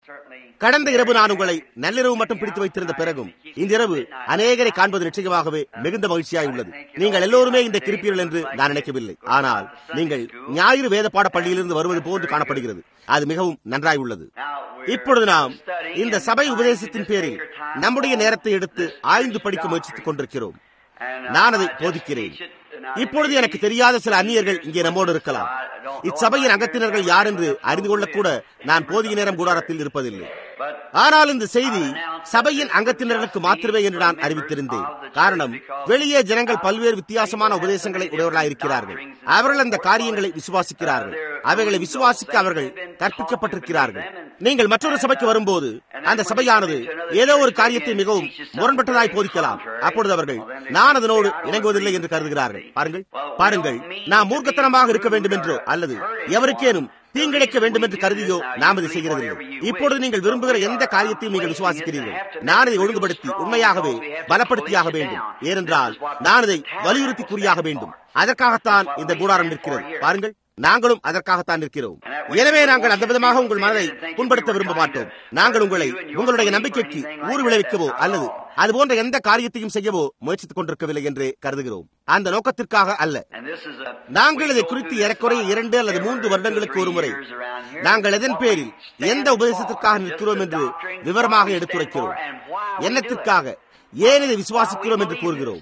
கடந்த இரவு நான் உங்களை நள்ளிரவு மட்டும் பிடித்து வைத்திருந்த பிறகும் இந்த இரவு அநேகரை காண்பது நிச்சயமாகவே மிகுந்த மகிழ்ச்சியாய் உள்ளது. நீங்கள் எல்லோருமே இந்த கிருப்பீர்கள் என்று நான் நினைக்கவில்லை. ஆனால் நீங்கள் ஞாயிறு வேத பாட பள்ளியிலிருந்து வருவது போன்று காணப்படுகிறது. அது மிகவும் நன்றாய் உள்ளது. இப்பொழுது நாம் இந்த சபை உபதேசத்தின் பேரில் நம்முடைய நேரத்தை எடுத்து ஆய்ந்து படிக்க முயற்சித்துக் கொண்டிருக்கிறோம். நான் அதை போதிக்கிறேன். இப்பொழுது எனக்கு தெரியாத சில அந்நியர்கள் இங்கே நம்மோடு இருக்கலாம். இச்சபையின் அங்கத்தினர்கள் யார் என்று அறிந்து கொள்ளக்கூட நான் போதிய நேரம் கூடாரத்தில் இருப்பதில்லை. ஆனால் இந்த செய்தி சபையின் அங்கத்தினர்களுக்கு மாத்திரமே என்று நான் அறிவித்திருந்தேன். காரணம், வெளியே ஜனங்கள் பல்வேறு வித்தியாசமான உபதேசங்களை உடையவர்களாயிருக்கிறார்கள். அவர்கள் அந்த காரியங்களை விசுவாசிக்கிறார்கள். அவைகளை விசுவாசிக்க அவர்கள் கற்பிக்கப்பட்டிருக்கிறார்கள். நீங்கள் மற்றொரு சபைக்கு வரும்போது அந்த சபையானது ஏதோ ஒரு காரியத்தை மிகவும் முரண்பட்டதாய் போதிக்கலாம். அப்பொழுது அவர்கள் நான் அதனோடு இணங்குவதில்லை என்று கருதுகிறார்கள். பாருங்கள், நாம் மூர்க்கத்தனமாக இருக்க வேண்டும் என்றோ அல்லது எவருக்கேனும் தீங்கிழைக்க வேண்டும் என்று கருதியோ நாம் இதை செய்கிறதில்லை. இப்பொழுது நீங்கள் விரும்புகிற எந்த காரியத்தையும் நீங்கள் விசுவாசிக்கிறீர்கள். நான் இதை ஒழுங்குபடுத்தி உண்மையாகவே பலப்படுத்தியாக வேண்டும். ஏனென்றால் நான் இதை வலியுறுத்தி கூறியாக வேண்டும். அதற்காகத்தான் இந்த கூடாரம் நிற்கிறது. பாருங்கள், நாங்களும் அதற்காகத்தான் இருக்கிறோம். எனவே நாங்கள் அந்த விதமாக உங்கள் மனதை புண்படுத்த விரும்ப மாட்டோம். நாங்கள் உங்களை உங்களுடைய நம்பிக்கைக்கு ஊறு விளைவிக்கவோ அல்லது அது போன்ற எந்த காரியத்தையும் செய்யவோ முயற்சித்துக் கொண்டிருக்கவில்லை என்று கருதுகிறோம். அந்த நோக்கத்திற்காக அல்ல. நாங்கள் இதை குறித்து ஏறக்குறைய 2 அல்லது 3 வருடங்களுக்கு ஒரு முறை நாங்கள் எதன் பேரில் எந்த உபதேசத்திற்காக நிற்கிறோம் என்று விவரமாக எடுத்துரைக்கிறோம். எண்ணத்திற்காக ஏன் இதை விசுவாசிக்கிறோம் என்று கூறுகிறோம்.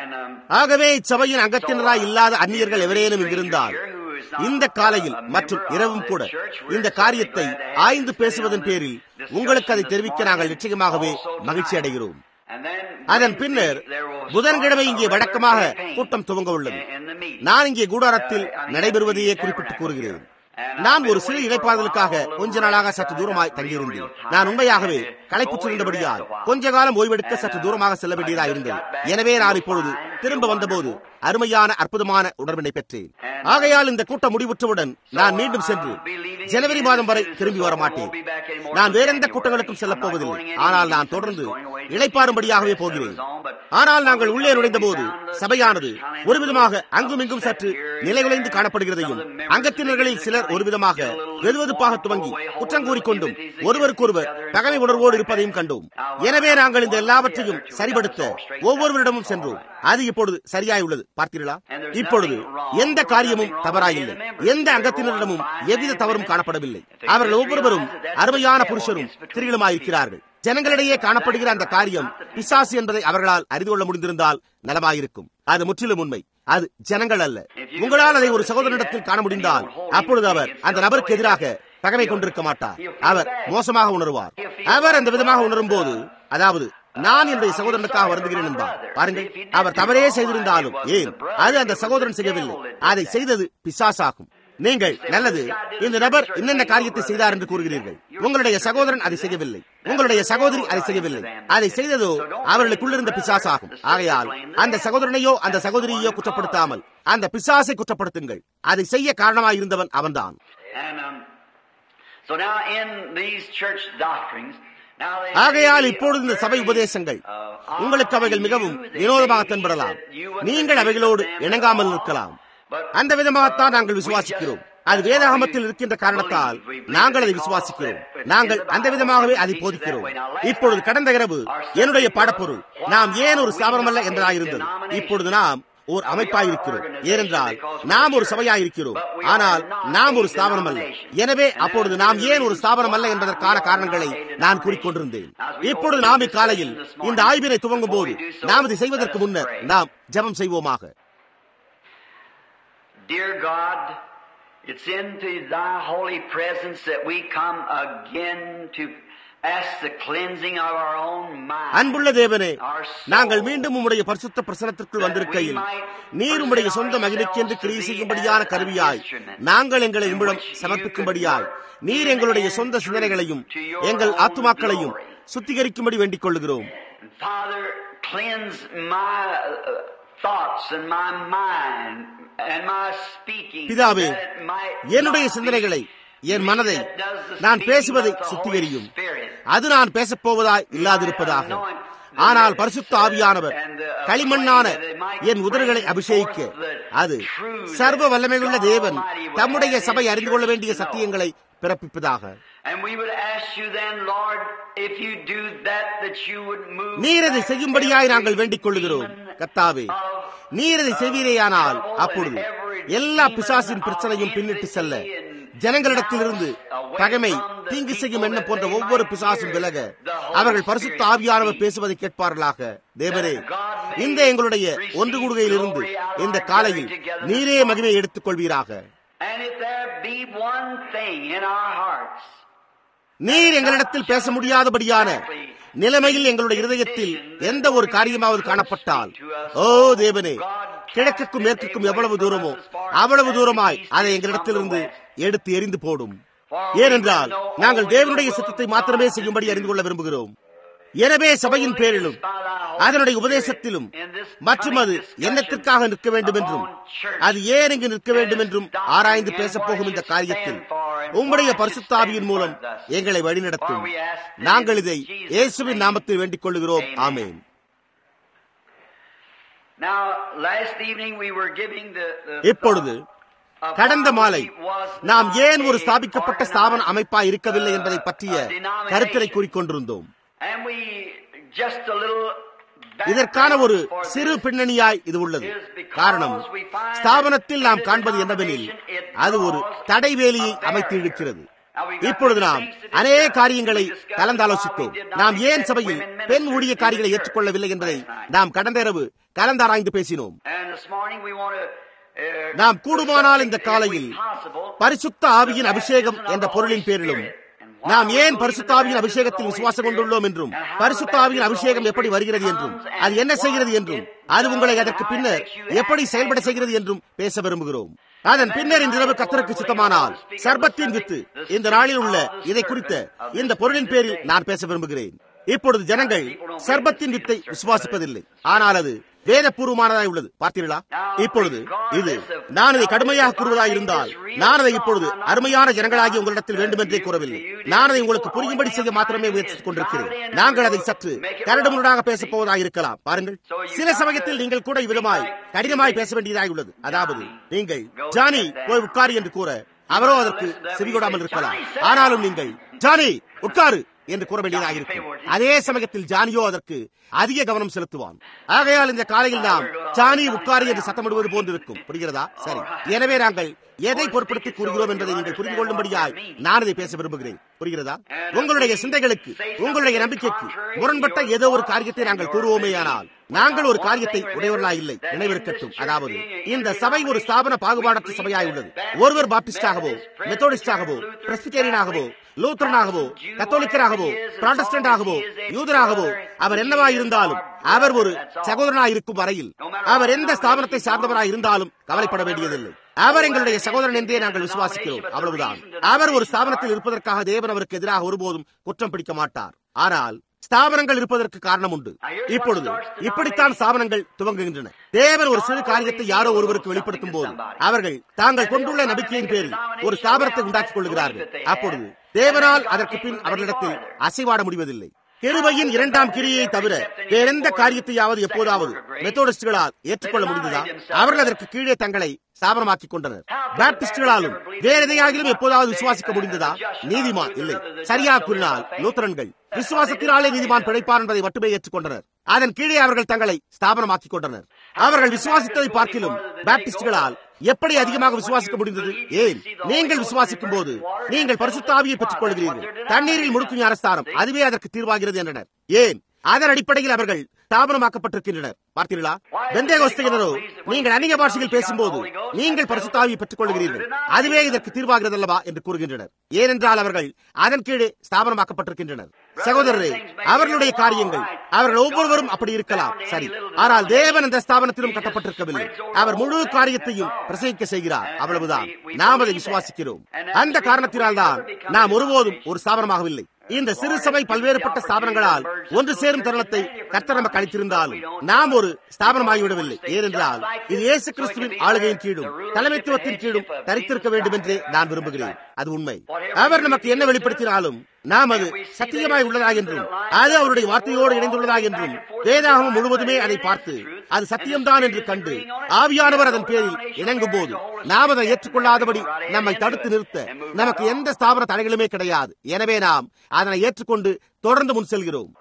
ஆகவே இச்சபையின் அங்கத்தினராய் இல்லாத அந்நியர்கள் எவரேனும் இங்கிருந்தால் இந்த காலையில் மற்றும் இரவும் கூட இந்த காரியத்தை ஆய்ந்து பேசுவதன் பேரில் உங்களுக்கு அதை தெரிவிக்க நாங்கள் நிச்சயமாகவே மகிழ்ச்சி அடைகிறோம். அதன் பின்னர் புதன்கிழமை இங்கே வழக்கமாக கூட்டம் துவங்க உள்ளது. நான் இங்கே கூடாரத்தில் நடைபெறுவதையே குறிப்பிட்டு கூறுகிறேன். நான் ஒரு சிறு இடைப்பாதலுக்காக கொஞ்ச நாளாக சற்று தூரமாய் தங்கியிருந்தேன். நான் உண்மையாகவே களைப்புற்றிருந்தபடியால் கொஞ்ச காலம் ஓய்வெடுக்க சற்று தூரமாக செல்ல வேண்டியதாக இருந்தது. எனவே நான் இப்பொழுது திரும்ப வந்தபோது அருமையான அற்புதமான உணர்வினை பெற்றேன். ஆகையால் இந்த கூட்டம் முடிவுற்றவுடன் நான் மீண்டும் சென்று ஜனவரி மாதம் வரை திரும்பி வர மாட்டேன். நான் வேறெந்த கூட்டங்களுக்கும் செல்லப் போவதில்லை. ஆனால் நான் தொடர்ந்து இளைப்பாறும்படியாகவே போகிறேன். ஆனால் நாங்கள் உள்ளே நுழைந்த போது சபையானது ஒருவிதமாக அங்கும் இங்கும் சற்று நிலைகுலைந்து காணப்படுகிறதையும் அங்கத்தினர்களில் சிலர் ஒருவிதமாக வெதுவெதுப்பாக துவங்கி குற்றம் கூறிக்கொண்டும் ஒருவருக்கொருவர் பகமை உணர்வோடு இருப்பதையும் கண்டோம். எனவே நாங்கள் இந்த எல்லாவற்றையும் சரிபடுத்த ஒவ்வொருவரிடமும் சென்றோம். அது இப்பொழுது சரியாய் உள்ளது. பார்த்தீர்களா? இப்பொழுது எந்த காரியமும் தவறாயில்லை. எந்த அங்கத்தினரிடமும் எவ்வித தவறும் காணப்படவில்லை. அவர்கள் ஒவ்வொருவரும் அருமையான புருஷரும் ஸ்திரீகளுமாயிருக்கிறார்கள். ஜனங்களிடையே காணப்படுகிற அந்த காரியம் பிசாசு என்பதை அவர்களால் அறிந்து கொள்ள முடிந்திருந்தால் நலமாயிருக்கும். அது முற்றிலும் உண்மை. அது ஜனங்கள் அல்ல. உங்களால் அதை ஒரு சகோதரனிடத்தில் காண முடிந்தால் அப்பொழுது அவர் அந்த நபருக்கு எதிராக பகைமை கொண்டிருக்க மாட்டார். அவர் மோசமாக உணர்வார். அவர் அந்த விதமாக உணரும் போது, அதாவது நான் என்னுடைய சகோதரனுக்காக வருந்துகிறேன் என்பார். பாருங்கள், அவர் தவறே செய்திருந்தாலும் ஏன் அது அந்த சகோதரன் செய்யவில்லை, அதை செய்தது பிசாசாகும். நீங்கள் நல்லது, இந்த நபர் என்னென்ன காரியத்தை செய்தார் என்று கூறுகிறீர்கள். உங்களுடைய சகோதரன் அதை செய்யவில்லை, உங்களுடைய சகோதரி அதை செய்யவில்லை. அதை செய்ததோ அவர்களுக்குள்ளிருந்த பிசாசாகும். ஆகையால் அந்த சகோதரனையோ அந்த சகோதரியோ குற்றப்படுத்தாமல் அந்த பிசாசை குற்றப்படுத்துங்கள். அதை செய்ய காரணமாயிருந்தவன் அவன்தான். ஆகையால் இப்பொழுது இந்த சபை உபதேசங்கள் உங்களுக்கு அவைகள் மிகவும் வினோதமாக தென்படலாம். நீங்கள் அவைகளோடு இணங்காமல் இருக்கலாம். அந்த விதமாகத்தான் நாங்கள் விசுவாசிக்கிறோம். அது வேதாகமத்தில் இருக்கின்ற காரணத்தால் நாங்கள் அதை விசுவாசிக்கிறோம். நாங்கள் அந்த விதமாகவே அதை போதிக்கிறோம். இப்பொழுது கடந்த இரவு என்னுடைய பாடப்பொருள் நாம் ஏன் ஒரு ஸ்தாபனம் அல்ல என்றாயிருந்தது. இப்பொழுது நாம் ஒரு அமைப்பாயிருக்கிறோம். ஏனென்றால் நாம் ஒரு சபையாயிருக்கிறோம், ஆனால் நாம் ஒரு ஸ்தாபனம் அல்ல. எனவே அப்பொழுது நாம் ஏன் ஒரு ஸ்தாபனம் அல்ல என்பதற்கான காரணங்களை நான் கூறிக்கொண்டிருந்தேன். இப்பொழுது நாம் இக்காலையில் இந்த ஆய்வினை துவங்கும் போது நாம் இதை செய்வதற்கு முன்னர் நாம் ஜெபம் செய்வோமாக. Dear God, it's into thy holy presence that we come again to ask the cleansing of our own mind. அன்புள்ள தேவனே, நாங்கள் மீண்டும் உம்முடைய பரிசுத்த பிரசன்னத்திற்குள் வந்திருக்கையில் நீர் உம்முடைய சொந்த மகிமைக்கென்று கிரியை செய்யும்படியான கருவியாய் நாங்கள் எங்களை உம்மிடம் சமர்ப்பிக்கும்படியாய் நீர் எங்களுடைய சொந்த சிந்தனைகளையும் எங்கள் ஆத்துமாக்களையும் சுத்திகரிக்கும்படி வேண்டிக் கொள்ளுகிறோம். Father, cleanse my thoughts and my mind and my speaking. பிதாவே, என்னுடைய சிந்தனைகளை, என் மனதை, நான் பேசுவதை சுத்திகரியும். அது நான் பேசப்போவதாய் இல்லாதிருப்பதாக. ஆனால் பரிசுத்த ஆவியானவர் களிமண்ணான என் உதடுகளை அபிஷேகிக்க, அது சர்வ வல்லமையுள்ள தேவன் தம்முடைய சபை அறிந்து கொள்ள வேண்டிய சத்தியங்களை பிறப்பிப்பதாக. நீர் அதை செய்யும்படியாய் நாங்கள் வேண்டிக் கொள்கிறோம். கர்த்தாவே, நீர் அதை செய்வீரேயானால் அப்பொழுது எல்லா பிசாசின் பிரச்சனையும் பின்னிட்டு செல்ல, ஜனங்களிடத்திலிருந்து பகைமை, தீங்கு செய்யும் எண்ணம் போன்ற ஒவ்வொரு பிசாசும் விலக, அவர்கள் பரிசுத்த ஆவியானவர் பேசுவதை கேட்பார்களாக. தேவரே, இந்த எங்களுடைய ஒன்று கூடுகையிலிருந்து இந்த காலையில் நீரே மகிமையை எடுத்துக் கொள்வீராக. நீர் எங்களிடத்தில் பேச முடியாதபடியான நிலைமையில் எங்களுடைய இருதயத்தில் எந்த ஒரு காரியமாவது காணப்பட்டால், ஓ தேவனே, கிழக்குக்கும் மேற்குக்கும் எவ்வளவு தூரமோ அவ்வளவு தூரமாய் அதை எங்களிடத்திலிருந்து எடுத்து எறிந்து போடும். ஏனென்றால் நாங்கள் தேவனுடைய சித்தத்தை மாத்திரமே செய்யும்படி அறிந்து கொள்ள விரும்புகிறோம். எனவே சபையின் பேரிலும் அதனுடைய உபதேசத்திலும் மற்றும் அது என்னத்திற்காக நிற்க வேண்டும் என்றும் அது ஏன் இங்கு நிற்க வேண்டும் என்றும் ஆராய்ந்து பேசப்போகும் இந்த காரியத்தில் உம்முடைய பரிசுத்த ஆவியின் மூலம் எங்களை வழிநடத்தும். நாங்கள் இதை இயேசுவின் நாமத்தில் வேண்டிக் கொள்கிறோம். ஆமென். இப்பொழுது கடந்த மாலை நாம் ஏன் ஒரு ஸ்தாபிக்கப்பட்ட ஸ்தாபன அமைப்பாய் இருக்கவில்லை என்பதை பற்றிய கருத்தரை கூறிக்கொண்டிருந்தோம். இதற்கான ஒரு சிறு பின்னணியாய் இது உள்ளது. காரணம், ஸ்தாபனத்தில் நாம் காண்பது என்னவெனில் அது ஒரு தடைவேலியை அமைத்து இருக்கிறது. இப்பொழுது நாம் அநேக காரியங்களை கலந்தாலோசித்தோம். நாம் ஏன் சபையில் பெண் ஊழியக்காரிகளை ஏற்றுக்கொள்ளவில்லை என்பதை நாம் கடந்த இரவு கலந்தாராய்ந்து பேசினோம். நாம் கூடுமானால் இந்த காலையில் பரிசுத்த ஆவியின் அபிஷேகம் என்ற பொருளின் பேரிலும் நாம் ஏன் பரிசுத்த ஆவியின் அபிஷேகத்தில் விசுவாசம் கொண்டுள்ளோம் என்றும், பரிசுத்த ஆவியின் அபிஷேகம் எப்படி வருகிறது என்றும், அது என்ன செய்கிறது என்றும், அது உங்களை அதற்கு பின்னர் எப்படி செயல்பட செய்கிறது என்றும் பேச விரும்புகிறோம். அதன் பின்னர் இந்த இரவு கர்த்தருக்கு சித்தமானால் சர்பத்தின் வித்து இந்த நாளில் உள்ள இதை குறித்த இந்த பொருளின் பேரில் நான் பேச விரும்புகிறேன். இப்பொழுது ஜனங்கள் சர்பத்தின் வித்தை விசுவாசிப்பதில்லை, ஆனால் அது வேதபூர்வமானதாய் உள்ளது. பார்த்தீர்களா? இப்பொழுது இது நான் இதை கடுமையாக கூறுவதாய் இருந்தால் நான் அதை இப்பொழுது அருமையான ஜனங்களாகி உங்களிடத்தில் வேண்டுமென்றே கூறவில்லை. நான் அதை உங்களுக்கு புரியும்படி செய்ய மாத்திரமே முயற்சித்துக் கொண்டிருக்கிறேன். நாங்கள் அதை சற்று கரடுமுரடாக பேசப் போவதாக இருக்கலாம். பாருங்கள், சில சமயத்தில் நீங்கள் கூட இவ்விதமாய் கடினமாய் பேச வேண்டியதாய் உள்ளது. அதாவது நீங்கள் ஜானி போய் உட்காரு என்று கூற அவரோ அதற்கு செவிகொடாமல் இருக்கலாம். ஆனாலும் நீங்கள் ஜானி உட்காரு என்று கூற வேண்டியதாக இருக்கும். அதே சமயத்தில் ஜானியோ அதற்கு அதிக கவனம் செலுத்துவான். ஆகையால் இந்த காலையில் நாம் ஜானி உட்காரு என்று சத்தமிடுவது போன்றிருக்கும். புரிகிறதா? சரி. எனவே நாங்கள் எதை பொருட்படுத்தி கூறுகிறோம் என்பதை நீங்கள் புரிந்து கொள்ளும்படியாய் நான் இதை பேச விரும்புகிறேன். புரிகிறதா? உங்களுடைய சிந்தைகளுக்கு, உங்களுடைய நம்பிக்கைக்கு முரண்பட்ட ஏதோ ஒரு காரியத்தை நாங்கள் கூறுவோமேயானால் நாங்கள் ஒரு காரியத்தை உடையவர்களாய் இல்லை. நினைவிருக்கட்டும், அதாவது இந்த சபை ஒரு ஸ்தாபன பாகுபாடற்ற சபையாய் உள்ளது. ஒருவர் பாப்டிஸ்டாகவோ, மெத்தோடிஸ்டாகவோ, பிரெஸ்பிட்டேரியனாகவோ, லூத்தரனாகவோ, கத்தோலிக்கராகவோ, புராட்டஸ்டன்டாகவோ, யூதராகவோ அவர் என்னவாய் இருந்தாலும் அவர் ஒரு சகோதரனாய் இருக்கும் வரையில் அவர் எந்த ஸ்தாபனத்தை சார்ந்தவராய் இருந்தாலும் கவலைப்பட வேண்டியதில்லை. அவர் எங்களுடைய சகோதரன் என்றே நாங்கள் விசுவாசிக்கிறோம். அவ்வளவுதான். அவர் ஒரு ஸ்தாபனத்தில் இருப்பதற்காக தேவன் அவருக்கு எதிராக ஒருபோதும் குற்றம் பிடிக்க மாட்டார். ஆனால் ஸ்தாபனங்கள் இருப்பதற்கு காரணம் உண்டு. இப்பொழுது இப்படித்தான் ஸ்தாபனங்கள் துவங்குகின்றன. தேவன் ஒரு சிறு காரியத்தை யாரோ ஒருவருக்கு வெளிப்படுத்தும் போது அவர்கள் தாங்கள் கொண்டுள்ள நம்பிக்கையின் பேரில் ஒரு ஸ்தாபனத்தை உண்டாக்கிக் கொள்கிறார்கள். அப்பொழுது தேவனால் அதற்கு பின் அவர்களிடத்தில் அசைவாட முடிவதில்லை. கிருபையின் இரண்டாம் கிரியை தவிர வேறெந்த காரியத்தையாவது எப்போதாவது மெத்தோடிஸ்டுகளால் ஏற்றுக்கொள்ள முடிந்ததா? அவர்கள் அதற்கு கீழே தங்களை ஸ்தாபனமாக்கிக் கொண்டனர். பாப்டிஸ்டுகளாலும் வேற எதையாகிலும் எப்போதாவது விசுவாசிக்க முடிந்ததா? நீதிமான் இல்லை. சரியாக கூறினால் லூத்தரன்கள் விசுவாசத்தினாலே நீதிமான் பிழைப்பார் என்பதை மட்டுமே ஏற்றுக்கொண்டனர். அதன் கீழே அவர்கள் தங்களை ஸ்தாபனமாக்கிக் கொண்டனர். அவர்கள் விசுவாசித்ததை பார்க்கிலும் பாப்டிஸ்டுகளால் எப்படி அதிகமாக விசுவாசிக்க முடிந்தது? ஏன்? நீங்கள் விசுவாசிக்கும் போது நீங்கள் பரிசுத்த ஆவியை பெற்றுக் கொள்கிறீர்கள். தண்ணீரில் முழுக்கும் ஞானஸ்தானம் அதுவே அதற்கு தீர்வாகிறது என்றனர். ஏன்? அதன் அடிப்படையில் அவர்கள் ஸ்தாபனமாக்கப்பட்டிருக்கின்றனர். பார்த்தீர்களா? பெந்தேகோஸ்தையினரோ நீங்கள் அந்நிய பாஷையில் பேசும்போது நீங்கள் பரிசுத்த ஆவியை பெற்றுக் கொள்கிறீர்கள், அதுவே இதற்கு தீர்வாகிறது அல்லவா என்று கூறுகின்றனர். ஏனென்றால் அவர்கள் அதன் கீழே ஸ்தாபனமாக்கப்பட்டிருக்கின்றனர். சகோதரரே, அவர்களுடைய காரியங்கள் அவர்கள் ஒவ்வொருவரும் அப்படி இருக்கலாம், சரி. ஆனால் தேவன் அந்த ஸ்தாபனத்திலும் கட்டப்பட்டிருக்கவில்லை. அவர் முழு காரியத்தையும் பிரசங்கிக்க செய்கிறார். அவ்வளவுதான். நாம் அதை விசுவாசிக்கிறோம். அந்த காரணத்தினால் தான் நாம் ஒருபோதும் ஒரு ஸ்தாபனமாகவில்லை. இந்த சிறு சபை பல்வேறுபட்ட ஸ்தாபனங்களால் ஒன்று சேரும் தருணத்தை கர்த்தர் நமக்கு அளித்திருந்தாலும் நாம் ஒரு ஸ்தாபனமாகிவிடவில்லை. ஏனென்றால் இது இயேசு கிறிஸ்துவின் ஆளுகையின் கீழும் தலைமைத்துவத்தின் கீழும் தரித்திருக்க வேண்டும் என்றே நான் விரும்புகிறேன். அது உண்மை. அவர் நமக்கு என்ன வெளிப்படுத்தினாலும் நாம் அது சத்தியமாய் உள்ளதா என்றும் அது அவருடைய வார்த்தையோடு இணைந்துள்ளதா என்றும் வேதாகமம் முழுவதுமே அதை பார்த்து அது சத்தியம்தான் என்று கண்டு ஆவியானவர் அதன் பேரில் இணங்கும் போது நாம் அதை ஏற்றுக்கொள்ளாதபடி நம்மை தடுத்து நிறுத்த நமக்கு எந்த ஸ்தாபன தடைகளுமே கிடையாது. எனவே நாம் அதனை ஏற்றுக்கொண்டு தொடர்ந்து முன் செல்கிறோம்.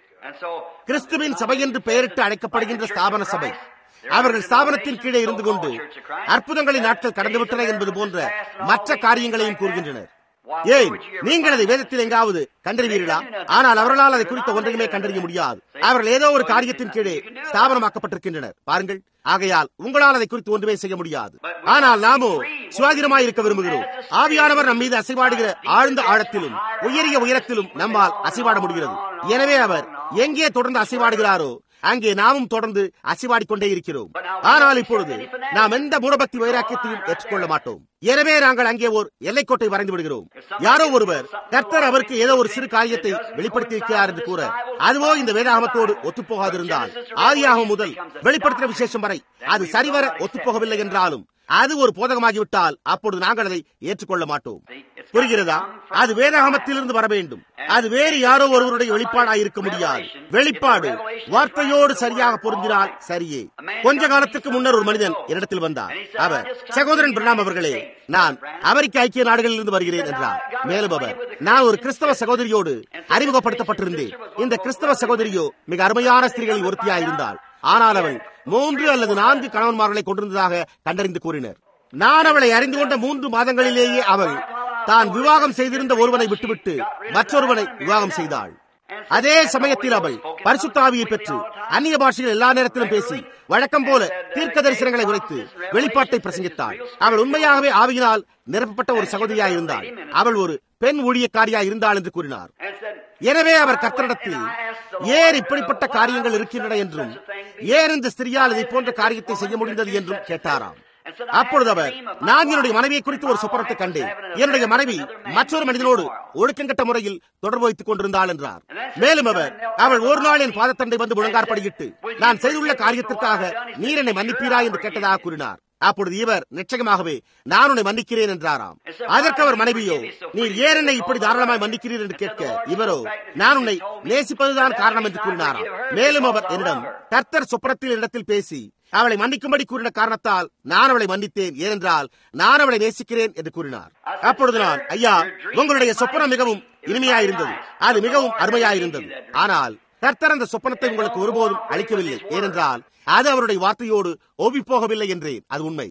கிறிஸ்துவின் சபை என்று பெயரிட்டு அழைக்கப்படுகின்ற ஸ்தாபன சபை அவர்கள் ஸ்தாபனத்தின் கீழே இருந்து கொண்டு அற்புதங்களின் நாட்கள் கடந்துவிட்டன என்பது போன்ற மற்ற காரியங்களையும் கூறுகின்றனர். ஏன் நீங்கள் அதை வேதத்தில் எங்காவது கண்டறிவீர்களா? ஆனால் அவர்களால் அதை குறித்த ஒன்றையுமே கண்டறிய முடியாது. அவர்கள் ஏதோ ஒரு காரியத்தின் கீழே ஸ்தாபனமாக்கப்பட்டிருக்கின்றனர். பாருங்கள், ஆகையால் உங்களால் அதை குறித்து ஒன்றுமே செய்ய முடியாது. ஆனால் நாமோ சுவாதீனமாய் இருக்க விரும்புகிறோம். ஆவியானவர் நம் மீது அசைவாடுகிற ஆழ்ந்த ஆழத்திலும் உயரிய உயரத்திலும் நம்மால் அசைவாட முடிகிறது. எனவே அவர் எங்கே தொடர்ந்து அசைவாடுகிறாரோ அங்கே நாமும் தொடர்ந்து அசைவாடிக்கொண்டே இருக்கிறோம். ஆனால் இப்பொழுது நாம் எந்த மூடபக்தி வைராக்கியத்தையும் ஏற்றுக்கொள்ள மாட்டோம். எனவே நாங்கள் அங்கே ஒரு எல்லைக்கோட்டை வரைந்து விடுகிறோம். யாரோ ஒருவர் கர்த்தர் அவருக்கு ஏதோ ஒரு சிறு காரியத்தை வெளிப்படுத்தி இருக்கிறார் என்று கூற அதுவோ இந்த வேதாகமத்தோடு ஒத்துப்போகாதிருந்தால் ஆதியாகமம் முதல் வெளிப்படுத்தின விசேஷம் வரை அது சரிவர ஒத்துப்போகவில்லை என்றாலும் அது ஒரு போதகமாகிவிட்டால் அப்பொழுது நாங்கள் அதை ஏற்றுக்கொள்ள மாட்டோம். புரிகிறதா? அது வேதாகமத்திலிருந்து வர வேண்டும். அது வேறு யாரோ ஒருவருடைய வெளிப்பாடாக இருக்க முடியாது. வெளிப்பாடு வார்த்தையோடு சரியாக பொருந்தினால் சரியே. கொஞ்ச காலத்துக்கு முன்னர் ஒரு மனிதன் என்னிடத்தில் வந்தார். அவர், சகோதரன் பிரணாம் அவர்களே, நான் அமெரிக்க ஐக்கிய நாடுகளில் இருந்து வருகிறேன் என்றார். மேலும் அவர், நான் ஒரு கிறிஸ்தவ சகோதரியோடு அறிமுகப்படுத்தப்பட்டிருந்தேன். இந்த கிறிஸ்தவ சகோதரியோ மிக அருமையான ஸ்திரீகளில் ஒருத்தியாக இருந்தாள். ஆனால் அவள் 3 அல்லது 4 கணவன்மார்களை கொண்டிருந்ததாக கண்டறிந்து கூறினர். நான் அவளை அறிந்து கொண்ட 3 மாதங்களிலேயே அவள் தான் விவாகம் செய்திருந்த ஒருவனை விட்டுவிட்டு மற்றொருவனை விவாகம் செய்தாள். அதே சமயத்தில் அவள் பரிசுத்த ஆவியை பெற்று அந்நிய பாஷையில் எல்லா நேரத்திலும் பேசி வழக்கம் போல தீர்க்க தரிசனங்களை உரைத்து வெளிப்பாட்டை பிரசங்கித்தாள். அவள் உண்மையாகவே ஆவியினால் நிரப்பப்பட்ட ஒரு சகோதரியாய் இருந்தாள். அவள் ஒரு பெண் ஊழியக்காரியாய் இருந்தாள் என்று கூறினார். எனவே அவர் கர்த்தரிடத்தில் ஏன் இப்படிப்பட்ட காரியங்கள் இருக்கின்றன என்றும் ஏன் இந்த ஸ்திரியால் இதை போன்ற காரியத்தை செய்ய முடிந்தது என்றும் கேட்டாராம். அப்பொழுது அவர், நான் என்னுடைய மனைவியை குறித்து ஒரு சொப்பனத்தை கண்டேன். என்னுடைய மனைவி மற்றொரு மனிதனோடு ஒழுக்கங்கட்ட முறையில் தொடர்பு வைத்துக் கொண்டிருந்தாள் என்றார். மேலும் அவர், அவள் ஒரு நாள் என் பாதத்தண்டை வந்து முழங்காற்படியிட்டு நான் செய்துள்ள காரியத்திற்காக நீர் என்னை மன்னிப்பீரா என்று கேட்டதாக கூறினார். அப்பொழுது இவர், நிச்சயமாகவே நான் உன்னை மன்னிக்கிறேன் என்றாராம். அதற்கு அவர் மனைவியோ, நீர் ஏன் என்னை இப்படி தாராளமாய் மன்னிக்கிறீர் என்று கேட்க இவரோ, நான் உன்னை நேசிப்பதுதான் காரணம் என்று கூறினாராம். மேலும் அவர் என்னிடம் கர்த்தர் சொப்பனத்தில் இடத்தில் பேசி அவளை மன்னிக்கும்படி கூறின காரணத்தால் நான் அவளை மன்னித்தேன், ஏனென்றால் நான் அவளை நேசிக்கிறேன் என்று கூறினார். அப்பொழுது நான், ஐயா, உங்களுடைய சொப்பனம் மிகவும் இனிமையாயிருந்தது, அது மிகவும் அருமையாயிருந்தது. ஆனால் கர்த்தர் அந்த சொப்பனத்தை உங்களுக்கு ஒருபோதும் அளிக்கவில்லை, ஏனென்றால் அது அவருடைய வார்த்தையோடு ஒவ்வி போகவில்லை என்றேன். அது உண்மை.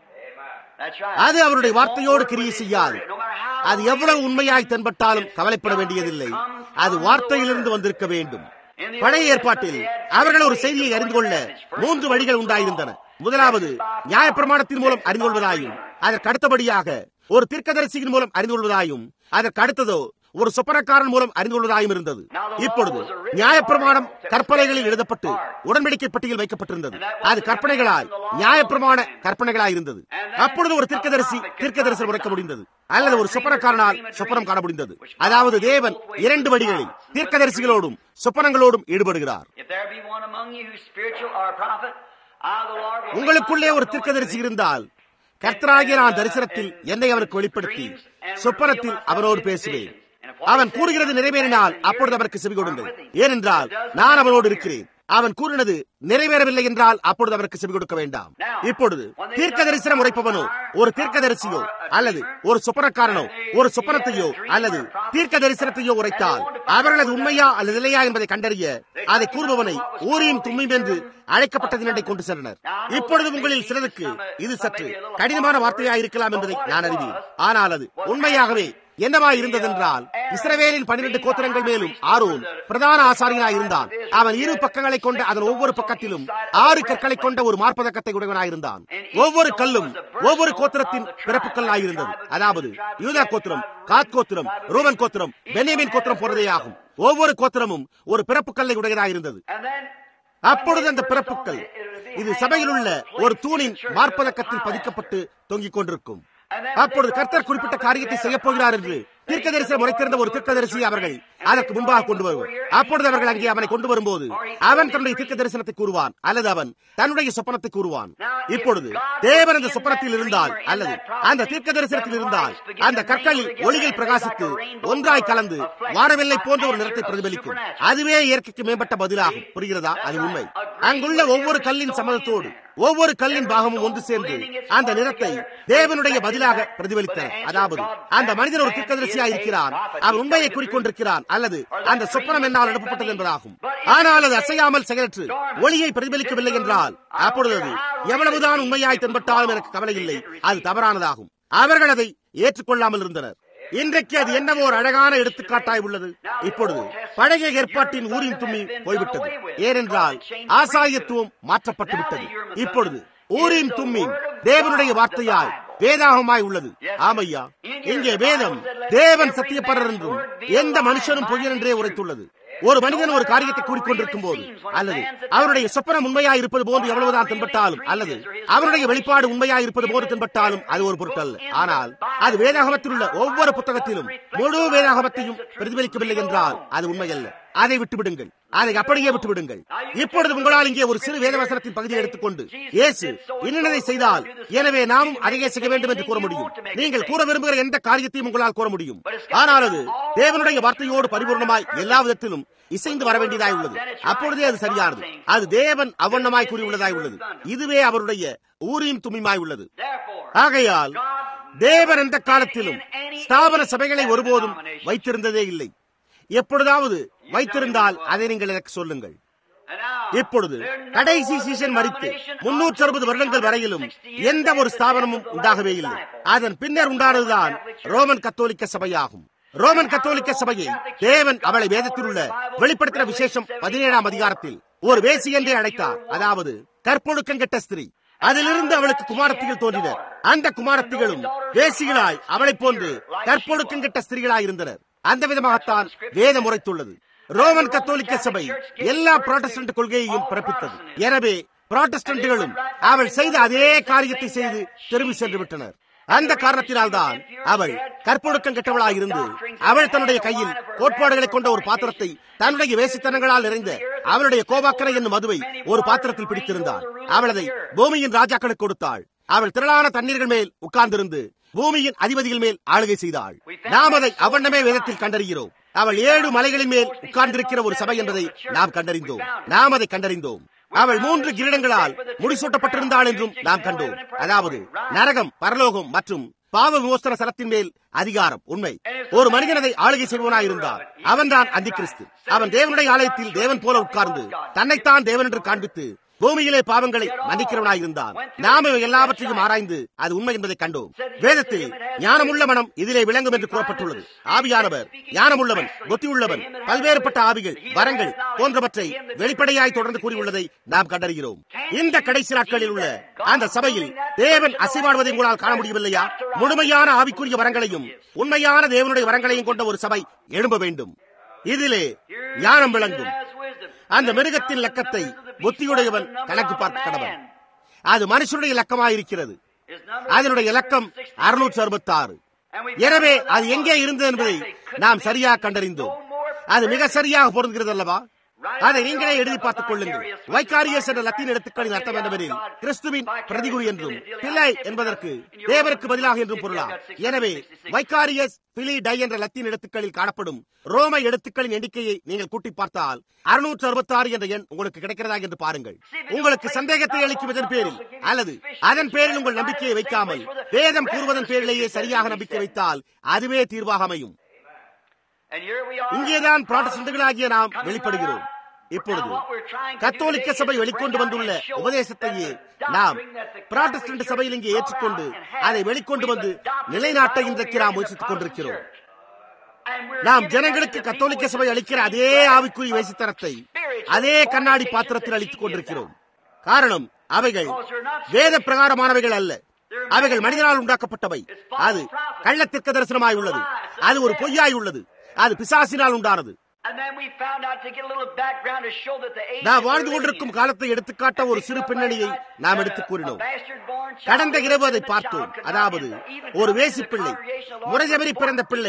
அது அவருடைய வார்த்தையோடு கிரியை செய்யாது. அது எவ்வளவு உண்மையாய் தென்பட்டாலும் கவலைப்பட வேண்டியதில்லை. அது வார்த்தையிலிருந்து வந்திருக்க வேண்டும். பழைய ஏற்பாட்டில் அவர்கள் ஒரு செய்தியை அறிந்து கொள்ள 3 வழிகள் உண்டாயிருந்தன. முதலாவது நியாயப்பிரமாணத்தின் மூலம் அறிந்து கொள்வதாயும், அதற்கு அடுத்தபடியாக ஒரு தீர்க்கதரிசியின் மூலம் அறிந்து கொள்வதாயும், அதற்கு அடுத்ததோ ஒரு சொப்பனக்காரன் மூலம் அறிந்து கொள்வதாயும் இருந்தது. இப்பொழுது நியாயப்பிரமாணம் கற்பனைகளில் எழுதப்பட்டு உடன்படிக்கை பெட்டியில் வைக்கப்பட்டிருந்தது. அது கற்பனைகளாய், நியாயப்பிரமாண கற்பனைகளாய் இருந்தது. அப்பொழுது ஒரு தீர்க்கதரிசனம் உரைக்க முடிந்தது, அல்லது ஒரு சொப்பனக்காரனால் சொப்பனம் காண முடிந்தது. அதாவது தேவன் 2 வழிகளில் தீர்க்கதரிசிகளோடும் சொப்பனங்களோடும் ஈடுபடுகிறார். உங்களுக்குள்ளே ஒரு தீர்க்கதரிசி இருந்தால் கர்த்தராகிய நான் தரிசனத்தில் என்னை அவனுக்கு வெளிப்படுத்தி சொப்பனத்தில் அவனோடு பேசுவேன். அவன் கூறுகிறது நிறைவேறினால் அப்பொழுது அவருக்கு செவி கொடுங்கள், ஏனென்றால் நான் அவனோடு இருக்கிறேன். அவன் கூறினது நிறைவேறவில்லை என்றால் அப்பொழுது அவருக்கு செவி கொடுக்க வேண்டாம். இப்பொழுது தீர்க்க தரிசனம் உரைப்பவனோ, ஒரு தீர்க்கதரிசியோ அல்லது ஒரு சொப்பனக்காரனோ ஒரு சொப்பனத்தையோ அல்லது தீர்க்க தரிசனத்தையோ உரைத்தால் அவர்களது உண்மையா அல்லது இல்லையா என்பதை கண்டறிய அதை கூறுபவனை ஊரியும் தும்மியும் என்று அழைக்கப்பட்டதினடை கொண்டு சென்றனர். இப்பொழுது உங்களில் சிலருக்கு இது சற்று கடினமான வார்த்தையாக இருக்கலாம் என்பதை நான் அறிவேன். ஆனால் அது உண்மையாகவே என்னவா இருந்ததென்றால், இஸ்ரவேலின் 12 கோத்திரங்கள் மேலும் ஆரோன் பிரதான ஆசாரியனாய் இருந்தான். அவன் 2 பக்கங்களை கொண்ட அதன் ஒவ்வொரு பக்கத்திலும் 6 கற்களை கொண்ட ஒரு மார்பதக்கத்தை உடையவனாயிருந்தான். ஒவ்வொரு கல்லும் ஒவ்வொரு கோத்திரத்தின் பிறப்புக்கல்லாயிருந்தது. அதாவது யூதா கோத்திரம், காத் கோத்திரம், ரூபன் கோத்திரம், பென்யமீன் கோத்திரம் போன்றதே ஆகும். ஒவ்வொரு கோத்திரமும் ஒரு பிறப்புக்கல்லை உடையதாயிருந்தது. அப்பொழுது அந்த பிறப்புக்கள் இது சபையில் உள்ள ஒரு தூணின் மார்பதக்கத்தில் பதிக்கப்பட்டு தொங்கிக் கொண்டிருக்கும். அப்பொழுது கர்த்தர் குறிப்பிட்ட காரியத்தை செய்ய போகிறார் என்று தீர்க்கதரிசனம் உரைத்திருந்த ஒரு தீர்க்கதரிசி அவர்கள் அதற்கு முன்பாக கொண்டு வருவார். அப்பொழுது அவர்கள் அங்கே அவனை கொண்டு வரும்போது அவன் தன்னுடைய தீர்க்க தரிசனத்தை கூறுவான் அல்லது அவன் தன்னுடைய சொப்பனத்தை கூறுவான். இப்பொழுது தேவன் அந்த சொப்பனத்தில் இருந்தால் அல்லது அந்த தீர்க்க தரிசனத்தில் இருந்தால் அந்த கற்களில் ஒளிகள் பிரகாசித்து ஒன்றாய் கலந்து வானவெல்லை போன்ற ஒரு நிறத்தை பிரதிபலிக்கும். அதுவே இயற்கைக்கு மேம்பட்ட பதிலாகும். புரிகிறதா? அது உண்மை. அங்குள்ள ஒவ்வொரு கல்லின் சம்மதத்தோடு ஒவ்வொரு கல்லின் பாகமும் ஒன்று சேர்ந்து அந்த நிறத்தை தேவனுடைய பதிலாக பிரதிபலித்தன. அதாவது அந்த மனிதன் ஒரு தீர்க்கதரிசியாக இருக்கிறான், அவன் உண்மையை கூறிக்கொண்டிருக்கிறான் அல்லது அந்த சொப்பனம் என்னால் அனுப்பப்பட்டது என்பதாகும். ஆனால் அது அசையாமல் செயலற்று ஒளியை பிரதிபலிக்கவில்லை என்றால் அப்பொழுது அது எவ்வளவுதான் உண்மையாய் தென்பட்டாலும் எனக்கு கவலை இல்லை, அது தவறானதாகும். அவர்கள் அதை ஏற்றுக்கொள்ளாமல் இருந்தனர். இன்றைக்கு அது என்னவோ ஒரு அழகான எடுத்துக்காட்டாய் உள்ளது. இப்பொழுது பழைய ஏற்பாட்டின் ஊரின் தும்மி போய்விட்டது, ஏனென்றால் ஆசாரியத்துவம் மாற்றப்பட்டு விட்டது. இப்பொழுது ஊரின் தும்மி தேவனுடைய வார்த்தையாய் வேதாகமாய் உள்ளது. ஆமையா, இங்கே வேதம் தேவன் சத்தியப்பரர் என்றும் எந்த மனுஷனும் பொய்யன் என்றே உரைத்துள்ளது. ஒரு மனிதன் ஒரு காரியத்தை கூறிக்கொண்டிருக்கும் போது அல்லது அவருடைய சொப்பனம் உண்மையாய் இருப்பது போன்று எவ்வளவுதான் தென்பட்டாலும் அல்லது அவருடைய வெளிப்பாடு உண்மையாய் இருப்பது போன்று தென்பட்டாலும் அது ஒரு பொருட்டல்ல. ஆனால் அது வேதாகமத்தில் உள்ள ஒவ்வொரு புத்தகத்திலும் முழு வேதாகமத்தையும் பிரதிபலிக்கவில்லை என்றால் அது உண்மையல்ல. அதை விட்டுவிடுங்கள், அதை அப்படியே விட்டுவிடுங்கள். இப்பொழுது உங்களால் இங்கே ஒரு சிறு வேதவசனத்தின் பகுதியை எடுத்துக்கொண்டு இயேசு இன்னதை செய்தால் எனவே நாமும் அதையே செய்ய வேண்டும் என்று கூற முடியும். நீங்கள் கூற விரும்புகிற எந்த காரியத்தையும் உங்களால் கூற முடியும். ஆனால் அது தேவனுடைய வார்த்தையோடு பரிபூர்ணமாய் எல்லா விதத்திலும் இசைந்து வர வேண்டியதாய் உள்ளது. அப்பொழுதே அது சரியானது. அது தேவன் அவ்வண்ணமாய் கூறியுள்ளதாய் உள்ளது. இதுவே அவருடைய ஊரின் தும்மியுமாய் உள்ளது. ஆகையால் தேவன் எந்த காலத்திலும் ஸ்தாபன சபைகளை ஒருபோதும் வைத்திருந்ததே இல்லை. எப்பொழுதாவது வைத்திருந்தால் அதை நீங்கள் எனக்கு சொல்லுங்கள். இப்பொழுது கடைசி சீசன் மரித்து 360 வருடங்கள் வரையிலும் எந்த ஒரு ஸ்தாபனமும் உண்டாகவே இல்லை. அதன் பின்னர் உண்டானதுதான் ரோமன் கத்தோலிக்க சபையாகும். ரோமன் கத்தோலிக்க சபையை தேவன் அவளை வேதத்தில் உள்ள வெளிப்படுத்தின விசேஷம் 17ஆம் அதிகாரத்தில் ஒரு வேசி என்றே அழைத்தார். அதாவது கற்பொழுக்கம் கெட்ட ஸ்திரீ. அதிலிருந்து அவளுக்கு குமாரத்திகள் தோன்றினர். அந்த குமாரத்திகளும் வேசிகளாய் அவளை போன்று கற்பொழுக்கம் கெட்ட ஸ்திரீகளாய் இருந்தனர். அந்த விதமாகத்தான் வேதம் உரைத்துள்ளது. ரோமன் கத்தோலிக்க சபை எல்லா புராட்டஸ்டன்ட் கொள்கையையும் பிறப்பித்தது. எனவே புராட்டஸ்டன்ட்களும் அவள் செய்த அதே காரியத்தை செய்து திரும்பி சென்று விட்டனர். அந்த காரணத்தினால்தான் அவள் கற்பொழுக்கம் கெட்டவளாய் இருந்து அவள் தன்னுடைய கையில் கோட்பாடுகளை கொண்ட ஒரு பாத்திரத்தை தன்னுடைய வேசித்தனங்களால் நிறைந்த அவளுடைய கோபாக்கரை என்னும் மதுவை ஒரு பாத்திரத்தில் பிடித்திருந்தாள். அவள் அதை பூமியின் ராஜாக்களுக்கு கொடுத்தாள். அவள் திரளான தண்ணீர்கள் மேல் உட்கார்ந்திருந்து பூமியின் அதிபதிகள் மேல் ஆளுகை செய்தாள். நாம் அதை அவ்வண்ணமே வேதத்தில் கண்டறிகிறோம். அவள் 7 மலைகளின் மேல் உட்கார்ந்திருக்கிற ஒரு சபை என்பதை நாம் கண்டறிந்தோம். நாம் அதை கண்டறிந்தோம். அவள் 3 கிரீடங்களால் முடிசூட்டப்பட்டிருந்தாள் என்றும் நாம் கண்டோம். அதாவது நரகம், பரலோகம் மற்றும் பாவ விமோசன ஸ்தலத்தின் மேல் அதிகாரம். உண்மை. ஒரு மனிதன் அதை ஆளுகை செய்வனாயிருந்தார். அவன்தான் அந்தி கிறிஸ்து. அவன் தேவனுடைய ஆலயத்தில் தேவன் போல உட்கார்ந்து தன்னைத்தான் தேவன் என்று காண்பித்து பூமியிலே பாவங்களை மன்னிக்கிறவனாயிருந்தான். நாம் எல்லாவற்றையும் ஆராய்ந்து அது உண்மை என்பதை கண்டோம். வேதத்தில் ஞானமுள்ள மனம் இதிலே விளங்கும் என்று கூறப்பட்டுள்ளது. ஆவியானவர் ஞானமுள்ளவன், புத்தியுள்ளவன், பல்வேறுபட்ட ஆவிகள், வரங்கள் போன்றவற்றை வெளிப்படையாய் தொடர்ந்து கூறியுள்ளதை நாம் கண்டறிகிறோம். இந்த கடைசி நாட்களில் உள்ள அந்த சபையில் தேவன் அசைவாடுவதை உங்களால் காண முடியவில்லையா? முழுமையான ஆவிக்குரிய வரங்களையும் உண்மையான தேவனுடைய வரங்களையும் கொண்ட ஒரு சபை எழும்ப வேண்டும். இதிலே ஞானம் விளங்கும். அந்த மிருகத்தின் லக்கத்தை புத்தியுடையவன் கணக்கு பார்க்க கடவன். அது மனுஷனுடைய லக்கமாயிருக்கிறது. அதனுடைய இலக்கம் 666. எனவே அது எங்கே இருந்தது என்பதை நாம் சரியாக கண்டறிந்தோம். அது மிக சரியாக பொருந்துகிறது அல்லவா? அதை நீங்களே எழுதி பார்த்துக் கொள்ளுங்கள். வைகாரியஸ் என்ற லத்தீன் எழுத்துக்களின் அர்த்தம் என்னவெனில் கிறிஸ்துவின் பிரதிகுறி என்றும் பிள்ளை என்பதற்கு தேவனுக்கு பதிலாக என்றும் பொருளாம். எனவே வைகாரியஸ் பிலி டை என்ற லத்தீன் எழுத்துக்களில் காணப்படும் ரோம எழுத்துக்களின் எண்ணிக்கையை நீங்கள் கூட்டி பார்த்தால் 666 என்ற எண் உங்களுக்கு கிடைக்கிறதா என்று பாருங்கள். உங்களுக்கு சந்தேகத்தை அளிக்கும் இதன் பேரில் அல்லது அதன் பேரில் உங்கள் நம்பிக்கையை வைக்காமல் வேதம் கூறுவதன் பேரிலேயே சரியாக நம்பிக்கை வைத்தால் அதுவே தீர்வாக அமையும். இங்கேதான் புராட்டஸ்டன்ட்களாகிய நாம் வெளிப்படுகிறோம். இப்பொழுது கத்தோலிக்க சபை வெளிக்கொண்டு வந்துள்ள உபதேசத்தையே நாம் புராட்டஸ்டன்ட் சபையில் இங்கே ஏற்றுக்கொண்டு அதை வெளிக்கொண்டு வந்து நிலைநாட்ட இன்றைக்கு நாம் முயற்சித்துக் கொண்டிருக்கிறோம். நாம் ஜனங்களுக்கு கத்தோலிக்க சபை அளிக்கிற அதே ஆவிக்குரிய வேசித்தனத்தை அதே கண்ணாடி பாத்திரத்தில் அளித்துக் கொண்டிருக்கிறோம். காரணம், அவைகள் வேத பிரகாரமானவைகள் அல்ல. அவைகள் மனிதனால் உண்டாக்கப்பட்டவை. அது கள்ளத்திற்கு தரிசனமாய் உள்ளது. அது ஒரு பொய்யாய் உள்ளது. அது பிசாசினால் உண்டானது. நாம் வாழ்ந்து கொண்டிருக்கும் காலத்தை எடுத்துக்காட்ட ஒரு சிறு பின்னணியை நாம் எடுத்துக் கூறினோம். கடந்த இரவு அதை பார்த்தோம். அதாவது ஒரு வேசி பிள்ளை, முறைதவறி பிறந்த பிள்ளை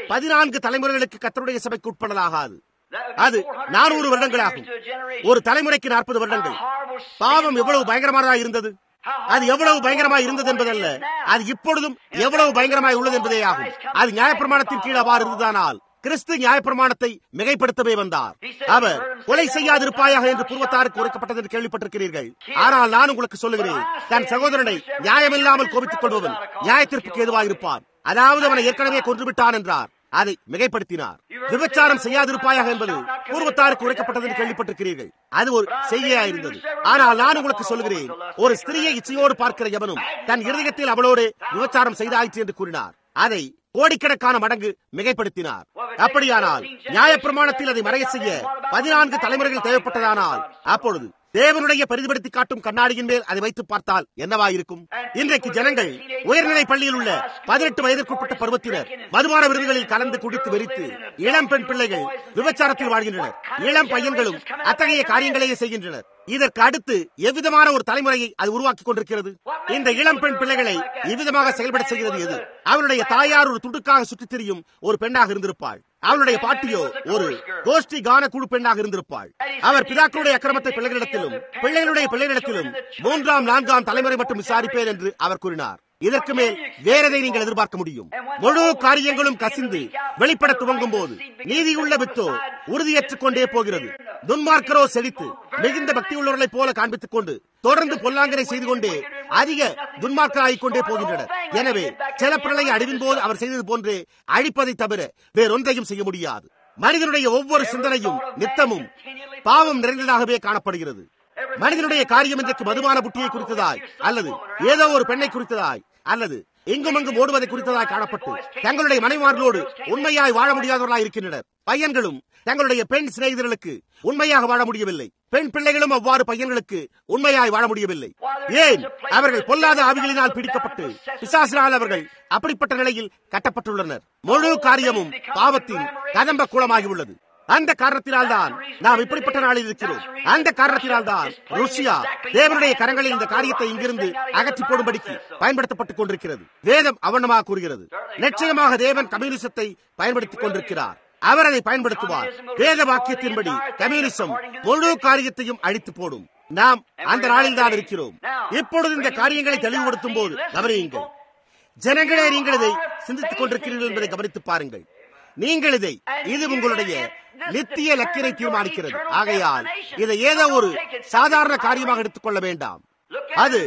14 தலைமுறைகளுக்கு கர்த்தருடைய சபைக்கு உட்படலாகாது. அது 400 வருடங்களாகும். ஒரு தலைமுறைக்கு 40 வருடங்கள். பாவம் எவ்வளவு பயங்கரமானதாக இருந்தது. அது எவ்வளவு பயங்கரமாய் இருந்தது என்பதல்ல, அது இப்பொழுதும் எவ்வளவு பயங்கரமாய் உள்ளது என்பதே ஆகும். அது நியாயப்பிரமாணத்தின் கீழ் அவ்வாறு இருந்ததானால் கிறிஸ்து நியாயப்பிரமாணத்தை மிகைப்படுத்தவே வந்தார். அவர் கொலை செய்யாதிருப்பாயாக என்று பூர்வத்தாருக்கு உரைக்கப்பட்டது என்று கேள்விப்பட்டிருக்கிறீர்கள். ஆனால் நான் உங்களுக்கு சொல்லுகிறேன், தன் சகோதரனை நியாயமில்லாமல் கோபித்துக் கொள்பவன் நியாயத்திற்கு ஏதுவாக இருப்பான். அதாவது அவனை ஏற்கனவே கொன்றுவிட்டான் என்றார். அதை மிகைப்படுத்தினார். விபச்சாரம் செய்யாதிருப்பாயாக என்பது பூர்வத்தாருக்கு உரைக்கப்பட்டது என்று கேள்விப்பட்டிருக்கிறீர்கள். அது ஒரு செய்கையாயிருந்தது. ஆனால் நான் உங்களுக்கு சொல்லுகிறேன், ஒரு ஸ்திரியை இச்சையோடு பார்க்கிற எவனும் தன் இருதயத்தில் அவளோடு விபச்சாரம் செய்தாயிற்று என்று கூறினார். அதை கோடிக்கணக்கான மடங்கு மிகைப்படுத்தினார். அப்படியானால் நியாயப்பிரமாணத்தில் அதை மறைய செய்ய 14 தலைமுறைகள் தேவைப்பட்டதானால் அப்பொழுது தேவனுடைய பரிதிபடுத்தி காட்டும் கண்ணாடியின் மேல் அதை வைத்து பார்த்தால் என்னவாயிருக்கும்? இன்றைக்கு ஜனங்கள் உயர்நிலை பள்ளியில் உள்ள 18 வயதிற்குட்பட்ட பருவத்தினர் மதுபான விருதுகளில் கலந்து குடித்து வெறித்து இளம் பெண் பிள்ளைகள் விபச்சாரத்தில் வாழ்கின்றனர். இளம் பையன்களும் அத்தகைய காரியங்களையே செய்கின்றனர். இதற்கு அடுத்து எவ்விதமான ஒரு தலைமுறையை அது உருவாக்கி கொண்டிருக்கிறது? இந்த இளம் பெண் பிள்ளைகளை இவ்விதமாக செயல்பட செய்கிறது எது? அவளுடைய தாயார் ஒரு துடுக்காக சுற்றித் திரியும் ஒரு பெண்ணாக இருந்திருப்பாள். அவளுடைய பாட்டியோ ஒரு கோஷ்டி கான குழு பெண்ணாக இருந்திருப்பாள். அவர் பிதாக்களுடைய அக்கிரமத்தை பிள்ளைகளிடத்திலும் பிள்ளைகளுடைய பிள்ளைகளிடத்திலும் 3ஆம் 4ஆம் தலைமுறை மட்டும் விசாரிப்பேன் என்று அவர் கூறினார். இதற்கு மேல் வேறதை நீங்கள் எதிர்பார்க்க முடியும்? முழு காரியங்களும் கசிந்து வெளிப்பட துவங்கும் போது நீதியுள்ள வித்தோ உறுதியேற்றுக் கொண்டே போகிறது. துன்மார்க்கரோ செழித்து மிகுந்த பக்தி உள்ளவர்களைப் போல காண்பித்துக் கொண்டு தொடர்ந்து பொல்லாங்கனை செய்து கொண்டே அதிக துன்மார்க்கராகிக் கொண்டே போகின்றனர். எனவே சில பிரளய அழிவின் போது அவர் செய்தது போன்றே அழிப்பதை தவிர வேறொன்றையும் செய்ய முடியாது. மனிதனுடைய ஒவ்வொரு சிந்தனையும் நித்தமும் பாவம் நிறைந்ததாகவே காணப்படுகிறது. மனிதனுடைய காரியம் இன்றைக்கு மதுபான புட்டியை குறித்ததாய் அல்லது ஏதோ ஒரு பெண்ணை குறித்ததாய் அல்லது எங்கும் அங்கும் ஓடுவதை குறித்ததாய் காணப்பட்டு தங்களுடைய மனைவிமார்களோடு உண்மையாய் வாழ முடியாதவர்களாய் இருக்கின்றனர். பையன்களும் தங்களுடைய பெண் சிநேகிதர்களுக்கு உண்மையாக வாழ முடியவில்லை. பெண் பிள்ளைகளும் அவ்வாறு பையன்களுக்கு உண்மையாய் வாழ முடியவில்லை. ஏன்? அவர்கள் பொல்லாத ஆவிகளினால் பிடிக்கப்பட்டு பிசாசினால் அவர்கள் அப்படிப்பட்ட நிலையில் கட்டப்பட்டுள்ளனர். முழு காரியமும் பாவத்தின் கதம்ப கூலமாகி உள்ளது. அந்த காரணத்தினால் தான் நாம் இப்படிப்பட்ட நாளில் இருக்கிறோம். அந்த காரணத்தினால் தான் ருசியா தேவனுடைய கரங்களில் இந்த காரியத்தை இங்கிருந்து அகற்றி போடும்படிக்கு பயன்படுத்தப்பட்டுக் கொண்டிருக்கிறது. வேதம் அவனமாக கூறுகிறது. நிச்சயமாக தேவன் கம்யூனிசத்தை பயன்படுத்திக் கொண்டிருக்கிறார். அவர் அதை பயன்படுத்துவார். வேத வாக்கியத்தின்படி கம்யூனிசம் முழு காரியத்தையும் அழித்து போடும். நாம் அந்த நாளில் தான் இருக்கிறோம். இப்பொழுது இந்த காரியங்களை தெளிவுபடுத்தும் போது கவனியுங்கள். ஜனங்களே, நீங்கள் இதை சிந்தித்துக் கொண்டிருக்கிறீர்கள் என்பதை கவனித்து பாருங்கள். நீங்கள் இதை இது உங்களுடைய நித்திய லக்கினை தீர்மானிக்கிறது. ஆகையால் இதை ஏதோ ஒரு சாதாரண காரியமாக எடுத்துக் கொள்ள வேண்டாம். அது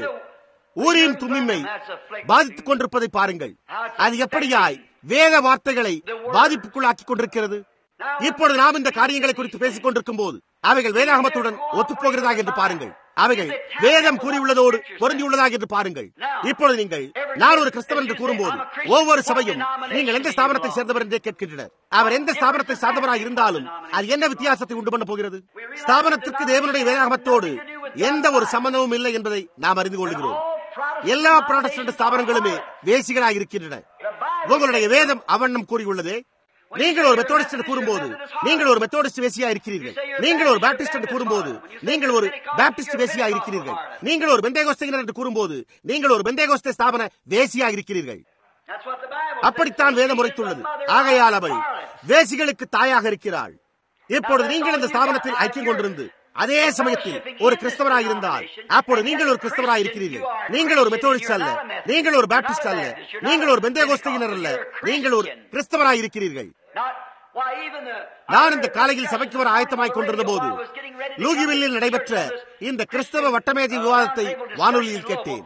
ஊரின் தும்மிமை பாதித்துக் கொண்டிருப்பதை பாருங்கள். அது எப்படியாய் வேத வார்த்தைகளை பாதிப்புக்குள்ளாக்கிக் கொண்டிருக்கிறது. இப்பொழுது நாம் இந்த காரியங்களை குறித்து பேசிக் கொண்டிருக்கும் போது அவைகள் வேதாகமத்துடன் ஒத்துப்போகிறதாக என்று பாருங்கள். அவைகள் வேதம் கூறியுள்ளதோடு பொருந்தியுள்ளதாக என்று பாருங்கள். இப்பொழுது நீங்கள் நான் ஒரு கிறிஸ்தவன் என்று கூறும்போது ஒவ்வொரு சபையும் நீங்கள் எந்த ஸ்தாபனத்தை சேர்ந்தவர் என்றே கேட்கின்றனர். அவர் எந்த ஸ்தாபனத்தை சார்ந்தவராக இருந்தாலும் அது என்ன வித்தியாசத்தை உண்டு பண்ண போகிறது? ஸ்தாபனத்திற்கு தேவனுடைய வேதாகமத்தோடு எந்த ஒரு சம்பந்தமும் இல்லை என்பதை நாம் அறிந்து கொள்கிறோம். எல்லா புராட்டஸ்டன்ட் ஸ்தாபனங்களுமே வேசிகளாக இருக்கின்றன. உங்களுடைய வேதம் அவண்ணம் கூறியுள்ளதே. நீங்கள் ஒரு மெத்தோடிஸ்ட் என்று கூறும்போது நீங்கள் ஒரு மெத்தோடிஸ்ட் வேசியா இருக்கிறீர்கள். நீங்கள் ஒரு பாப்டிஸ்ட் என்று கூறும்போது நீங்கள் ஒரு பாப்டிஸ்ட் வேசியா இருக்கிறீர்கள். நீங்கள் ஒரு பெந்தேகோஸ்தையினர் என்று கூறும்போது நீங்கள் ஒரு பெந்தேகோஸ்தே ஸ்தாபன வேசியா இருக்கிறீர்கள். அப்படித்தான் வேதம் உரைத்துள்ளது. ஆகையால் அவள் வேசிகளுக்கு தாயாக இருக்கிறாள். இப்பொழுது நீங்கள் இந்த ஸ்தாபனத்தில் ஐக்கியம் கொண்டிருந்து அதே சமயத்தில் ஒரு கிறிஸ்தவராக இருந்தால் அப்பொழுது நீங்கள் ஒரு கிறிஸ்தவராக இருக்கிறீர்கள். நீங்கள் ஒரு மெத்தோடிஸ்ட் அல்ல, நீங்கள் ஒரு பாப்டிஸ்ட் அல்ல, நீங்கள் ஒரு பெந்தேகோஸ்தையினர் அல்ல, நீங்கள் ஒரு கிறிஸ்தவராக இருக்கிறீர்கள். நான் இந்த காலையில் சபைக்கு வர ஆயத்தமாய் கொண்டிருந்த போது லூயிவில்லில் நடைபெற்ற இந்த கிறிஸ்தவ வட்டமேஜை விவாதத்தை வானொலியில் கேட்டேன்.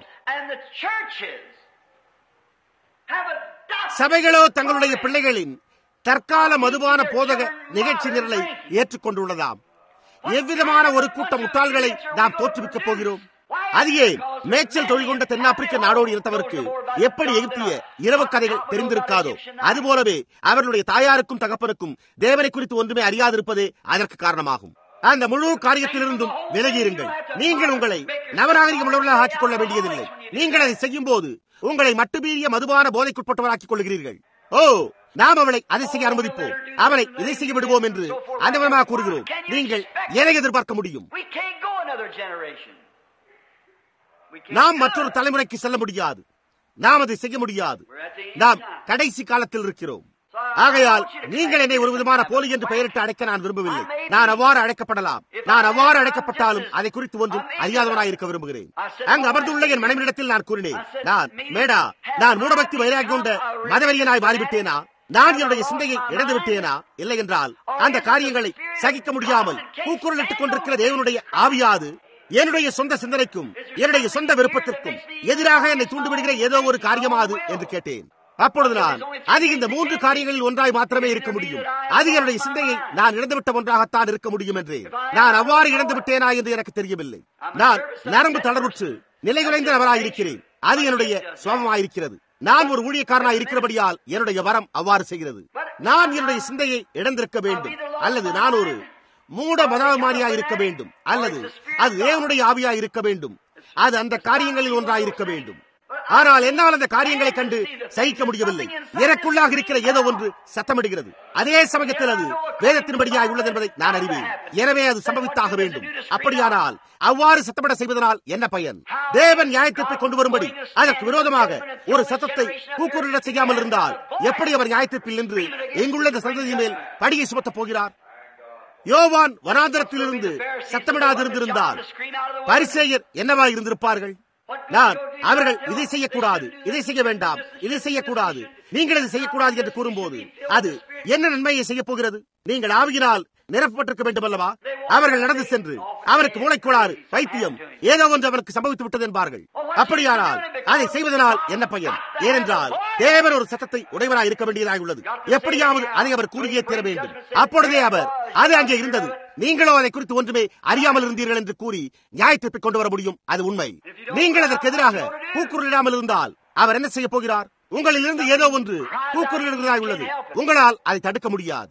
சபைகளோ தங்களுடைய பிள்ளைகளின் தற்கால மதுபான போதக நிகழ்ச்சி நிரலை ஏற்றுக்கொண்டுள்ளதாம். எவ்விதமான ஒரு கூட்ட முட்டாள்களை நாம் தோற்றுவிக்கப் போகிறோம்? அது ஏன் மேய்ச்சல் தொழில் கொண்ட தென்னாப்பிரிக்க நாடோடி இனத்தவருக்கு எப்படி எகிப்திய இரவு கதைகள் தெரிந்திருக்காதோ அதுபோலவே அவர்களுடைய தாயாருக்கும் தகப்பனுக்கும் தேவனை குறித்து ஒன்றுமே அறியாதிருப்பதே அதற்கு காரணமாகும். அந்த முழு காரியத்திலிருந்தும் விலகியிருங்கள். நீங்கள் உங்களை நவநாகரிகம் உள்ளவர்களாக ஆக்கிக் கொள்ள வேண்டியதில்லை. நீங்கள் அதை செய்யும் போது உங்களை மட்டுமீறிய மதுபான போதைக்குட்பட்டவராக்கிக் கொள்கிறீர்கள். ஓ, நாம் அவளை அதை செய்ய அனுமதிப்போம், அவனை இதை செய்ய விடுவோம் என்று அந்த விதமாக கூறுகிறோம். நீங்கள் எதை எதிர்பார்க்க முடியும்? நாம் மற்றொரு தலைமுறைக்கு செல்ல முடியாது, நாம் அதை செய்ய முடியாது. நாம் கடைசி காலத்தில் இருக்கிறோம். ஆகையால் நீங்கள் என்னை ஒரு விதமான போலி என்று பெயரிட்டு அழைக்க நான் விரும்பவில்லை. நான் அவ்வாறு அழைக்கப்படலாம். நான் அவ்வாறு அழைக்கப்பட்டாலும் அதை குறித்து ஒன்றும் அறியாதவனாய் இருக்க விரும்புகிறேன். அங்கு அமர்ந்துள்ள என் மனைவியிடத்தில் நான் கூறினேன், நான் மூடபக்தி வைராகியம் கொண்ட மதவெறியனாய் மாறிவிட்டேனா? நான் என்னுடைய சிந்தையை இழந்து விட்டேனா? இல்லை என்றால் அந்த காரியங்களை சகிக்க முடியாமல் கூக்குரலிட்டுக் கொண்டிருக்கிற தேவனுடைய ஆவியாது என்னுடைய சொந்த சிந்தனைக்கும் என்னுடைய சொந்த விருப்பத்திற்கும் எதிராக என்னை தூண்டுவிடுகிற ஏதோ ஒரு காரியமாது என்று கேட்டேன். அப்பொழுது நான் அது இந்த 3 காரியங்களில் ஒன்றாய் மாத்திரமே இருக்க முடியும். அது என்னுடைய சிந்தையை நான் இழந்துவிட்ட ஒன்றாகத்தான் இருக்க முடியும் என்று. நான் அவ்வாறு இழந்து விட்டேனா என்று எனக்கு தெரியவில்லை. நான் நரம்பு தளர்வுற்று நிலைகுலைந்த நபராயிருக்கிறேன். அது என்னுடைய சுவாபமாயிருக்கிறது. நான் ஒரு ஊழியக்காரனாய் இருக்கிறபடியால் என்னுடைய வரம் அவ்வாறு செய்கிறது. நான் என்னுடைய சிந்தையை இழந்திருக்க வேண்டும், அல்லது நான் ஒரு மூட மதமானியாய் இருக்க வேண்டும், அல்லது அது தேவனுடைய ஆவியாய் இருக்க வேண்டும். அது அந்த காரியங்களில் ஒன்றாயிருக்க வேண்டும். ஆனால் என்னால் அந்த காரியங்களை கண்டு சகிக்க முடியவில்லை. எனக்குள்ளாக இருக்கிற ஏதோ ஒன்று சத்தமிடுகிறது. அதே சமயத்தில் அது வேதத்தின்படியாய் உள்ளது என்பதை நான் அறிவேன். எனவே அது சம்பவித்தாக வேண்டும். அப்படியானால் அவ்வாறு சத்தமிட செய்வதனால் என்ன பயன்? தேவன் நியாயத்தீர்ப்பை கொண்டு வரும்படி அதற்கு விரோதமாக ஒரு சத்தத்தை கூக்குரலிட செய்யாமல் இருந்தால் எப்படி அவர் நியாயத்தீர்ப்பில் நின்று எங்குள்ள இந்த சந்ததியின் மேல் படியை சுமத்தப் போகிறார்? யோவான் வனாந்தரத்திலிருந்து சத்தமிடாதிருந்திருந்தால் பரிசேயர் என்னவா இருந்திருப்பார்கள்? நான் அவர்கள் இதை செய்யக்கூடாது, இதை செய்ய வேண்டாம், இதை செய்யக்கூடாது, நீங்கள் இதை செய்யக்கூடாது என்று கூறும்போது அது என்ன நன்மையை செய்ய போகிறது? நீங்கள் ஆவியினால் நிரப்பப்பட்டிருக்க வேண்டும் அல்லவா? அவர்கள் நடந்து சென்று அவருக்கு மூளைக்கோளாறு, பைத்தியம், ஏதோ ஒன்று அவருக்கு சம்பவித்து விட்டது என்பார்கள். அப்படியானால் அதை செய்வதனால் என்ன பயன்? ஏனென்றால் தேவன் ஒரு சத்தத்தை உடையவராய் இருக்க வேண்டியதாக உள்ளது. எப்படியாவது அதை அவர் கூறியே தீர வேண்டும். அப்பொழுதே அவர் அது அங்கே இருந்தது, நீங்களோ அதை குறித்து ஒன்றுமே அறியாமல் இருந்தீர்கள் என்று கூறி நியாயத்தீர்ப்பை கொண்டு வர முடியும். அது உண்மை. நீங்கள் அதற்கு எதிராக கூக்குரலிடாமல் இருந்தால் அவர் என்ன செய்ய போகிறார்? உங்களிலிருந்து ஏதோ ஒன்று கூக்குரலிடுவதாக உள்ளது. உங்களால் அதை தடுக்க முடியாது.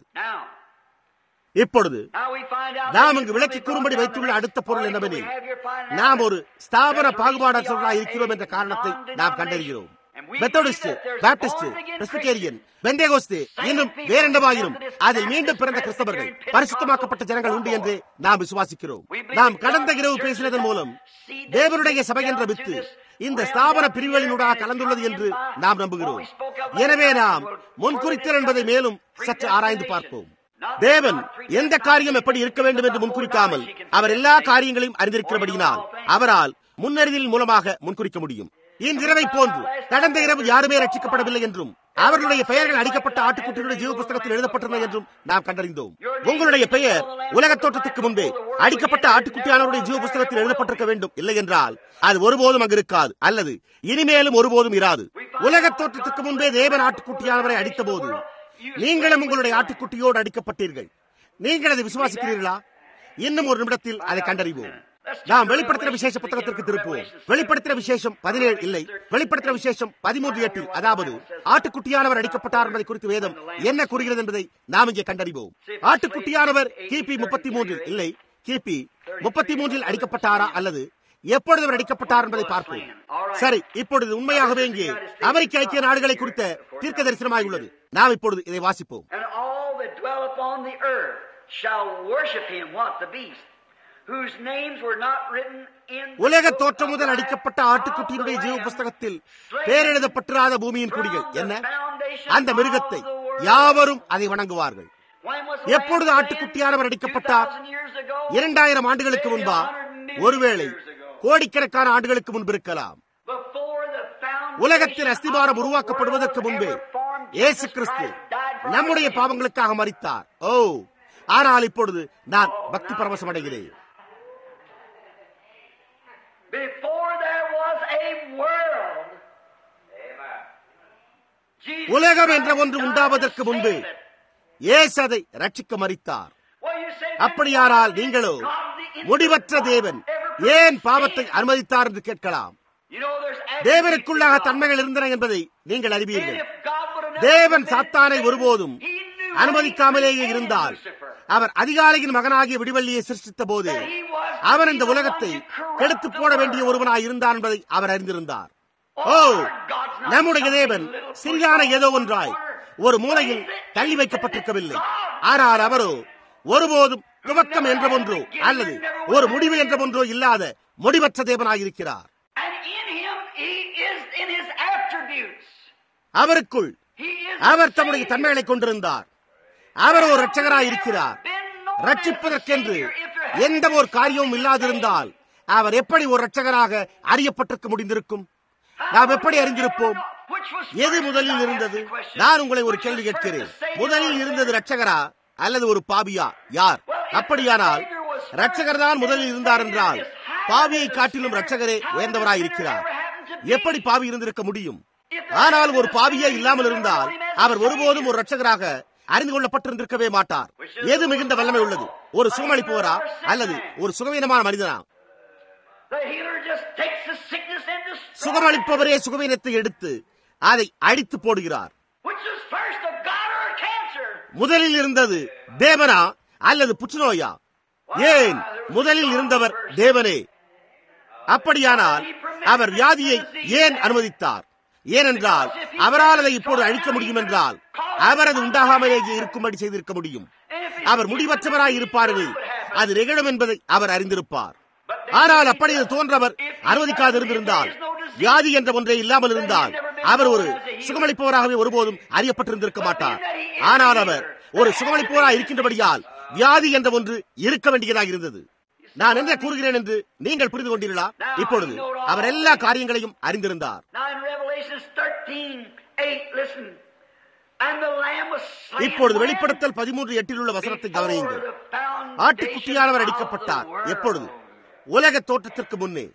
இப்பொழுது நாம் இங்கு விளக்கி கூறும்படி வைத்துள்ள அடுத்த பொருள் என்னவெனில், நாம் ஒரு ஸ்தாபன பாகுபாடற்றவர்களாக இருக்கிறோம் என்ற காரணத்தை நாம் கண்டறிகிறோம். மெத்தடிஸ்ட், பாப்டிஸ்ட், பிரெஸ்பிட்டேரியன், பெந்தேகோஸ்தே, இன்னும் வேறெண்டவாயினும் அதில் மீண்டும் பிறந்த கிறிஸ்தவர்கள், பரிசுத்தமாக்கப்பட்ட ஜனங்கள் உண்டு என்று நாம் விசுவாசிக்கிறோம். நாம் கடந்த இரவு பேசினதன் மூலம் தேவனுடைய சபை என்ற வித்து இந்த ஸ்தாபன பிரிவுகளினூடாக கலந்துள்ளது என்று நாம் நம்புகிறோம். எனவே நாம் முன்குறித்தல் என்பதை மேலும் சற்று ஆராய்ந்து பார்ப்போம். தேவன் எந்த காரியம் எப்படி இருக்க வேண்டும் என்று முன்குறிக்காமல் அவர் எல்லா காரியங்களையும் அறிந்திருக்கிறபடியினால் அவரால் முன்னறிதலின் மூலமாக முன்குறிக்க முடியும். இன்றிரவை போன்று கடந்த இரவு யாருமே ரட்சிக்கப்படவில்லை என்றும் அவர்களுடைய பெயர்கள் அடிக்கப்பட்ட ஆட்டுக்குட்டியுடைய ஜீவ புஸ்தகத்தில் எழுதப்பட்டுள்ளது என்றும் நாம் கண்டறிந்தோம். உங்களுடைய பெயர் உலக தோற்றத்துக்கு முன்பே அடிக்கப்பட்ட ஆட்டுக்குட்டியானவருடைய ஜீவ புஸ்தகத்தில் எழுதப்பட்டிருக்க வேண்டும். இல்லை என்றால் அது ஒருபோதும் அங்கு இருக்காது, அல்லது இனிமேலும் ஒருபோதும் இராது. உலக தோற்றத்துக்கு முன்பே தேவன் ஆட்டுக்குட்டியானவரை அடித்த போது நீங்களும் உங்களுடைய ஆட்டுக்குட்டியோடு அடிக்கப்பட்டீர்கள். நீங்கள் அதை விசுவாசிக்கிறீர்களா? இன்னும் ஒரு நிமிடத்தில் அதை கண்டறிவோம். நாம் வெளிப்படுத்தின விசேஷ புத்தகத்திற்கு திருப்புவோம். வெளிப்படுத்தின விசேஷம் 17 இல்லை, வெளிப்படுத்தின விசேஷம் 13:8, அதாவது ஆட்டுக்குட்டியானவர் அடிக்கப்பட்டார் என்பதை குறித்து வேதம் என்ன கூறுகிறது என்பதை நாம் இங்கே கண்டறிவோம். ஆட்டுக்குட்டியானவர் கிபி 33 இல்லை, கிபி 33 அடிக்கப்பட்டாரா அல்லது எப்பொழுது அவர் அடிக்கப்பட்டார் என்பதை பார்ப்போம். சரி, இப்பொழுது உண்மையாகவே இங்கே அமெரிக்க ஐக்கிய நாடுகளை குறித்த தீர்க்க தரிசனமாய் உள்ளது. நாம் இப்பொழுது இதை வாசிப்போம். உலக தோற்றம் முதல் அடிக்கப்பட்ட ஆட்டுக்குட்டியினுடைய ஜீவ புஸ்தகத்தில் பேர் எழுதப்பட்டிராத பூமியின் குடிகள் என்ன? அந்த மிருகத்தை யாவரும் அதை வணங்குவார்கள். எப்பொழுது ஆட்டுக்குட்டியானவர் அடிக்கப்பட்டார்? 2000 ஆண்டுகளுக்கு முன்பா? ஒருவேளை கோடிக்கணக்கான ஆண்டுகளுக்கு முன்பு இருக்கலாம். உலகத்தின் அஸ்திபாரம் உருவாக்கப்படுவதற்கு முன்பே இயேசு கிறிஸ்து நம்முடைய பாவங்களுக்காக மரித்தார். ஆனால் இப்பொழுது நான் பக்தி பரவசம் அடைகிறேன். உலகம் என்ற ஒன்று உண்டாவதற்கு முன்பே இயேசு அதை ரட்சிக்க மரித்தார். அப்படியானால் நீங்களோ முடிவற்ற தேவன் ஏன் பாவத்தை அனுமதித்தார் என்று கேட்கலாம். தேவனுக்குள்ளாக தன்மைகள் இருந்தன என்பதை நீங்கள் அறிவீர்கள். தேவன் சாத்தானை ஒருபோதும் அனுமதிக்காமலேயே இருந்தால், அவர் அதிகாலையின் மகனாகிய விடிவெள்ளியை சிருஷ்டித்த போது அவன் இந்த உலகத்தை கெடுத்து போட வேண்டிய ஒருவனாய் இருந்தான் என்பதை அவர் அறிந்திருந்தார். நம்முடைய தேவன் சிறியான ஏதோ ஒன்றாய் ஒரு மூலையில் தள்ளி வைக்கப்பட்டிருக்கவில்லை. ஆனால் அவரோ ஒருபோதும் துவக்கம் என்ற ஒன்றோ அல்லது ஒரு முடிவு என்ற ஒன்றோ இல்லாத முடிவற்ற தேவனாயிருக்கிறார். அவருக்குள் அவர் தம்முடைய தன்மைகளை கொண்டிருந்தார். அவர் ஒரு இரட்சகராயிருக்கிறார். ரட்சிப்பதற்கென்று எந்த ஒரு காரியமும் இல்லாதிருந்தால் அவர் எப்படி ஒரு இரட்சகராக அறியப்பட்டிருக்க முடிந்திருக்கும்? நாம் எப்படி அறிந்திருப்போம்? எது முதலில் இருந்தது? நான் உங்களை ஒரு கேள்வி கேட்கிறேன். முதலில் இருந்தது இரட்சகரா அல்லது ஒரு பாவியா? யார்? அப்படியானால் இரட்சகர் தான் முதலில் இருந்தார் என்றால் பாவியை காட்டிலும் இரட்சகரே உயர்ந்தவராயிருக்கிறார். எப்படி பாவி இருந்திருக்க முடியும்? ஆனால் ஒரு பாவியே இல்லாமல் இருந்தால் அவர் ஒருபோதும் ஒரு இரட்சகராக அறிந்து கொள்ளப்பட்டிருந்திருக்கவே மாட்டார். எது மிகுந்த வல்லமை உள்ளது? ஒரு சுகமளிப்பவரா அல்லது ஒரு சுகவீனமான மனிதனா? சுகமளிப்பவரே சுகவீனத்தை எடுத்து அதை அடித்து போடுகிறார். முதலில் இருந்தது தேவனா அல்லது புற்றுநோயா? ஏன் முதலில் இருந்தவர் தேவனே. அப்படியானால் அவர் வியாதியை ஏன் அனுமதித்தார்? ஏனென்றால் அவரால் அதை இப்போது அழிக்க முடியும் என்றால் அவர் அது உண்டாகாமலேயே இருக்கும்படி செய்திருக்க முடியும். அவர் முடிவற்றவராய் இருப்பார்கள், அது நிகழும் என்பதை அவர் அறிந்திருப்பார். ஆனால் அப்படி அது தோன்றவர் அனுமதிக்காதிருந்திருந்தால், வியாதி என்ற ஒன்றே இல்லாமல் இருந்தால் அவர் ஒரு சுகமளிப்பவராகவே ஒருபோதும் அறியப்பட்டிருந்திருக்க மாட்டார். ஆனால் அவர் ஒரு சுகமளிப்பவராக இருக்கின்றபடியால் வியாதி என்ற ஒன்று இருக்க வேண்டியதாக இருந்தது. நான் என்ன கூறுகிறேன் என்று நீங்கள் புரிந்து கொண்டீர்களா? இப்பொழுது அவர் எல்லா காரியங்களையும் அறிந்திருந்தார். இப்பொழுது வெளிப்படுத்தல் 13:8 உள்ள வசனத்தை கவனியுங்கள். ஆட்டுக்குட்டியானவர் அடிக்கப்பட்டார். எப்பொழுது? உலக தோற்றத்திற்கு முன்னே.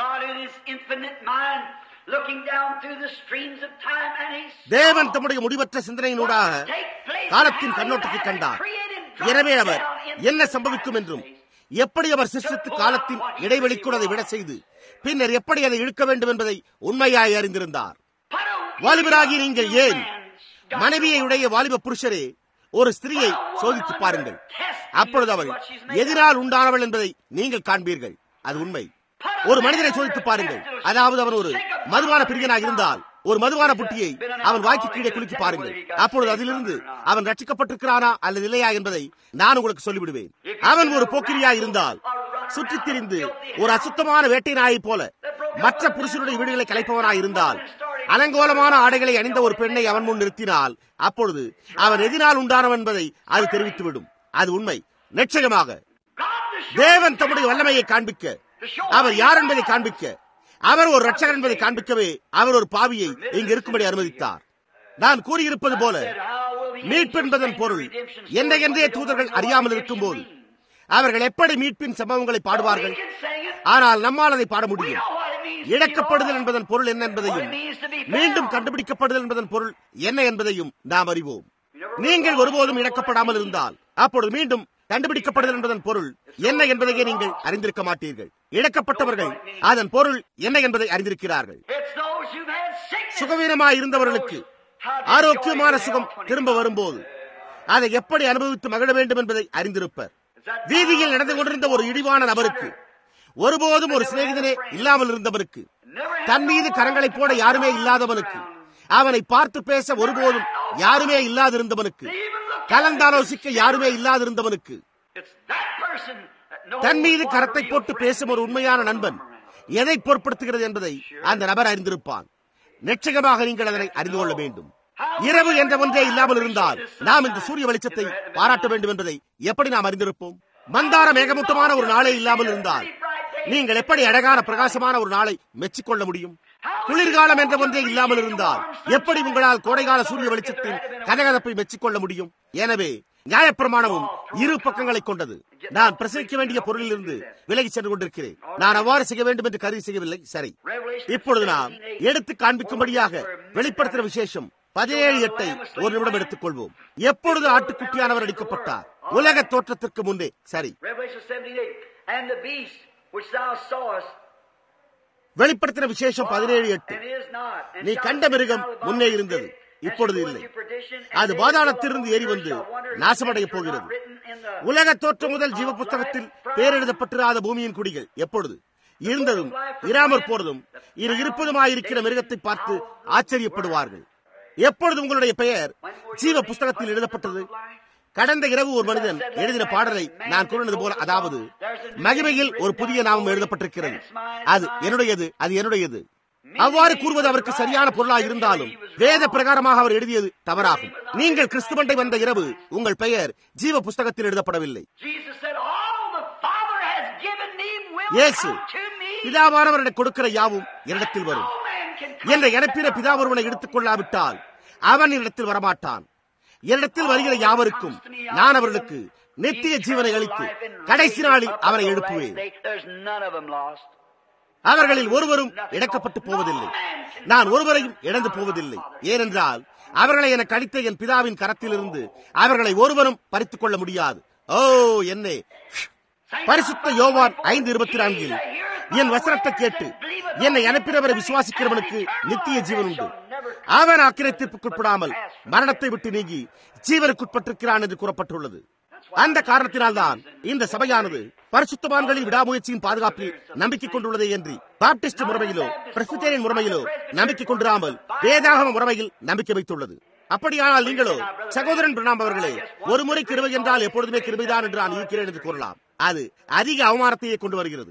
தேவன் தம்முடைய முடிவற்ற சிந்தனையினூடாக காலத்தின் கண்ணோட்டத்தை கண்டார். எனவே அவர் என்ன சம்பவிக்கும் என்றும் எப்படி அவர் சிருஷ்டித்து காலத்தின் இடைவெளிக்குள் அதை விட செய்து பின்னர் எப்படி அதை இழுக்க வேண்டும் என்பதை உண்மையாய் அறிந்திருந்தார். வாலிபராகி நீங்கள் ஏன் மனைவியை உடைய வாலிப புருஷரே ஒரு ஸ்திரியை சோதித்து பாருங்கள். அப்பொழுது அவள் எதிரால் உண்டானவள் என்பதை நீங்கள் காண்பீர்கள். அது உண்மை. ஒரு மனிதனை சோதித்து பாருங்கள். அதாவது அவன் ஒரு மதுபான பிரியனாக இருந்தால் ஒரு மதுபான புட்டியை அவன் வாய்க்கு கீழே குலுக்கி பாருங்கள். அப்பொழுது அதிலிருந்து அவன் ரட்சிக்கப்பட்டிருக்கிறானா அல்லது இல்லையா என்பதை நான் உங்களுக்கு சொல்லிவிடுவேன். அவன் ஒரு போக்கிரியா இருந்தால், சுற்றித் திரிந்து ஒரு அசுத்தமான வேட்டை நாயை போல மற்ற புருஷனுடைய வீடுகளை கலைப்பவனாய் இருந்தால், அலங்கோலமான ஆடைகளை அணிந்த ஒரு பெண்ணை அவன் முன் நிறுத்தினால் அப்பொழுது அவன் எதினால் உண்டானவன் என்பதை அது தெரிவித்துவிடும். அது உண்மை. நிச்சயமாக தேவன் தம்முடைய வல்லமையை காண்பிக்க, அவர் யார் என்பதை காண்பிக்க, அவர் ஒரு இரட்சகர் என்பதை காண்பிக்கவே அவர் ஒரு பாவியை இங்கு இருக்கும்படி அனுமதித்தார். நான் கூறியிருப்பது போல மீட்பு என்பதன் பொருள் என்ன என்றே தூதர்கள் அறியாமல் இருக்கும் போது அவர்கள் எப்படி மீட்பின் சம்பவங்களை பாடுவார்கள்? ஆனால் நம்மால் அதை பாட முடியும். இழக்கப்படுதல் என்பதன் பொருள் என்ன என்பதையும் மீண்டும் கண்டுபிடிக்கப்படுதல் என்பதன் பொருள் என்ன என்பதையும் நாம் அறிவோம். நீங்கள் ஒருபோதும் இழக்கப்படாமல் இருந்தால் அப்பொழுது மீண்டும் கண்டுபிடிக்கப்படுதல் என்பதன் பொருள் என்ன என்பதையே நீங்கள் அறிந்திருக்க மாட்டீர்கள். இழக்கப்பட்டவர்கள் அதன் பொருள் என்ன என்பதை அறிந்திருக்கிறார்கள். சுகவீனமாய் இருந்தவர்களுக்கு ஆரோக்கியமான சுகம் திரும்ப வரும்போது அதை எப்படி அனுபவித்து மகிழ வேண்டும் என்பதை அறிந்திருப்பர். வீதியில் நடந்து கொண்டிருந்த ஒரு இழிவான நபருக்கு, ஒருபோதும் ஒரு சிநேகிதனே இல்லாமல் இருந்தவனுக்கு, தன் மீது கரங்களை போட யாருமே இல்லாதவனுக்கு, அவனை பார்த்து பேச ஒருபோதும் யாருமே இல்லாதிருந்தவனுக்கு, கலந்தாலோசிக்க யாருமே இல்லாதிருந்தவனுக்கு, தன் மீது கரத்தை போட்டு பேசும் ஒரு உண்மையான நண்பன் எதை பொருட்படுத்துகிறது என்பதை அந்த நபர் அறிந்திருப்பான். நிச்சயமாக நீங்கள் அதனை அறிந்து கொள்ள வேண்டும். இரவு என்ற ஒன்றே இல்லாமல் இருந்தால் நாம் இந்த சூரிய வெளிச்சத்தை பாராட்ட வேண்டும் என்பதை எப்படி நாம் அறிந்திருப்போம்? மந்தார மேகமூட்டமான ஒரு நாளே இல்லாமல் இருந்தால் நீங்கள் எப்படி அழகான பிரகாசமான ஒரு நாளை மெச்சிக்கொள்ள முடியும்? குளிர்காலம் என்ற ஒன்றே இல்லாமல் இருந்தால் எப்படி உங்களால் கோடைகால சூரிய வெளிச்சத்தின் கதகதப்பை மெச்சிக்கொள்ள முடியும்? எனவே நியாயப்பிரமாணமும் இரு பக்கங்களை கொண்டது. நான் பிரசவிக்க வேண்டிய பொருளிலிருந்து விலகி சென்று கொண்டிருக்கிறேன். நான் அவ்வாறு செய்ய வேண்டும் என்று கருதி செய்யவில்லை. சரி, இப்பொழுது நாம் எடுத்து காண்பிக்கும்படியாக வெளிப்படுத்தின விசேஷம் 17:8 ஒரு நிமிடம் எடுத்துக் கொள்வோம். எப்பொழுது ஆட்டுக்குட்டியானவர் அடிக்கப்பட்டார்? உலக தோற்றத்திற்கு முன்னே. சரி, வெளிப்படுத்தின விசேஷம் 17:8. நீ கண்ட மிருகம் முன்னே இருந்தது, இப்பொழுது இல்லை. அது பாதாளத்திலிருந்து ஏறி வந்து நாசமடைய போகிறது. உலக தோற்றம் முதல் ஜீவ புத்தகத்தில் பேரெழுதப்பட்டிராத பூமியின் குடிகள் எப்பொழுது இருந்ததும் இராமற் போனதும் இனி இருப்பதுமாயிருக்கிற மிருகத்தை பார்த்து ஆச்சரியப்படுவார்கள். எப்பொழுது உங்களுடைய பெயர் ஜீவ புஸ்தகத்தில் எழுதப்பட்டது? கடந்த இரவு ஒரு மனிதன் எழுதின பாடலை நான் கூறினது போல, அதாவது மகிமையில் ஒரு புதிய நாமம் எழுதப்பட்டிருக்கிறது, அது என்னுடையது, அது என்னுடையது. அவ்வாறு கூறுவது அவருக்கு சரியான பொருளாக இருந்தாலும் வேத பிரகாரமாக அவர் எழுதியது தவறாகும். நீங்கள் கிறிஸ்துவண்டை வந்த இரவு உங்கள் பெயர் ஜீவ புஸ்தகத்தில் எழுதப்படவில்லை. இயேசு, பிதாவானவரிட கொடுக்கிற யாவும் என்னிடத்தில் வரும். என்ற எனப்பிற பிதா ஒருவனை எடுத்துக் கொள்ளாவிட்டால் அவன் என்னிடத்தில் வரமாட்டான். என்னிடத்தில் வருகிற யாவருக்கும் நான் அவர்களுக்கு நித்திய ஜீவனை அளித்து கடைசி நாளில் அவனை எழுப்புவேன். அவர்களில் ஒருவரும் இழக்கப்பட்டு போவதில்லை, நான் ஒருவரையும் இழந்து போவதில்லை. ஏனென்றால் அவர்களை எனக்கு அளித்த என் பிதாவின் கரத்திலிருந்து அவர்களை ஒருவரும் பறித்துக் கொள்ள முடியாது. ஓ என்னே! பரிசுத்த யோவான் 5:24 என் வசனத்தை கேட்டு என்னை அனுப்பினவரை விசுவாசிக்கிறவனுக்கு நித்திய ஜீவன் உண்டு, அவன் ஆக்கிரத்திற்குட்படாமல் மரணத்தை விட்டு நீங்கி ஜீவனுக்குட்பட்டிருக்கிறான் என்று கூறப்பட்டுள்ளது. அந்த காரணத்தினால்தான் இந்த சபையானது பரிசுத்தவான்களின் விடாமுயற்சியின் பாதுகாப்பில் நம்பிக்கை கொண்டுள்ளதே என்று பாப்டிஸ்ட் முறையிலோ பிரெஸ்பிட்டேரியன் முறையிலோ நம்பிக்கை கொண்டிராமல் வேதாகம முறையில் நம்பிக்கை வைத்துள்ளது. அப்படியானால் நீங்களோ சகோதரன் பிரணாம் அவர்களே, ஒரு முறை கிருபை என்றால் எப்பொழுதுமே கிருபைதான் என்று நான் இருக்கிறேன் என்று கூறலாம். அது அதிக அவமானத்தையே கொண்டு வருகிறது.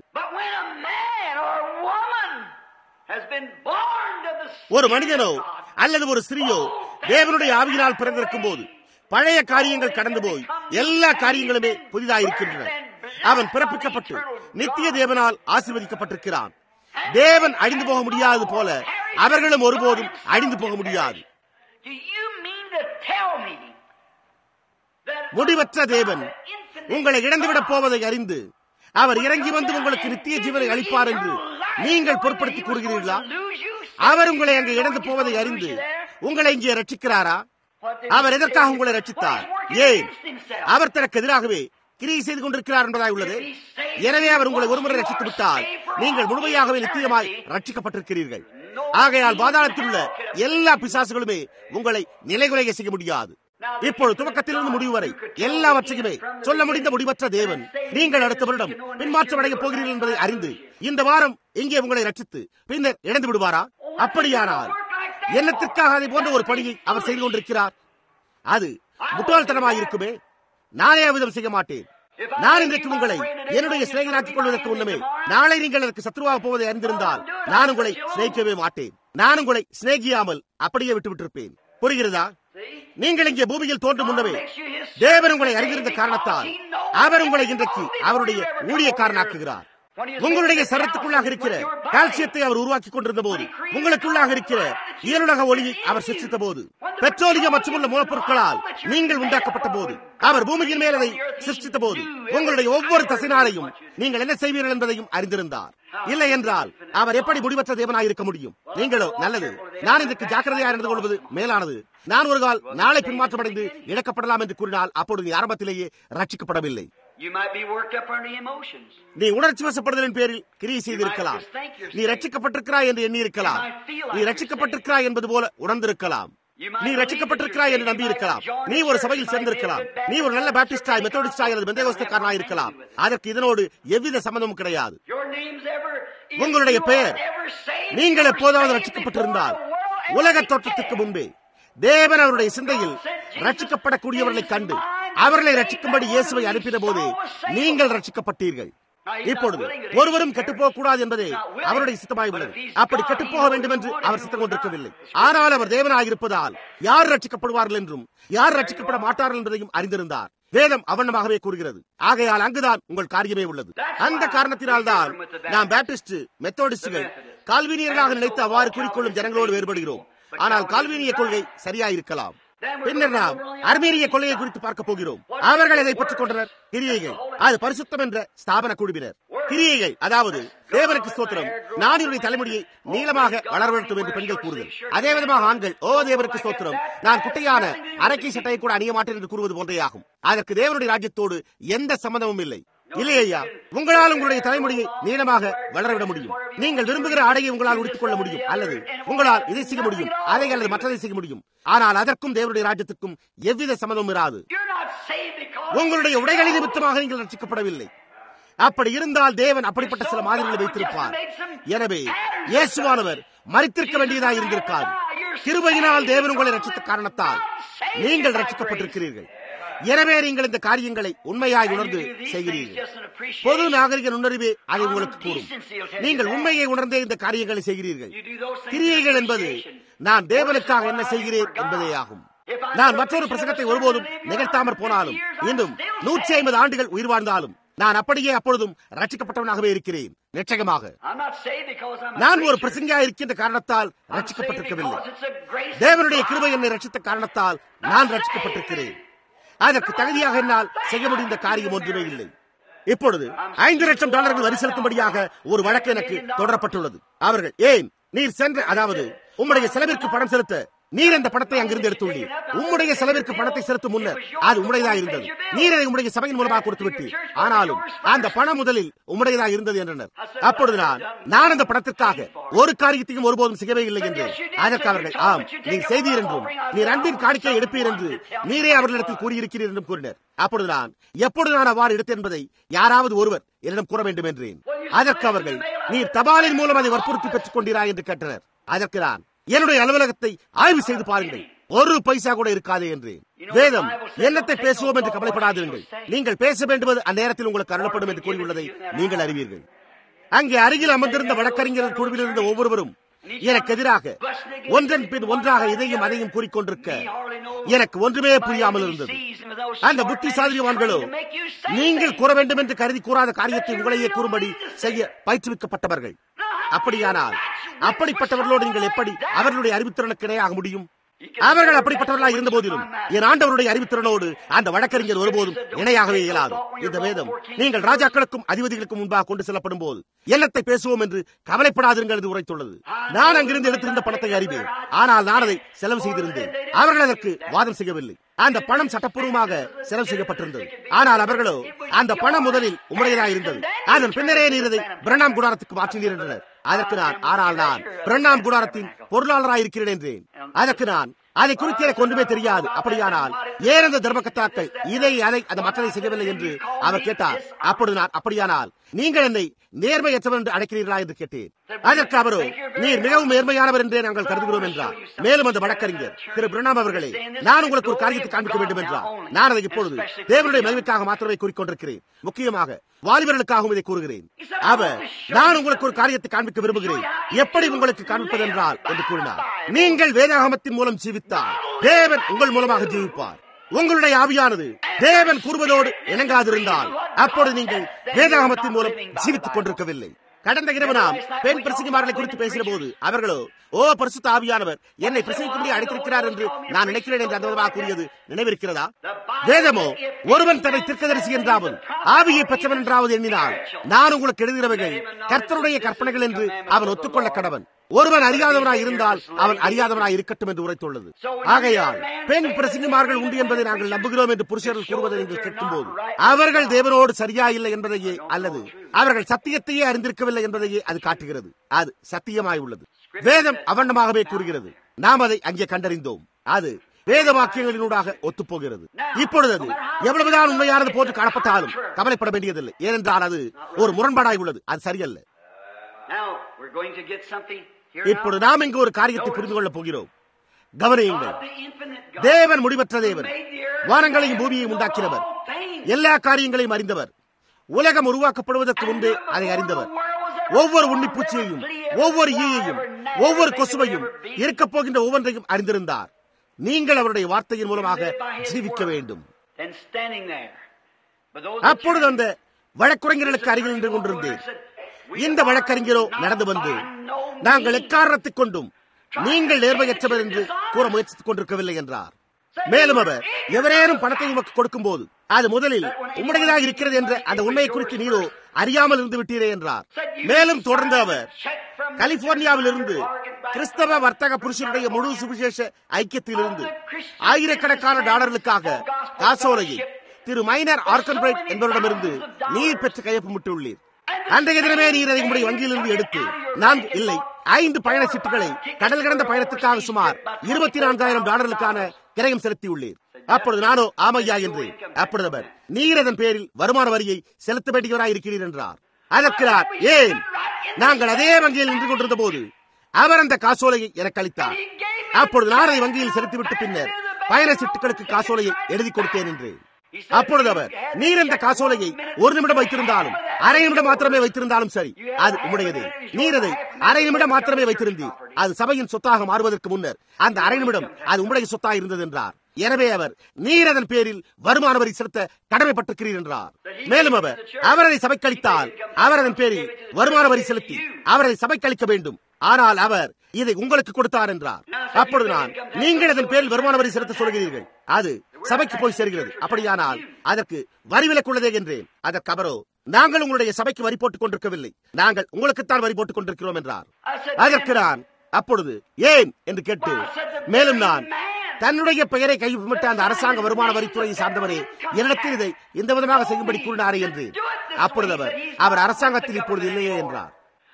ஒரு மனிதனோ அல்லது ஒரு ஸ்திரீயோ தேவனுடைய ஆவியினால் பிறந்திருக்கும் போது பழைய காரியங்கள் கடந்து போய் எல்லா காரியங்களுமே புதிதாயிருக்கின்றன. அவன் பிறப்பிக்கப்பட்டு நித்திய தேவனால் ஆசீர்வதிக்கப்பட்டிருக்கிறான். தேவன் அழிந்து போக முடியாது போல அவர்களும் ஒருபோதும் அழிந்து போக முடியாது. முடிவற்ற தேவன் உங்களை இழந்துவிடப் போவதை அறிந்து அவர் இறங்கி வந்து உங்களுக்கு நித்திய ஜீவனை அளிப்பார் என்று நீங்கள் பொருட்படுத்தி கூறுகிறீர்களா? அவர் உங்களை அங்கே இழந்து போவதை அறிந்து உங்களை இங்கே ரட்சிக்கிறாரா? அவர் எதற்காக உங்களை ரட்சித்தார்? ஏன் அவர் தனக்கு எதிராகவே கிரியை செய்து கொண்டிருக்கிறார் என்பதாய் உள்ளது. எனவே அவர் உங்களை ஒருமுறை ரட்சித்து விட்டால் நீங்கள் முழுமையாகவே நித்தியமாய் ரட்சிக்கப்பட்டிருக்கிறீர்கள். ஆகையால் பாதாளத்தில் உள்ள எல்லா பிசாசுகளுமே உங்களை நிலைகுலைய செய்ய முடியாது. இப்பொழுது துவக்கத்திலிருந்து முடிவு வரை எல்லாவற்றையுமே சொல்ல முடிந்த முடிவற்ற தேவன் நீங்கள் அடுத்த வருடம் பின்மாற்றம் அடையப் போகிறீர்கள் என்பதை அறிந்து இந்த வாரம் இங்கே உங்களை ரட்சித்து பின்னர் இழந்து விடுவாரா? அப்படியானால் என்னத்திற்காக அதை போன்ற ஒரு பணியை அவர் செய்து கொண்டிருக்கிறார்? அது முட்டாள்தனமாயிருக்குமே. நானே அவ்விதம் செய்ய மாட்டேன். நான் இன்றைக்கு உங்களை என்னுடைய சிநேகிதனாக்கிக் கொள்வதற்கு முன்னமே நாளை நீங்கள் எனக்கு சத்ருவாக போவதை அறிந்திருந்தால் நான் உங்களை சிநேகிக்கவே மாட்டேன். நான் உங்களை சிநேகியாமல் அப்படியே விட்டுவிட்டிருப்பேன். புரிகிறதா? நீங்கள் இங்கே பூமியில் தோன்றும் முன்னமே தேவன் உங்களை அறிந்திருந்த காரணத்தால் அவர் உங்களை இன்றைக்கு அவருடைய ஊழியக்காரனாக்குகிறார். உங்களுடைய சரத்துக்குள்ளாக இருக்கிற கால்சியத்தை அவர் உருவாக்கி கொண்டிருந்த போது, உங்களுக்குள்ளாக இருக்கிற இயலுலக ஒளியை அவர் சிருஷ்டித்த போது, பெட்ரோலியம் மற்றும் மூலப்பொருட்களால் நீங்கள் உண்டாக்கப்பட்ட போது, அவர் பூமியின் மேல் அதை சிருஷ்டித்த போது உங்களுடைய ஒவ்வொரு தசைநாளையும் நீங்கள் என்ன செய்வீர்கள் என்பதையும் அறிந்திருந்தார். இல்லை என்றால் அவர் எப்படி முடிவற்ற தேவனாயிருக்க முடியும்? நீங்களோ நல்லது, நான் இதற்கு ஜாக்கிரதையாக நடந்து கொள்வது மேலானது, நான் ஒரு கால் நாளை பின்மாற்றமடைந்து இழக்கப்படலாம் என்று கூறினால் அப்பொழுது நீ ஆரம்பத்திலேயே ரட்சிக்கப்படவில்லை. நீ உணர்ச்சி வசப்படுதலின் பேரில் கிரியை செய்திருக்கலாம். நீ ரட்சிக்கப்பட்டிருக்கிறாய் என்று எண்ணி இருக்கலாம். நீ ரட்சிக்கப்பட்டிருக்கிறாய் என்பது போல உணர்ந்திருக்கலாம். நீ ரட்சிக்கப்பட்டிருக்கிறாய் என்று நம்பி இருக்கலாம். நீ ஒரு சபையில் சேர்ந்திருக்கலாம். நீ ஒரு நல்ல பாப்டிஸ்டாய், மெத்தோடிஸ்டாய் அல்லது பெந்தேகோஸ்தேக்காரனாய் இருக்கலாம். அதற்கு இதனோடு எவ்வித சம்பந்தமும் கிடையாது. உங்களுடைய பெயர் நீங்கள் எப்போதாவது ரட்சிக்கப்பட்டிருந்தால் உலக தோற்றத்துக்கு முன்பே தேவன் அவருடைய சிந்தையில் ரட்சிக்கப்படக்கூடியவர்களை கண்டு அவர்களை ரட்சிக்கும்படி இயேசுவை அனுப்பின போதே நீங்கள் ரட்சிக்கப்பட்டீர்கள். இப்பொழுது ஒருவரும் கெட்டுப்போக கூடாது என்பதே அவருடைய சித்தமாய் உள்ளது. அப்படி கெட்டுப்போக வேண்டும் என்று அவர் சித்தம் கொண்டிருக்கவில்லை. ஆனால் அவர் தேவனாயிருப்பதால் யார் ரட்சிக்கப்படுவார்கள் என்றும் யார் ரட்சிக்கப்பட மாட்டார்கள் என்பதையும் அறிந்திருந்தார். வேதம் அவண்ணமாகவே கூறுகிறது. ஆகையால் அங்குதான் உங்கள் காரியமே உள்ளது. அந்த காரணத்தினால்தான் நாம் பாப்டிஸ்ட், மெத்தோடிஸ்டுகள் கால்வினியர்களாக நினைத்து அவ்வாறு கூறிக்கொள்ளும் ஜனங்களோடு வேறுபடுகிறோம். ஆனால் கால்வினிய கொள்கை சரியாயிருக்கலாம். பின்னர் நாம் அர்மீனிய கொள்கையை குறித்து பார்க்க போகிறோம். அவர்கள் எதை பற்றிக் கொண்டனர்? கிரியைகள். அது பரிசுத்தம் என்ற ஸ்தாபன குழுவினர். கிரியைகள் அதாவது தேவனுக்கு ஸ்தோத்திரம், நான் என்னுடைய தலைமுடியை நீளமாக வளர்வெடுத்தும் என்று பெண்கள் கூறுதல். அதே விதமாக ஆண்கள், ஓ தேவனுக்கு ஸ்தோத்திரம், நான் குட்டையான அரைக்கை சட்டையை கூட அணிய மாட்டேன் என்று கூறுவது போன்றேயாகும். அதற்கு தேவனுடைய ராஜ்யத்தோடு எந்த சம்பந்தமும் இல்லை. இல்லையா? உங்களால் உங்களுடைய தலைமுடியை நீளமாக வளரவிட முடியும். நீங்கள் விரும்புகிற ஆடையை உங்களால் உடுத்திக் கொள்ள முடியும். அல்லது உங்களால் இதை செய்ய முடியும், அதை அல்லது மற்றதை செய்ய முடியும். ஆனால் அதற்கும் தேவனுடைய ராஜ்யத்துக்கும் எவ்வித சம்பந்தமும் இராது. உங்களுடைய உடைகளின் நிமித்தமாக நீங்கள் ரட்சிக்கப்படவில்லை. அப்படி இருந்தால் தேவன் அப்படிப்பட்ட சில மாதிரிகளை வைத்திருப்பார். எனவே இயேசுவானவர் மரித்திருக்க வேண்டியதாக இருந்திருக்காது. கிருபையினால் தேவன் உங்களை ரட்சித்த காரணத்தால் நீங்கள் ரட்சிக்கப்பட்டிருக்கிறீர்கள். எனவே நீங்கள் இந்த காரியங்களை உண்மையாய் உணர்ந்து செய்கிறீர்கள். பொது நாகரிக நுண்ணறிவே அதை உங்களுக்கு கூறும். நீங்கள் உண்மையை உணர்ந்தே இந்த காரியங்களை செய்கிறீர்கள். கிரியைகள் என்பது நான் தேவனுக்காக என்ன செய்கிறேன் என்பதே ஆகும். நான் மற்றொரு பிரசங்கத்தை ஒருபோதும் நிகழ்த்தாமற் போனாலும், இன்னும் 150 ஆண்டுகள் உயிர் வாழ்ந்தாலும், நான் அப்படியே அப்பொழுதும் ரட்சிக்கப்பட்டவனாகவே இருக்கிறேன். நிச்சயமாக நான் ஒரு பிரசங்கியா இருக்கின்ற காரணத்தால் ரட்சிக்கப்பட்டிருக்கவில்லை. தேவனுடைய கிருபை என்னை ரட்சித்த காரணத்தால் நான் ரட்சிக்கப்பட்டிருக்கிறேன். அதற்கு தகுதியாக என்னால் செய்ய முடிந்த காரியம் ஒன்றுமே இல்லை. இப்பொழுது $5 லட்சம் வரி செலுத்தும்படியாக ஒரு வழக்கு எனக்கு தொடரப்பட்டுள்ளது. அவர்கள், ஏன் நீர் சென்ற, அதாவது உம்முடைய செலவிற்கு பணம் செலுத்த நீர் அந்த பணத்தை அங்கிருந்து எடுத்துள்ளீர். உம்முடைய செலவிற்கு பணத்தை செலுத்தும் முன்னர் அது உம்முடையதாக இருந்தது. நீர் அதை உம்முடைய சபையின் மூலமாக கொடுத்துவிட்டு, ஆனாலும் அந்த பணம் முதலில் உம்முடையதாக இருந்தது என்றனர். அப்பொழுது நான் அந்த பணத்திற்காக ஒரு காரியத்தையும் ஒருபோதும் செய்யவே இல்லை என்று. அதற்கு அவர்கள், ஆம் நீர் செய்தீர் என்றும் நீர் அன்பின் காணிக்கையை எடுப்பீர் என்று நீரே அவர்களிடத்தில் கூறியிருக்கிறீர் என்றும் கூறினர். அப்பொழுது எப்பொழுது நான் அவ்வாறு எடுத்தேன் என்பதை யாராவது ஒருவர் என்னிடம் கூற வேண்டும் என்றேன். அதற்கு அவர்கள், நீர் தபாலின் மூலம் அதை வற்புறுத்தி பெற்றுக் கொண்டீரா என்று கேட்டனர். அதற்கு நான், என்னுடைய அலுவலகத்தை ஆய்வு செய்து பாருங்கள், ஒரு பைசா கூட இருக்காதே என்று. வேதம் என்னத்தை பேசுவோம் என்று கவலைப்படாதீர்கள், நீங்கள் பேச வேண்டுவது அந்நேரத்தில் உங்களுக்கு அருளப்படும் என்று கூறியுள்ளதை நீங்கள் அறிவீர்கள். அங்கே அருகில் அமர்ந்திருந்த வழக்கறிஞர்கள் குழுவில் இருந்த ஒவ்வொருவரும் எனக்கு எதிராக ஒன்றன் பின் ஒன்றாக இதையும் அதையும் கூறிக்கொண்டிருக்க எனக்கு ஒன்றுமே புரியாமல் இருந்தது. அந்த புத்திசாலிவான்களோ நீங்கள் கூற வேண்டும் என்று கருதி கூறாத காரியத்தை உங்களையே கூறும்படி செய்ய பயிற்றுவிக்கப்பட்டவர்கள். அப்படியானால் அப்படிப்பட்டவர்களோடு நீங்கள் எப்படி அவர்களுடைய அறிவுத்திறனுக்கு இணையாக முடியும்? அவர்கள் அப்படிப்பட்டவர்களாக இருந்த போதிலும் என் ஆண்டவருடைய அறிவுத்திறனோடு அந்த வழக்கறிஞர் ஒருபோதும் இணையாகவே இயலாது. இந்த வேதம் நீங்கள் ராஜாக்களுக்கும் அதிபதிகளுக்கும் முன்பாக கொண்டு செல்லப்படும் போது என்னத்தை பேசுவோம் என்று கவலைப்படாதீர்கள் என்று உரைத்துள்ளது. நான் அங்கிருந்து எடுத்திருந்த பணத்தை அறிவேன், ஆனால் நான் அதை செலவு செய்திருந்தேன். அவர்கள் அதற்கு வாதம் செய்யவில்லை. அந்த பணம் சட்டப்பூர்வமாக செலவு செய்யப்பட்டிருந்தது. ஆனால் அவர்களோ அந்த பணம் முதலில் உம்முடையதாக இருந்தது, அதன் பின்னரே நீர் அதை பிரணாம் குடாரத்துக்கு மாற்றினீர் என்றனர். அதற்கு நான் பிரணாம் குடாரத்தின் பொருளாளராயிருக்கிறேன் என்றேன். அதற்கு அதை குறித்து எனக்கு ஒன்றுமே தெரியாது. அப்படியானால் ஏன் அந்த தர்மகர்த்தாக்கள் இதை அதை அந்த மற்றதை செய்யவில்லை என்று அவர் கேட்டார். அப்பொழுது அப்படியானால் நீங்கள் என்னை நேர்மையற்றவர் என்று அழைக்கிறீர்களா என்று கேட்டேன். அதற்கு அவரோ, நீர் மிகவும் நேர்மையானவர் என்றே நாங்கள் கருதுகிறோம் என்றார். மேலும் அந்த வழக்கறிஞர், திரு பிரணாம் அவர்களே, நான் உங்களுக்கு ஒரு காரியத்தை காண்பிக்க வேண்டும் என்றார். நான் அதை இப்பொழுது தேவனுடைய மகிமைக்காக மாத்திரமே கூறிக்கொண்டிருக்கிறேன். முக்கியமாக வாலிபர்களுக்காகவும் இதை கூறுகிறேன். அவர், நான் உங்களுக்கு ஒரு காரியத்தை காண்பிக்க விரும்புகிறேன், எப்படி உங்களுக்கு காண்பிப்பது என்றால் என்று கூறினார். நீங்கள் வேதாகமத்தின் மூலம் ஜீவித்தால் தேவன் உங்கள் மூலமாக ஜீவிப்பார். உங்களுடைய ஆவியானது தேவன் கூறுவதோடு இணங்காதிருந்தால் அப்பொழுது நீங்கள் வேதாகமத்தின் மூலம் ஜீவித்துக் கொண்டிருக்கவில்லை. கடந்த இரவு நாம் பெண் பிரசங்கிமார்களை குறித்து பேசின போது அவர்களோ, ஓ பரிசுத்த ஆவியானவர் என்னை பிரசங்கிக்கும்படி அழைத்திருக்கிறார் என்று நான் நினைக்கிறேன் என்று அந்த கூறியது நினைவிருக்கிறதா? வேதமோ, ஒருவன் தன்னை தீர்க்கதரிசி என்றாவது ஆவியை பெற்றவன் என்றாவது எண்ணினால் நான் உங்களுக்கு எழுதுகிறவர்கள் கர்த்தருடைய கற்பனைகள் என்று அவன் ஒத்துக்கொள்ள கடவன். ஒருவன் அறியாதவனாய் இருந்தால் அவன் அறியாதவனாய் இருக்கட்டும் என்று உரைத்துள்ளது. ஆகையால் பெண் பிரசங்கிமார்கள் உண்டு என்பதை நாங்கள் நம்புகிறோம் என்று புருஷர்கள் கூறுவதை நீங்கள் கேட்கும் போது அவர்கள் தேவனோடு சரியா இல்லை என்பதையே அல்லது அவர்கள் சத்தியத்தையே அறிந்திருக்கவில்லை என்பதையே அது காட்டுகிறது. அது சத்தியமாய் உள்ளது. வேதம் அவண்ணமாகவே கூறுகிறது. நாம் அதை அங்கே கண்டறிந்தோம். அது வேத வாக்கியங்களினூடாக ஒத்துப்போகிறது. இப்பொழுது அது எவ்வளவுதான் உண்மையானது போன்று காணப்பட்டாலும் கவலைப்பட வேண்டியதில்லை. ஏனென்றால் அது ஒரு முரண்பாடாய் உள்ளது. அது சரியல்ல. இப்பொழுது நாம் இங்கு ஒரு காரியத்தை புரிந்து கொள்ளப் போகிறோம். கவனியுங்கள். தேவன் முடிவற்ற தேவன், வானங்களையும் பூமியையும் உண்டாக்கினவர், எல்லா காரியங்களையும் அறிந்தவர், உலகம் உருவாக்கப்படுவதற்கு முன்பே அதை அறிந்தவர், ஒவ்வொரு உன்னிப்பூச்சியையும் ஒவ்வொரு ஈயையும் ஒவ்வொரு கொசுவையும் இருக்கப் போகின்ற ஒவ்வொன்றையும் அறிந்திருந்தார். நீங்கள் அவருடைய வார்த்தையின் மூலமாக ஜீவிக்க வேண்டும். அப்பொழுது அந்த வழக்குரைஞர்களுக்கு அருகில் நின்று கொண்டிருந்தேன். இந்த வழக்கறிஞரோ நடந்து வந்து, நாங்கள் எக்காரணத்தைக் கொண்டும் நீங்கள் நேர்மையற்றவர் என்று கூற முயற்சித்துக் கொண்டிருக்கவில்லை என்றார். மேலும் அவர், எவரேனும் பணத்தை உமக்கு கொடுக்கும் போது அது முதலில் உம்முடையதாக இருக்கிறது என்ற அந்த உண்மையை குறித்து நீரோ அறியாமல் இருந்து விட்டீரே என்றார். மேலும் தொடர்ந்து அவர், கலிபோர்னியாவில் இருந்து கிறிஸ்தவ வர்த்தக புருஷனுடைய முழு சுவிசேஷ ஐக்கியத்திலிருந்து ஆயிரக்கணக்கான டாலர்களுக்காக காசோலையை திரு மைனர் ஆர்கன்பிரைட் என்பவரிடமிருந்து நீர் பெற்று கையொப்பமிட்டுள்ளீர். அன்றைய தினமே நீர் அதை உங்களுடைய வங்கியிலிருந்து எடுத்து 5 பயண சீட்டுகளை கடல் கடந்த பயணத்திற்காக சுமார் $24,000 கிரயம் செலுத்தியுள்ளீர். அப்பொழுது நானோ ஆமையா என்று. அப்பொழுது அவர், நீர் அதன் பேரில் வருமான வரியை செலுத்த வேண்டியவராய் இருக்கிறீர் என்றார். அதற்கு நான், ஏன்? நாங்கள் அதே வங்கியில் நின்று கொண்டிருந்த போது அவர் அந்த காசோலையை எனக்கு அளித்தார். அப்பொழுது நான் அதை வங்கியில் செலுத்திவிட்டு பின்னர் பயண சீட்டுகளுக்கு காசோலையை எழுதி கொடுத்தேன் என்று. அப்பொழுது அவர், நீர் இந்த காசோலையை 1 நிமிடம் வைத்திருந்தாலும் 1/2 நிமிடம் மாத்திரமே வைத்திருந்தாலும் சரி, அது உம்முடையது. நீர் அதை 1/2 நிமிடம் மாத்திரமே வைத்திருந்தீர். அது சபையின் சொத்தாக மாறுவதற்கு முன்னர் அந்த 1/2 நிமிடம் அது உம்முடைய சொத்தாக இருந்தது என்றார். எனவே அவர், நீர் அதன் பேரில் வருமான வரி செலுத்த கடமைப்பட்டிருக்கிறீர் என்றார். மேலும் அவர் அதை சபைக்களித்தால் அவர் அதன் பேரில் வருமான வரி செலுத்தி அவரை சபைக்களிக்க வேண்டும். ஆனால் அவர் இதை உங்களுக்கு கொடுத்தார் என்றார். அப்பொழுது நான், நீங்கள் அதன் பேரில் வருமான வரி செலுத்த சொல்கிறீர்கள், அது சபைக்கு போய் சேர்கிறது, அப்படியானால் அதற்கு வரி விலக்குள்ளதே என்றேன். அதற்கு அவரோ, நாங்கள் உங்களுடைய சபைக்கு வரி போட்டுக் கொண்டிருக்கவில்லை, நாங்கள் உங்களுக்குத்தான் வரி போட்டுக் கொண்டிருக்கிறோம் என்றார். அதற்கு நான் அப்பொழுது ஏன் என்று கேட்டு, மேலும் நான், தன்னுடைய பெயரை கைவிட்ட அந்த அரசாங்க வருமான வரித்துறையை சார்ந்தவரே என்னிடத்தில் இதை இந்த விதமாக செய்யும்படி கூறினாரே என்று. அப்பொழுது அவர் அரசாங்கத்தில் இப்பொழுது இல்லையே என்றார்.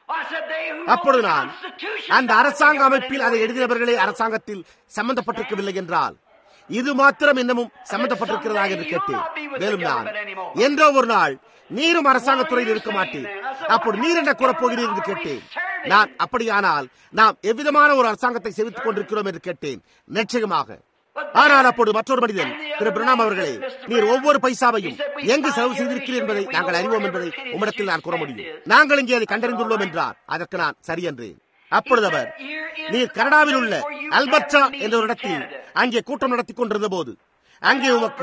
அப்பொழுது நான், அந்த அரசாங்க அமைப்பில் அதை எழுதினவர்களே அரசாங்கத்தில் சம்பந்தப்பட்டிருக்கவில்லை என்றால் இது மாத்திரம் இன்னமும் சம்பந்தப்பட்டிருக்கிறதா என்று கேட்டேன். மேலும் நான், என்றோ ஒரு நாள் நீரும் அரசாங்கத்துறையில் இருக்க மாட்டேன், அப்போது நீர் என்ன கூறப்போகிறீர் என்று கேட்டேன். நான், அப்படியானால் நாம் எவ்விதமான ஒரு அரசாங்கத்தை சேவித்துக் கொண்டிருக்கிறோம் என்று கேட்டேன். நிச்சயமாக. ஆனால் அப்போது மற்றொரு மனிதன், திரு பிரணாம் அவர்களே, நீர் ஒவ்வொரு பைசாவையும் எங்கு செலவு செய்திருக்கிறீர் என்பதை நாங்கள் அறிவோம் என்பதை உம்மிடத்தில் நான் கூற முடியும். நாங்கள் இங்கே அதை கண்டறிந்துள்ளோம் என்றார். அதற்கு நான் சரி என்றேன். அப்பொழுது அவர், நீர் கனடாவில் உள்ள அல்பர்டா என்ற ஒரு இடத்தில் அங்கே கூட்டம் நடத்தி கொண்டிருந்த போது அங்கே உமக்கு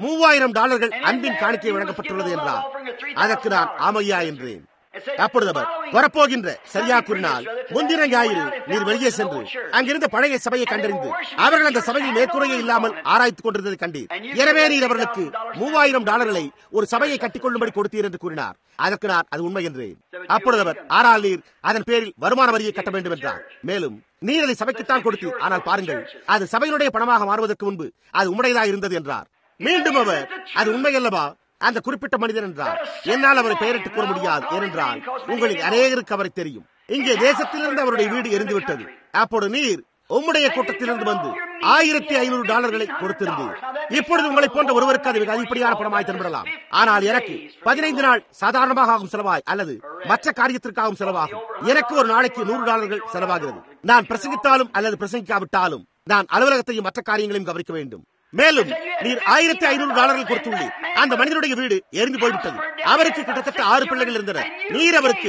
$3000 அன்பின் காணிக்கை வழங்கப்பட்டுள்ளது என்றார். அதற்கு நான் ஆமையா என்றேன். அப்பொழுது அவர், வரப்போகின்ற சரியா கூறினால் முந்தின ஞாயிறு நீர் வெளியே சென்று அங்கிருந்த பழைய சபையை கண்டறிந்து அவர்கள் அந்த சபையில் மேற்கூரையே இல்லாமல் ஆராய்த்துக் கொண்டிருந்ததை கண்டீர். எனவே நீர் அவர்களுக்கு $3000 ஒரு சபையை கட்டிக்கொள்ளும்படி கொடுத்தீர் என்று கூறினார். அதற்கு நான், அது உண்மை என்றேன். அப்பொழுது அவர், ஆனால் நீர் அதன் பேரில் வருமான வரியை கட்ட வேண்டும் என்றார். மேலும் நீர் அதை சபைக்குத்தான் கொடுத்தீர், ஆனால் பாருங்கள், அது சபையினுடைய பணமாக மாறுவதற்கு முன்பு அது உம்முடையதாக இருந்தது என்றார். மீண்டும் அவர், அது உண்மை அல்லவா அந்த குறிப்பிட்ட மனிதன் என்றார். என்னால் அவரை பெயரிட்டு கூற முடியாது, ஏனென்றால் உங்களில் அநேகருக்கு அவரை தெரியும். இங்கே தேசத்திலிருந்து அவருடைய வீடு எரிந்துவிட்டது. அப்போது நீர் உம்முடைய கூட்டத்திலிருந்து வந்து $1500 கொடுத்திருந்தீர். இப்பொழுது உங்களை போன்ற ஒருவருக்கு அது மிக அதிகப்படியான பணமாய் தென்படலாம். ஆனால் எனக்கு 15 நாள் சாதாரணமாக ஆகும் செலவாய் அல்லது மற்ற காரியத்திற்காகும் செலவாகும். எனக்கு ஒரு நாளைக்கு $100 செலவாகிறது. நான் பிரசங்கித்தாலும் அல்லது பிரசங்கிக்காவிட்டாலும் நான் அலுவலகத்தையும் மற்ற காரியங்களையும் கவனிக்க வேண்டும். மேலும் நீர் $1500 கொடுத்துள்ளீர். அந்த மனிதனுடைய வீடு எரிந்து போய்விட்டது. அவருக்கு கிட்டத்தட்ட 6 பிள்ளைகள் இருந்தனர். நீர் அவருக்கு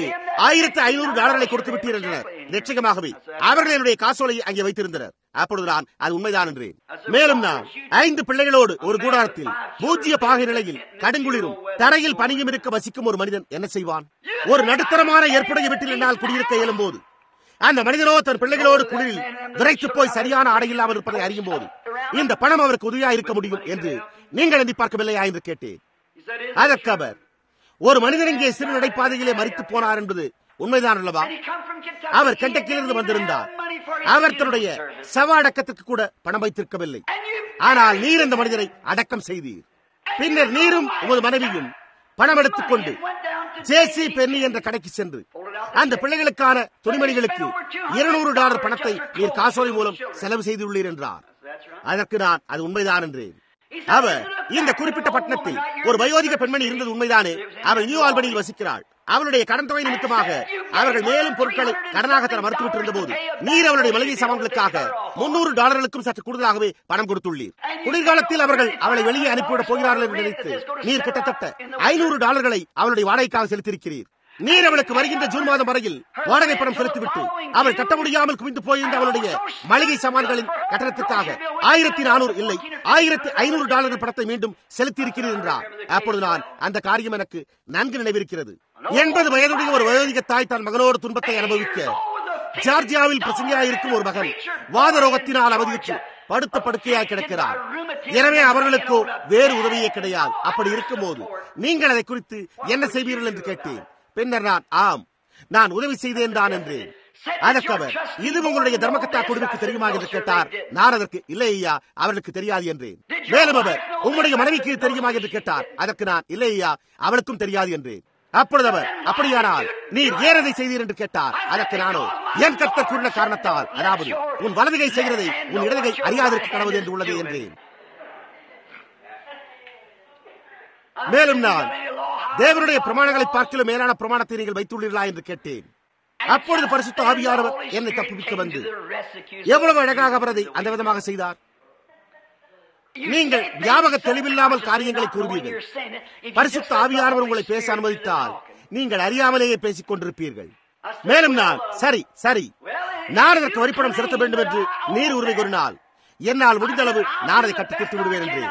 $1500 கொடுத்து விட்டீர் என்றனர். நிச்சயமாகவே அவர்கள் என்னுடைய காசோலையை அங்கே வைத்திருந்தனர். அப்பொழுது நான், அது உண்மைதான் என்றேன். மேலும் நான் 5 பிள்ளைகளோடு ஒரு கூடாரத்தில் பூஜ்ய பாகை நிலையில் கடுங்குளிரும் தரையில் பனியும் இருக்க வசிக்கும் ஒரு மனிதன் என்ன செய்வான்? ஒரு நடுத்தரமான ஏற்புடைய வீட்டில் என்னால் குடியிருக்க இயலும் போது அந்த மனிதனோ தன் பிள்ளைகளோடு குளிரில் விரைத்து போய் சரியான ஆடை இல்லாமல் இருப்பதை அறியும் போது இந்த பணம் அவருக்கு உதவியா இருக்க முடியும் என்று நீங்கள் எண்ணி பார்க்கவில்லையா என்று கேட்டேன். அதற்கு அவர், ஒரு மனிதன் இங்கே சிறு நடைபாதையிலே மரித்து போனார் என்பது உண்மைதான் அல்லவா? அவர் கெண்டக்கிலிருந்து வந்திருந்தார். அவர் தன்னுடைய சவ அடக்கத்திற்கு கூட பணம் வைத்திருக்கவில்லை. ஆனால் நீர் அந்த மனிதனை அடக்கம் செய்தீர். பின்னர் நீரும் உமது மனைவியும் பணம் எடுத்துக்கொண்டு ஜேசி பென்னி என்ற கடைக்கு சென்று அந்த பிள்ளைகளுக்கான துணிமணிகளுக்கு $200 பணத்தை நீர் காசோலை மூலம் செலவு செய்துள்ளீர் என்றார். அதற்கு நான், அது உண்மைதான் என்றேன். அவர், இந்த குறிப்பிட்ட பட்டணத்தில் ஒரு வயோதிக பெண்மணி இருந்தது உண்மைதானே? அவள் நியூ ஆல்பனியில் வசிக்கிறாள். அவளுடைய கடன் தொகை நிமித்தமாக அவர்கள் மேலும் பொருட்களை கடனாக தர மறுத்துவிட்டு இருந்த போது நீர் அவளுடைய மளிகை சாமான்களுக்காக $300 சற்று கூடுதலாகவே பணம் கொடுத்துள்ளீர். குளிர்காலத்தில் அவர்கள் அவளை வெளியே அனுப்பிவிடப் போகிறார்கள் என்று நினைத்து நீர் கிட்டத்தட்ட $500 அவளுடைய வாடகைக்காக செலுத்தியிருக்கிறீர். நீர் அவளுக்கு வருகின்ற ஜூன் மாதம் வரையில் வாடகை பணம் செலுத்திவிட்டு அவள் கட்ட முடியாமல் குவிந்து போயிருந்த அவளுடைய மளிகை சாமான்களின் கட்டணத்திற்காக $1400 இல்லை $1500 பணத்தை மீண்டும் செலுத்தியிருக்கிறீர் என்றார். அப்பொழுது நான், அந்த காரியம் எனக்கு நன்கு நினைவிருக்கிறது. 80 வயதுடைய ஒரு வயோதிக தாய் தன் மகனோடு துன்பத்தை அனுபவிக்க ஜார்ஜியாவில் பிரசங்கியாயிருக்கும் ஒரு மகன் வாத ரோகத்தினால் அவதியுற்று படுத்த படுக்கையாய் கிடக்கிறார். எனவே அவர்களுக்கோ வேறு உதவியே கிடையாது. அப்படி இருக்கும் போது நீங்கள் அதை குறித்து என்ன செய்வீர்கள் என்று கேட்டேன். பின்னர் நான், ஆம், நான் உதவி செய்தேன் தான் என்றேன். அதற்கு அவர், இது உங்களுடைய தர்மகத்தா குழுவுக்கு தெரியுமா என்று கேட்டார். நான் அதற்கு, இல்லை ஐயா, அவர்களுக்கு தெரியாது என்றேன். மேலும் அவர், உங்களுடைய மனைவிக்கு தெரியுமா என்று கேட்டார். அதற்கு நான், இல்லை ஐயா, அவளுக்கும் தெரியாது என்றேன். அப்பொழுது அவர், அப்படியானால் நீர் ஏன் அதை செய்தீர் என்று கேட்டார். அதற்கு நானோ, என் கர்த்தர் கூறின காரணத்தால், அதாவது உன் வலதுகை செய்கிறதை உன் இடதுகை அறியாதிருக்க கடவுள் என்று உள்ளது என்றேன். மேலும் நான், தேவனுடைய பிரமாணங்களை பார்க்கலும் மேலான பிரமாணத்தை நீங்கள் வைத்துள்ளீர்களா என்று கேட்டேன். அப்பொழுது பரிசுத்த ஆவியானவர் என்னை தப்புவிக்க வந்து எவ்வளவு அழகாக அவர் அதை அந்த விதமாக செய்தார். நீங்கள் ஞாபக தெளிவில்லாமல் காரியங்களை கூறுவீர்கள். பரிசுத்த ஆவியானவர் உங்களை பேச அனுமதித்தால் நீங்கள் அறியாமலேயே பேசிக் கொண்டிருப்பீர்கள். மேலும் நான் சரி நான் அதற்கு வரிப்பணம் செலுத்த வேண்டும் என்று நீர் உரிமை கூறினால் என்னால் முடிந்தளவு நான் அதை கட்டி தீர்த்து விடுவேன் என்று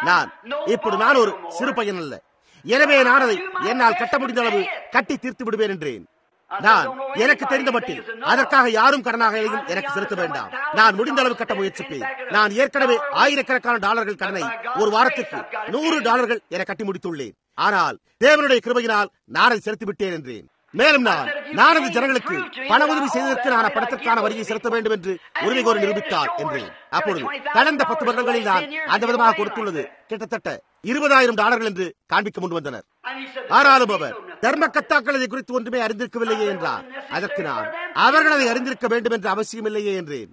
நான் ஒரு சிறு பையன் அல்ல, எனவே நான் அதை என்னால் கட்ட முடிந்த அளவு கட்டி தீர்த்து விடுவேன் என்றேன். நான் எனக்கு தெரிந்த மட்டில் அதற்காக யாரும் கடனாக எதையும் எனக்கு செலுத்த வேண்டாம். நான் முடிந்த அளவு கட்ட முயற்சிப்பேன். நான் ஏற்கனவே ஆயிரக்கணக்கான டாலர்கள் கடனை ஒரு வாரத்துக்கு $100 என கட்டி முடித்துள்ளேன். ஆனால் தேவனுடைய கிருபையினால் நான் அதை செலுத்தி விட்டேன் என்றேன். மேலும் நான் அந்த ஜனங்களுக்கு பண உதவி செய்ததற்கு நான் பணத்திற்கான வரியை செலுத்த வேண்டும் என்று உரிமை கோரி நிரூபித்தார் என்றேன். அப்பொழுது கடந்த 10 வருடங்களில் நான் அந்த விதமாக கொடுத்துள்ளது கிட்டத்தட்ட $20,000 என்று காண்பிக்க முன் வந்தனர். ஆனாலும் அவர் தர்ம கத்தாக்கள் இதை குறித்து ஒன்றுமே அறிந்திருக்கவில்லையே என்றார். அதற்கு நான் அவர்கள் அதை அறிந்திருக்க வேண்டும் என்ற அவசியம் இல்லையே என்றேன்.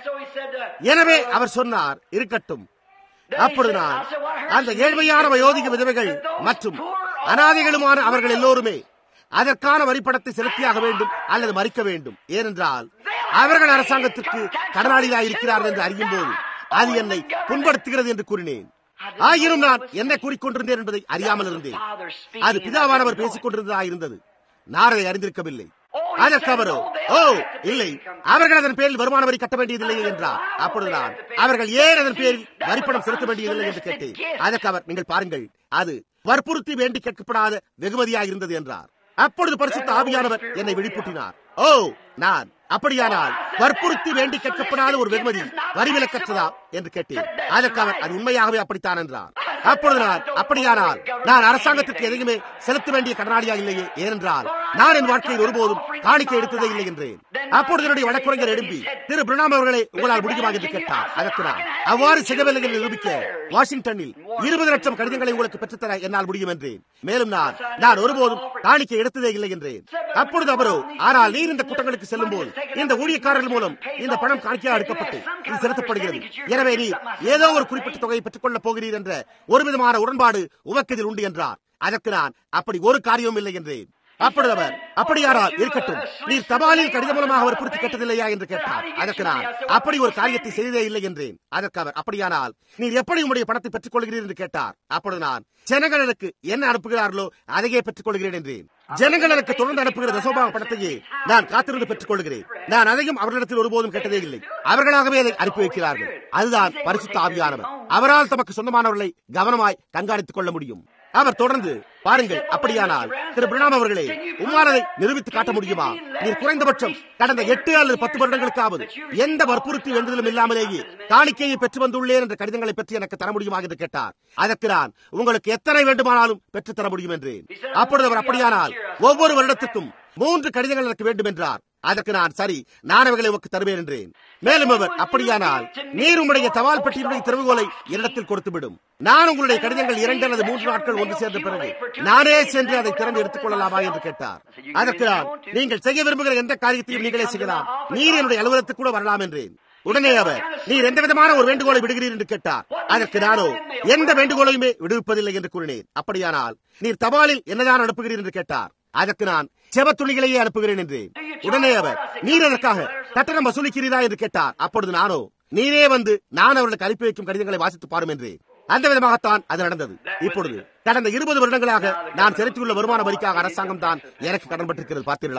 எனவே அவர் சொன்னார், இருக்கட்டும். அப்பொழுது நான் அந்த ஏழ்மையான வயோதிக விதவைகள் மற்றும் அனாதைகளுமான அவர்கள் எல்லோருமே அதற்கான வரிப்பணத்தை செலுத்தியாக வேண்டும் அல்லது மறிக்க வேண்டும். ஏனென்றால் அவர்கள் அரசாங்கத்திற்கு கடனாளிகளாக இருக்கிறார்கள் என்று அறியும் போது அது என்னை புண்படுத்துகிறது என்று கூறினேன். ஆயினும் நான் என்ன கூறிக்கொண்டிருந்தேன் என்பதை அறியாமல் இருந்தேன். அது பிதாவானவர் பேசிக் கொண்டிருந்ததாக இருந்தது. நான் அதை அறிந்திருக்கவில்லை. அதற்கு அவரோ இல்லை, அவர்கள் அதன் பேரில் வருமான வரி கட்ட வேண்டியதில்லை என்றார். அப்பொழுது நான் அவர்கள் ஏன் அதன் பேரில் வரிப்பணம் செலுத்த வேண்டியதில்லை என்று கேட்டேன். அதற்கு அவர், நீங்கள் பாருங்கள், அது வற்புறுத்தி வேண்டி கேட்கப்படாத வெகுமதியாக இருந்தது என்றார். அப்பொழுது பரிசுத்த ஆவியானவர் என்னை விழிப்பூட்டினார். நான் அப்படியானால் வற்புறுத்தி வேண்டி கேட்கப்படாத ஒரு வெகுமதி வரி விலக்கற்றதா என்று கேட்டேன். அதற்கு அவர், அது உண்மையாகவே அப்படித்தான் என்றார். அப்பொழுது நான், அப்படியானால் நான் அரசாங்கத்திற்கு எதையுமே செலுத்த வேண்டிய கடனாளியாக இல்லையே, ஏனென்றால் நான் என் வாழ்க்கையில் ஒருபோதும் காணிக்கை எடுத்ததே இல்லை என்றேன். அப்பொழுது என்னுடைய வழக்குரைஞர் எழுப்பி, திரு பிரணாம் அவர்களே, உங்களால் முடியுமா என்று கேட்டார். அதற்கு நான், அவ்வாறு செய்யவில்லை என்று நிரூபிக்க வாஷிங்டனில் 20 லட்சம் கடிதங்களை உங்களுக்கு பெற்றுத்தர என்னால் முடியும் என்றேன். மேலும் நான் ஒருபோதும் காணிக்கை எடுத்ததே இல்லை என்றேன். அப்பொழுது அவரோ, ஆனால் நீர் இந்த கூட்டங்களுக்கு செல்லும் போது இந்த ஊழியக்காரர்கள் மூலம் இந்த பணம் காணிக்கையாக எடுக்கப்பட்டு இது செலுத்தப்படுகிறது. எனவே நீர் ஏதோ ஒரு குறிப்பிட்ட தொகையை பெற்றுக் கொள்ளப் போகிறீர் என்ற ஒரு விதமான உடன்பாடு உமக்கு இதில் உண்டு என்றார். அதற்கு நான், அப்படி ஒரு காரியமும் இல்லை என்றேன். அப்பொழுது அவர், அப்படியானால் இருக்கட்டும், நீர் தபாலில் கடிதம் மூலமாக வற்புறுத்தி கேட்டதில்லையா என்று கேட்டார். அதற்கு நான், அப்படி ஒரு காரியத்தை செய்ததே இல்லை என்றேன். அதற்கு அவர், அப்படியானால் நீர் எப்படி உங்களுடைய பணத்தை பெற்றுக் கொள்கிறீர் என்று கேட்டார். அப்பொழுது நான், ஜனங்கள் எனக்கு என்ன அனுப்புகிறார்களோ அதையே பெற்றுக் கொள்கிறேன் என்றேன். ஜனங்கள் எனக்கு தொடர்ந்து அனுப்புகிற தசோபாக பணத்தையே நான் காத்திருந்து பெற்றுக் கொள்கிறேன். நான் அதையும் அவர்களிடத்தில் ஒருபோதும் கேட்டதே இல்லை. அவர்களாகவே அதை அனுப்பி வைக்கிறார்கள். அதுதான் பரிசுத்த ஆவியானவர். அவரால் தமக்கு சொந்தமானவர்களை கவனமாய் கண்காணித்துக் கொள்ள முடியும். அவர் தொடர்ந்து, பாருங்கள், அப்படியானால் திரு பிரணாம் அவர்களே, உம்மால் அதை நிரூபித்து காட்ட முடியுமா? நீர் குறைந்தபட்சம் கடந்த 8 அல்லது 10 வருடங்களுக்காவது எந்த வற்புறுத்தி வேண்டுதலும் இல்லாமலேயே காணிக்கையை பெற்று வந்துள்ளேன் என்ற கடிதங்களை பற்றி எனக்கு தர முடியுமா என்று கேட்டார். அதற்கு நான், உங்களுக்கு எத்தனை வேண்டுமானாலும் பெற்றுத் தர முடியும் என்றேன். அப்பொழுது அவர், அப்படியானால் ஒவ்வொரு வருடத்துக்கும் 3 கடிதங்கள் எனக்கு வேண்டும் என்றார். அதற்கு நான், சரி, நான் அவைகளை உமக்கு தருவேன் என்றேன். மேலும் அவர், அப்படியானால் நீர் உங்களுடைய தபால் பெட்டியினுடைய திறவுகோலை என்னிடத்தில் கொடுத்துவிடும். நான் உங்களுடைய கடிதங்கள் 2 அல்லது 3 நாட்கள் ஒன்று சேர்ந்த பிறகு நானே சென்று அதை திறந்து எடுத்துக் கொள்ளலாமா என்று கேட்டார். அதற்கு நான், நீங்கள் செய்ய விரும்புகிற எந்த காரியத்தையும் நீங்களே செய்யலாம், நீர் என்னுடைய அலுவலகத்துக்கு கூட வரலாம் என்றேன். உடனே அவர், நீர் எந்த விதமான ஒரு வேண்டுகோளை விடுகிறீர் என்று கேட்டார். அதற்கு நானோ எந்த வேண்டுகோளையுமே விடுவிப்பதில்லை என்று கூறினேன். அப்படியானால் நீர் தபாலில் என்னதான் அனுப்புகிறீர் என்று கேட்டார். அதற்கு நான், செபத் துணிகளையே அனுப்புகிறேன் என்றேன். உடனே அவர், நீர் அதற்காக கட்டணம் வசூலிக்கிறீரா என்று கேட்டார். அப்பொழுது நானோ, நீரே வந்து நான் அவர்களுக்கு அனுப்பி வைக்கும் கடிதங்களை வாசித்து பாரும் என்றேன். அந்த விதமாகத்தான் அது நடந்தது. இப்பொழுது கடந்த 20 வருடங்களாக நான் செலுத்தியுள்ள வருமான வரிக்காக அரசாங்கம் தான் எனக்கு கடன்பட்டிருக்கிறது. பார்த்தீர்களா?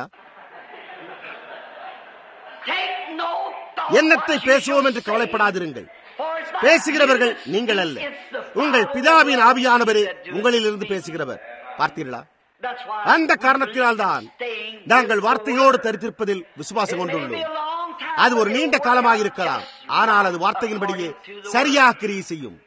என்னத்தை பேசுவோம் என்று கவலைப்படாதிருங்கள். பேசுகிறவர்கள் நீங்கள் அல்ல, உங்கள் பிதாவின் ஆவியானவரே உங்களில் இருந்து பேசுகிறவர். பார்த்தீர்களா? அந்த காரணத்தினால் தான் நாங்கள் வார்த்தையோடு தரித்திருப்பதில் விசுவாசம் கொண்டுள்ளோம். அது ஒரு நீண்ட காலமாக இருக்கலாம், ஆனால் அது வார்த்தையின்படியே சரியாக கிரியை செய்யும்.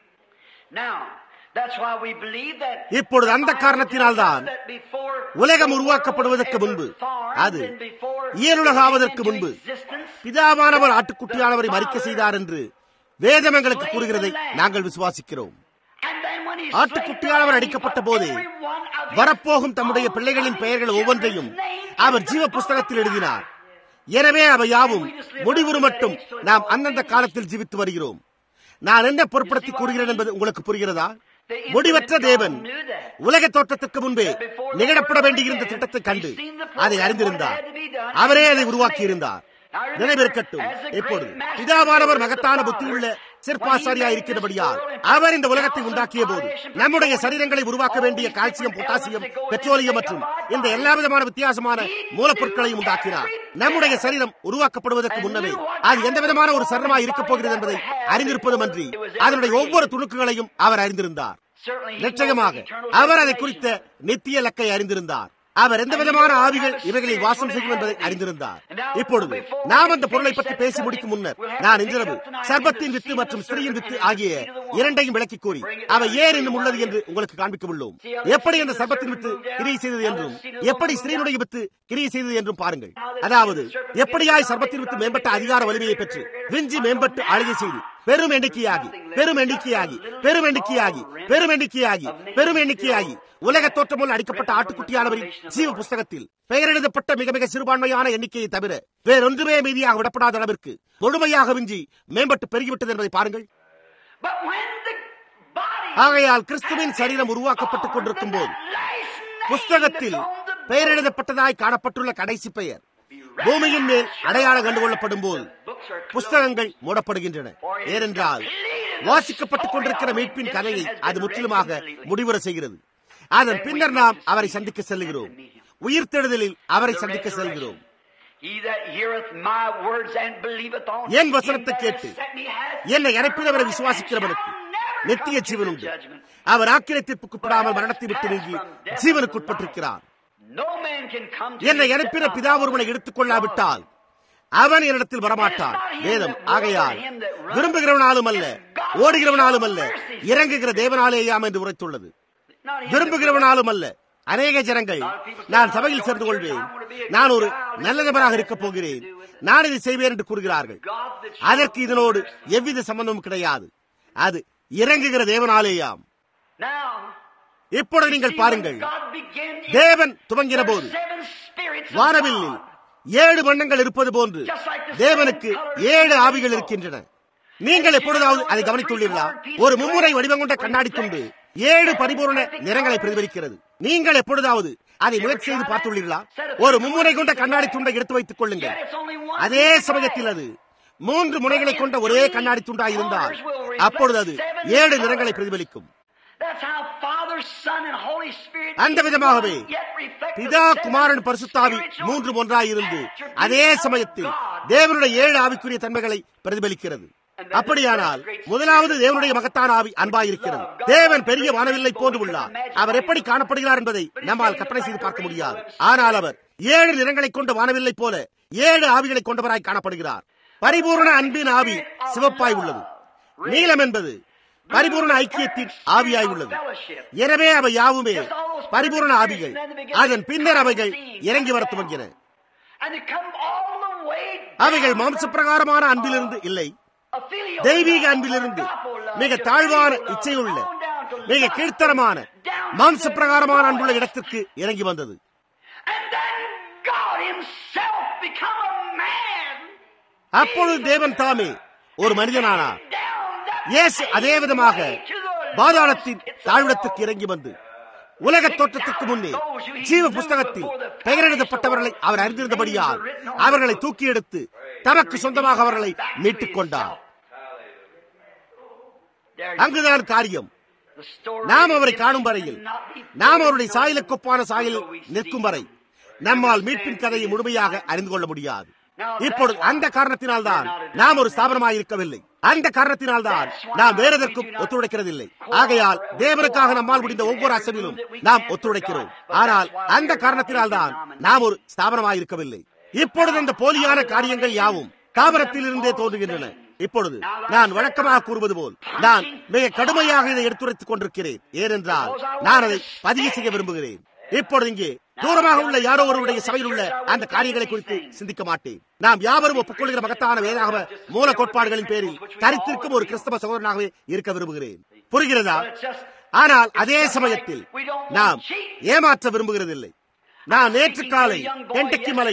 இப்பொழுது அந்த காரணத்தினால் தான் உலகம் உருவாக்கப்படுவதற்கு முன்பு, அது இயலுலகாவதற்கு முன்பு பிதாவானவர் ஆட்டுக்குட்டியானவரை மரிக்க செய்தார் என்று வேதம் எங்களுக்கு கூறுகிறதை நாங்கள் விசுவாசிக்கிறோம். ஆட்டுக்குட்டியானவர் அடிக்கப்பட்ட போது வரப்போகும் தம்முடைய பிள்ளைகளின் பெயர்கள் ஒவ்வொன்றையும் அவர் ஜீவ புஸ்தகத்தில் எழுதினார். எனவே அவை யாவும் முடிவுறு மட்டும் நாம் அந்தந்த காலத்தில் ஜீவித்து வருகிறோம். நான் என்ன பொருட்படுத்தி கூறுகிறேன் என்பது உங்களுக்கு புரிகிறதா? முடிவற்ற தேவன் உலக தோற்றத்திற்கு முன்பே நிகழப்பட வேண்டியிருந்த திட்டத்தை கண்டு அதை அறிந்திருந்தார். அவரே அதை உருவாக்கியிருந்தார். நினைவிருக்கட்டும், இப்பொழுது பிதாவானவர் மகத்தான புத்தியுள்ள சிற்பாசாரியா இருக்கிறபடியால் அவர் இந்த உலகத்தை உண்டாக்கிய போது நம்முடைய சரீரங்களை உருவாக்க வேண்டிய கால்சியம், பொட்டாசியம், பெட்ரோலியம் மற்றும் இந்த எல்லா விதமான வித்தியாசமான மூலப்பொருட்களையும் உண்டாக்கினார். நம்முடைய சரீரம் உருவாக்கப்படுவதற்கு முன்னமே அது எந்த விதமான ஒரு சரீரமாக இருக்கப் போகிறது என்பதை அறிந்திருப்பதுமன்றி அதனுடைய ஒவ்வொரு துணுக்குகளையும் அவர் அறிந்திருந்தார். நிச்சயமாக அவர் அதை குறித்த நித்திய இலக்கை அறிந்திருந்தார். அவர் எந்த விதமான ஆவிகள் இவைகளில் வாசம் செய்யும் என்பதை அறிந்திருந்தார். இப்பொழுது நாம் அந்த பொருளை பற்றி பேசி முடிக்கும் முன்னர் நான் இன்றிரவு சர்பத்தின் வித்து மற்றும் ஸ்திரீயின் வித்து ஆகிய இரண்டையும் விளக்கி கூறி அவை ஏன் இன்னும் உள்ளது என்று உங்களுக்கு காண்பிக்க உள்ளோம். எப்படி அந்த சர்பத்தின் வித்து கிரியை செய்தது என்றும் எப்படி ஸ்திரீனுடைய வித்து கிரியை செய்தது என்றும் பாருங்கள். அதாவது எப்படியாய் சர்பத்தின் வித்து மேம்பட்ட அதிகார வலிமையை பெற்று விஞ்சி மேம்பட்டு ஆளுகை செய்து பெரும் எண்ணிக்கையாகி பெரும் எண்ணிக்கையாகி பெரும் எண்ணிக்கையாகி பெரும் எண்ணிக்கையாகி பெரும் எண்ணிக்கையாகி உலக தோற்றமுள்ள அடிக்கப்பட்ட ஆட்டுக்குட்டியானவரின் ஜீவ புஸ்தகத்தில் பெயர் எழுதப்பட்ட மிக மிக சிறுபான்மையான எண்ணிக்கையை தவிர வேறொன்றுமே மீதியாக விடப்படாத அளவிற்கு முழுமையாக விஞ்சி மேம்பட்டு பெருகிவிட்டது என்பதை பாருங்கள். ஆகையால் கிறிஸ்துவின் சரீரம் உருவாக்கப்பட்டுக் கொண்டிருக்கும் போது புஸ்தகத்தில் பெயர் எழுதப்பட்டதாய் காணப்பட்டுள்ள கடைசி பெயர் பூமியின் மேல் அடையாளம் கண்டுகொள்ளப்படும் போது புஸ்தகங்கள் மூடப்படுகின்றன. ஏனென்றால் வாசிக்கப்பட்டுக் கொண்டிருக்கிற மீட்பின் கதையை அது முற்றிலுமாக முடிவுற செய்கிறது. அதன் பின்னர் நாம் அவரை சந்திக்க செல்கிறோம். உயிர்த்தெழுதலில் அவரை சந்திக்க செல்கிறோம். என் வசனத்தை கேட்டு என்னை அனுப்பினவரை விசுவாசிக்கிறவனுக்கு நித்திய ஜீவன் உண்டு. அவர் ஆக்கினை தீர்ப்புக்குட்படாமல் மரணத்தை விட்டு நீங்கி ஜீவனுக்குட்பட்டிருக்கிறார். என்னை அனுப்பின பிதா ஒருவனை எடுத்துக் கொள்ளாவிட்டால் அவன் என்னிடத்தில் வரமாட்டான். வேதம் ஆகையால் விரும்புகிறவனாலும் அல்ல, ஓடுகிறவனாலும் அல்ல, இறங்குகிற தேவனாலேயாம் என்று உரைத்துள்ளது. விரும்புகிறவனாலும் அல்ல. அநேக ஜனங்கள் நான் சபையில் சேர்ந்து கொள்வேன், நான் ஒரு நல்ல நபராக இருக்கப் போகிறேன், நான் இதை செய்வேன் என்று கூறுகிறார்கள். அதற்கு இதனோடு எவ்வித சம்பந்தமும் கிடையாது. அது இறங்குகிற தேவனாலேயாம். இப்பொழுது நீங்கள் பாருங்கள், தேவன் துவங்கின போது வானவில்லில் 7 வண்ணங்கள் இருப்பது போன்று தேவனுக்கு 7 ஆவிகள் இருக்கின்றன. நீங்கள் எப்பொழுதாவது அதை கவனித்துள்ளீர்களா? ஒரு மும்முறை வடிவம் கொண்ட கண்ணாடி துண்டு 7 பரிபூர்ண நிறங்களை பிரதிபலிக்கிறது. நீங்கள் எப்பொழுதாவது அதை முயற்சி செய்து பார்த்துள்ளீர்களா? ஒரு மும்முனை கொண்ட கண்ணாடி துண்டை எடுத்து வைத்துக் கொள்ளுங்கள். அதே சமயத்தில் அது 3 முனைகளை கொண்ட ஒரே கண்ணாடி துண்டாக இருந்தால் அப்பொழுது அது 7 நிறங்களை பிரதிபலிக்கும். அந்த விதமாகவே பிதா, குமாரன், பரிசுத்தாவி 3 ஒன்றாயிருந்து அதே சமயத்தில் தேவனுடைய 7 ஆவிக்குரிய தன்மைகளை பிரதிபலிக்கிறது. அப்படியானால் முதலாவது தேவனுடைய மகத்தான ஆவி அன்பாயிருக்கிறது. தேவன் பெரிய வானவில்லை போன்று உள்ளார். அவர் எப்படி காணப்படுகிறார் என்பதை நம்மால் கற்பனை செய்து பார்க்க முடியாது. ஆனால் அவர் 7 நிறங்களை கொண்ட வானவில்லை போல 7 ஆவிகளை கொண்டவராய் காணப்படுகிறார். பரிபூர்ண அன்பின் ஆவி சிவப்பாய் உள்ளது. நீலம் என்பது பரிபூர்ண ஐக்கியத்தின் ஆவியாய் உள்ளது. எனவே அவை யாவுமே பரிபூர்ண ஆவிகள். அதன் பின்னர் அவைகள் இறங்கி வர துவங்கின. அவைகள் மாம்ச பிரகாரமான அன்பிலிருந்து இல்லை, தெய்வீக அன்பிலிருந்து மிக தாழ்வான இச்சையுள்ள மிக கீழ்த்தரமான மாம்ச பிரகாரமான அன்புள்ள இடத்திற்கு இறங்கி வந்தது. அப்பொழுது தேவன் தாமே ஒரு மனிதனானார். இயேசு அதே விதமாக பாதாளத்தின் தாழ்விடத்திற்கு இறங்கி வந்து உலக தோற்றத்திற்கு முன்னே ஜீவ புஸ்தகத்தில் பெயர் எழுதப்பட்டவர்களை அவர் அறிந்திருந்தபடியால் அவர்களை தூக்கி எடுத்து தனக்கு சொந்தமாக அவர்களை மீட்டுக் கொண்டார். அங்குதான் காரியம். நாம் அவரை காணும் வரையில், நாம் அவருடைய சாயலுக்கொப்பான சாயலில் நிற்கும் வரை நம்மால் மீட்பின் கதையை முழுமையாக அறிந்து கொள்ள முடியாது. இப்பொழுது அந்த காரணத்தினால்தான் நாம் ஒரு ஸ்தாபனமாக இருக்கவில்லை. அந்த காரணத்தினால்தான் நாம் வேற எதற்கும் ஒத்துழைக்கிறதில்லை. ஆகையால் தேவனுக்காக நம்மால் முடிந்த ஒவ்வொரு அசைவிலும் நாம் ஒத்துழைக்கிறோம். ஆனால் அந்த காரணத்தினால்தான் நாம் ஒரு ஸ்தாபனமாக இருக்கவில்லை. இப்பொழுது அந்த போலியான காரியங்கள் யாவும் தாவரத்தில் இருந்தே தோன்றுகின்றன. இப்பொழுது நான் வழக்கமாக கூறுவது போல் நான் மிக கடுமையாக இதை எடுத்துரைத்துக் கொண்டிருக்கிறேன். ஏனென்றால் நான் அதை பதிவு செய்ய விரும்புகிறேன். இப்பொழுது இங்கே தூரமாக உள்ள யாரோ ஒருவருடைய சபையில் உள்ள அந்த காரியங்களை குறித்து சிந்திக்க மாட்டேன். நாம் யாவரும் ஒப்புக்கொள்கிற மகத்தான வேதாகம மூல கோட்பாடுகளின் பேரில் தரித்திருக்கும் ஒரு கிறிஸ்தவ சகோதரனாகவே இருக்க விரும்புகிறேன். புரிகிறதா? ஆனால் அதே சமயத்தில் நாம் ஏமாற்ற விரும்புகிறதில்லை. நான் நேற்று காலை கெண்டக்கி மலையில்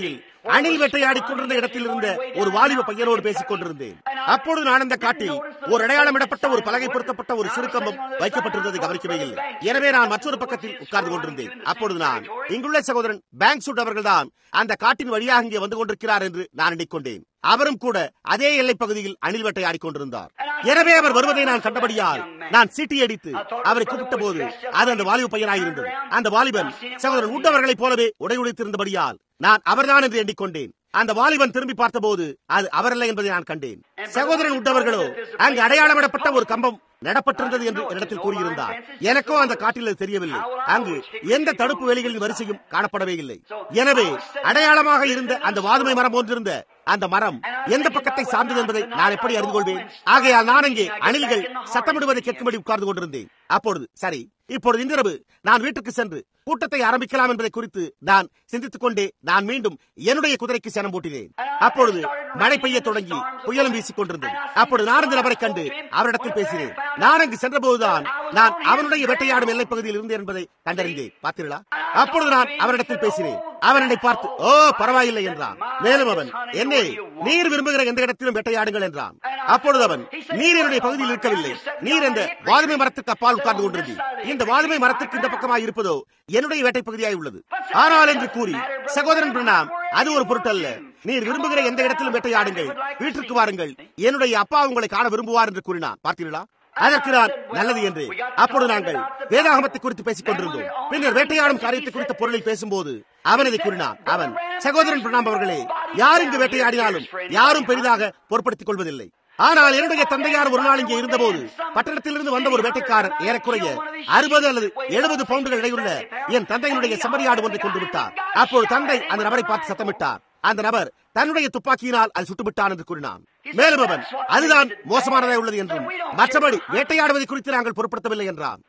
அணில் வேட்டையாடி கொண்டிருந்த இடத்தில் இருந்த ஒரு வாலிப பையனோடு பேசிக் கொண்டிருந்தேன். அப்பொழுது நான் அந்த காட்டில் ஒரு அடையாளமிடப்பட்ட ஒரு பலகை பொருத்தப்பட்ட ஒரு சிறு கம்பம் வைக்கப்பட்டிருந்ததை கவனிக்கவே இல்லை. எனவே நான் மற்றொரு பக்கத்தில் உட்கார்ந்து கொண்டிருந்தேன். அப்பொழுது நான் இங்குள்ள சகோதரன் பேங்க்சூட் அவர்கள்தான் அந்த காட்டின் வழியாக இங்கே வந்து கொண்டிருக்கிறார் என்று நான் எண்ணிக்கொண்டேன். அவரும் கூட அதே எல்லைப் பகுதியில் அணில் வேட்டையாடி கொண்டிருந்தார். எனவே அவர் வருவதை நான் கண்டபடியால் நான் சீட்டி அடித்து அவரை கூப்பிட்ட போது அது அந்த வாலிப பையனாயிருந்தது. அந்த வாலிபன் சகோதரன் உட் அவர்களைப் போலவே உடை உடைத்திருந்தபடியால் நான் அவர்தான் என்று எண்ணிக்கொண்டேன். அந்த வாலிபன் திரும்பி பார்த்தபோது அது அவரல்ல என்பதை நான் கண்டேன். சகோதரன் உட் அவர்களோ அங்கு அடையாளமிடப்பட்ட ஒரு கம்பம் நடப்பட்டிருந்தது என்று என்னிடத்தில் கூறியிருந்தார். எனக்கோ அந்த காட்டில் அது தெரியவில்லை. அங்கு எந்த தடுப்பு வேலிகளின் வரிசையும் காணப்படவே இல்லை. எனவே அடையாளமாக இருந்த அந்த வாதுமை மரம் ஒன்றிருந்த அந்த மரம் எந்த பக்கத்தை சார்ந்தது என்பதை நான் எப்படி அறிந்து கொள்வேன்? ஆகையால் நான் அங்கே அணில்கள் சத்தமிடுவதை கேட்கும்படி உட்கார்ந்து கொண்டிருந்தேன். அப்பொழுது சரி, இப்பொழுது இன்றிரவு நான் வீட்டுக்கு சென்று கூட்டத்தை ஆரம்பிக்கலாம் என்பதை குறித்து நான் சிந்தித்துக் கொண்டே நான் மீண்டும் என்னுடைய குதிரைக்கு சனம் போட்டினேன். அப்பொழுது மழை பெய்ய தொடங்கி புயலும் வீசிக் கொண்டிருந்தது. அப்பொழுது நான் இந்த நபரை கண்டு அவரிடத்தில் பேசினேன். நான் அங்கு சென்றபோதுதான் நான் அவனுடைய வேட்டையாடும் எல்லைப் பகுதியில் இருந்தேன் என்பதை கண்டறிந்தேன். பார்த்தீர்களா? அப்பொழுது நான் அவரிடத்தில் பேசினேன். அவன் என்னை பார்த்து ஓ பரவாயில்லை என்றான். மேலும் அவன் என்னை நீர் விரும்புகிற எந்த இடத்திலும் வேட்டையாடுங்கள் என்றான். அப்பொழுது அவன் நீர் என்னுடைய பகுதியில் இருக்கவில்லை, நீர் இந்த வாதுமை மரத்துக்கு அப்பால் உட்கார்ந்து கொண்டிருந்தீர். இந்த வாதுமை மரத்துக்கு இந்த பக்கமாக இருப்பதோ என்னுடைய வேட்டை பகுதியாய் உள்ளது. ஆனால் என்று கூறி சகோதரன் பிரணாம் அது ஒரு பொருட்டல்ல, நீர் விரும்புகிற எந்த இடத்திலும் வேட்டையாடுங்கள், வீட்டிற்கு வாருங்கள், என்னுடைய அப்பா உங்களை காண விரும்புவார் என்று கூறினான். பார்த்தீர்களா? அதற்கு நான் நல்லது என்று. அப்பொழுது நாங்கள் வேதாகமத்தை குறித்து பேசிக் கொண்டிருந்தோம். பின்னர் வேட்டையாடும் காரியத்தை குறித்த பொருளை பேசும்போது அவன் இதை கூறினான். அவன் சகோதரன் பிரணாம் அவர்களே, யார் இங்கு வேட்டையாடினாலும் யாரும் பெரிதாக பொருட்படுத்திக் கொள்வதில்லை. ஆனால் என்னுடைய தந்தையார் ஒரு நாள் இங்கே இருந்தபோது பட்டணத்திலிருந்து வந்த ஒரு வேட்டைக்காரர் ஏறக்குறைய 60 அல்லது 70 பவுண்டுகள் எடையுள்ள என் தந்தையினுடைய செம்மறியாடு ஒன்றை கொண்டு விட்டார். அப்போது தந்தை அந்த நபரை பார்த்து சத்தமிட்டார். அந்த நபர் தன்னுடைய துப்பாக்கியினால் அது சுட்டுவிட்டான் என்று கூறினான். மேலும் அவன் அதுதான் மோசமானதாக உள்ளது என்றும் மற்றபடி வேட்டையாடுவதை குறித்து நாங்கள் பொருட்படுத்தவில்லை என்றான்.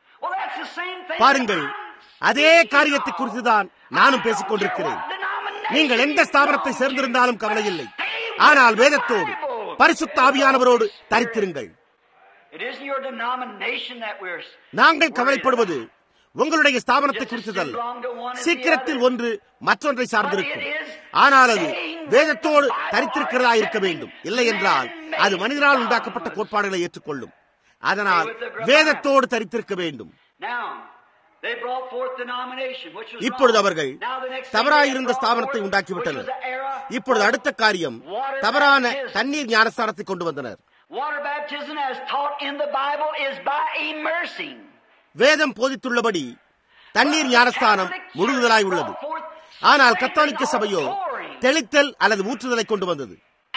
பாருங்கள், அதே காரியத்தை குறித்துதான் நானும் பேசிக் கொண்டிருக்கிறேன். நீங்கள் எந்த ஸ்தாபனத்தை சேர்ந்திருந்தாலும் கவலை இல்லை, ஆனால் வேதத்தோடு பரிசுத்த ஆவியானவரோடு தரித்திருங்கள். நாங்கள் கவலைப்படுவது உங்களுடைய ஸ்தாபனத்தை குறித்ததல்ல. சீக்கிரத்தில் ஒன்று மற்றொன்றை சார்ந்திருக்கும், ஆனால் அது வேதத்தோடு தரித்திருக்கிறதா இருக்க வேண்டும். இல்லை என்றால் அது மனிதனால் உண்டாக்கப்பட்ட கோட்பாடுகளை ஏற்றுக்கொள்ளும். அதனால் வேதத்தோடு தரித்திருக்க வேண்டும். இப்பொழுது அவர்கள் தவறாயிருந்த ஸ்தாபனத்தை உண்டாக்கிவிட்டனர். இப்பொழுது அடுத்த காரியம் தவறான தண்ணீர் ஞானஸ்தானத்தை கொண்டு வந்தனர். வேதம் போதித்துள்ளபடி தண்ணீர் ஞானஸ்தானம் முழுகுதலாய் உள்ளது. ஆனால் கத்தோலிக்க சபையோ தெளித்தல் அல்லது ஊற்றுதலை கொண்டு வந்தது.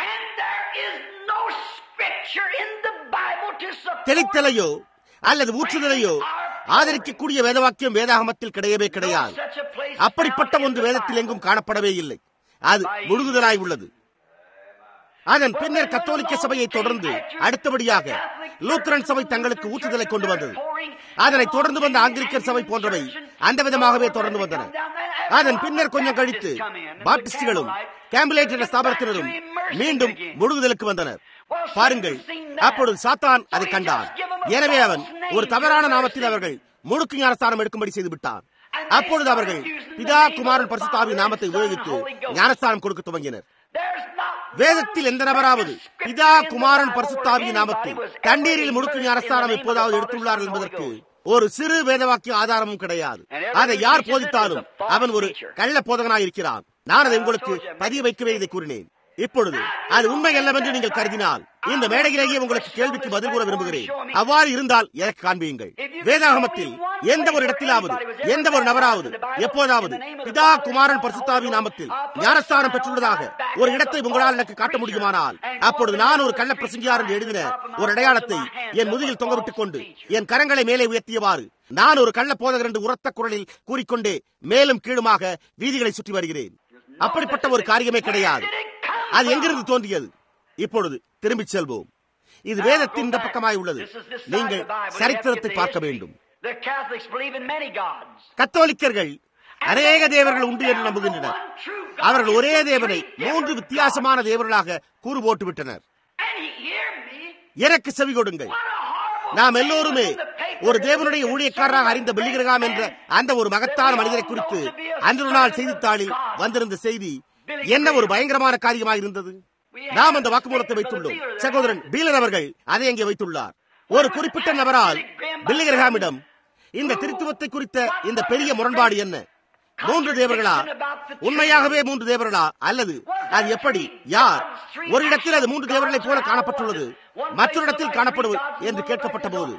தெளித்தலையோ அல்லது ஊற்றுதலையோ ஆதரிக்கக்கூடிய வேதவாக்கியம் வேதாகமத்தில் கிடையவே கிடையாது. அப்படிப்பட்ட ஒன்று வேதத்தில் எங்கும் காணப்படவே இல்லை. அது முழுகுதலாய் உள்ளது. அதன் பின்னர் கத்தோலிக்க சபையை தொடர்ந்து அடுத்தபடியாக லூத்தரன் சபை தங்களுக்கு ஊற்றுதலை கொண்டு வந்தது. அதனை தொடர்ந்து வந்த ஆங்கிலிக்கன் சபை போன்றவை அந்த விதமாகவே தொடர்ந்து வந்தன. அதன் பின்னர் கொஞ்சம் கழித்து பாப்டிஸ்டுகளும் கேம்பிலேட் என்ற ஸ்தாபனத்தினரும் மீண்டும் முழுகுதலுக்கு வந்தனர். பாருங்கள், அப்பொழுது சாத்தான் அதை கண்டான். எனவே அவன் ஒரு தவறான நாமத்தில் அவர்கள் முழுக்கு ஞானஸ்தானம் எடுக்கும்படி செய்து விட்டான். அப்பொழுது அவர்கள் பிதா குமாரன் பரிசுத்த ஆவியின் நாமத்தை உபயோகித்து ஞானஸ்தானம் கொடுக்க துவங்கினர். வேதத்தில் எந்த நபராவது பிதா குமாரன் பரிசுத்த ஆவியின் நாமத்தில் தண்ணீரில் முழுக்கு ஞானஸ்தானம் எப்போதாவது எடுத்துள்ளார்கள் என்பதற்கு ஒரு சிறு வேதவாக்கிய ஆதாரமும் கிடையாது. அதை யார் போதித்தாலும் அவன் ஒரு கள்ள போதகனாயிருக்கிறான். நான் அதை உங்களுக்கு பதிய வைக்கவே இதை கூறினேன். இப்பொழுது அது உண்மை அல்லவென்று நீங்கள் கருதினால் இந்த மேடையிலேயே உங்களுக்கு கேள்விக்கு பதில் கூற விரும்புகிறேன். அவ்வாறு இருந்தால் எனக்கு காண்பியுங்கள். வேதாகமத்தில் எந்த ஒரு இடத்திலாவது எந்த ஒரு நபராவது எப்போதாவது பிதா குமாரன் பரிசுத்த ஆவியின் நாமத்தில் ஞானஸ்தானம் பெற்றுள்ளதாக ஒரு இடத்தை உங்களால் எனக்கு காட்ட முடியுமானால் அப்பொழுது நான் ஒரு கள்ள பிரசங்கியார் என்று எழுதின ஒரு அடையாளத்தை என் முதுகில் தொங்கவிட்டுக் கொண்டு என் கரங்களை மேலே உயர்த்தியவாறு நான் ஒரு கள்ள போதகர் என்று உரத்த குரலில் கூறிக்கொண்டே மேலும் கீழுமாக வீதிகளை சுற்றி வருகிறேன். அப்படிப்பட்ட ஒரு காரியமே கிடையாது. அது எங்கிருந்து தோன்றியது? இப்பொழுது திரும்பிச் செல்வோம். இது வேதத்தின் இந்த பக்கமாய் உள்ளது. நீங்கள் சரித்திரத்தை பார்க்க வேண்டும். கத்தோலிக்கர்கள் அநேக தேவர்கள் உண்டு என்று நம்புகின்றனர். அவர்கள் ஒரே தேவனை 3 வித்தியாசமான தேவர்களாக கூறு போட்டு விட்டனர். எனக்கு செவி கொடுங்கள். நாம் எல்லோருமே ஒரு தேவனுடைய ஊழியக்காரராக அறிந்த பில்லிகிரகாம் என்ற அந்த ஒரு மகத்தான மனிதரை குறித்து அன்று நாள் செய்தித்தாளில் வந்திருந்த செய்தி என்ன ஒரு பயங்கரமான காரியமாக இருந்தது. நாம் அந்த வாக்குமூலத்தை வைத்துள்ளோம். சகோதரன் பீலர் அவர்கள் அதை அங்கே வைத்துள்ளார். ஒரு குறிப்பிட்ட நபரால் பில்லி கிரஹாமிடம் இந்த திருத்துவத்தை குறித்த இந்த பெரிய முரண்பாடு என்ன? 3 தேவர்களா? உண்மையாகவே 3 தேவர்களா? அல்லது அது எப்படி? யார்? ஒரு இடத்தில் அது 3 தேவர்களைப் போல காணப்பட்டுள்ளது, மற்றொரு இடத்தில் காணப்படுவது என்று கேட்கப்பட்ட போது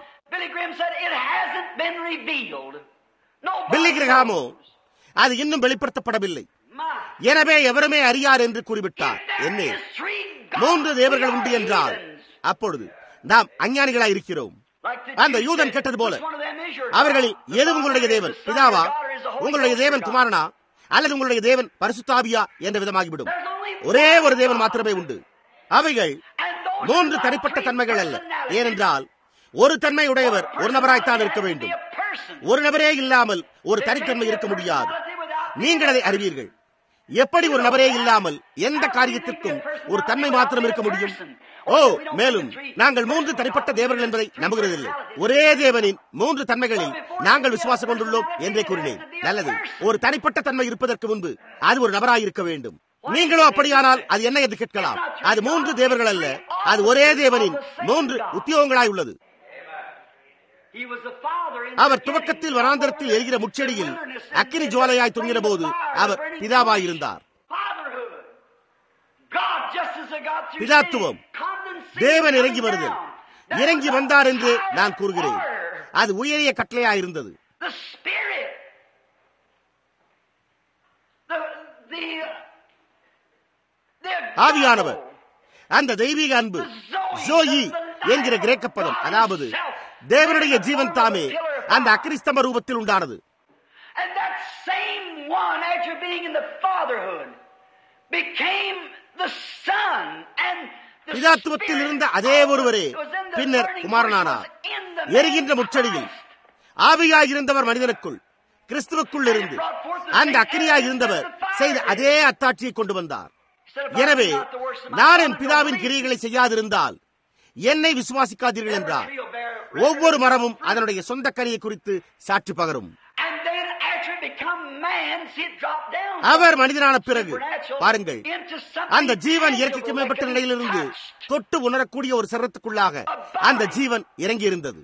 பில்லி கிரஹாமோ அது இன்னும் வெளிப்படுத்தப்படவில்லை, எனவே எவருமே அறியார் என்று கூறிவிட்டார். என்ன 3 தேவர்கள் உண்டு என்றால் அப்பொழுது நாம் அஞ்ஞானிகளாய் இருக்கிறோம். அந்த யூதன் கேட்டது போல, அவர்களில் எது உங்களுடைய தேவன்? பிதாவா, உங்களுடைய தேவன் குமாரனா, அல்லது உங்களுடைய தேவன் பரிசுத்தாவியா என்ற விதமாகிவிடும். ஒரே ஒரு தேவன் மாத்திரமே உண்டு. அவைகள் 3 தனிப்பட்ட தன்மைகள் அல்ல. ஏனென்றால் ஒரு தன்மை உடையவர் ஒரு நபராய்த்தான் இருக்க வேண்டும். ஒரு நபரே இல்லாமல் ஒரு தனித்தன்மை இருக்க முடியாது. நீங்கள் அதை அறிவீர்கள். எப்படி ஒரு நபரே இல்லாமல் எந்த காரியத்திற்கும் ஒரு தன்மை மாத்திரம் இருக்க முடியும்? மேலும் நாங்கள் 3 தனிப்பட்ட தேவர்கள் என்பதை நம்புகிறதில்லை. ஒரே தேவனின் 3 தன்மைகளில் நாங்கள் விசுவாசம் கொண்டுள்ளோம் என்றே கூறினேன். நல்லது, ஒரு தனிப்பட்ட தன்மை இருப்பதற்கு முன்பு அது ஒரு நபராய் இருக்க வேண்டும். நீங்களோ அப்படியானால் அது என்ன என்று கேட்கலாம். அது 3 தேவர்கள் அல்ல, அது ஒரே தேவனின் 3 உத்தியோகங்களாய் உள்ளது. அவர் துவக்கத்தில் வனாந்தரத்தில் எரிகிற முச்செடியில் அக்கினி ஜுவாலையாய் தொங்கிற போது அவர் பிதாவாயிருந்தார். பிதாத்துவம், தேவன் இறங்கி வருதல், இறங்கி வந்தார் என்று நான் கூறுகிறேன். அது உயரிய கட்டளையாயிருந்தது. ஆவியானவர், அந்த தெய்வீக அன்பு, ஜோயி என்கிற கிரேக்க பதம், அதாவது தேவனுடைய ஜீவன் தாமே அந்த அக்கினிஸ்தம்ப ரூபத்தில் உண்டானது. பிதாத்துவத்தில் இருந்த அதே ஒருவரே பின்னர் குமாரனானார். எரிகின்ற முச்சடியில் ஆவியாய் இருந்தவர் மனிதனுக்குள், கிறிஸ்துவுக்குள் இருந்து அந்த அக்கினியாய் இருந்தவர் செய்த அதே அத்தாட்சியை கொண்டு வந்தார். எனவே நான் என் பிதாவின் கிரியைகளை செய்யாதிருந்தால் என்னை விசுவாசிக்காதீர்கள் என்றார். ஒவ்வொரு மரமும் அதனுடைய சொந்த கனியை குறித்து சாட்சி பகரும். அவர் மனிதனான பிறகு பாருங்கள், அந்த ஜீவன் இயற்கைக்கு மேம்பட்ட நிலையிலிருந்து தொட்டு உணரக்கூடிய ஒரு சரத்துக்குள்ளாக அந்த ஜீவன் இறங்கி இருந்தது.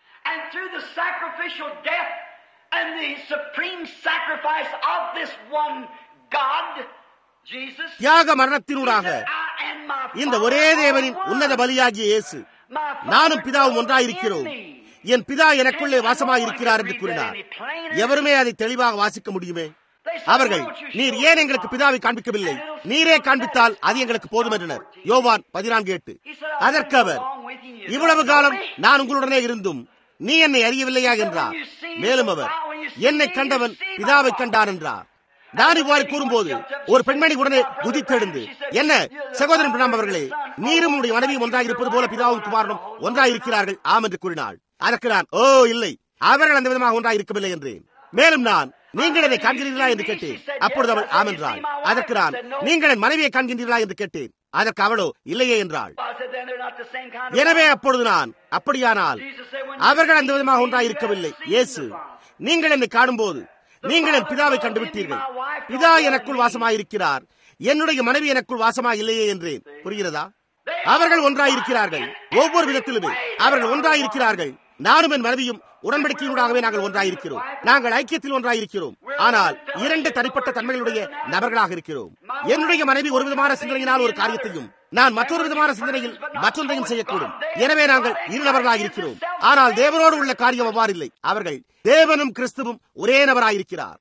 தியாக மரணத்தினூடாக இந்த ஒரே தேவனின் உன்னத பலியாகிய இயேசு, நானும் பிதாவும் ஒன்றாயிருக்கிறோம், என் பிதா எனக்குள்ளே வாசமாயிருக்கிறார் என்று கூறினார். எவருமே அதை தெளிவாக வாசிக்க முடியுமே? அவர்கள், நீர் ஏன் எங்களுக்கு பிதாவை காண்பிக்கவில்லை? நீரே காண்பித்தால் அது எங்களுக்கு போதும் என்றனர். யோவான் 14:8. அதற்கு அவர், இவ்வளவு காலம் நான் உங்களுடனே இருந்தும் நீ என்னை அறியவில்லையா என்றார். மேலும் அவர், என்னை கண்டவன் பிதாவை கண்டான் என்றார். நான் இவ்வாறு கூறும்போது ஒரு பெண்மணி உடனே குதித்தெழுந்து, என்ன சகோதரன் பிரணாம் அவர்களே, நீரும் உடைய மனைவியும் ஒன்றாயிருப்பது போல பிதாவும் குமாரனும் ஒன்றாயிருக்கிறார்கள் ஆம் என்று கூறினாள். அதற்கு நான், இல்லை, அவர்கள் அந்த விதமாக ஒன்றாயிருக்கவில்லை என்றேன். மேலும் நான், நீங்கள் என்னை காண்கிறீர்களா என்று கேட்டேன். அப்பொழுது அவள் ஆம் என்றாள். அதற்கு நான், நீங்கள் என் மனைவியை காண்கின்றீர்களா என்று கேட்டேன். அதற்கு அவளோ இல்லையே என்றாள். எனவே அப்பொழுது நான், அப்படியானால் அவர்கள் அந்த விதமாக ஒன்றாயிருக்கவில்லை. இயேசு, நீங்கள் என்னை காணும்போது நீங்கள் என் பிதாவை கண்டுவிட்டீர்கள். பிதா எனக்குள் வாசமாயிருக்கிறார், என்னுடைய மனைவி எனக்குள் வாசமாக இல்லையே என்றேன். புரிகிறதா? அவர்கள் ஒன்றாயிருக்கிறார்கள். ஒவ்வொரு விதத்திலுமே அவர்கள் ஒன்றாயிருக்கிறார்கள். நானும் என் மனைவியும் உடன்படிக்கையூடாகவே நாங்கள் ஒன்றாயிருக்கிறோம். நாங்கள் ஐக்கியத்தில் ஒன்றாயிருக்கிறோம். ஆனால் 2 தனிப்பட்ட தன்மைகளுடைய நபர்களாக இருக்கிறோம். என்னுடைய மனைவி ஒரு விதமான சிந்தனையினால் ஒரு காரியத்தையும், நான் மற்றொரு விதமான சிந்தனையில் மற்றொன்றையும் செய்யக்கூடும். எனவே நாங்கள் 2 நபர்களாக இருக்கிறோம். ஆனால் தேவனோடு உள்ள காரியம் அவ்வாறில்லை. அவர்கள் தேவனும் கிறிஸ்துவும் ஒரே நபராயிருக்கிறார்.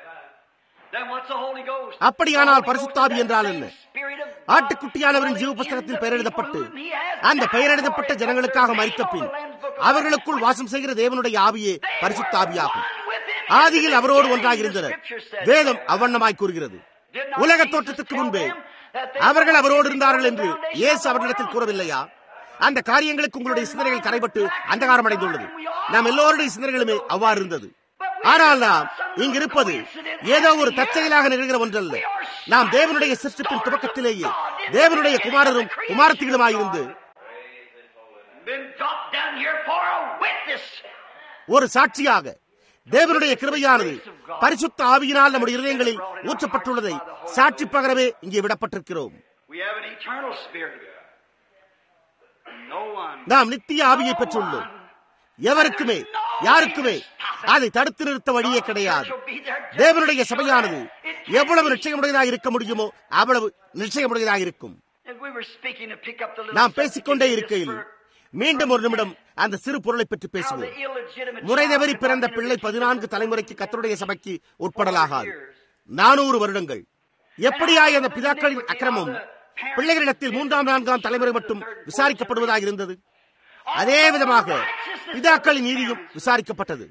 அப்படியானால் பரிசுத்தாவி என்றால் என்ன? ஆட்டுக்குட்டியானவரின் ஜீவ புஸ்தகத்தில் பெயர் எழுதப்பட்டு அந்த பெயர் எழுதப்பட்ட ஜனங்களுக்காக மரித்த பின் அவர்களுக்குள் வாசம் செய்கிற தேவனுடைய ஆவியே பரிசுத்தாவியாகும். ஆதியில் அவரோடு ஒன்றாக இருந்தனர். வேதம் அவ்வண்ணமாய் கூறுகிறது. உலக தோற்றத்துக்கு முன்பே அவர்கள் அவரோடு இருந்தார்கள் என்று இயேசு அவர்களிடத்தில் கூறவில்லையா? அந்த காரியங்களுக்கு உங்களுடைய சிந்தனைகள் கரைபட்டு அந்தகாரம் அடைந்துள்ளது. நாம் எல்லோருடைய சிந்தனைகளுமே அவ்வாறு இருந்தது. ஆனால் நாம் இங்கிருப்பது ஏதோ ஒரு தற்செயலாக நிகழ்கிற ஒன்றல்ல. நாம் தேவனுடைய சிருஷ்டிப்பின் துவக்கத்திலேயே தேவனுடைய குமாரரும் குமாரத்திகளுமாயிருந்து ஒரு சாட்சியாக தேவனுடைய கிருபையானது பரிசுத்த ஆவியினால் நம்முடைய இதயங்களில் ஊற்றப்பட்டுள்ளதை சாட்சி பகரவே இங்கே விடப்பட்டிருக்கிறோம். நாம் நித்திய ஆவியை பெற்றுள்ளோம். எவருக்குமே யாருக்குமே அதை தடுத்து நிறுத்த வழியே கிடையாது. தேவனுடைய சபையானது எவ்வளவு நிச்சயமுடையதாக இருக்க முடியுமோ அவ்வளவு நிச்சயமுடையதாக இருக்கும். நாம் பேசிக்கொண்டே இருக்கையில் மீண்டும் ஒரு நிமிடம் அந்த சிறு பொருளை பற்றி பேசுவோம். முறை தவறி பிறந்த பிள்ளை 14 தலைமுறைக்கு கர்த்தருடைய சபைக்கு உட்படலாகாது. 400 வருடங்கள். எப்படியாய் அந்த பிதாக்களின் அக்கிரமம் பிள்ளைகளிடத்தில் 3ஆம் 4ஆம் தலைமுறை மட்டும் விசாரிக்கப்படுவதாக இருந்தது, அதே விதமாக பிதாக்களின் நீதியும் விசாரிக்கப்பட்டது.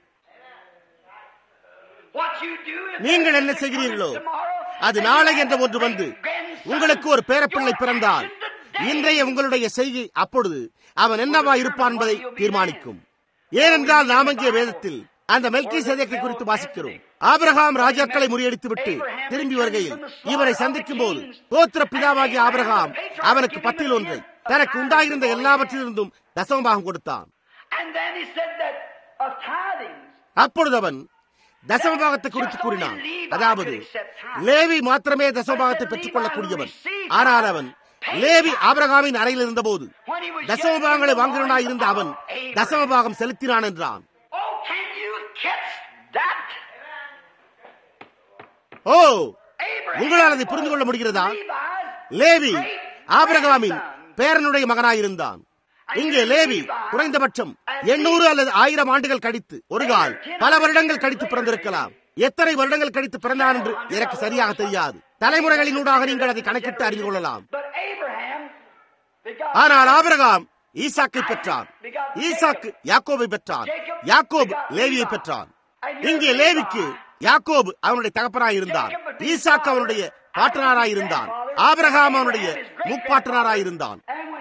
நீங்கள் என்ன செய்கிறீர்களோ அது நாளை என்ற ஒன்று வந்து உங்களுக்கு ஒரு பேரப்பிள்ளை பிறந்தால் இன்றைய உங்களுடைய செய்கை அப்பொழுது அவன் என்னவா இருப்பான் என்பதை தீர்மானிக்கும். ஏனென்றால் நாம் அங்கே வேதத்தில் அந்த மெல்கிசேதேக்கை குறித்து வாசிக்கிறோம். ஆபிரகாம் ராஜாக்களை முறியடித்து விட்டு திரும்பி வருகையில் இவனை சந்திக்கும் போது கோத்திர பிதாவாகிய ஆபிரகாம் அவனுக்கு 10 தனக்கு உண்டாயிருந்த எல்லாவற்றிலிருந்தும் தசமபாகம் கொடுத்தான். அப்பொழுது அவன் தசமபாகத்தை குறித்து கூறினான். அதாவது லேவி மாத்திரமே தசமபாகத்தை பெற்றுக் கொள்ளக்கூடியவன். ஆனால் அவன் லேவி ஆபிரகாமின் அறையில் இருந்த போது தசமபாகங்களை வாங்குவனாய் இருந்த அவன் தசமபாகம் செலுத்தினான் என்றான். ஓ, உங்களால் அதை புரிந்து கொள்ள முடிகிறதா? லேவி ஆபிரகாமின் பேரனுடைய மகனாயிருந்தான். இங்கே லேவி குறைந்தபட்சம் 800 அல்லது 1000 ஆண்டுகள் கழித்து, ஒரு கால் பல வருடங்கள் கழித்து பிறந்திருக்கலாம். எத்தனை வருடங்கள் கழித்து பிறந்தான் என்று எனக்கு சரியாக தெரியாது. தலைமுறைகளினூடாக நீங்கள் அதை கணக்கிட்டு அறிந்து கொள்ளலாம். ஆனால் ஆபிரகாம் ஈசாக்கை பெற்றான், ஈசாக்கு யாக்கோபை பெற்றான், யாக்கோபு லேவியை பெற்றான். இங்கே லேவிக்கு யாக்கோபு அவனுடைய தகப்பனாயிருந்தான், ஈசாக்கு அவனுடைய பாட்டனாராயிருந்தான், ஆபிரகாம் அவனுடைய முப்பாட்டனாராயிருந்தான்.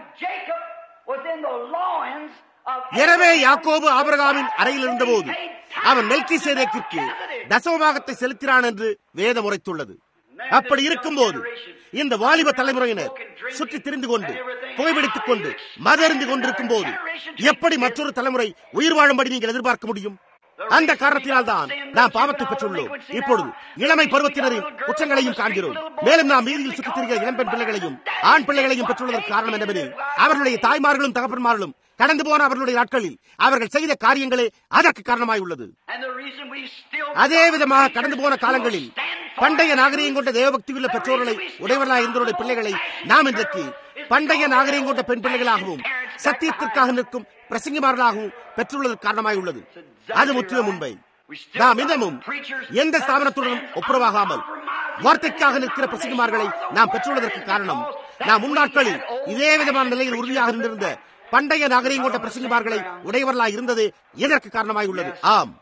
எனவே யாக்கோபு ஆபிரகாமின் அறையில் இருந்தபோது அவன் மெல்கிசேதேக்கிற்கு தசமபாகத்தை செலுத்தினான் என்று வேதம் உரைத்துள்ளது. அப்படி இருக்கும்போது இந்த வாலிப தலைமுறையினர் சுற்றி திரிந்து கொண்டு புகைப்பிடித்துக் கொண்டு மதறிந்து கொண்டிருக்கும் போது எப்படி மற்றொரு தலைமுறை உயிர் வாழும்படி நீங்கள் எதிர்பார்க்க முடியும்? அந்த காரணத்தினால் தான் நாம் பாவத்தை பெற்றுள்ளோம். இப்பொழுது இளமை பருவத்தினரின் குற்றங்களையும் காண்கிறோம். மேலும் நாம் வீதியில் சுற்றித் திரிகிற இளம்பெண் பிள்ளைகளையும் ஆண் பிள்ளைகளையும் பெற்றுள்ளதற்கு காரணம் என்னவெனில் அவர்களுடைய தாய்மார்களும் தகப்பன்மார்களும் கடந்து போன அவர்களுடைய நாட்களில் அவர்கள் செய்த காரியங்களே அதற்கு காரணமாய் உள்ளது. அதே விதமாக கடந்து போன காலங்களில் பண்டைய நாகரிகம் கொண்ட தேவபக்தி உள்ள பெற்றோர்களை உடையவர்களாக இருந்தவருடைய பிள்ளைகளை நாம் இன்றைக்கு பண்டைய நாகரிகம் கொண்ட பெண் பிள்ளைகளாகவும் சத்தியத்திற்காக நிற்கும் பிரசங்கிமார்களாகவும் பெற்றுள்ளதற்கு காரணமாய் உள்ளது. அது முற்றிலும் உண்மை. நாம் இன்னமும் எந்த ஸ்தாபனத்துடனும் ஒப்புரவாகாமல் வார்த்தைக்காக நிற்கிற பிரசங்கிமார்களை நாம் பெற்றுள்ளதற்கு காரணம் நாம் முன்னாட்களில் இதே விதமான நிலையில் உறுதியாக இருந்திருந்த பண்டைய நாகரிகம் கொண்ட பிரசங்கிமார்களை உடையவர்களாக இருந்தது இதற்கு காரணமாய் உள்ளது. ஆம்,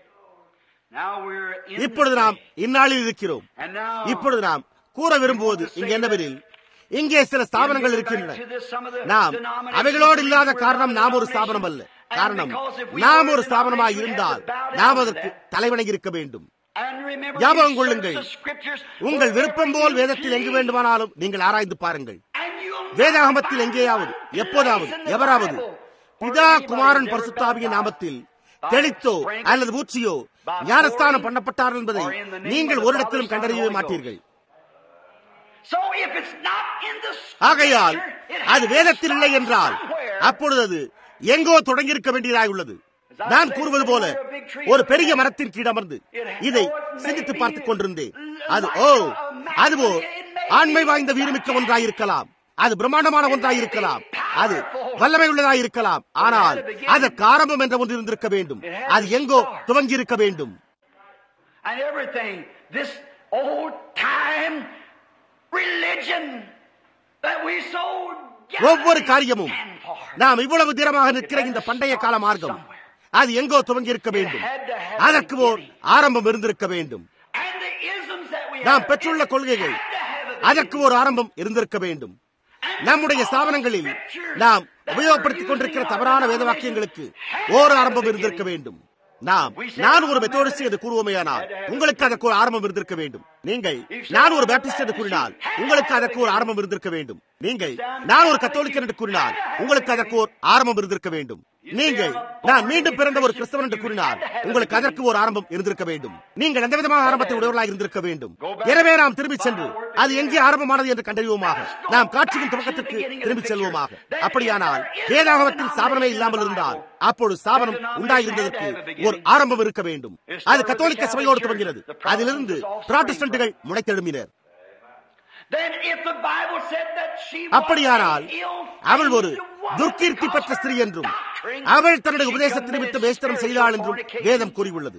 இப்பொழுது நாம் இந்நாளில் இருக்கிறோம். இப்பொழுது நாம் கூற விரும்புவது இங்கு என்னவெனில், இங்கே சில ஸ்தாபனங்கள் இருக்கின்றன. நாம் அவைகளோடு இல்லாத காரணம் நாம் ஒரு ஸ்தாபனம் அல்ல. காரணம் நாம் ஒரு ஸ்தாபனமாய் இருந்தால் நாம் அதற்கு தலைவணங்கி இருக்க வேண்டும். ஞாபகம் கொள்ளுங்கள், உங்கள் விருப்பம் போல் வேதத்தில் எங்கு வேண்டுமானாலும் நீங்கள் ஆராய்ந்து பாருங்கள். வேதாகமத்தில் எங்கேயாவது எப்போதாவது எவராவது பிதா குமாரன் பரிசுத்தாவியின் நாமத்தில் தெளித்தோ அல்லது ஊற்றியோ ஞானஸ்தானம் பண்ணப்பட்டார்கள் என்பதை நீங்கள் ஒரு இடத்திலும் கண்டறியவே மாட்டீர்கள். ஆகையால் அது வேதத்தில் இல்லை என்றால் அப்பொழுது அது எங்கோ தொடங்கியிருக்க வேண்டியதாக உள்ளது. நான் கூறுவது போல ஒரு பெரிய மரத்தின் கீழ் அமர்ந்து இதை சிந்தித்து பார்த்துக் கொண்டிருந்தேன். அதுவோ ஆண்மை வாய்ந்த வீரமிக்க ஒன்றாயிருக்கலாம், அது பிரம்மாண்டமான ஒன்றாயிருக்கலாம், அது வல்லமை உள்ளதாயிருக்கலாம். ஆனால் அதற்கு ஆரம்பம் என்ற ஒன்று இருந்திருக்க வேண்டும். அது எங்கோ துவங்கி இருக்க வேண்டும். ஒவ்வொரு காரியமும் நாம் இவ்வளவு தீரமாக நிற்கிற இந்த பண்டைய கால மார்க்கம் அது எங்கோ துவங்கி இருக்க வேண்டும். அதற்கு ஓர் ஆரம்பம் இருந்திருக்க வேண்டும். நாம் பெற்றுள்ள கொள்கைகள் அதற்கு ஒரு ஆரம்பம் இருந்திருக்க வேண்டும். நம்முடைய ஸ்தாபனங்களில் நாம் உபயோகப்படுத்திக் கொண்டிருக்கிற தவறான வேத வாக்கியங்களுக்கு ஓர் ஆரம்பம் இருந்திருக்க வேண்டும். நான் ஒரு மெத்தோடிஸ்ட் என்று கூறுவோமேயானால் உங்களுக்கு அதற்கு ஒரு ஆரம்பம் இருந்திருக்க வேண்டும். நீங்கள் நான் ஒரு பேப்டிஸ்ட் என்று கூறினால் உங்களுக்கு அதற்கு ஒரு ஆரம்பம் இருந்திருக்க வேண்டும். நீங்கள் நான் ஒரு கத்தோலிக்கர் என்று கூறினால் உங்களுக்கு அதற்கு ஒரு ஆரம்பம் இருந்திருக்க வேண்டும். நீங்கள் நான் மீண்டும் பிறந்த ஒரு கிறிஸ்தவன் என்று கூறினால் உங்களுக்கு அதற்கு ஒரு ஆரம்பம் இருந்திருக்க வேண்டும். நீங்கள் எந்த விதமான ஆரம்பத்தை உடையவர்களாக இருந்திருக்க வேண்டும். எனவே நாம் திரும்பி சென்று அது எங்கே ஆரம்பமானது என்று கண்டறிவோமாக. நாம் காட்சியின் துவக்கத்திற்கு திரும்பி செல்வோமாக. அப்படியானால் வேதாகமத்தில் ஸ்தாபனமே இல்லாமல் இருந்தால் அப்போது ஸ்தாபனம் உண்டாயிருந்ததற்கு ஒரு ஆரம்பம் இருக்க வேண்டும். அது கத்தோலிக்க சபையோடு துவங்கினது. அதிலிருந்து புராட்டஸ்டன்ட்டுகள் முளைத்தெழும்பினர். அப்படியானால் அவள் ஒரு துர்க்கீர்த்தி பெற்ற ஸ்திரீ என்றும் அவள் தன்னுடைய உபதேசத்தை நிமித்தம் வேசித்தனம் செய்தாள் என்றும் வேதம் கூறியுள்ளது.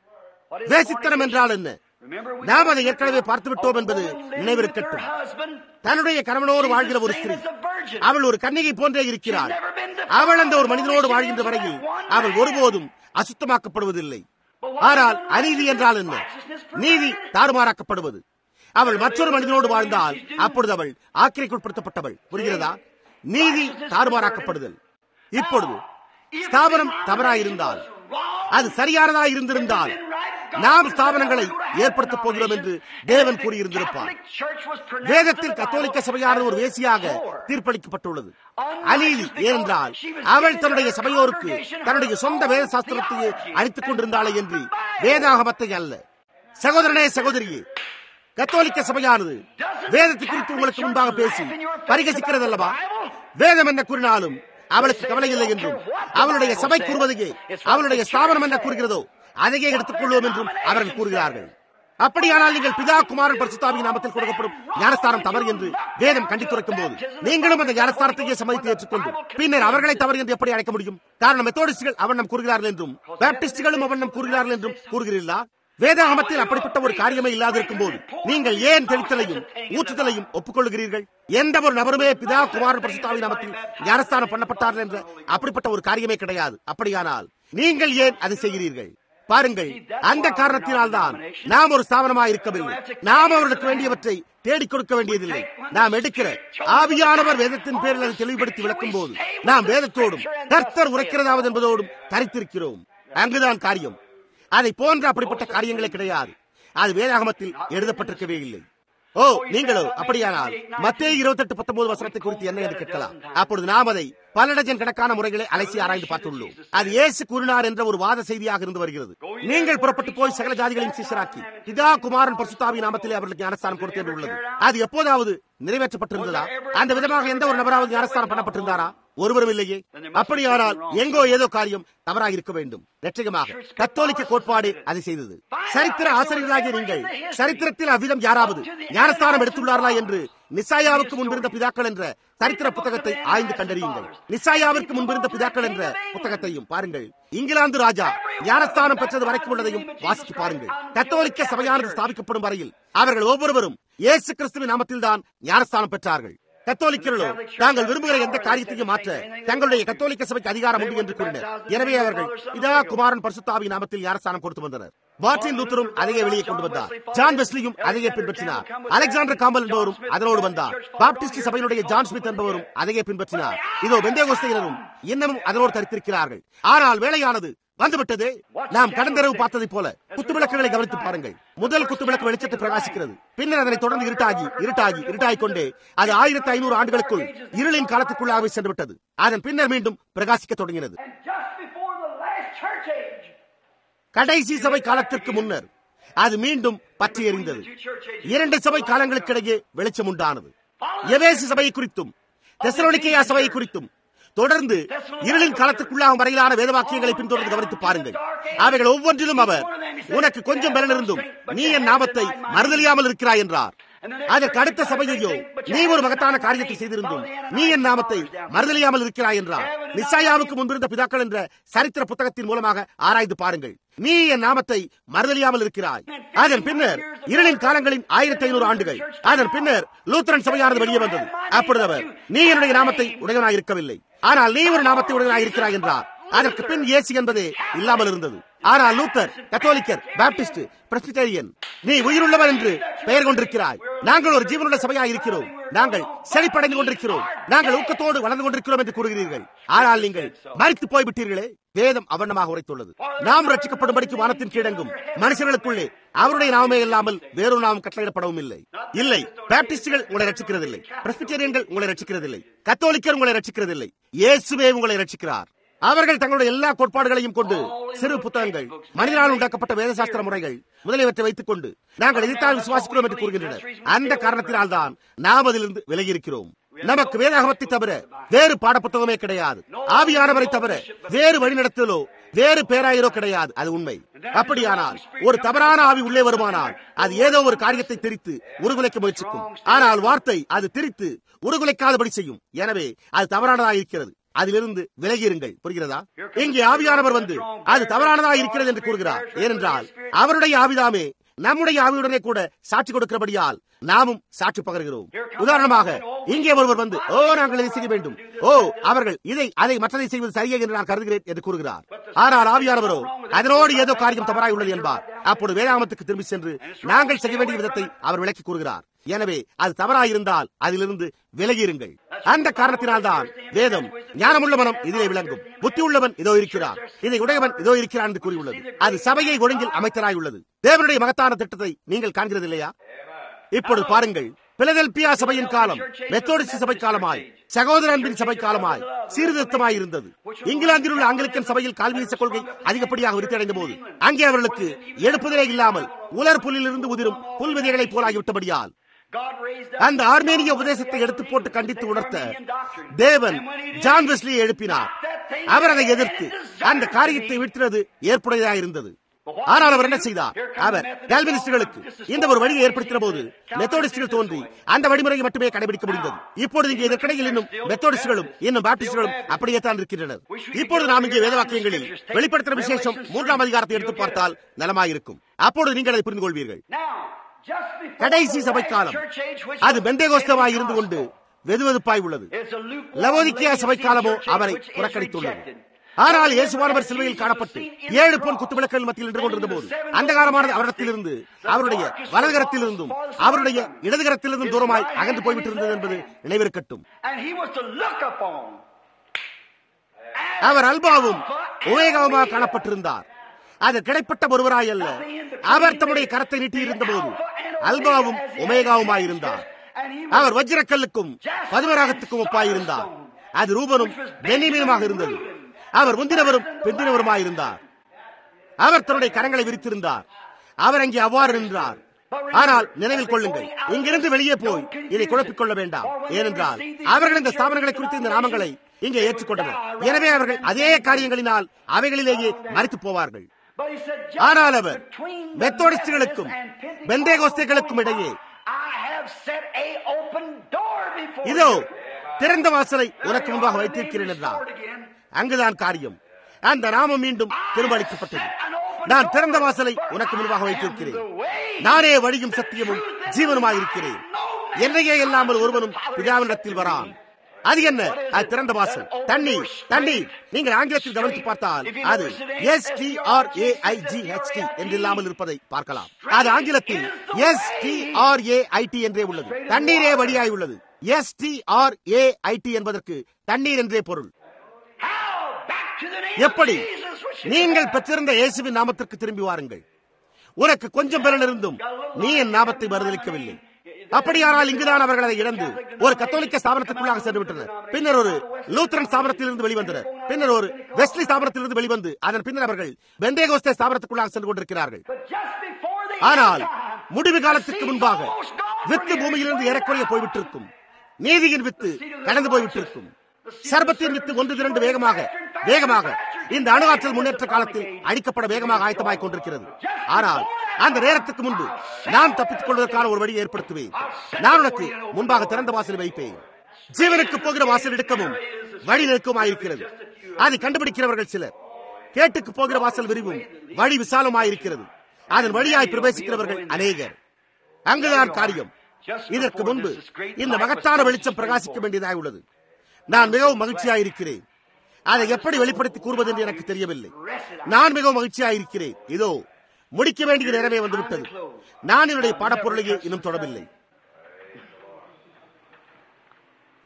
வேசித்தனம் என்றால் என்ன? நாம் அதை ஏற்கனவே பார்த்து விட்டோம் என்பது நினைவிருக்கட்டும். தன்னுடைய கணவனோடு வாழ்கிற ஒரு ஸ்திரீ, அவள் ஒரு கன்னிகை போன்றே இருக்கிறாள். அவள் அந்த ஒரு மனிதனோடு வாழ்கின்ற வரையில் அவள் ஒருபோதும் அசுத்தமாக்கப்படுவதில்லை. ஆனால் அநீதி என்றால் என்ன? நீதி தாறுமாறாக்கப்படுவது. அவள் மற்றொரு மனிதனோடு வாழ்ந்தால் அப்பொழுது அவள் ஆக்கிரைக்குட்படுத்தப்பட்டவள். புரிகிறதா? நீதி தாறுமாறாக்கப்படுதல். இப்பொழுது ஸ்தாபனம் தவறாயிருந்தால், அது சரியானதாக இருந்திருந்தால் நாம் ஸ்தாபனங்களை ஏற்படுத்தப் போகிறோம் என்று தேவன் கூறியிருந்திருப்பார். வேதத்தில் கத்தோலிக்க சபையானது ஒரு வேசியாக தீர்ப்பளிக்கப்பட்டுள்ளது. அநீதி ஏனென்றால் அவள் தன்னுடைய சபையோருக்கு தன்னுடைய சொந்த வேத சாஸ்திரத்தையே அளித்துக் கொண்டிருந்தாளே என்று வேதாகமத்தை அல்ல. சகோதரனே, சகோதரியே, கத்தோலிக்க சபையானது வேதத்தை குறித்து உங்களுக்கு முன்பாக பேசி பரிகசிக்கிறது அல்லவா? வேதம் என்ன கூறினாலும் அவளுக்கு கவலை இல்லை என்றும், அவளுடைய சபை கூறுவதையே அவளுடைய ஸ்தாபனம் என்ன கூறுகிறதோ அதையே எடுத்துக் கொள்வோம் என்றும் அவர்கள் கூறுகிறார்கள். அப்படியானால் நீங்கள் பிதா, குமாரன், பரிசுத்தாவியின் நாமத்தில் கொடுக்கப்படும் ஞானஸ்தானம் தவறு என்று வேதம் கண்டித்துரைக்கும் போது நீங்களும் அந்த ஞானஸ்தானத்தையே சம்மதித்து ஏற்றுக்கொண்டு பின்னர் அவர்களை தவறு என்று எப்படி அழைக்க முடியும்? காரணம், மெத்தோடிஸ்டுகள் அவண்ணம் கூறுகிறார்கள் என்றும் பேப்டிஸ்டுகளும் அவண்ணம் கூறுகிறார்கள் என்றும் கூறுகிறீர்களா? வேதாகமத்தில் அப்படிப்பட்ட ஒரு காரியமே இல்லாதிருக்கும் போது நீங்கள் ஏன் தெளித்தலையும் ஊற்றுதலையும் ஒப்புக்கொள்கிறீர்கள்? எந்த ஒரு நபருமே பிதா, குமாரன், பரிசுத்தாவின் நாமத்தில் ஞானஸ்தானம் பண்ணப்பட்டார்கள் என்ற அப்படிப்பட்ட ஒரு காரியமே கிடையாது. அப்படியானால் நீங்கள் ஏன் அதை செய்கிறீர்கள்? பாருங்கள், அந்த காரணத்தினால்தான் நாம் ஒரு ஸ்தாபனமாக இருக்கவில்லை. நாம் அவர்களுக்கு வேண்டியவற்றை தேடிக் கொடுக்க வேண்டியதில்லை. நாம் எடுக்கிற ஆவியானவர் வேதத்தின் பேரில் அதை தெளிவுபடுத்தி விளக்கும் போது நாம் வேதத்தோடும் கர்த்தர் உரைக்கிறதாவது என்பதோடும் தரித்திருக்கிறோம். அங்குதான் காரியம். அதை போன்ற அப்படிப்பட்ட காரியங்களே கிடையாது. அது வேதாகமத்தில் எழுதப்பட்டிருக்கவே இல்லை. ஓ, நீங்களோ அப்படியானால் மத்தேயு 28:19 வசனத்தை குறித்து என்ன என்று கேட்கலாம். அப்பொழுது நாம் அதை பல டஜன் கணக்கான முறைகளை அலசி ஆராய்ந்து பார்த்துள்ளோம். அது இயேசு கூறினார் என்ற ஒரு வாத செய்தியாக இருந்து வருகிறது. நீங்கள் புறப்பட்டு போய் சகல ஜாதிகளையும் சீஷராக்கி பிதா, குமாரன், பரிசுத்தாவியின் நாமத்திலே அவர்களுக்கு ஞானஸ்தானம் கொடுத்து என்று உள்ளது. அது எப்போதாவது நிறைவேற்றப்பட்டிருந்ததா? அந்த விதமாக எந்த ஒரு நபராவது ஞானஸ்தானம் பண்ணப்பட்டிருந்தாரா? ஒருவரும் இல்லையே. அப்படியானால் எங்கோ ஏதோ காரியம் தவறாக இருக்க வேண்டும். நிச்சயமாக கத்தோலிக்க கோட்பாடு அதை செய்தது. சரித்திர ஆசிரியர்களாகிய நீங்கள் சரித்திரத்தில் அவ்விதம் யாராவது ஞானஸ்தானம் எடுத்துள்ளார்களா என்று நிசாயாவுக்கு முன்பிருந்த பிதாக்கள் என்ற சரித்திர புத்தகத்தை ஆய்ந்து கண்டறியுங்கள். நிசாயாவிற்கு முன்பிருந்த பிதாக்கள் என்ற புத்தகத்தையும் பாருங்கள். இங்கிலாந்து ராஜா ஞானஸ்தானம் பெற்றது வரைக்கும் உள்ளதையும் வாசித்து பாருங்கள். கத்தோலிக்க சபையானது ஸ்தாபிக்கப்படும் வரையில் அவர்கள் ஒவ்வொருவரும் இயேசு கிறிஸ்துவின் நாமத்தில் தான் ஞானஸ்தானம் பெற்றார்கள். கத்தோலிக்கர்களோ தாங்கள் விரும்புகிற எந்த காரியத்தையும் மாற்ற தங்களுடைய கத்தோலிக்க சபைக்கு அதிகாரம் உண்டு என்று கூறினர். எனவே அவர்கள் பிதா, குமாரன், பரிசுத்தாவியின் நாமத்தில் ஞானஸ்தானம் கொடுத்து வந்தனர். மார்ட்டின் லூத்தரும் அதையே வெளியே கொண்டு வந்தார். ஜான் வெஸ்லியும் அதையே பின்பற்றினார். அலெக்சாண்டர் காம்பல் என்பவரும் அதனோடு வந்தார். பாப்டிஸ்ட் சபையினுடைய ஜான் ஸ்மித் என்பவரும் அதையே பின்பற்றினார். இதோ பெந்தேகோஸ்தையினரும் இன்னமும் அதனோடு தரித்திருக்கிறார்கள். ஆனால் வேலையானது வந்துவிட்டது. நாம் கடந்தரவு பார்த்ததை போல குத்துவிளக்குகளை கவனித்து பாருங்கள். முதல் குத்துவிளக்கு வெளிச்சத்தை பிரகாசிக்கிறது. பின்னர் அதனை தொடர்ந்து இருட்டாகி கொண்டே அது 1500 ஆண்டுகளுக்குள் இருளின் காலத்துக்குள்ளாகவே சென்று விட்டது. அதன் பின்னர் மீண்டும் பிரகாசிக்க தொடங்கினது. கடைசி சபை காலத்திற்கு முன்னர் அது மீண்டும் பற்றி எறிந்தது. 2 சபை காலங்களுக்கிடையே வெளிச்சம் உண்டானது. எபேசு சபையை குறித்தும் தெசலோனிக்கேயா சபையை குறித்தும் தொடர்ந்து இருளின் காலத்துக்குள்ளாகும் வரையிலான வேதவாக்கியங்களை பின்தொடர்ந்து கவனித்து பாருங்கள். அவைகள் ஒவ்வொன்றிலும் அவர் உனக்கு கொஞ்சம் பலன் இருந்தும் நீ என் நாமத்தை மறுதலியாமல் இருக்கிறாய் என்றார். அதற்கு அடுத்த சபையையோ நீ ஒரு மகத்தான காரியத்தை செய்திருந்தும் நீ என் நாமத்தை மறுதலியாமல் இருக்கிறாய் என்றார். நிசாயாவுக்கு முன்பிருந்த பிதாக்கள் என்ற சரித்திர புத்தகத்தின் மூலமாக ஆராய்ந்து பாருங்கள். நீ என் நாமத்தை மறுதலியாமல் இருக்கிறாய். அதன் பின்னர் இருளின் காலங்களின் 1500 ஆண்டுகள். அதன் பின்னர் லூத்தரன் சபையானது வெளியே வந்தது. அப்பொழுது அவர் நீ என்னுடைய நாமத்தை உடையவனாய் இருக்கவில்லை, ஆனால் நீ ஒரு நாமத்தை உடையவனாய் இருக்கிறாய் என்றார். அதற்கு பின் இயேசு என்பதே இல்லாமல் இருந்தது. ஆனால் லூத்தர், கத்தோலிக்கர், பாப்டிஸ்ட், பிரெஸ்பிட்டேரியன் நீ உயிருள்ளவர் என்று பெயர் கொண்டிருக்கிறாய். நாங்கள் ஒரு ஜீவனுள்ள சபையாய் இருக்கிறோம். நாங்கள் செழிப்படைந்து கொண்டிருக்கிறோம். நாங்கள் ஊக்கத்தோடு வளர்ந்து கொண்டிருக்கிறோம் என்று கூறுகிறீர்கள். ஆனால் நீங்கள் மரித்து போய்விட்டீர்களே. வேதம் அவண்ணமாக உரைத்துள்ளது. நாம் ரட்சிக்கப்படும்படிக்கு வானத்தின் கீழங்கும் மனுஷர்களுக்குள்ளே அவருடைய நாமே இல்லாமல் வேறொரு நாமம் கட்டளையிடப்படவும் இல்லை. இல்லை, பாப்டிஸ்டுகள் உங்களை ரட்சிக்கிறதில்லை, பிரெஸ்பிட்டேரியன்கள் உங்களை ரட்சிக்கிறதில்லை, கத்தோலிக்கர் உங்களை ரட்சிக்கிறதில்லை. இயேசுவே உங்களை ரட்சிக்கிறார். அவர்கள் தங்களுடைய எல்லா கோட்பாடுகளையும் கொண்டு சிறு புத்தகங்கள், மனிதனால் உண்டாக்கப்பட்ட வேதசாஸ்திர முறைகள் முதலியவற்றை வைத்துக் கொண்டு நாங்கள் இதைத்தான் விசுவாசிக்கிறோம் என்று கூறுகின்றனர். அந்த காரணத்தினால் தான் நாம் அதிலிருந்து விலகி இருக்கிறோம். நமக்கு வேதாகமத்தை தவிர வேறு பாடப்புத்தகமே கிடையாது. ஆவியானவரை தவிர வேறு வழிநடத்தலோ வேறு பேராயரோ கிடையாது. அது உண்மை. அப்படியானால் ஒரு தவறான ஆவி உள்ளே வருமானால் அது ஏதோ ஒரு காரியத்தை திரித்து உருகுலைக்க முயற்சிக்கும். ஆனால் வார்த்தை அது திரித்து உருகுலைக்காதபடி செய்யும். எனவே அது தவறானதாக இருக்கிறது. அதிலிருந்து விலகியிருங்கள். புரிகிறதா? இங்கே ஆவியானவர் வந்து அது தவறானதாக இருக்கிறது என்று கூறுகிறார். ஏனென்றால் அவருடைய ஆவிதாமே நம்முடைய ஆவியுடனே கூட சாட்சி கொடுக்கிறபடியால் நாமும் சாட்சி பகர்கிறோம். உதாரணமாக இங்கே ஒருவர் வந்து நாங்கள் இதை செய்ய வேண்டும், அவர்கள் இதை அதை மற்றதை செய்வது சரியே என்று நான் கருதுகிறேன் என்று கூறுகிறார். ஆனால் ஆவியானவரோ அதனோடு ஏதோ காரியம் தவறாய் உள்ளது என்பார். அப்போது வேதாகமத்துக்கு திரும்பி சென்று நாங்கள் செய்ய வேண்டிய விதத்தை அவர் விளக்கி கூறுகிறார். எனவே அது தவறாயிருந்தால் அதிலிருந்து விலகியிருங்கள். அந்த காரணத்தினால்தான் வேதம் ஞானமுள்ள மனம் இதிலே விளங்கும், புத்தி உள்ளவன் இதோ இருக்கிறார், இதை உடையவன் இதோ இருக்கிறான் என்று கூறியுள்ளது. அது சபையை ஒழுங்கில் அமைத்தராய் உள்ளது. தேவனுடைய மகத்தான திட்டத்தை நீங்கள் காண்கிறது இல்லையா? இப்பொழுது பாருங்கள், பிலதெல்பியா சபையின் காலம் மெத்தோடிஸ்ட் சபை காலமாய், சகோதர அன்பின் சபை காலமாய் சீர்திருத்தமாய் இருந்தது. இங்கிலாந்தில் உள்ள ஆங்கிலிக்கன் சபையில் கால்வீச கொள்கை அதிகப்படியாக விருத்தடைந்த போது அங்கே அவர்களுக்கு எழுப்புதலே இல்லாமல் உலர் புல்லிலிருந்து உதிரும் புல் விதைகளை போலாகிவிட்டபடியால் அந்த ஆர்மேனிய உபதேசத்தை எடுத்து போட்டு கண்டித்து உணர்த்த தேவன் ஜான் வெஸ்லியை எழுப்பினார். அவர் அதை எதிர்த்து அந்த காரியத்தை விடுத்தினது ஏற்புடையதாக இருந்தது. ஆனால் அவர் என்ன செய்தார்? அவர் கால்வினிஸ்டுகளுக்கு இந்த ஒரு வழியை ஏற்படுத்தின போது மெத்தோடிஸ்டுகள் தோன்றி அந்த வழிமுறையை மட்டுமே கடைபிடிக்க முடிந்தது. இப்பொழுது இங்கே இதற்கிடையில் இன்னும் மெத்தோடிஸ்டுகளும் இன்னும் பாப்டிஸ்டுகளும் அப்படியே தான் இருக்கின்றனர். இப்பொழுது நாம் இங்கே வேதவாக்கியங்களில் வெளிப்படுத்துகிற விசேஷம் 3ஆம் அதிகாரத்தை எடுத்து பார்த்தால் நலமாயிருக்கும். அப்பொழுது நீங்கள் அதை புரிந்து கொள்வீர்கள். கடைசி சபை காலம் அது பெந்தேகோஸ்தவாய் இருந்து கொண்டு வெதுவெதுப்பாய் உள்ளது. லவோதிக்கேயா சபை காலமோ அவரை புறக்கணித்துள்ளது. ஆனால் இயேசுவானவர் சிலுவையில் காணப்பட்டு 7 பொன் குத்துவிளக்குகள் மத்தியில் நின்று கொண்டிருந்த போது அந்தகாரமானது அவரிடத்திலிருந்து, அவருடைய வலதுகரத்திலிருந்தும் அவருடைய இடதுகரத்திலிருந்தும் தூரமாய் அகன்று போய்விட்டிருந்தது என்பது நினைவிருக்கட்டும். அவர் அல்பாவும் ஒமேகாவுமாக காணப்பட்டிருந்தார். அது கிடைப்பட்ட ஒருவராய் அல்ல, அவர் தம்முடைய கரத்தை நீட்டியிருந்த போது அல்பாவும் ஒமேகாவுமாயிருந்தார். அவர் வஜ்ரக்கல்லுக்கும் பதுமராகத்துக்கும் ஒப்பாயிருந்தார். அது ரூபனும் பென்யமீனுமாக இருந்தது. அவர் முந்தினவரும் பிந்தினவருமாயிருந்தார். அவர் தன்னுடைய கரங்களை விரித்திருந்தார். அவர் அங்கே அவ்வாறு நின்றார். ஆனால் நினைவில் கொள்ளுங்கள், இங்கிருந்து வெளியே போய் இதை குழப்பிக் கொள்ள வேண்டாம். ஏனென்றால் அவர்கள் இந்த ஸ்தாபனங்களை குறித்து இந்த நாமங்களை இங்கே ஏற்றுக்கொண்டனர். எனவே அவர்கள் அதே காரியங்களினால் அவைகளிலேயே மறித்து போவார்கள். ஆனால் அவர் மெத்தோடிஸ்டுகளுக்கும் பெந்தேகோஸ்தேகளுக்கும் இடையே இதோ திறந்த வாசலை உனக்கு முன்பாக வைத்திருக்கிறேன் என்றார். அங்குதான் காரியம். அந்த நாமம் மீண்டும் திரும்ப அளிக்கப்பட்டது. நான் திறந்த வாசலை உனக்கு முன்பாக வைத்திருக்கிறேன், நானே வழியும் சத்தியமும் ஜீவனுமாயிருக்கிறேன், என்னையே இல்லாமல் ஒருவனும் பிதாவினிடத்தில் வரான். அது என்ன? அது திறந்த வாசல். தண்ணீர், தண்ணீர். நீங்கள் ஆங்கிலத்தில் கவனித்து பார்த்தால் அது STRAIGHT என்று இல்லாமல் இருப்பதை பார்க்கலாம். அது ஆங்கிலத்தில் STRAIT என்றே உள்ளது. தண்ணீரே வழியாய் உள்ளது. STRAIT என்பதற்கு தண்ணீர் என்றே பொருள். எப்படி? நீங்கள் பெற்றிருந்த இயேசுவின் நாமத்திற்கு திரும்பி வாருங்கள். உனக்கு கொஞ்சம் பலன் இருந்தும் நீ என் நாமத்தை மறுதலிக்கவில்லை. அப்படியானால் இங்குதான் அவர்கள் அதை இழந்து ஒரு கத்தோலிக்க ஸ்தாபனத்திற்குள்ளாக சென்று விட்டனர். பின்னர் ஒரு லூத்தரன் ஸ்தாபனத்திலிருந்து வெளிவந்தனர். பின்னர் ஒரு வெஸ்லி ஸ்தாபனத்திலிருந்து வெளிவந்து அதன் பின்னர் அவர்கள் பெந்தேகோஸ்தே ஸ்தாபனத்திற்குள்ளாக சென்று கொண்டிருக்கிறார்கள். ஆனால் முடிவு காலத்துக்கு முன்பாக வித்து பூமியிலிருந்து ஏறக்குறைய போய்விட்டிருக்கும். நீதியின் வித்து கடந்து போய்விட்டிருக்கும். சர்பத்தின் வித்து ஒன்று திரண்டு வேகமாக இந்த அணு ஆற்றல் முன்னேற்ற காலத்தில் அழிக்கப்பட வேகமாக ஆயத்தமாய் கொண்டிருக்கிறது. ஆனால் அந்த நேரத்துக்கு முன்பு நான் தப்பித்துக் கொள்வதற்கான ஒரு வழியை ஏற்படுத்துவேன். நான் உனக்கு முன்பாக திறந்த வாசல் வைப்பேன். ஜீவனுக்கு போகிற வாசல் இடுக்கமும் வழி நெருக்கமாயிருக்கிறது. அதை கண்டுபிடிக்கிறவர்கள் சிலர். கேட்டுக்கு போகிற வாசல் விரிவும் வழி விசாலமாயிருக்கிறது. அதன் வழியாய் பிரவேசிக்கிறவர்கள் அநேகர். அங்குதான் காரியம். இதற்கு முன்பு இந்த மகத்தான வெளிச்சம் பிரகாசிக்க வேண்டியதாக உள்ளது. நான் மிகவும் மகிழ்ச்சியாயிருக்கிறேன். அதை எப்படி வெளிப்படுத்தி கூறுவது என்று எனக்கு தெரியவில்லை. நான் மிகவும் மகிழ்ச்சியாயிருக்கிறேன். இதோ முடிக்க வேண்டிய நேரமே வந்துவிட்டது. நான் என்னுடைய பாடப்பொருளையே இன்னும் தொடவில்லை.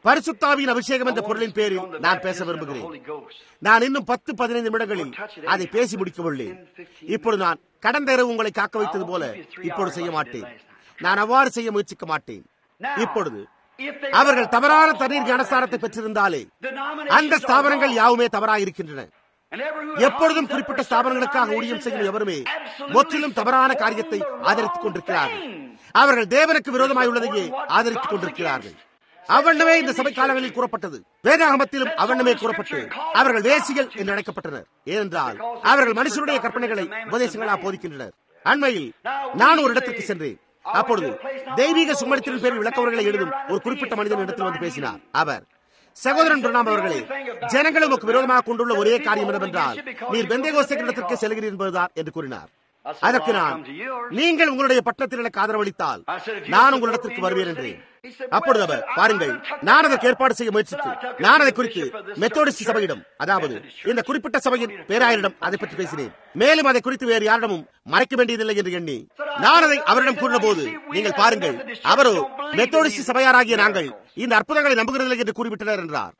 பரிசுத்தாவியின் அபிஷேகம் என்ற பொருளின் பேரில் நான் பேச விரும்புகிறேன். நான் இன்னும் 10-15 நிமிடங்களில் அதை பேசி முடிக்க உள்ளேன். இப்பொழுது நான் கடந்த இரவு உங்களை காக்க வைத்தது போல இப்பொழுது செய்ய மாட்டேன். நான் அவ்வாறு செய்ய முயற்சிக்க மாட்டேன். இப்பொழுது அவர்கள் தவறான தண்ணீர் ஞானஸ்தானத்தை பெற்றிருந்தாலே அந்த ஸ்தாபனங்கள் யாவுமே தவறாக இருக்கின்றன. எப்பொழுதும் குறிப்பிட்ட ஸ்தாபனங்களுக்காக ஊழியம் செய்யும் எவருமே முற்றிலும் தவறான காரியத்தை ஆதரித்துக் கொண்டிருக்கிறார்கள். அவர்கள் தேவனுக்கு விரோதமாய் உள்ளதையே ஆதரித்துக் கொண்டிருக்கிறார்கள். அவண்ணமே இந்த சபை காலங்களில் கூறப்பட்டது. வேதாகமத்திலும் அவண்ணமே கூறப்பட்டு அவர்கள் வேசிகள் என்று அழைக்கப்பட்டனர். ஏனென்றால் அவர்கள் மனுஷனுடைய கற்பனைகளை உபதேசங்களா போதிக்கின்றனர். அண்மையில் நான் ஒரு இடத்திற்கு சென்றேன். அப்பொழுது தெய்வீக சுமரித்தின் பேரில் விளக்கவர்களை எழுதும் ஒரு குறிப்பிட்ட மனிதன் இடத்தில் வந்து பேசினார். அவர், சகோதரன் பிரணாம் அவர்களே, ஜனங்கள் உமக்கு விரோதமாக கொண்டுள்ள ஒரே காரியம் என்னவென்றால் நீர் பெந்தேகோஸ்தே இடத்திற்கு செல்கிறீர் என்பதுதான் என்று கூறினார். அதற்கு நான், நீங்கள் உங்களுடைய பட்டணத்தில் எனக்கு ஆதரவளித்தால் நான் உங்களிடத்திற்கு வருவேன் என்றேன். அப்பொழுது அவர், பாருங்கள், நான் அதற்கு ஏற்பாடு செய்ய முயற்சித்து நான் அதை குறித்து மெத்தோடிஸ்ட் சபையிடம், அதாவது இந்த குறிப்பிட்ட சபையின் பேராயரிடம் அதை பற்றி பேசினேன். மேலும் அதை குறித்து வேறு யாரிடமும் மறைக்க வேண்டியதில்லை என்று எண்ணி நான் அதை அவரிடம் கூறின போது, நீங்கள் பாருங்கள், அவரோ மெத்தோடிஸ்ட் சபையாராகிய நாங்கள் இந்த அற்புதங்களை நம்புகிறதில்லை என்று கூறிவிட்டனர் என்றார்.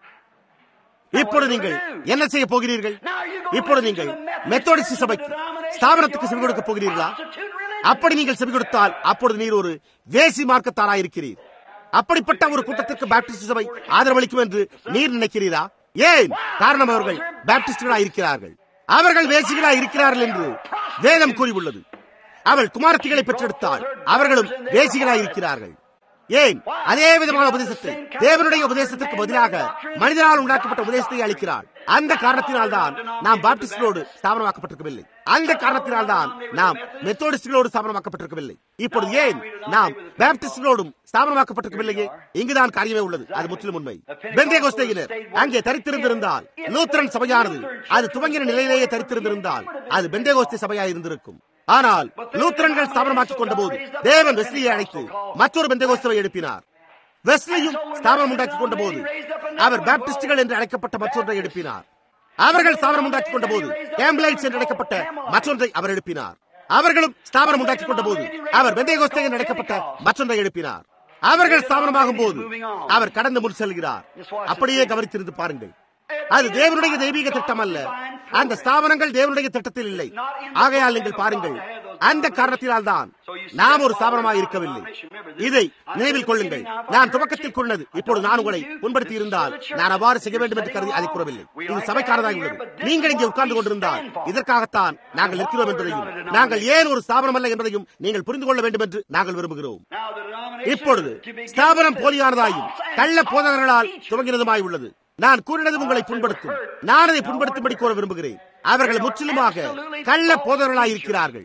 இப்பொழுது நீங்கள் என்ன செய்ய போகிறீர்கள்? இப்பொழுது நீங்கள் மெத்தோடிஸ்ட் சபைக்கு ஸ்தாபனத்துக்கு செவி கொடுக்க போகிறீர்களா? அப்படி நீங்கள் செவி கொடுத்தால் அப்பொழுது நீர் ஒரு வேசி மார்க்கத்தாராயிருக்கிறீர். அப்படிப்பட்ட ஒரு கூட்டத்திற்கு பாப்டிஸ்ட் சபை ஆதரவளிக்கும் என்று நீர் நினைக்கிறீரா? ஏன்? காரணம், அவர்கள் பாப்டிஸ்டுகளா இருக்கிறார்கள். அவர்கள் வேசிகளா இருக்கிறார்கள் என்று வேதம் கூறியுள்ளது. அவள் குமாரத்திகளை பெற்றெடுத்தால் அவர்களும் வேசிகளா இருக்கிறார்கள். ஏன்? அதே விதமான உபதேசத்தை, தேவனுடைய உபதேசத்திற்கு பதிலாக மனிதனால் உண்டாக்கப்பட்ட உபதேசத்தை அளிக்கிறாள். அந்த காரணத்தினால்தான் நாம் பாப்டிஸ்டுகளோடு ஸ்தாபனமாக்கப்பட்டிருக்கவில்லை. அந்த காரணத்தினால்தான் நாம் மெத்தோடிஸ்டுகளோடு ஸ்தாபனமாக்கப்பட்டிருக்கவில்லை. இப்பொழுது ஏன் நாம் பாப்டிஸ்டுகளோடும் ஸ்தாபனமாக்கப்பட்டிருக்கவில்லையே? இங்குதான் காரியமே உள்ளது. அது முற்றிலும் உண்மை. பெந்தேகோஸ்தேயினர் அங்கே தரித்திருந்திருந்தால், லூத்தரன் சபையானது அது துவங்கின நிலையிலேயே தரித்திருந்திருந்தால் அது பெந்தேகோஸ்தே சபையாக இருந்திருக்கும். ஆனால் லூத்தரன்கள் ஸ்தாபனமாக்கிக் கொண்ட போது தேவன் வெஸ்லியை அழைத்து மற்றொரு பெந்தேகோஸ்தேவை எழுப்பினார். வெஸ்லியும் ஸ்தாபனம் உண்டாக்கிக் கொண்ட போது அவர் பாப்டிஸ்டுகள் என்று அழைக்கப்பட்ட மற்றொன்றை எழுப்பினார். அவர்கள் ஸ்தாபனம் உண்டாக்கிக் கொண்ட போது கேம்பிளைட்ஸ் என்று அழைக்கப்பட்ட மற்றொன்றை அவர் எழுப்பினார். அவர்களும் ஸ்தாபனம் உண்டாக்கிக் கொண்ட போது அவர் பெந்தேகோஸ்தே என்று அழைக்கப்பட்ட மற்றொன்றை எழுப்பினார். அவர்கள் ஸ்தாபனமாகும் போது அவர் கடந்து முன் செல்கிறார். அப்படியே கவனித்திருந்து பாருங்கள். அது தேவனுடைய தெய்வீக திட்டம் அல்ல. அந்த ஸ்தாபனங்கள் தேவனுடைய திட்டத்தில் இல்லை. ஆகையால் நீங்கள் பாருங்கள், அந்த காரணத்தினால் தான் நாம் ஒரு ஸ்தாபனமாக இருக்கவில்லை. இதை நினைவில் கொள்ளுங்கள். நான் துவக்கத்தில் கூறினது இப்பொழுது நான் உங்களை புண்படுத்தி இருந்தால் நான் அவ்வாறு செய்ய வேண்டும் என்று கருதி அதை கூறவில்லை. இது சபைக்காரதாக உள்ளது. நீங்கள் இங்கே உட்கார்ந்து கொண்டிருந்தால் இதற்காகத்தான் நாங்கள் இருக்கிறோம் என்பதையும் நாங்கள் ஏன் ஒரு ஸ்தாபனம் அல்ல என்பதையும் நீங்கள் புரிந்து கொள்ள வேண்டும் என்று நாங்கள் விரும்புகிறோம். இப்பொழுது ஸ்தாபனம் போலியானதாயும் கள்ள போதகர்களால் துவங்கினதுமாய் உள்ளது. நான் கூறினது உங்களை புண்படுத்தும். நான் அதை புண்படுத்தும்படி கூற விரும்புகிறேன். அவர்கள் முற்றிலுமாக கள்ள போதகர்களாயிருக்கிறார்கள்.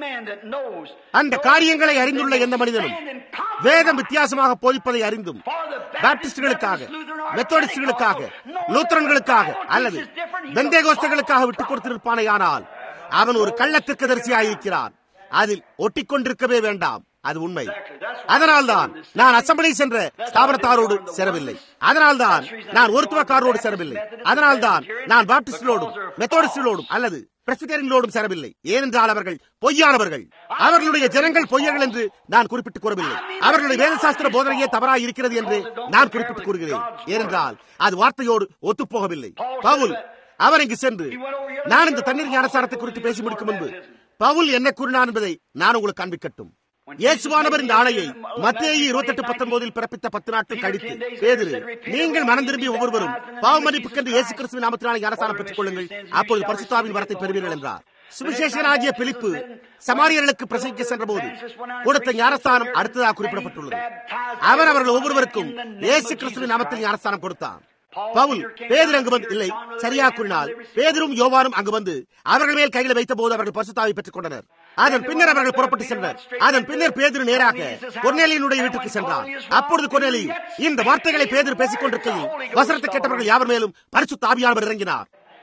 அந்த காரியங்களை அறிந்துள்ள எந்த மனிதனும் வேதம் வித்தியாசமாக போதிப்பதை அறிந்தும் பாப்டிஸ்டுகளுக்காக, மெத்தோடிஸ்டுகளுக்காக, லூத்தரன்களுக்காக அல்லது பெந்தேகோஸ்தேகளுக்காக விட்டுக் கொடுத்திருப்பானேயானால் அவன் ஒரு கள்ள தீர்க்கதரிசியாயிருக்கிறான். அதில் ஒட்டிக்கொண்டிருக்கவே வேண்டாம். அது உண்மை. அதனால்தான் நான் அசம்பிளி சென்ற ஸ்தாபனத்தாரோடு சேரவில்லை. அதனால்தான் நான் ஒருத்துவக்காரரோடு சேரவில்லை. அதனால்தான் நான் பாப்டிஸ்டுகளோடும் மெத்தோடிஸ்டுகளோடும் அல்லது பிரெஸ்பிட்டேரியன்களோடும் சேரவில்லை. ஏனென்றால் அவர்கள் பொய்யானவர்கள். அவர்களுடைய ஜனங்கள் பொய்யர்கள் என்று நான் குறிப்பிட்டு கூறவில்லை. அவர்களுடைய வேதசாஸ்திர போதனையே தவறாக இருக்கிறது என்று நான் குறிப்பிட்டு கூறுகிறேன். ஏனென்றால் அது வார்த்தையோடு ஒத்துப்போகவில்லை. பவுல் அவர் இங்கு சென்று, நான் இந்த தண்ணீர் ஞானஸ்தானத்தை குறித்து பேசி முடிக்கும் முன்பு பவுல் என்ன கூறினார் என்பதை நான் உங்களுக்கு காண்பிக்கட்டும். இயேசுவானவர் இந்த ஆணையை மத்தேயு 28:19 பிறப்பித்த 10 நாட்கள் கழித்து பேதுரு, நீங்கள் மனம் திரும்பி ஒவ்வொருவரும் பாவ மன்னிப்புக்கென்று இயேசு கிறிஸ்துவின் நாமத்தினாலே ஞானஸ்தானம் பெற்றுக் கொள்ளுங்கள், அப்பொழுது பரிசுத்தாவின் வரத்தை பெறுவீர்கள் என்றார். சுவிசேஷகனாகிய பிலிப்பு சமாரியர்களுக்கு பிரசங்கிக்க சென்ற போது கொடுத்த ஞானஸ்தானம் அடுத்ததாக குறிப்பிடப்பட்டுள்ளது. அவர் அவர்கள் ஒவ்வொருவருக்கும் இயேசு கிறிஸ்துவின் நாமத்தில் ஞானஸ்தானம் கொடுத்தார். பவுல் பேதுரு அங்கு வந்து, இல்லை, சரியா கூறினால் பேதுரும் யோவானும் அங்கு வந்து அவர்கள் மேல் கைகளை வைத்த போது அவர்கள் பரிசுத்தாவை பெற்றுக் கொண்டனர். அதன் பின்னர் அவர்கள் புறப்பட்டு சென்றனர். அதன் பின்னர் பேதுரு நேராக கொர்நேலியனுடைய வீட்டுக்கு சென்றார். அப்பொழுது கொர்நேலியு இந்த வார்த்தைகளை பேதுரு பேசிக் கொண்டிருக்கையில் வசனத்தை கேட்டவர்கள் யாவர் மேலும் பரிசுத்த ஆவியானவர் இறங்கினார்.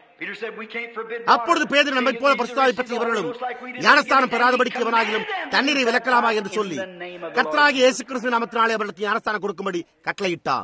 அப்பொழுது பேதுரு நம்மை போல பரிசுத்தாவை பெற்றவர்களும் ஞானஸ்தானம் பெறாதபடிக்கு எவனாகிலும் தண்ணீரை விலக்கலாமா என்று சொல்லி கர்த்தராகிய இயேசு கிறிஸ்துவின் நாமத்தினாலே அவர்களுக்கு ஞானஸ்தானம் கொடுக்கும்படி கட்டளையிட்டான்.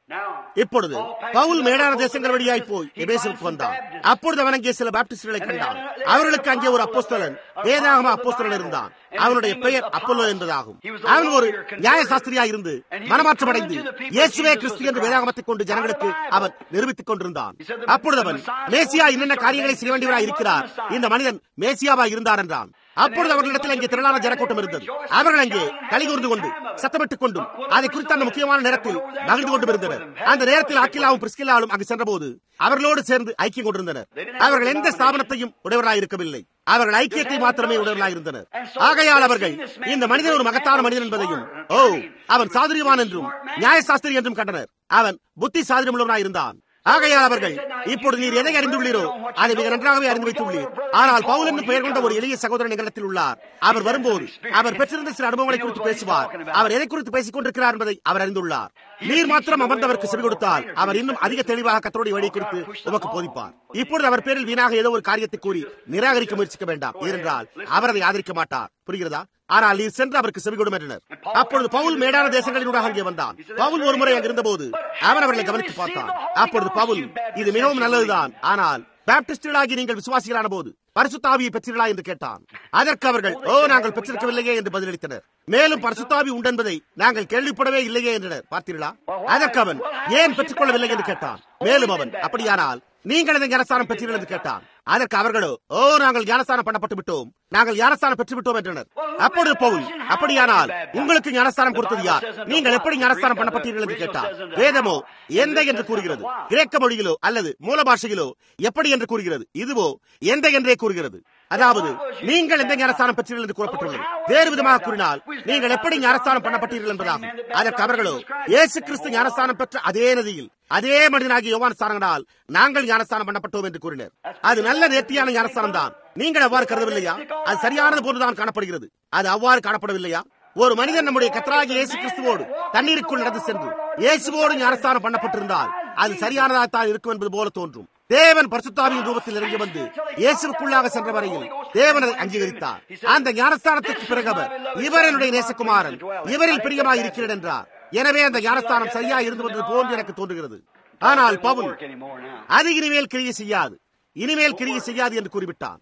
இப்பொழுது பவுல் மேடான தேசங்கள் வழியாய் போய் எபேசுவுக்கு வந்தான். அப்பொழுது அவன் அங்கே சில பாப்டிஸ்டுகளை கண்டான். அவர்களுக்கு அங்கே ஒரு அப்போஸ்தலன், வேதாகம அப்போஸ்தலன் இருந்தான். அவனுடைய பெயர் அப்போலோ என்பதாகும். அவன் ஒரு நியாயசாஸ்திரியாய் இருந்து மனமாற்றம் அடைந்து இயேசுவே கிறிஸ்து என்று வேதாகமத்தை கொண்டு ஜனங்களுக்கு அவன் நிரூபித்துக் கொண்டிருந்தான். அப்பொழுது அவன், மேசியா என்னென்ன காரியங்களை செய்ய வேண்டியவராய் இருக்கிறார், இந்த மனிதன் மேசியாவாய் இருந்தார் என்றான். அப்பொழுது அவர்களிடத்தில் அங்கே திரளான ஜனக்கூட்டம் இருந்தது. அவர்கள் அங்கே கலிகூர்ந்து கொண்டு சத்தமிட்டுக் கொண்டும் அதை குறித்த அந்த முக்கியமான நேரத்தில் மகிழ்ந்து கொண்டும் இருந்தனர். அந்த நேரத்தில் ஆக்கிலாவும் பிரிஸ்கில்லாவும் அங்கு சென்றபோது அவர்களோடு சேர்ந்து ஐக்கியம் கொண்டிருந்தனர். அவர்கள் எந்த ஸ்தாபனத்தையும் உடையவராய் இருக்கவில்லை, அவர்கள் ஐக்கியத்தை மாத்திரமே உடையவராய் இருந்தனர். ஆகையால் அவர்கள் இந்த மனிதன் ஒரு மகத்தான மனிதன் என்பதையும், ஓ அவன் சாதுரியவான் என்றும் நியாயசாஸ்திரி என்றும் கண்டனர். அவன் புத்தி சாதுரியம் உள்ளவனாய் இருந்தான். ஆகையால் அவர்கள், இப்பொழுது நீர் எதை அறிந்துள்ளீரோ அதை மிக நன்றாகவே அறிந்து வைத்துள்ளீர். ஆனால் பவுல் என்னும் பெயர் கொண்ட ஒரு எளிய சகோதரன் எங்களிடத்தில் உள்ளார். அவர் வரும்போது அவர் பெற்றிருந்த சில அனுபவங்களை குறித்து பேசுவார். அவர் எதை குறித்து பேசிக் கொண்டிருக்கிறார் என்பதை அவர் அறிந்துள்ளார். நீர் மாத்திரம் அமர்ந்தவருக்கு செவி கொடுத்தால் அவர் இன்னும் அதிக தெளிவாக கர்த்தருடைய வழி குறித்து உமக்கு போதிப்பார். இப்பொழுது அவர் பேரில் வீணாக ஏதோ ஒரு காரியத்தை கூறி நிராகரிக்க முயற்சிக்க வேண்டாம், ஏனென்றால் அவர் அதை ஆதரிக்க மாட்டார். புரிகிறதா? ஆனால் நீர் சென்று அவருக்கு செவி கொடும் என்றனர். அப்பொழுது பவுல் மேடான தேசங்களினூடாக அங்கே வந்தான். பவுல் ஒரு முறை அங்கிருந்த போது அவன் அவர்களை கவனித்து பார்த்தான். அப்பொழுது பவுல், இது மிகவும் நல்லதுதான், ஆனால் பாப்டிஸ்டுகளாகி நீங்கள் விசுவாசிகளான போது பரிசுத்த ஆவியை பெற்றீர்களா என்று கேட்டான். அதற்கு அவர்கள், ஓ நாங்கள் பெற்றிருக்கவில்லையே என்று பதிலளித்தனர். மேலும் பரிசுத்த ஆவி உண்டென்பதை நாங்கள் கேள்விப்படவே இல்லையே என்றனர். பார்த்தீர்களா? அதற்கு அவன், ஏன் பெற்றுக்கொள்ளவில்லை என்று கேட்டான். மேலும் அவன், அப்படியானால் நீங்கள் இந்த ஞானஸ்தானம் பெற்றீர்கள் என்று கேட்டான். அதற்கு அவர்களோ, ஓ நாங்கள் ஞானஸ்தானம் பண்ணப்பட்டு விட்டோம், நாங்கள் ஞானஸ்தானம் பெற்று விட்டோம் என்றனர். அப்பொழுது பவுல், அப்படியானால் உங்களுக்கு ஞானஸ்தானம் கொடுத்தது யார், நீங்கள் எப்படி ஞானஸ்தானம் பண்ணப்பட்டீர்கள் என்று கேட்டார். வேதமோ எந்த என்று கூறுகிறது, கிரேக்க மொழியிலோ அல்லது மூல பாஷையிலோ எப்படி என்று கூறுகிறது, இதுவோ எந்த என்றே கூறுகிறது. அதாவது நீங்கள் எந்த ஞானஸ்தானம் பெற்றீர்கள் என்று கூறப்பட்டுள்ளது. வேறு விதமாக கூறினால் நீங்கள் எப்படி ஞானஸ்தானம் பண்ணப்பட்டீர்கள் என்பதாகும். அதற்கு அவர்களோ, இயேசு கிறிஸ்து ஞானஸ்தானம் பெற்ற அதே நதியில் அதே மனிதனாகிய யோவான் ஸ்நானகனால் நாங்கள் ஞானஸ்தானம் பண்ணப்பட்டோம் என்று கூறினர். அது நல்ல நேர்த்தியான ஞானஸ்தானம் தான். நீங்கள் அவ்வாறு கருதவில்லையா? அது சரியானது போன்றுதான் காணப்படுகிறது. அது அவ்வாறு காணப்படவில்லையா? ஒரு மனிதன் நம்முடைய கர்த்தராகிய இயேசு கிறிஸ்துவோடு தண்ணீருக்குள் நடந்து சென்று இயேசுவோடு ஞானஸ்தானம் பண்ணப்பட்டிருந்தால் அது சரியானதாகத்தான் இருக்கும் என்பது போல தோன்றும். தேவன் பரிசுத்தாவியின் ரூபத்தில் இறங்கி வந்து இயேசுக்குள்ளாக சென்ற வரையில் தேவன் அதை அங்கீகரித்தார். அந்த ஞானஸ்தானத்திற்கு பிறகு அவர், இவர் என்னுடைய நேசகுமாரன், இவரில் பிரியமாய் இருக்கிறேன் என்றார். எனவே அந்த ஞானஸ்தானம் சரியா இருந்து வந்தது போன்று எனக்கு தோன்றுகிறது. ஆனால் பவுல், அது இனிமேல் கிரியை செய்யாது, இனிமேல் கிரியை செய்யாது என்று கூறிவிட்டான்.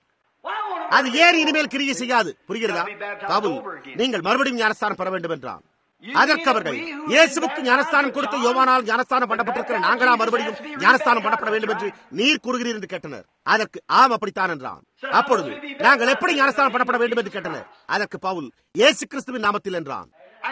அது ஏன் இனிமேல் கிரியை செய்யாது? புரிகிறதா? பவுல், நீங்கள் மறுபடியும் ஞானஸ்தானம் பெற வேண்டும் என்றான். அதற்கு அவர்கள், இயேசுவுக்கு ஞானஸ்தானம் கொடுத்த யோவானால் ஞானஸ்தானம் பண்ணப்பட்டிருக்கிற நாங்களா மறுபடியும் ஞானஸ்தானம் பண்ணப்பட வேண்டும் என்று நீர் கூறுகிறீர் என்று கேட்டனர். அதற்கு ஆம் அப்படித்தான் என்றான். அப்பொழுது நாங்கள் எப்படி ஞானஸ்தானம் பண்ணப்பட வேண்டும் என்று கேட்டனர். அதற்கு பவுல், இயேசு கிறிஸ்துவின் நாமத்தில் என்றான்.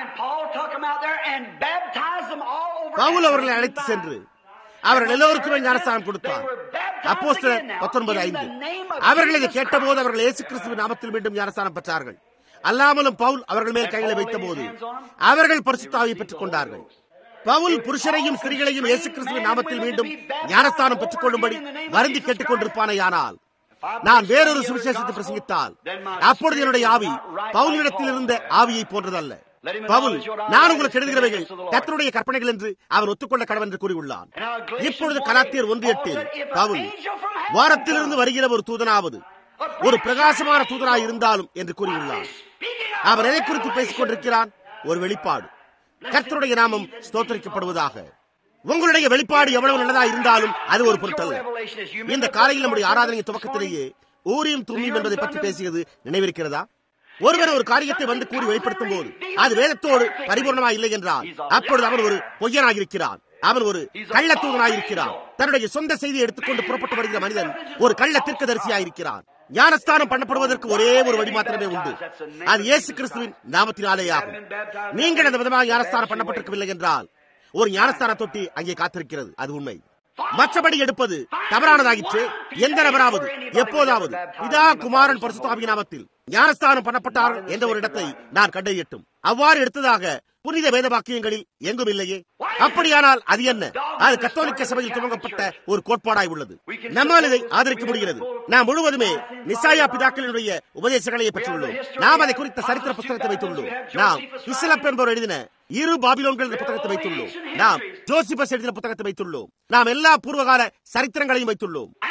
பவுல் அவர்களை அழைத்து சென்று அவர்கள் எல்லோருக்குமே ஞானஸ்தானம் கொடுத்தார். அப்போஸ்தலர் 19:5. அவர்கள் இதை கேட்டபோது அவர்கள் இயேசு கிறிஸ்துவின் நாமத்தில் மீண்டும் ஞானஸ்தானம் பெற்றார்கள். அல்லாமலும் பவுல் அவர்கள் மேல் கைகளை வைத்த போது அவர்கள் பரிசுத்த ஆவியை பெற்றுக் கொண்டார்கள். பவுல் புருஷரையும் ஸ்திரீகளையும் இயேசு கிறிஸ்துவின் நாமத்தில் மீண்டும் ஞானஸ்தானம் பெற்றுக் கொள்ளும்படி வருந்தி கேட்டுக் கொண்டிருப்பானேயானால், நான் வேறொரு சுவிசேஷத்தை பிரசங்கித்தால் அப்பொழுது என்னுடைய ஆவி பவுலிடத்தில் இருந்த ஆவியை போன்றதல்ல. பவுல், நான் உங்களுக்கு எழுதுகிறவைகள் கர்த்தருடைய கற்பனைகள் என்று அவன் ஒத்துக்கொள்ள கடவன் என்று கூறியுள்ளான். இப்பொழுது கலாத்தியர் 1:8 பவுல், வாரத்திலிருந்து வருகிற ஒரு தூதனாவது ஒரு பிரகாசமான தூதனாய் இருந்தாலும் என்று கூறியுள்ளான். அவன் எதை குறித்து பேசிக் கொண்டிருக்கிறான்? ஒரு வெளிப்பாடு. கர்த்தருடைய நாமம் ஸ்தோத்திரிக்கப்படுவதாக. உங்களுடைய வெளிப்பாடு எவ்வளவு நல்லதா இருந்தாலும் அது ஒரு பொருட்டல்ல. இந்த காலையில் நம்முடைய ஆராதனையின் துவக்கத்திலேயே ஊரியும் தும்மியும் என்பதை பற்றி பேசியது நினைவிருக்கிறதா? ஒருவர் ஒரு காரியத்தை வந்து கூறி வெளிப்படுத்தும் போது அது வேதத்தோடு பரிபூர்ணமாக இல்லை என்றால் அப்பொழுது அவன் ஒரு பொய்யனாக இருக்கிறான், அவன் ஒரு கள்ளத்தூதனாக இருக்கிறான். தன்னுடைய சொந்த செய்தியை எடுத்துக்கொண்டு புறப்பட்டு வருகிற மனிதன் ஒரு கள்ள தீர்க்கதரிசியாக இருக்கிறான். ஞானஸ்தானம் பண்ணப்படுவதற்கு ஒரே ஒரு வழி மாத்திரமே உண்டு, அது இயேசு கிறிஸ்துவின் நாமத்தினாலே ஆகும். நீங்கள் அந்த விதமாக ஞானஸ்தானம் பண்ணப்பட்டிருக்கவில்லை என்றால் ஒரு ஞானஸ்தான தொட்டி அங்கே காத்திருக்கிறது, அது உண்மை. மற்றபடி எடுப்பது தவறானதாகிற்று. எந்த நபராவது எப்போதாவது பிதா குமாரன் பரிசுத்த ஆவியின் நாமத்தில் ஞானஸ்தானம் பண்ணப்பட்டார்கள் என்ற ஒரு இடத்தை நான் கண்டறியட்டும். அவ்வாறு எடுத்ததாக புனித வேத வாக்கியங்களில் எங்கும் இல்லையே. அப்படியானால் அது என்ன? அது கத்தோலிக்க சபையில் துவங்கப்பட்ட ஒரு கோட்பாடாய் உள்ளது. நம்மால் இதை ஆதரிக்க முடிகிறது. நாம் முழுவதுமே நிசாயா பிதாக்களினுடைய உபதேசங்களையே பெற்றுள்ளோம். நாம் அதை குறித்த சரித்திர புத்தகத்தை வைத்துள்ளோம். நாம் இஸ்லப் என்பவர் எழுதின 2 பாபிலோன்கள் புத்தகத்தை வைத்துள்ளோம். நாம் ஜோசிபஸ் எழுதின புத்தகத்தை வைத்துள்ளோம். நாம் எல்லா பூர்வகால சரித்திரங்களையும் வைத்துள்ளோம்.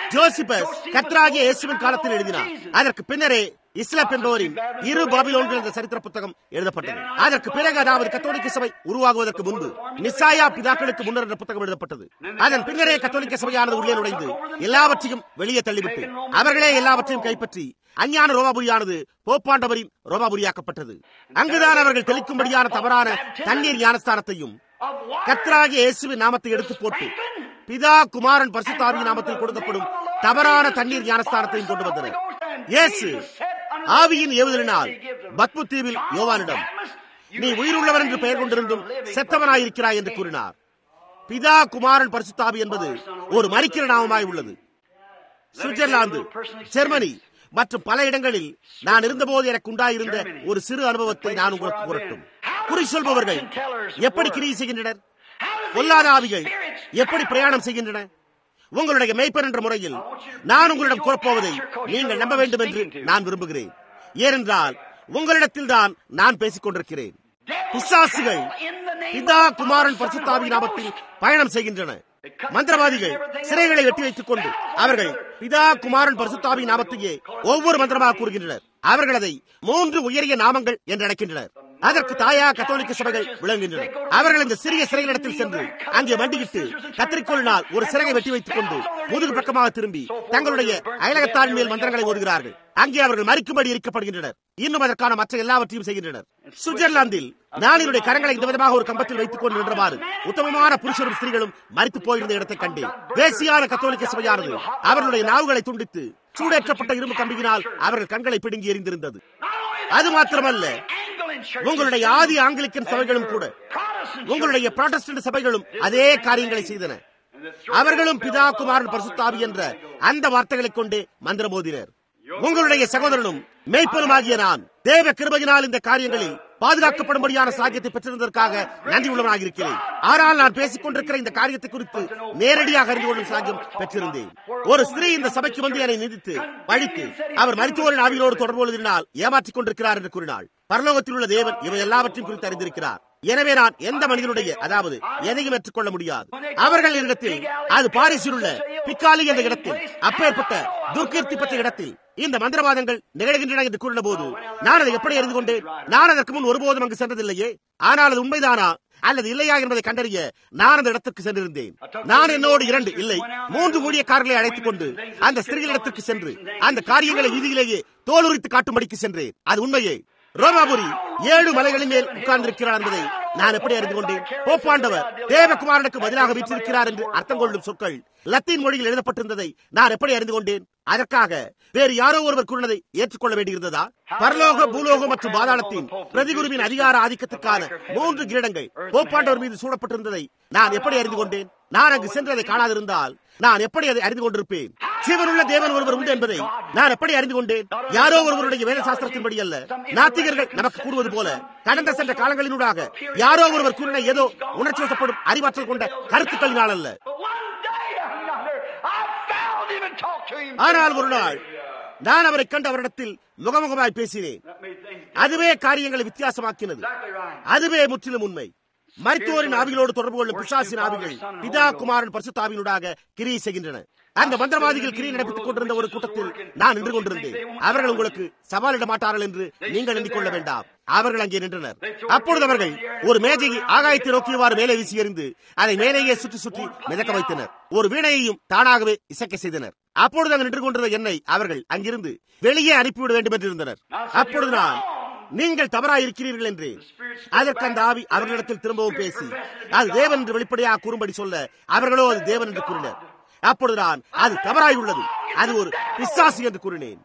ஜோசிபஸ் கர்த்தராகிய இயேசுவின் காலத்தில் எழுதினார். அதற்கு பின்னரே இஸ்லாப் என்பவரின் 2 பாபிலோன்கள் என்ற சரித்திர புத்தகம் எழுதப்பட்டது. அதற்கு பிறகு, அதாவது கத்தோலிக்க சபை உருவாகுவதற்கு முன்பு, நிசாயா பிதாக்களுக்கு முன்னர் என்ற புத்தகம் எழுதப்பட்டது. அதன் பின்னரே கத்தோலிக்க சபையானது உள்ளே நுழைந்து எல்லாவற்றையும் வெளியே தள்ளிவிட்டு அவர்களே எல்லாவற்றையும் கைப்பற்றி அஞ்ஞான ரோமாபுரியானது போப்பாண்டவரின் ரோமாபுரியாக்கப்பட்டது. அங்குதான் அவர்கள் தெளிக்கும்படியான தவறான தண்ணீர் ஞானஸ்தானத்தையும் கர்த்தராகிய இயேசுவின் நாமத்தை எடுத்து போட்டு பிதா குமாரன் பரிசுத்த ஆவியின் நாமத்தில் கொடுக்கப்படும் தவறான தண்ணீர் ஞானஸ்தானத்தையும் கொண்டு வந்தனர். இயேசு ஆவியின் ஏவுதலினால் பத்மு தீவில் யோவானிடம், நீ உயிருள்ளவர் என்று பெயர் கொண்டிருந்தும் செத்தவனாயிருக்கிறாய் என்று கூறினார். பிதா குமாரன் பரிசுத்த ஆவி என்பது ஒரு மரிக்கிற நாமமாய் உள்ளது. சுவிட்சர்லாந்து, ஜெர்மனி மற்றும் பல இடங்களில் நான் இருந்தபோது எனக்கு உண்டாயிருந்த ஒரு சிறு அனுபவத்தை நான் உங்களுக்கு கூறட்டும். குறி சொல்பவர்கள் எப்படி கிரியை செய்கின்றனர், பொல்லாத ஆவிகள் எப்படி பிரயாணம் செய்கின்றன. உங்களுடைய மேய்ப்பர் என்ற முறையில் நான் உங்களிடம் கூறப்போவதை நீங்கள் நம்ப வேண்டும் என்று நான் விரும்புகிறேன். ஏனென்றால் உங்களிடத்தில் தான் நான் பேசிக் கொண்டிருக்கிறேன். பிசாசுகள் பிதா குமாரன் பரிசுத்த ஆவி நாமத்தில் பயணம் செய்கின்றன. மந்திரவாதிகள் சிறைகளை வெட்டி வைத்துக் கொண்டு அவர்கள் பிதா குமாரன் பரிசுத்த ஆவி நாமத்தையே ஒவ்வொரு மந்திரமாக கூறுகின்றனர். அவர்கள் அதை 3 உயரிய நாமங்கள் என்று அழைக்கின்றனர். அதற்கு தாயா கத்தோலிக்க சபைகள் விளங்குகின்றன. அவர்கள் இந்த சிறிய சிறைகளிடத்தில் சென்று அங்கே மண்டியிட்டு கத்திரிக்கோளினால் ஒரு சிறையை வெட்டி வைத்துக் கொண்டு முதுகு பக்கமாக திரும்பி தங்களுடைய அயலகத்தாரின் மேல் மந்திரங்களை ஓதுகிறார்கள். அங்கே அவர்கள் மறிக்கும்படி எரிக்கப்படுகின்றனர். இன்னும் அதற்கான மற்ற எல்லாவற்றையும் செய்கின்றனர். சுவிட்சர்லாந்தில் நான் என்னுடைய கரங்களை இந்த விதமாக ஒரு கம்பத்தில் வைத்துக் கொண்டு நின்றவாறு உத்தமமான புருஷரும் ஸ்திரீகளும் மறித்து போயிருந்த இடத்தை கண்டேன். தேசியான கத்தோலிக்க சபையானது அவர்களுடைய நாவுகளை துண்டித்து சூடேற்றப்பட்ட இரும்பு கம்பியினால் அவர்கள் கண்களை பிடுங்கி எறிந்திருந்தது. அது மாத்திரமல்ல, உங்களுடைய ஆதி ஆங்கிலிக்கன் சபைகளும் கூட, உங்களுடைய புராட்டஸ்டன்ட் சபைகளும் அதே காரியங்களை செய்தன. அவர்களும் பிதா குமாரன் பரிசுத்த ஆவி என்ற அந்த வார்த்தைகளை கொண்டே மந்திரம் ஓதினர். உங்களுடைய சகோதரனும் மேய்ப்பனுமாகிய நான் தேவ கிருபையினால் இந்த காரியங்களில் பாதுகாக்கப்படும்படியான சாக்கியத்தை பெற்றிருந்ததற்காக நன்றி உள்ளவனாக இருக்கிறேன். ஆனால் நான் பேசிக் கொண்டிருக்கிற இந்த காரியத்தை குறித்து நேரடியாக அறிந்து கொள்ளும் சாக்கியம் பெற்றிருந்தேன். ஒரு ஸ்திரீ இந்த சபைக்கு வந்து என்னை நிதித்து பழித்து அவர் மரித்தோரின் ஆவியோடு தொடர்பு கொள்வதனால் ஏமாற்றிக் கொண்டிருக்கிறார் என்று கூறினாள். பரலோகத்தில் உள்ள தேவன் இவை எல்லாவற்றையும் குறித்து அறிந்திருக்கிறார். எனவே நான் எந்த மனிதனுடைய அதாவது எதையும் ஏற்றுக்கொள்ள முடியாது. அவர்கள் இடத்தில், அது பாரிஸில் உள்ள பிக்காலி என்ற இடத்தில், அப்பேற்பட்ட துர்கீர்த்தி பெற்ற இடத்தில் இந்த மந்திரவாதங்கள் நிகழ்கின்றன என்று கூறின போது நான் அதை எப்படி அறிந்து கொண்டேன்? நான் அதற்கு முன் ஒருபோதும் அங்கு சென்றதில்லையே. ஆனால் அது உண்மைதானா அல்லது இல்லையா என்பதை கண்டறிய நான் அந்த இடத்திற்கு சென்றிருந்தேன். நான் என்னோடு 2 இல்லை 3 ஊழியக்காரர்களை அழைத்துக் கொண்டு அந்த ஸ்திரீகளிடத்திற்கு சென்று அந்த காரியங்களை வீதியிலேயே தோலுரித்து காட்டும்படிக்கு சென்றேன். அது உண்மையே. ரோமாபுரி 7 மலைகளின் மேல் உட்கார்ந்திருக்கிறார் என்பதை நான் எப்படி அறிந்து கொண்டேன்? போப்பாண்டவர் தேவகுமாரனுக்கு பதிலாக வீற்றிருக்கிறார் என்று அர்த்தம் கொள்ளும் சொற்கள் லத்தீன் மொழியில் எழுதப்பட்டிருந்ததை நான் எப்படி அறிந்து கொண்டேன்? அதற்காக வேறு யாரோ ஒருவர் கூறினதை ஏற்றுக்கொள்ள வேண்டியிருந்ததா? பரலோக, பூலோகம் மற்றும் பாதாளத்தின் பிரதிகுருவின் அதிகார ஆதிக்கத்துக்கான 3 கிரீடங்கள் போப்பாண்டவர் மீது சூடப்பட்டிருந்ததை நான் எப்படி அறிந்து கொண்டேன்? நான் அங்கு சென்றதை காணாதிருந்தால் நான் எப்படி அதை அறிந்து கொண்டிருப்பேன்? ஜீவனுள்ள தேவன் ஒருவர் உண்டு என்பதை நான் எப்படி அறிந்து கொண்டேன்? யாரோ ஒருவருடைய வேத சாஸ்திரத்தின்படி அல்ல. நாத்திகர்கள் நமக்கு கூறுவது போல கடந்த சென்ற காலங்களினூடாக யாரோ ஒருவர் கூறின ஏதோ உணர்ச்சி வசப்படும் அறிவாற்றல் கொண்ட கருத்துக்களினால் அல்ல. ஆனால் ஒரு நாள் நான் அவரை கண்டு அவரிடத்தில் முகமுகமாய் பேசினேன். அதுவே காரியங்களை வித்தியாசமாக்கினது. அதுவே முற்றிலும் உண்மை. மரித்தோரின் ஆவிகளோடு தொடர்பு கொள்ளும் பிசாசின் ஆவிகள் பிதா குமாரன் பரிசுத்த ஆவியினூடாக கிரியை செய்கின்றன. அந்த மந்திரவாதிகள் கிரியை நடைபெற்றுக் கொண்டிருந்த ஒரு கூட்டத்தில் நான் நின்று கொண்டிருந்தேன். அவர்கள் உங்களுக்கு சவாலிட மாட்டார்கள் என்று நீங்கள் எண்ணிக்கொள்ள வேண்டாம். அவர்கள் அங்கே நின்றனர். அப்பொழுது அவர்கள் ஒரு மேஜையை ஆகாயத்தை நோக்கியவாறு மேலே வீசி எறிந்து அதை மேலேயே சுற்றி சுற்றி மிதக்க வைத்தனர். ஒரு வீணையையும் தானாகவே இசைக்க செய்தனர். அப்பொழுது அங்கு நின்று கொண்டிருந்த என்னை அவர்கள் அங்கிருந்து வெளியே அனுப்பிவிட வேண்டும் என்று இருந்தனர். அப்பொழுது நான், நீங்கள் தவறாக இருக்கிறீர்கள் என்று அதற்கு அந்த ஆவி அவர்களிடத்தில் திரும்பவும் பேசி அது தேவன் என்று வெளிப்படையாக கூறும்படி சொல்ல அவர்களோ அது தேவன் என்று கூறினர். அப்பொழுது நான், அது தவறாய் உள்ளது, அது ஒரு பிசாசு என்று கூறினேன்.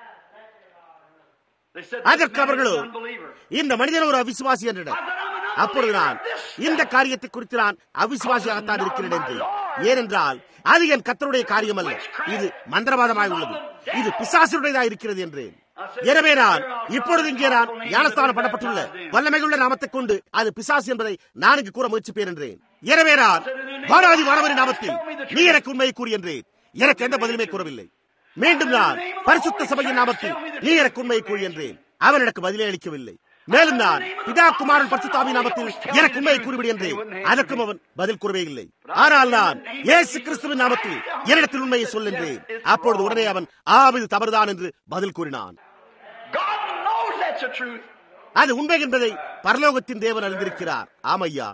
அதற்கு அவர்களோ, இந்த மனிதன் ஒரு அவிசுவாசி என்றனர். அப்பொழுது நான், இந்த காரியத்தை குறித்து நான் அவிசுவாசியாகத்தான் இருக்கிறேன் என்று, ஏனென்றால் அது என் கர்த்தருடைய காரியம் அல்ல, இது மந்திரவாதமாய் உள்ளது, இது பிசாசுடையதாக இருக்கிறது என்றேன். எனவே நான் இப்பொழுது இங்கே நான் ஞானஸ்தானம் பண்ணப்பட்டுள்ள வல்லமையுள்ள நாமத்தை கொண்டு அது பிசாசு என்பதை நான் இங்கு கூற முயற்சிப்பேன் என்றேன். எனவே நான் வானாதி வானவரின் நாமத்தில் நீ எனக்கு உண்மையை கூறி என்றேன். எனக்கு எந்த பதிலுமே கூறவில்லை. மீண்டும் நான் பரிசுத்த சபையின் நாமத்தில் நீ எனக்கு உண்மையை கூறி என்றேன். அவன் எனக்கு பதிலே அளிக்கவில்லை. மேலும் நான் பிதா குமாரன் பரிசுத்த ஆவியின் நாமத்தில் எனக்கு உண்மையை கூறிவிடு என்றேன். அதற்கும் அவன் பதில் கூறவே இல்லை. ஆனால் நான் இயேசு கிறிஸ்துவின் நாமத்தில் என்னிடத்தில் உண்மையை சொல் என்றேன். அப்பொழுது உடனே அவன் இது தவறுதான் என்று பதில் கூறினான். அது உண்மை என்பதை பரலோகத்தின் தேவன் அறிந்திருக்கிறார். ஆமையா.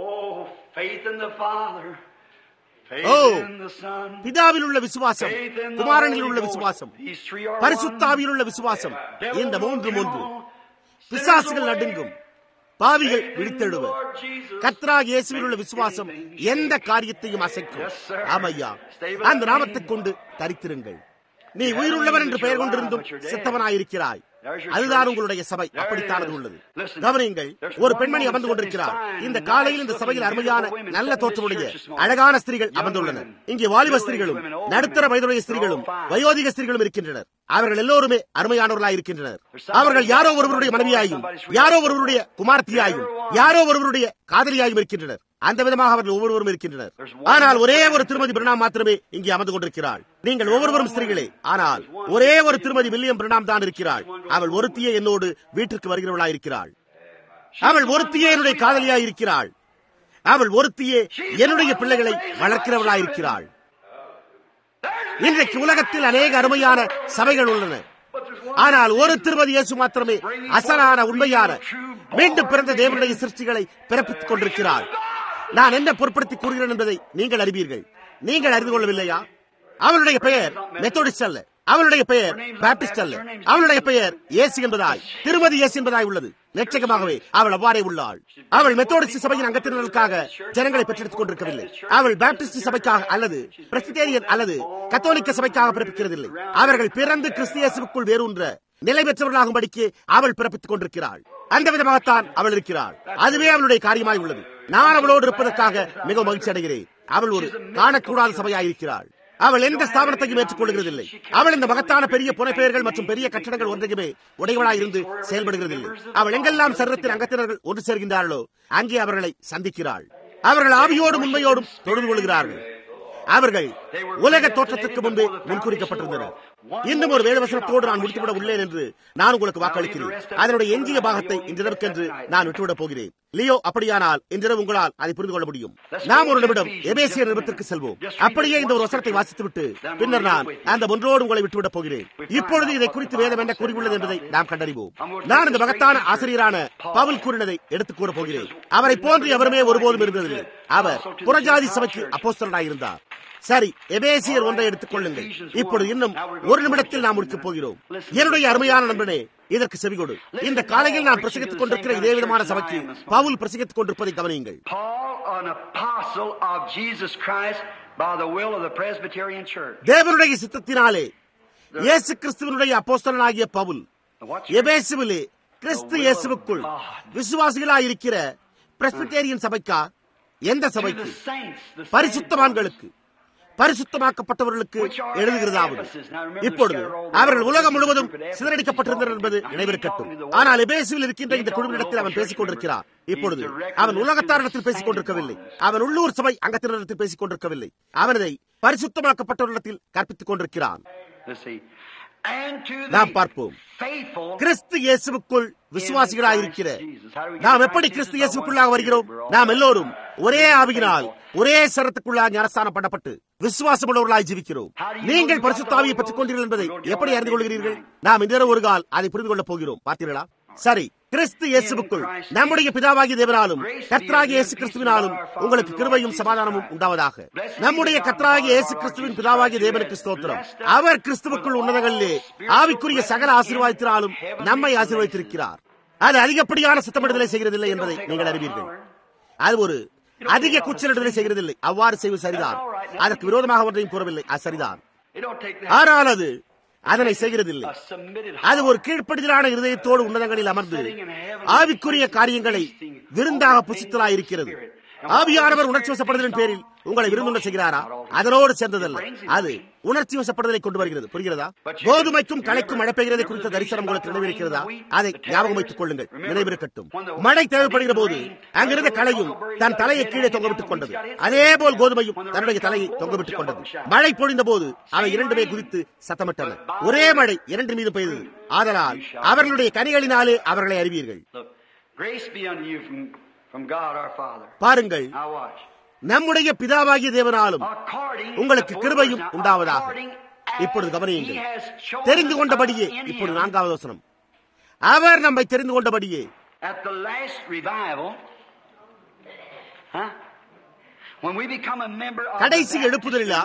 பிதாவில் உள்ள விசுவாசம், குமாரனில் உள்ள விசுவாசம், பரிசுத்தாவியில் உள்ள விசுவாசம், இந்த மூன்று பிசாசுகள் நடுங்கும், பாவிகள் விழித்தெழுவர். கர்த்தராகிய இயேசுவில் உள்ள விசுவாசம் எந்த காரியத்தையும் அசைக்கும். ஆமையா, அந்த நாமத்தைக் கொண்டு தரித்திருங்கள். நீ உயிருள்ளவன் என்று பெயர் கொண்டிருந்தும் செத்தவனாயிருக்கிறாய். அதுதான் உங்களுடைய சபை. அப்படித்தானது உள்ளது. கவனியுங்கள், ஒரு பெண்மணி அமர்ந்து கொண்டிருக்கிறார். இந்த காலையில் இந்த சபையில் அருமையான நல்ல தோற்றமுடைய அழகான ஸ்திரீகள் அமர்ந்துள்ளனர். இங்கே வாலிப ஸ்திரீகளும் நடுத்தர வயதுடைய ஸ்திரீகளும் வயோதிக ஸ்திரீகளும் இருக்கின்றனர். அவர்கள் எல்லோருமே அருமையானவர்களாய் இருக்கின்றனர். அவர்கள் யாரோ ஒருவருடைய மனைவியாயும், யாரோ ஒருவருடைய குமார்த்தியாயும், யாரோ ஒருவருடைய காதலியாயும் இருக்கின்றனர். அந்த விதமாக அவர்கள் ஒவ்வொருவரும் இருக்கின்றனர். ஆனால் ஒரே ஒரு திருமதி பிரணாம் மாத்திரமே இங்கே அமர்ந்து கொண்டிருக்கிறாள். நீங்கள் ஒவ்வொருவரும் ஸ்திரீகளே, ஆனால் ஒரே ஒரு திருமதி வில்லியம் பிரணாம் தான் இருக்கிறாள். அவள் ஒருத்தியே என்னோடு வீட்டிற்கு வருகிறவளாயிருக்கிறாள். அவள் ஒருத்தியே என்னுடைய காதலியாயிருக்கிறாள். அவள் ஒருத்தியே என்னுடைய பிள்ளைகளை வளர்க்கிறவளாயிருக்கிறாள். இன்றைக்கு உலகத்தில் அநேக அருமையான சபைகள் உள்ளன. ஆனால் ஒரு திருமதி இயேசு மாத்திரமே அசலான உண்மையான மீண்டும் பிறந்த தேவனுடைய சிருஷ்டிகளை பிறப்பித்துக் கொண்டிருக்கிறாள். நான் என்ன பொருட்படுத்தி கூறுகிறேன் என்பதை நீங்கள் அறிவீர்கள். நீங்கள் அறிந்து கொள்ளவில்லையா? அவளுடைய பெயர் மெத்தோடிஸ்ட் அல்ல, அவளுடைய பெயர் பாப்டிஸ்ட் அல்ல, அவளுடைய பெயர் இயேசு என்பதாய், திருமதி இயேசு என்பதாய் உள்ளது. நிச்சயமாகவே அவள் அவ்வாறே உள்ளாள். அவள் மெத்தோடிஸ்ட் சபையின் அங்கத்தினர்களுக்காக ஜனங்களை பெற்றெடுத்துக் கொண்டிருக்கவில்லை. அவள் பாப்டிஸ்ட் சபைக்காக அல்லது பிரெஸ்பிட்டேரியன் அல்லது கத்தோலிக்க சபைக்காக பிறப்பிக்கிறதில்லை. அவர்கள் பிறந்து கிறிஸ்தியேசுக்குள் வேரூன்ற நிலை பெற்றவர்களாகும்படிக்கு அவள் பிறப்பித்துக் கொண்டிருக்கிறாள். அந்த விதமாகத்தான் அவள் இருக்கிறாள். அதுவே அவளுடைய காரியமாய் உள்ளது. நான் அவளோடு இருப்பதற்காக மிகவும் மகிழ்ச்சி அடைகிறேன். அவள் ஒரு காணக்கூடாத சபையாயிருக்கிறாள். அவள் எந்த ஸ்தாபனத்தையும் ஏற்றுக்கொள்கிறதில்லை. அவள் இந்த மகத்தான பெரிய புனைப்பெயர்கள் மற்றும் பெரிய கட்டடங்கள் ஒன்றையுமே உடையவளாயிருந்து செயல்படுகிறதில்லை. அவள் எங்கெல்லாம் சரீரத்தின் அங்கத்தினர்கள் ஒன்று சேர்கின்றார்களோ அங்கே அவர்களை சந்திக்கிறாள். அவர்கள் ஆவியோடும் உண்மையோடும் தொடர்பு கொள்கிறார்கள். அவர்கள் உலக தோற்றத்திற்கு முன்பே முன்குறிக்கப்பட்டிருந்தனர். இன்னும் ஒரு வேதவசனத்தோடு நான் முடித்துவிட உள்ளேன் என்று நான் உங்களுக்கு வாக்களிக்கிறேன். அதனுடைய எஞ்சிய பாகத்தை இன்றிரவுக்கென்று நான் விட்டுவிடப் போகிறேன். லியோ, அப்படியானால் இன்றிரவு உங்களால் அதை புரிந்து கொள்ள முடியும். நாம் ஒரு நிமிடம் எபேசியர் நிருபத்திற்கு செல்வோம். அப்படியே இந்த ஒரு வசனத்தை வாசித்துவிட்டு பின்னர் நான் அந்த ஒன்றோடு உங்களை விட்டுவிடப் போகிறேன். இப்பொழுது இதை குறித்து வேதம் என்ன கூறியுள்ளது என்பதை நாம் கண்டறிவோம். நான் இந்த மகத்தான ஆசிரியரான பவுல் கூறினதை எடுத்துக் கூறப் போகிறேன். அவரை போன்று எவருமே ஒருபோதும் இருந்ததில்லை. அவர் புறஜாதி சபைக்கு அப்போஸ்தலனாயிருந்தார். சரி, எபேசியர் ஒன்றை எடுத்துக் கொள்ளுங்கள். இப்பொழுது இன்னும் ஒரு நிமிடத்தில் நாம் முடிக்கப் போகிறோம். என்னுடைய அருமையான நண்பனே, இதற்கு செவிகொடு. இந்த காலையில் நான் பிரசங்கித்துக் கொண்டிருக்கிற இதே விதமான சபைக்கு பவுல் பிரசங்கித்துக் கொண்டிருப்பதை கவனியுங்கள். தேவனுடைய சித்தத்தினாலே இயேசு கிறிஸ்துவினுடைய அப்போஸ்தலனாகிய பவுல் எபேசுவிலே கிறிஸ்து இயேசுவுக்குள் விசுவாசிகளாயிருக்கிற பிரெஸ்பிட்டேரியன் சபைக்கா? எந்த சபைக்கு? பரிசுத்தவான்களுக்கு, பரிசுத்தமாக்கப்பட்டவர்களுக்கு எழுதுகிறதாவது. இப்பொழுது அவர்கள் உலகம் முழுவதும் சிதறடிக்கப்பட்டிருந்தனர் என்பது நினைவிருக்கட்டும். ஆனால் எபேசுவில் இருக்கின்ற இந்த குழுவினிடத்தில் அவன் பேசிக் கொண்டிருக்கிறார். இப்பொழுது அவன் உலகத்தாரிடத்தில் பேசிக் கொண்டிருக்கவில்லை. அவன் உள்ளூர் சபை அங்கத்தினரிடத்தில் பேசிக் கொண்டிருக்கவில்லை. அவன் இதை பரிசுத்தமாக்கப்பட்டவரிடத்தில் கற்பித்துக் கொண்டிருக்கிறான். நாம் பார்ப்போம். கிறிஸ்து இயேசுவுக்குள் விசுவாசிகளாயிருக்கிற நாம் எப்படி கிறிஸ்து இயேசுக்குள்ளாக வருகிறோம்? நாம் எல்லோரும் ஒரே ஆவியினால் ஒரே சரத்துக்குள்ளாக ஞானஸ்தானம் பண்ணப்பட்டு விசுவாசமுள்ளவர்களாய் ஜீவிக்கிறோம். நீங்கள் பரிசுத்த ஆவியை பெற்றுக் கொண்டீர்கள் என்பதை எப்படி அறிந்து கொள்கிறீர்கள்? நாம் இந்த ஒரு கால் அதை புரிந்து கொள்ளப் போகிறோம். பார்த்தீர்களா? சரி, கிறிஸ்து இயேசுவுக்குள் நம்முடைய பிதாவாகிய தேவனாலும் கர்த்தராகிய இயேசு கிறிஸ்துவினாலும் உங்களுக்கு கிருபையும் சமாதானமும் உண்டாவதாக. நம்முடைய கர்த்தராகிய இயேசு கிறிஸ்துவின் பிதாவாகிய தேவனுக்கு ஸ்தோத்திரம். அவர் கிறிஸ்துவுக்குள் உன்னதங்களிலே ஆவிக்குரிய சகல ஆசீர்வாதத்தினாலும் நம்மை ஆசீர்வதித்திருக்கிறார். அது அதிகப்படியான சத்தமிடுதலை செய்கிறதில்லை என்பதை நீங்கள் அறிவீர்கள். அது ஒரு அதிக கூச்சலிடுதலை செய்கிறதில்லை. அவ்வாறு செய்வது சரிதான். அதற்கு விரோதமாக ஒன்றையும் கூறவில்லை. அது சரிதான். ஆனால் அது அதனை செய்கிறதில்லை. அது ஒரு கீழ்ப்படிதலான இருதயத்தோடு உன்னதங்களில் அமர்ந்து ஆவிக்குரிய காரியங்களை விருந்தாக புசித்தலாயிருக்கிறது. ஆவியானவர் உணர்ச்சி வசப்படுதலின் பேரில் உங்களை விருந்துண செய்கிறாரா? அதனோடு சேர்ந்ததல்ல, அது உணர்ச்சி வசப்படுதலை கொண்டு வருகிறது. புரிகிறதா? கோதுமைக்கும் களைக்கும் மழை பெய்கிறதை குறித்த தரிசனம் உங்களுக்கு நினைவிருக்கிறதா? அதை ஞாபகம் வைத்துக் கொள்ளுங்கள், நினைவிருக்கட்டும். மழை தேவைப்படுகிற போது அங்கிருந்த களையும் தன் தலையை கீழே தொங்கவிட்டுக் கொண்டது. அதே போல் கோதுமையும் தன்னுடைய தலையை தொங்கவிட்டுக் கொண்டது. மழை பொழிந்த போது அவை இரண்டுமே குதித்து சத்தமிட்டன. ஒரே மழை இரண்டு மீது பெய்தது. ஆதலால் அவர்களுடைய கனிகளினாலே அவர்களை அறிவீர்கள். பாருங்கள், நம்முடைய பிதாவாகிய தேவனாலும் உங்களுக்கு கிருபையும் உண்டாவதாக. இப்பொழுது கவனியுங்கள், தெரிந்து கொண்டபடியே. இப்பொழுது 4வது வசனம், அவர் நம்மை தெரிந்து கொண்டபடியே. கடைசி எழுப்புதலிலா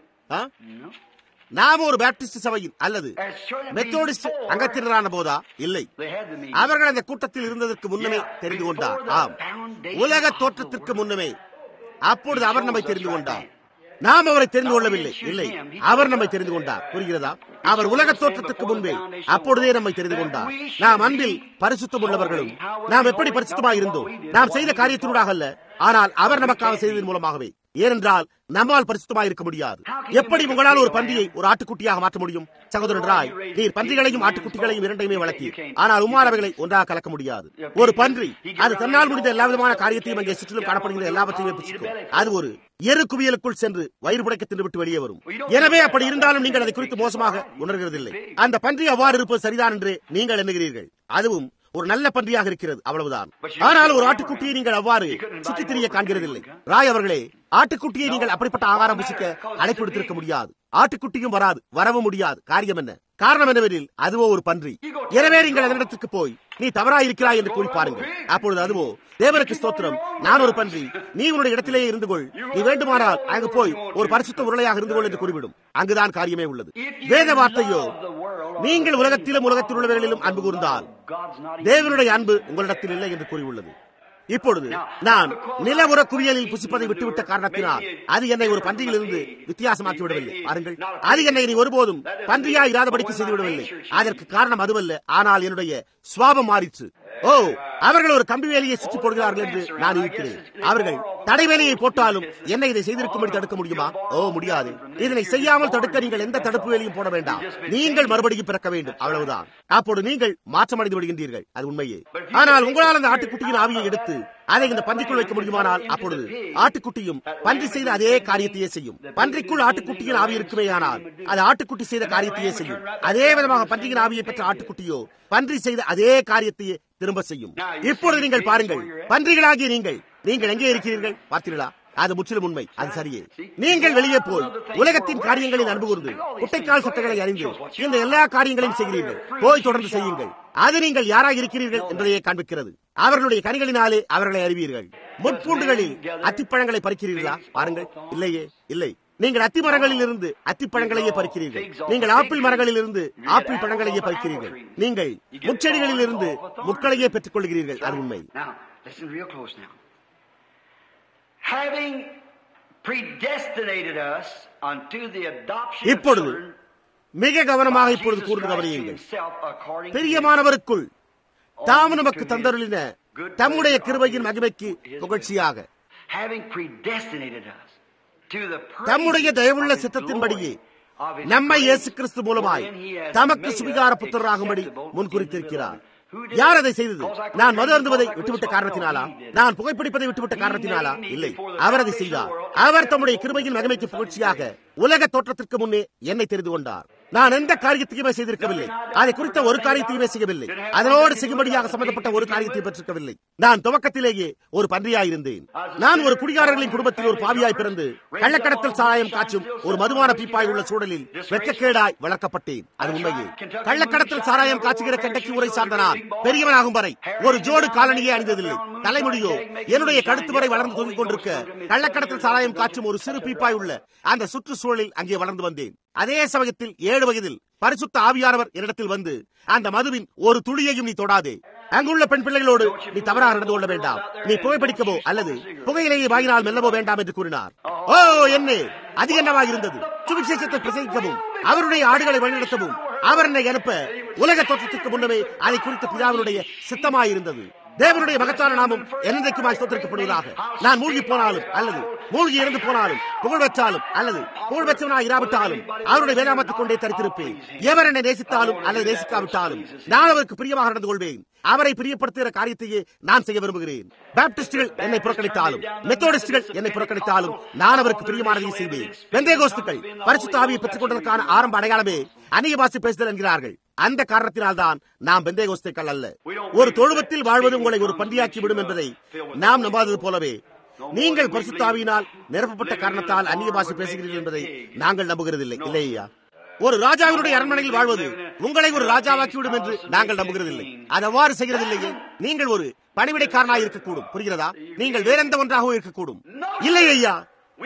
நாம் ஒரு பாப்டிஸ்ட் சபையின் அல்லது மெத்தோடிஸ்ட் அங்கத்தினரான போதா? இல்லை, அவர்கள் அந்த கூட்டத்தில் இருந்ததற்கு முன்னமே தெரிந்து கொண்டார். ஆம், உலக தோற்றத்திற்கு முன்னமே. அப்பொழுது அவர் நம்மை தெரிந்து கொண்டார். நாம் அவரை தெரிந்து கொள்ளவில்லை. இல்லை, அவர் நம்மை தெரிந்து கொண்டார். புரிகிறதா? அவர் உலக தோற்றத்துக்கு முன்பே அப்பொழுதே நம்மை தெரிந்து கொண்டார். நாம் அன்பில் பரிசுத்தம் உள்ளவர்களும், நாம் எப்படி பரிசுத்தமாக இருந்தோம், நாம் செய்த காரியத்தினூடாக அல்ல, ஆனால் அவர் நமக்காக செய்ததன் மூலமாகவே. ஏனென்றால் நம்மால் பரிசுத்தமாக இருக்க முடியாது. எப்படி உங்களால் ஒரு பன்றியை ஒரு ஆட்டுக்குட்டியாக மாற்ற முடியும்? சகோதரன் ராய், நீர் பன்றிகளையும் ஆட்டுக்குட்டிகளையும் இரண்டையுமே வளர்த்தி, ஆனால் உம்மானவைகளை ஒன்றாக கலக்க முடியாது. ஒரு பன்றி அது தன்னால் முடிந்த எல்லா விதமான காரியத்தையும் அங்கே சுற்றிலும் காணப்படுகிற எல்லாவற்றையும் புசிக்கும். அது ஒரு எரு குவியலுக்குள் சென்று வயிறு புடைக்க தின்றுவிட்டு வெளியே வரும். எனவே அப்படி இருந்தாலும் நீங்கள் அதை குறித்து மோசமாக உணர்கிறதில்லை. அந்த பன்றி அவ்வாறு இருப்பது சரிதான் என்று நீங்கள் எண்ணுகிறீர்கள். அதுவும் ஒரு நல்ல பன்றியாக இருக்கிறது, அவ்வளவுதான். ஆனால் ஒரு ஆட்டுக்குட்டியை நீங்கள் அவ்வாறு சுற்றித் திரிய காண்கிறதில்லை. ராய் அவர்களே, ஆட்டுக்குட்டியை நீங்கள் அப்படிப்பட்ட ஆகாரம் புசிக்க அழைப்பு விடுத்திருக்க முடியாது. ஆட்டுக்குட்டியும் வராது, வரவும் முடியாது. காரியம் என்ன? காரணம் என்னவெனில் அதுவோ ஒரு பன்றி. எனவே நீங்கள் அதனிடத்துக்கு போய் நீ தவறாயிருக்கிறாய் என்று கூறி பாருங்கள். அப்பொழுது அதுவோ, தேவனுக்கு ஸ்தோத்திரம், நான் ஒரு பன்றி, நீ உன்னுடைய இடத்திலேயே இருந்து கொள், நீ வேண்டுமானால் அங்கு போய் ஒரு பரிசுத்த உருளையாக இருந்து கொள் என்று கூறிவிடும். அங்குதான் காரியமே உள்ளது. வேத வார்த்தையோ, நீங்கள் உலகத்திலும் உலகத்தில் உள்ளவர்களிலும் அன்பு கூர்ந்தால் தேவனுடைய அன்பு உங்களிடத்தில் இல்லை என்று கூறியுள்ளது. இப்பொழுது நான் நிலவுற குவியலில் புசிப்பதை விட்டுவிட்ட காரணத்தினால் அது என்னை ஒரு பன்றியிலிருந்து வித்தியாசமாக்கி விடவில்லை. பாருங்கள், அது என்னை நீ ஒருபோதும் பன்றியா இராதபடிக்கு செய்துவிடவில்லை. அதற்கு காரணம் அதுவல்ல, ஆனால் என்னுடைய சுவாபம் மாறிற்று. ஓ, அவர்கள் ஒரு கம்பி வேலையை சுற்றி போடுகிறார்கள் என்று நான் இருக்கிறேன். அவர்கள் தடை வேலையை போட்டாலும் என்னை இதை செய்திருக்கும்படி தடுக்க முடியுமா? ஓ, முடியாது. இதனை செய்யாமல் தடுக்க நீங்கள் எந்த தடுப்பு வேலையும் போட வேண்டாம். நீங்கள் மறுபடியும் பிறக்க வேண்டும், அவ்வளவுதான். அப்போது நீங்கள் மாற்றமடைந்து விடுகின்றீர்கள். அது உண்மையே. ஆனால் உங்களால் அந்த ஆட்டுக்குட்டியின் ஆவியை எடுத்து அதை இந்த பன்றிக்குள் வைக்க முடியுமானால் அப்பொழுது ஆட்டுக்குட்டியும் பன்றி செய்த அதே காரியத்தையே செய்யும். பன்றிக்குள் ஆட்டுக்குட்டியின் ஆவி இருக்குமே, ஆனால் அது ஆட்டுக்குட்டி செய்த காரியத்தையே செய்யும். அதே விதமாக பன்றியின் ஆவியை பெற்ற ஆட்டுக்குட்டியோ பன்றி செய்த அதே காரியத்தையே திரும்ப செய்யும். இப்பொழுது நீங்கள் பாருங்கள், பன்றிகளாகிய நீங்கள் எங்கே இருக்கிறீர்கள்? பார்த்தீர்களா? அது முற்றிலும் உண்மை. அது சரியே. நீங்கள் வெளியே போய் உலகத்தின் காரியங்களில் அன்பு கூர்ந்து குட்டைக்கால் சட்டங்களை அறிந்து இந்த எல்லா காரியங்களையும் செய்கிறீர்கள். போய் தொடர்ந்து செய்யுங்கள். அது நீங்கள் யாராக இருக்கிறீர்கள் என்பதையே காண்பிக்கிறது. அவர்களுடைய கனிகளினாலே அவர்களை அறிவீர்கள். முட்பூண்டுகளில் அத்திப்பழங்களை பறிக்கிறீர்களா? பாருங்கள், இல்லையே, இல்லை. நீங்கள் அத்தி மரங்களில் இருந்து அத்திப்பழங்களையே பறிக்கிறீர்கள். நீங்கள் ஆப்பிள் மரங்களில் இருந்து ஆப்பிள் பழங்களையே பறிக்கிறீர்கள். நீங்கள் முட்செடிகளில் இருந்து முட்களையே பெற்றுக் கொள்கிறீர்கள். அது உண்மை. இப்பொழுது மிக கவனமாக இப்பொழுது கூர்ந்து கவனியுங்கள். பிரியமானவருக்குள் தாம் நமக்கு தந்தருளின தம்முடைய கிருபையின் மகிமைக்கு புகழ்ச்சியாக தம்முடைய தயவுள்ள சித்தத்தின்படியே நம்மை இயேசு கிறிஸ்து மூலமாய் தமக்கு சுவிகார புத்திரராகும்படி முன்குறித்திருக்கிறார். யார் அதை செய்தது? நான் மது அருந்துவதை விட்டுவிட்ட காரணத்தினாலா? நான் புகைப்பிடிப்பதை விட்டுவிட்ட காரணத்தினாலா? இல்லை, அவர் அதை செய்தார். அவர் தம்முடைய கிருபையின் மகிமைக்கு புகழ்ச்சியாக உலக தோற்றத்திற்கு முன்னே என்னை தெரிந்து கொண்டார். நான் எந்த காரியத்தையுமே செய்திருக்கவில்லை. அதை குறித்த ஒரு காரியத்தையுமே செய்யவில்லை. அதனோடு செய்யும்படியாக சம்பந்தப்பட்ட ஒரு காரியத்தை பெற்றிருக்கவில்லை. நான் துவக்கத்திலேயே ஒரு பன்றியாயிருந்தேன். நான் ஒரு குடிகாரர்களின் குடும்பத்தில் ஒரு பாவியாய் பிறந்து கள்ளக்கடத்தல் சாராயம் காய்ச்சும் ஒரு மதுவான பீப்பாய் உள்ள சூழலில் வெட்கக்கேடாய் வளர்க்கப்பட்டேன். அது உண்மையே. கள்ளக்கடத்தல் சாராயம் காய்ச்சுகிற கண்டக்கி ஊரை சார்ந்த நான் பெரியவனாகும் வரை ஒரு ஜோடு காலணியே அணிந்ததில்லை. தலைமுடியோ என்னுடைய கழுத்து வரை வளர்ந்து தொங்கிக் கொண்டிருக்க கள்ளக்கடத்தல் சாராயம் காய்ச்சும் ஒரு சிறு பீப்பாய் உள்ள அந்த சுற்றுச்சூழலில் அங்கே வளர்ந்து வந்தேன். அதே சமயத்தில் 7 வயதில் பரிசுத்த ஆவியானவர் என்னிடத்தில் வந்து, அந்த மதுவின் ஒரு துளியையும் நீ தொடாதே, அங்குள்ள பெண் பிள்ளைகளோடு நீ தவறாக நடந்து கொள்ள வேண்டாம், நீ புகைப்பிடிக்கவோ அல்லது புகையிலேயே வாங்கினால் மெல்லவோ வேண்டாம் என்று கூறினார். ஓ, என்ன அது என்னவாக இருந்தது! சுவிசேஷத்தை பிரசங்கிக்கவும் அவருடைய ஆடுகளை வழிநடத்தவும் அவர் என்னை அனுப்ப உலக தோற்றத்திற்கு முன்னமே அதை குறித்த பிதாவினுடைய சித்தமாயிருந்தது. தேவனுடைய மகத்தான நாமம் என்னைக்குமாய் ஸ்தோத்திரிக்கப்படுவதாக. நான் மூழ்கி போனாலும் அல்லது மூழ்கி இறந்து போனாலும், புகழ் பெற்றாலும் அல்லது புகழ் பெற்றவனாக இராவிட்டாலும் அவருடைய வேதாமத்தைக் கொண்டே தரித்திருப்பேன். எவர் என்னை நேசித்தாலும் அல்லது நேசிக்காவிட்டாலும் நான் அவருக்கு பிரியமாக நடந்து கொள்வேன். அவரை பிரியப்படுத்துகிற காரியத்தையே நான் செய்ய விரும்புகிறேன். பாப்டிஸ்டுகள் என்னை புறக்கணித்தாலும், மெத்தோடிஸ்டுகள் என்னை புறக்கணித்தாலும் நான் அவருக்கு பிரியமானதை செய்வேன். பெந்தேகோஸ்துக்கள் பரிசுத்த ஆவியை பெற்றுக் கொண்டதற்கான ஆரம்ப அடையாளமே அந்நிய பாஷை பேசுதல் என்கிறார்கள். அந்த காரணத்தினால்தான் நாம் பெந்தேகோஸ்துக்கள் அல்ல. ஒரு தொழுவத்தில் வாழ்வது உங்களை ஒரு பந்தியாக்கி விடும் என்பதை நாம் நம்பாதது போலவே நீங்கள் பரிசுத்த ஆவியினால் நிரப்பப்பட்ட காரணத்தால் அந்நிய பாஷை பேசுகிறீர்கள் என்பதை நாங்கள் நம்புகிறதில்லை. இல்லையா? ஒரு ராஜாவினுடைய அரண்மனையில் வாழ்வது உங்களை ஒரு ராஜாவாக்கிவிடும் என்று நாங்கள் நம்புகிறதில்லை. அது அவ்வாறு செய்கிறதில்லையே. நீங்கள் ஒரு பணிவிடைக்காரனாக இருக்கக்கூடும். புரிகிறதா? நீங்கள் வேற எந்த ஒன்றாகவும் இருக்கக்கூடும். இல்லை ஐயா,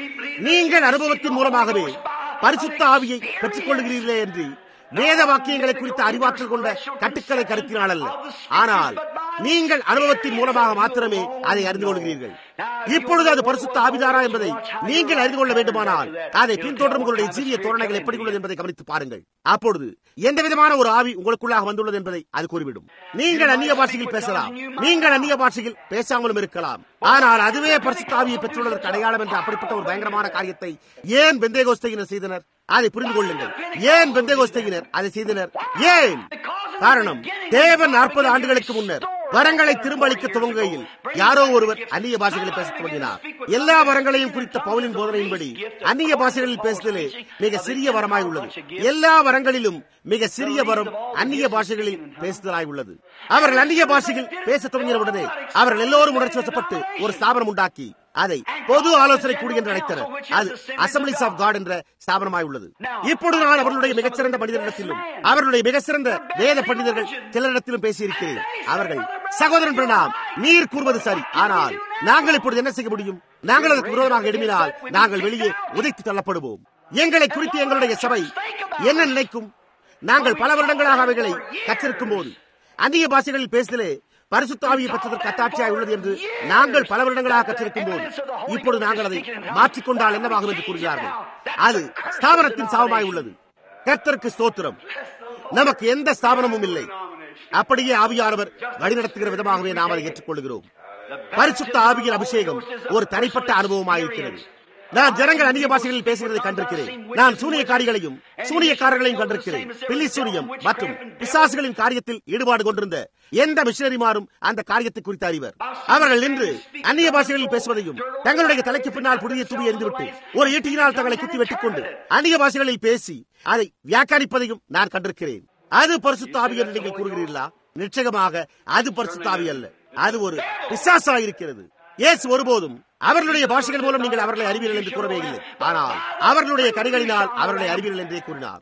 நீங்கள் அனுபவத்தின் மூலமாகவே பரிசுத்த ஆவியை பெற்றுக் கொள்கிறீர்களே என்று வேத வாக்கியங்களை குறித்த அறிவாற்றல் கொண்ட கட்டுக்களை கருத்தினால் அல்ல, ஆனால் நீங்கள் அனுபவத்தின் மூலமாக மாத்திரமே அதை அறிந்து கொள்கிறீர்கள். இப்பொழுது அது பரிசுத்த ஆவிதாரா என்பதை நீங்கள் அறிந்து கொள்ள வேண்டுமானால் அதை பின்தொடரும் உங்களுடைய ஜீவிய தோரணைகள் எப்படி உள்ளது என்பதை கவனித்து பாருங்கள். அப்பொழுது எந்த விதமான ஒரு ஆவி உங்களுக்குள்ளாக வந்துள்ளது என்பதை அது கூறிவிடும். நீங்கள் அந்நிய பாஷையில் பேசலாம், நீங்கள் அந்நிய பாஷையில் பேசாமலும் இருக்கலாம், ஆனால் அதுவே பரிசுத்த ஆவியை பெற்றுள்ளதற்கு அடையாளம் என்ற அப்படிப்பட்ட ஒரு பயங்கரமான காரியத்தை ஏன் பெந்தேகோஸ்தையினர் செய்தனர்? அதை புரிந்து கொள்ளுங்கள். ஏன் பெந்தேகோஸ்தையினர் அதை செய்தனர்? ஏன்? காரணம், தேவன் 40 ஆண்டுகளுக்கு முன்னர் வரங்களை திரும்ப அளிக்க துவங்குகையில் யாரோ ஒருவர் அந்நிய பாஷைகளை பேச துவங்கினார். எல்லா வரங்களையும் குறித்த பவுலின் போதனையின்படி அந்நிய பாஷைகளில் பேசுதலே மிக சிறிய வரமாய் உள்ளது. எல்லா வரங்களிலும் மிக சிறிய வரம் அந்நிய பாஷைகளில் பேசுதலாய் உள்ளது. அவர்கள் அந்நிய பாஷையில் பேச தொடங்கின உடனே அவர்கள் எல்லோரும் உணர்ச்சி வசப்பட்டு ஒரு ஸ்தாபனம் உண்டாக்கி அதை பொது ஆலோசனை கூடி என்று அழைத்தனர். அது அசம்பிளிஸ் ஆஃப் காட் என்ற ஸ்தாபனமாய் உள்ளது. இப்பொழுது நான் அவர்களுடைய மிகச்சிறந்த மனிதரிடத்திலும் அவர்களுடைய மிக சிறந்த வேத பண்டிதர்கள் சிலரிடத்திலும் பேசியிருக்கிறேன். அவர்கள், சகோதரன் பிரணாம், நீர் கூறுவது சரி, ஆனால் நாங்கள் இப்பொழுது என்ன செய்ய முடியும்? நாங்கள் அதற்கு விரோதமாக எழுப்பினால் நாங்கள் வெளியே உதைத்து தள்ளப்படுவோம். எங்களை குறித்து எங்களுடைய சபை என்ன நினைக்கும்? நாங்கள் பல வருடங்களாக அவைகளை கற்றிருக்கும் போது அந்நிய பாஷைகளில் பேசுதலே பரிசுத்த ஆவியை பெற்றதற்கு அத்தாட்சியாய் உள்ளது என்று நாங்கள் பல வருடங்களாக கற்றிருக்கும் போது இப்பொழுது நாங்கள் அதை மாற்றிக்கொண்டால் என்னவாகும் என்று கூறுகிறார்கள். அது ஸ்தாபனத்தின் சாபமாய் உள்ளது. கர்த்தருக்கு ஸ்தோத்திரம். நமக்கு எந்த ஸ்தாபனமும் இல்லை. அப்படியே ஆவியானவர் வழிநடத்துகிற விதமாகவே நாம் அதை ஏற்றுக்கொள்கிறோம். பரிசுத்த ஆவியின் அபிஷேகம் ஒரு தனிப்பட்ட அனுபவமாயிருக்கிறது. நான் ஜனங்கள் அந்நிய பாஷைகளில் பேசுகிறதை கண்டிருக்கிறேன். நான் சூனியக்காரிகளையும் சூனியக்காரர்களையும் கண்டிருக்கிறேன். பில்லி சூனியம் மற்றும் பிசாசுகளின் காரியத்தில் ஈடுபாடு கொண்டிருந்த எந்த மிஷனரிமாரும் அந்த காரியத்தை குறித்து அறிவர். அவர்கள் நின்று அந்நிய பாஷைகளில் பேசுவதையும் தங்களுடைய தலைக்கு பின்னால் புதிய துணி எறிந்துவிட்டு ஒரு ஈட்டியினால் தங்களை குத்தி வெட்டிக் கொண்டு அந்நிய பாஷைகளில் பேசி அதை வியாக்கியானிப்பதையும் நான் கண்டிருக்கிறேன். அது பரிசுத்த ஆவி என்று நீங்கள் கூறுகிறீர்களா? நிச்சயமாக அது பரிசுத்த ஆவி அல்ல. அது ஒரு பிசாசாக இருக்கிறது. இயேசு ஒருபோதும் அவர்களுடைய பாஷைகள் மூலம் நீங்கள் அவர்களை அறிவீர்கள் என்று கூறவே இல்லை, ஆனால் அவர்களுடைய கனிகளினால் அவர்களை அறிவீர்கள் என்றே கூறினார்.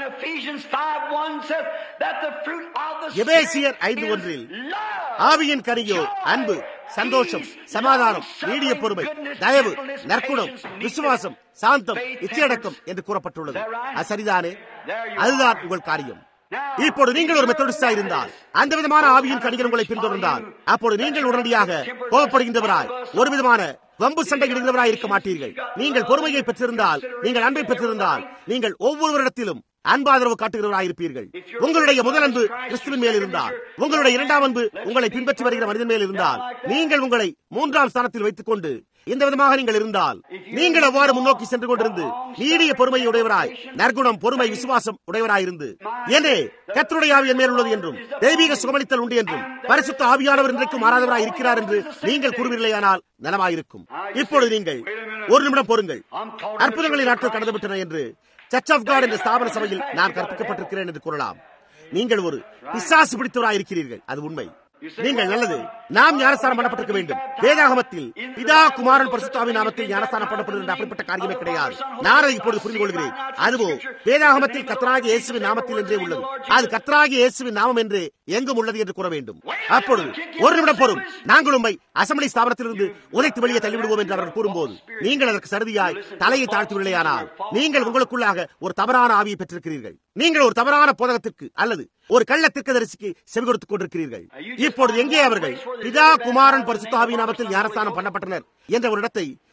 எபேசியர் 5:1 ஆவியின் கனியோ அன்பு, சந்தோஷம், சமாதானம், நீடிய பொறுமை, தயவு, நற்குணம், விசுவாசம், சாந்தம், இச்சையடக்கம் என்று கூறப்பட்டுள்ளது. அது சரிதானே? அதுதான் உங்கள் காரியம். இப்போது நீங்கள் ஒரு மெத்தடிஸ்டா இருந்தால், அந்த விதமான ஆவியின் கனிகள் உங்களை பின்தொடர்ந்தால், அப்போது நீங்கள் உடனடியாக கோபப்படுகின்றவராய் ஒரு விதமான வம்பு சண்டை இடுகிறவராய் இருக்க மாட்டீர்கள். நீங்கள் பொறுமையை பெற்றிருந்தால், நீங்கள் அன்பை பெற்றிருந்தால், நீங்கள் ஒவ்வொருவரிடத்திலும் அன்பாதரவு காட்டுகிறவராய் இருப்பீர்கள். உங்களுடைய முதல் அன்பு கிறிஸ்துவின் மேல் இருந்தால், உங்களுடைய இரண்டாம் அன்பு உங்களை பின்பற்றி வருகிற மனிதன் மேல் இருந்தால், நீங்கள் உங்களை 3ஆம் ஸ்தானத்தில் வைத்துக் கொண்டு இந்த விதமாக நீங்கள் இருந்தால், நீங்கள் அவ்வாறு முன்னோக்கி சென்று கொண்டிருந்து நீடிய பொறுமையை உடையவராய், நற்குணம், பொறுமை, விசுவாசம் உடையவராயிருந்து, ஏனே கர்த்தருடைய ஆவி என் மேல் உள்ளது என்றும் தெய்வீக சுகமளித்தல் உண்டு என்றும் பரிசுத்த ஆவியானவர் இன்றைக்கும் மாறாதவராய் இருக்கிறார் என்று நீங்கள் கூறுவீர்களேயானால் நலமாயிருக்கும். இப்பொழுது நீங்கள் ஒரு நிமிடம் பொறுங்கள். அற்புதங்களின் நாட்கள் கடந்துவிட்டன என்று சர்ச் ஆஃப் காட் என்ற ஸ்தாபன சபையில் நான் கற்பிக்கப்பட்டிருக்கிறேன் என்று கூறலாம். நீங்கள் ஒரு பிசாசு பிடித்தவராய் இருக்கிறீர்கள். அது உண்மை. நீங்கள் நல்லது, நாம் ஞானஸ்தானம் பண்ணப்பட்டிருக்க வேண்டும். வேதாகமத்தில் பிதா, குமாரன், பரிசுத்த ஆவியின் நாமத்தில் ஞானஸ்தானம் பண்ணப்படுவது என்ற அப்படிப்பட்ட காரியமே கிடையாது. நான் அதை இப்பொழுது புரிந்து கொள்கிறேன். அதுவோ வேதாகமத்தில் கர்த்தராகிய இயேசுவின் நாமத்தில் என்றே உள்ளது. அது கர்த்தராகிய இயேசுவின் நாமம் என்று எங்கும் உள்ளது என்று கூற வேண்டும். அப்பொழுது ஒரு நிமிடம் பொறும். நாங்கள் உண்மை அசம்பிளி ஸ்தாபனத்திலிருந்து உதைத்து வெளியே தள்ளிவிடுவோம் என்று அவர்கள் கூறும்போது நீங்கள் அதற்கு சருதியாய் தலையை தாழ்த்துவில்லையானால் நீங்கள் உங்களுக்குள்ளாக ஒரு தவறான ஆவியை பெற்றிருக்கிறீர்கள். நீங்கள் ஒரு தவறான போதகத்திற்கு அல்லது ஒரு கள்ள தீர்க்கதரிசிக்கு செவி கொடுத்துக் கொண்டிருக்கிறீர்கள். இப்பொழுது எங்கே அவர்கள் பிதா, குமாரன், பரிசுத்த ஆவியின் நாமத்தில் ஞானஸ்தானம் பண்ணப்பட்டனர் என்ற ஒரு இடத்தை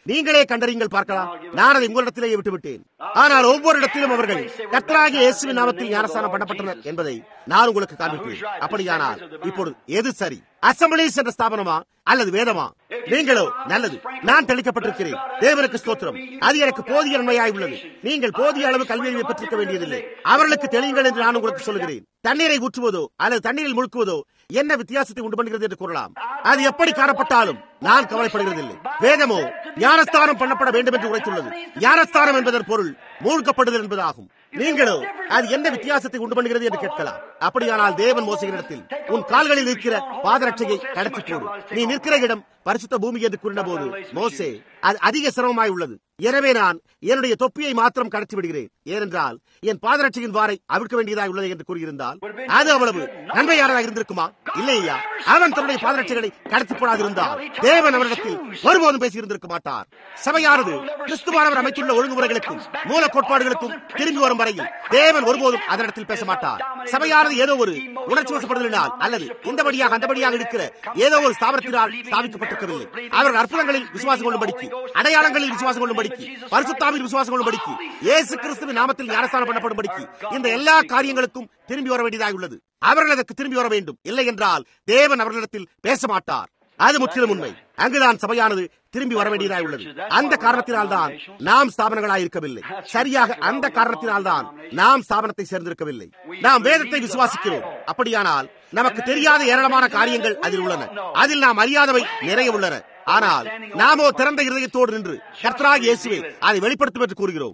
நீங்களே கண்டறியுங்கள் பார்க்கலாம். நான் அதை உங்களிடத்திலேயே விட்டுவிட்டேன். ஆனால் ஒவ்வொரு இடத்திலும் அவர்கள் கர்த்தராகிய இயேசுவின் நாமத்தில் ஞானஸ்நானம் பண்ணப்பட்டனர் என்பதை நான் உங்களுக்கு காண்பிப்பேன். அப்படியானால் இப்பொழுது எது சரி? அசம்பிளிஸ் என்ற ஸ்தாபனமா அல்லது வேதமா? நீங்களோ நல்லது, நான் தெளிக்கப்பட்டிருக்கிறேன், தேவனுக்கு ஸ்தோத்திரம், அது எனக்கு போதிய நன்மையாய் உள்ளது. நீங்கள் போதிய அளவு கல்வியை பெற்றிருக்க வேண்டியதில்லை. அவர்களுக்கு தெளியுங்கள் என்று நான் உங்களுக்கு சொல்கிறேன். தண்ணீரை ஊற்றுவதோ அல்லது தண்ணீரில் முழுக்குவதோ என்ன வித்தியாசத்தை உண்டு பண்ணுகிறது என்று கூறலாம். அது எப்படி காணப்பட்டாலும் நான் கவலைப்படுகிறதில்லை. வேதமோ ஞானஸ்தானம் பண்ணப்பட வேண்டும் என்று உரைத்துள்ளது. ஞானஸ்தானம் என்பதன் பொருள் மூழ்கப்படுதல் என்பதாகும். நீங்களோ அது என்ன வித்தியாசத்தை உண்டு பண்ணுகிறது என்று கேட்கலாம். அப்படியானால் தேவன் மோசையினிடத்தில் உன் கால்களில் இருக்கிற பாதரட்சையை கடத்தி போடு, நீ நிற்கிற இடம் பரிசுத்த பூமி என்று கூறின போது, மோசே அது அதிக சிரமமாய் உள்ளது, எனவே நான் என்னுடைய தொப்பியை மாத்திரம் கடத்தி விடுகிறேன், ஏனென்றால் என் பாதரட்சையின் வாரை அவிழ்க்க வேண்டியதாக உள்ளது என்று கூறியிருந்தால் அது அவ்வளவு நன்மையானதாக இருந்திருக்குமா? இல்லையா? அவன் தன்னுடைய பாதரட்சைகளை கடத்தி போடாதிருந்தால் தேவன் அவரிடத்தில் ஒருபோதும் பேசியிருந்திருக்க மாட்டார். சபையானது கிறிஸ்துவானவர் அமைத்துள்ள ஒழுங்குமுறைகளுக்கும் மூல கோட்பாடுகளுக்கும் திரும்பி வரும் வரையில் தேவன் ஒருபோதும் அதனிடத்தில் பேச மாட்டார். சபையானது ஏதோ ஒரு உணர்ச்சி வசப்படுதலினால் அல்லது இந்தபடியாக அந்தபடியாக இருக்கிற ஏதோ ஒரு ஸ்தாபனத்தினால் ஸ்தாபிக்கப்பட்டிருக்கவில்லை. அவர்கள் அற்புதங்களில் விசுவாசம் கொள்ளும்படிக்கு, அடையாளங்களில் விசுவாசம் கொள்ளும்படிக்கு, பரிசுத்தாவில் விசுவாசம் கொள்ளும்படிக்கு, இயேசு கிறிஸ்துவின் நாமத்தில் ஞானஸ்நானம் பண்ணப்படும்படிக்கு இந்த எல்லா காரியங்களுக்கும் திரும்பி வர வேண்டியதாக உள்ளது. அவர்கள் அதற்கு திரும்பி வர வேண்டும். இல்லை என்றால் தேவன் அவர்களிடத்தில் பேச மாட்டார். அது முற்றிலும் உண்மை. அங்குதான் சபையானது திரும்பி வர வேண்டியதாக உள்ளது. அந்த காரணத்தினால்தான் நாம் ஸ்தாபனங்களாய் இருக்கவில்லை. சரியாக அந்த காரணத்தினால்தான் நாம் ஸ்தாபனத்தை சேர்ந்திருக்கவில்லை. நாம் வேதத்தை விசுவாசிக்கிறோம். அப்படியானால் நமக்கு தெரியாத ஏராளமான காரியங்கள் அதில் உள்ளன. அதில் நாம் அறியாதவை நிறைய உள்ளன. ஆனால் நாமோ திறந்த இருதயத்தோடு நின்று கர்த்தராகிய இயேசுவே அதை வெளிப்படுத்தும் என்று கூறுகிறோம்.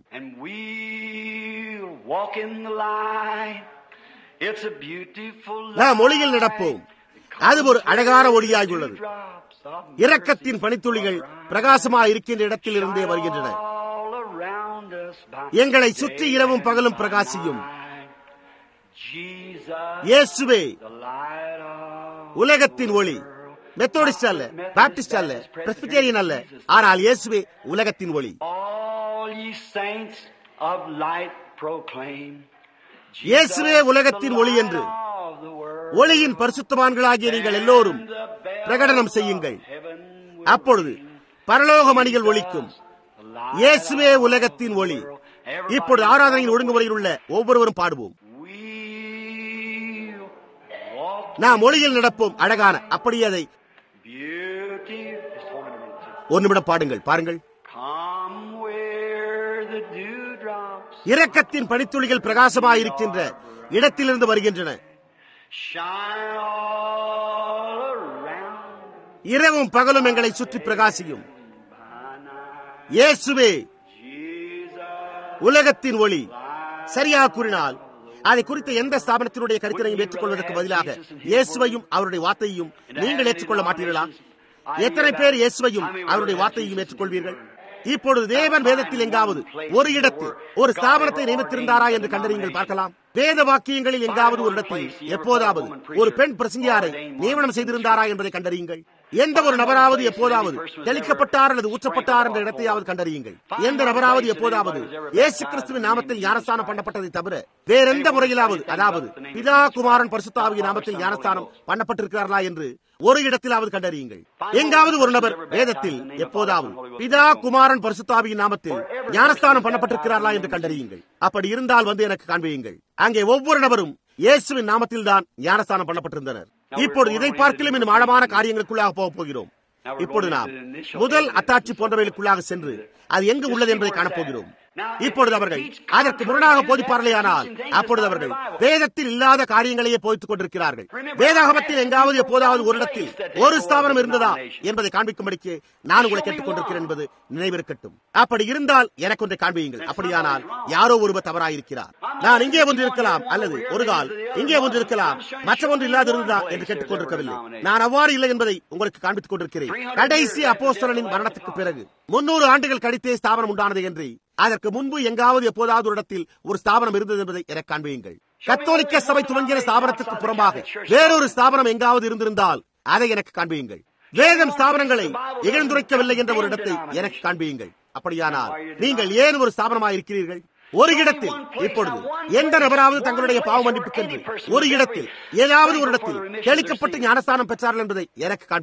நாம் ஒளியில் நடப்போம். அது ஒரு அழகான ஒளியாய் உள்ளது. இரக்கத்தின் பனித்துளிகள் பிரகாசமாக இருக்கின்ற இடத்தில் இருந்தே வருகின்றன. எங்களை சுற்றி இரவும் பகலும் பிரகாசியும் இயேசுவே உலகத்தின் ஒளி. மெத்தோடிஸ்ட் அல்ல, பாப்டிஸ்ட் அல்ல, பிரெஸ்பிட்டேரியன் அல்ல, ஆனால் இயேசுவே உலகத்தின் ஒளி. இயேசுவே உலகத்தின் ஒளி என்று ஒளியின் பரிசுத்தவான்களாகிய நீங்கள் எல்லோரும் பிரகடனம் செய்யுங்கள். அப்பொழுது பரலோக மணிகள் ஒளிக்கும். இயேசுவே உலகத்தின் ஒளி. இப்பொழுது ஆராதனையின் ஒழுங்குமுறையில் உள்ள ஒவ்வொருவரும் பாடுவோம். நாம் ஒளியில் நடப்போம். அழகான அப்படியே அதை ஒரு நிமிடம் பாடுங்கள். பாருங்கள். இரக்கத்தின் பனித்துளிகள் பிரகாசமாக இருக்கின்ற இடத்திலிருந்து வருகின்றன. இரவும் பகலும் எங்களை சுற்றி பிரகாசியும். இயேசுவே உலகத்தின் ஒளி. சரியாக கூறினால் அதை குறித்த எந்த ஸ்தாபனத்தினுடைய கருத்தினையும் ஏற்றுக்கொள்வதற்கு பதிலாக இயேசுவையும் அவருடைய வார்த்தையையும் நீங்கள் ஏற்றுக்கொள்ள மாட்டீர்களா? எத்தனை பேர் இயேசுவையும் அவருடைய வார்த்தையையும் ஏற்றுக்கொள்வீர்கள்? இப்பொழுது தேவன் வேதத்தில் எங்காவது ஒரு இடத்தில் ஒரு ஸ்தாபனத்தை நியமித்திருந்தாரா என்று கண்டறியுங்கள் பார்க்கலாம். வேத வாக்கியங்களில் எங்காவது ஒரு இடத்தில் எப்போதாவது ஒரு பெண் பிரசங்கியாரை நியமனம் செய்திருந்தாரா என்பதை கண்டறியுங்கள். எந்த ஒரு நபராவது எப்போதாவது தெளிக்கப்பட்டார் அல்லது ஊற்றப்பட்டார் என்ற இடத்தையாவது கண்டறியுங்கள். எந்த நபராவது எப்போதாவது இயேசு கிறிஸ்துவின் நாமத்தில் ஞானஸ்தானம் பண்ணப்பட்டதை தவிர வேறெந்த முறையிலாவது, அதாவது பிதா குமாரன் பரிசுத்த ஆவியின் நாமத்தில் ஞானஸ்தானம் பண்ணப்பட்டிருக்கிறார்களா என்று ஒரு இடத்திலாவது கண்டறியுங்கள். எங்காவது ஒரு நபர் வேதத்தில் எப்போதாவது பிதா குமாரன் பரிசுத்த ஆவியின் நாமத்தில் ஞானஸ்தானம் பண்ணப்பட்டிருக்கிறார்களா என்று கண்டறியுங்கள். அப்படி இருந்தால் வந்து எனக்கு காண்பியுங்கள். அங்கே ஒவ்வொரு நபரும் இயேசுவின் நாமத்தில் தான் ஞானஸ்தானம் பண்ணப்பட்டிருந்தனர். இப்பொழுது இதை பார்க்கலும் இன்னும் ஆழமான காரியங்களுக்குள்ளாக போகப் போகிறோம். இப்பொழுது நாம் முதல் அத்தாட்சி போன்றவைகளுக்குள்ளாக சென்று அது எங்கு உள்ளது என்பதை காணப்போகிறோம். இப்பொழுது அவர்கள் அதற்கு முரணாக போதிப்பார்களேயானால் அப்பொழுது அவர்கள் வேதத்தில் இல்லாத காரியங்களையே போதித்துக் கொண்டிருக்கிறார்கள். வேதாகமத்தில் எங்காவது எப்போதாவது ஒரு இடத்தில் ஒரு ஸ்தாபனம் இருந்ததா என்பதை காண்பிக்கும்படிக்கு நான் உங்களை கேட்டுக் கொண்டிருக்கிறேன் என்பது நினைவிருக்கட்டும். அப்படி இருந்தால் எனக்கு ஒன்றை காண்பியுங்கள். அப்படியானால் யாரோ ஒருவர் தவறாயிருக்கிறார். நான் இங்கே ஒன்று இருக்கலாம் அல்லது ஒரு கால் இங்கே ஒன்று இருக்கலாம், மற்ற ஒன்று இல்லாதிருந்ததா என்று கேட்டுக் கொண்டிருக்கவில்லை. நான் அவ்வாறு இல்லை என்பதை உங்களுக்கு காண்பித்துக் கொண்டிருக்கிறேன். கடைசி அப்போஸ்தலனின் மரணத்துக்கு பிறகு 300 ஆண்டுகள் கழித்தே ஸ்தாபனம் உண்டானது என்று, அதற்கு முன்பு எங்காவது எப்போதாவது ஒரு இடத்தில் ஒரு ஸ்தாபனம் இருந்தது என்பதை எனக்கு காண்பியுங்கள். கத்தோலிக்க சபை துவங்கிய ஸ்தாபனத்துக்கு புறம்பாக வேறொரு ஸ்தாபனம் எங்காவது இருந்திருந்தால் அதை எனக்கு காண்பியுங்கள். வேதம் ஸ்தாபனங்களை இகழ்ந்துரைக்கவில்லை என்ற ஒரு இடத்தை எனக்கு காண்பியுங்கள். அப்படியானால் நீங்கள் ஏன் ஒரு ஸ்தாபனமாக இருக்கிறீர்கள்? ஒரு இடத்தில் இப்பொழுது எந்த நபராவது தங்களுடைய பாவ மன்னிப்புக்கென்று ஒரு இடத்தில் ஏதாவது ஒரு இடத்தில் தெளிக்கப்பட்டு ஞானஸ்தானம் பெற்றார்கள் என்பதை எனக்கு காண்பியுங்கள்.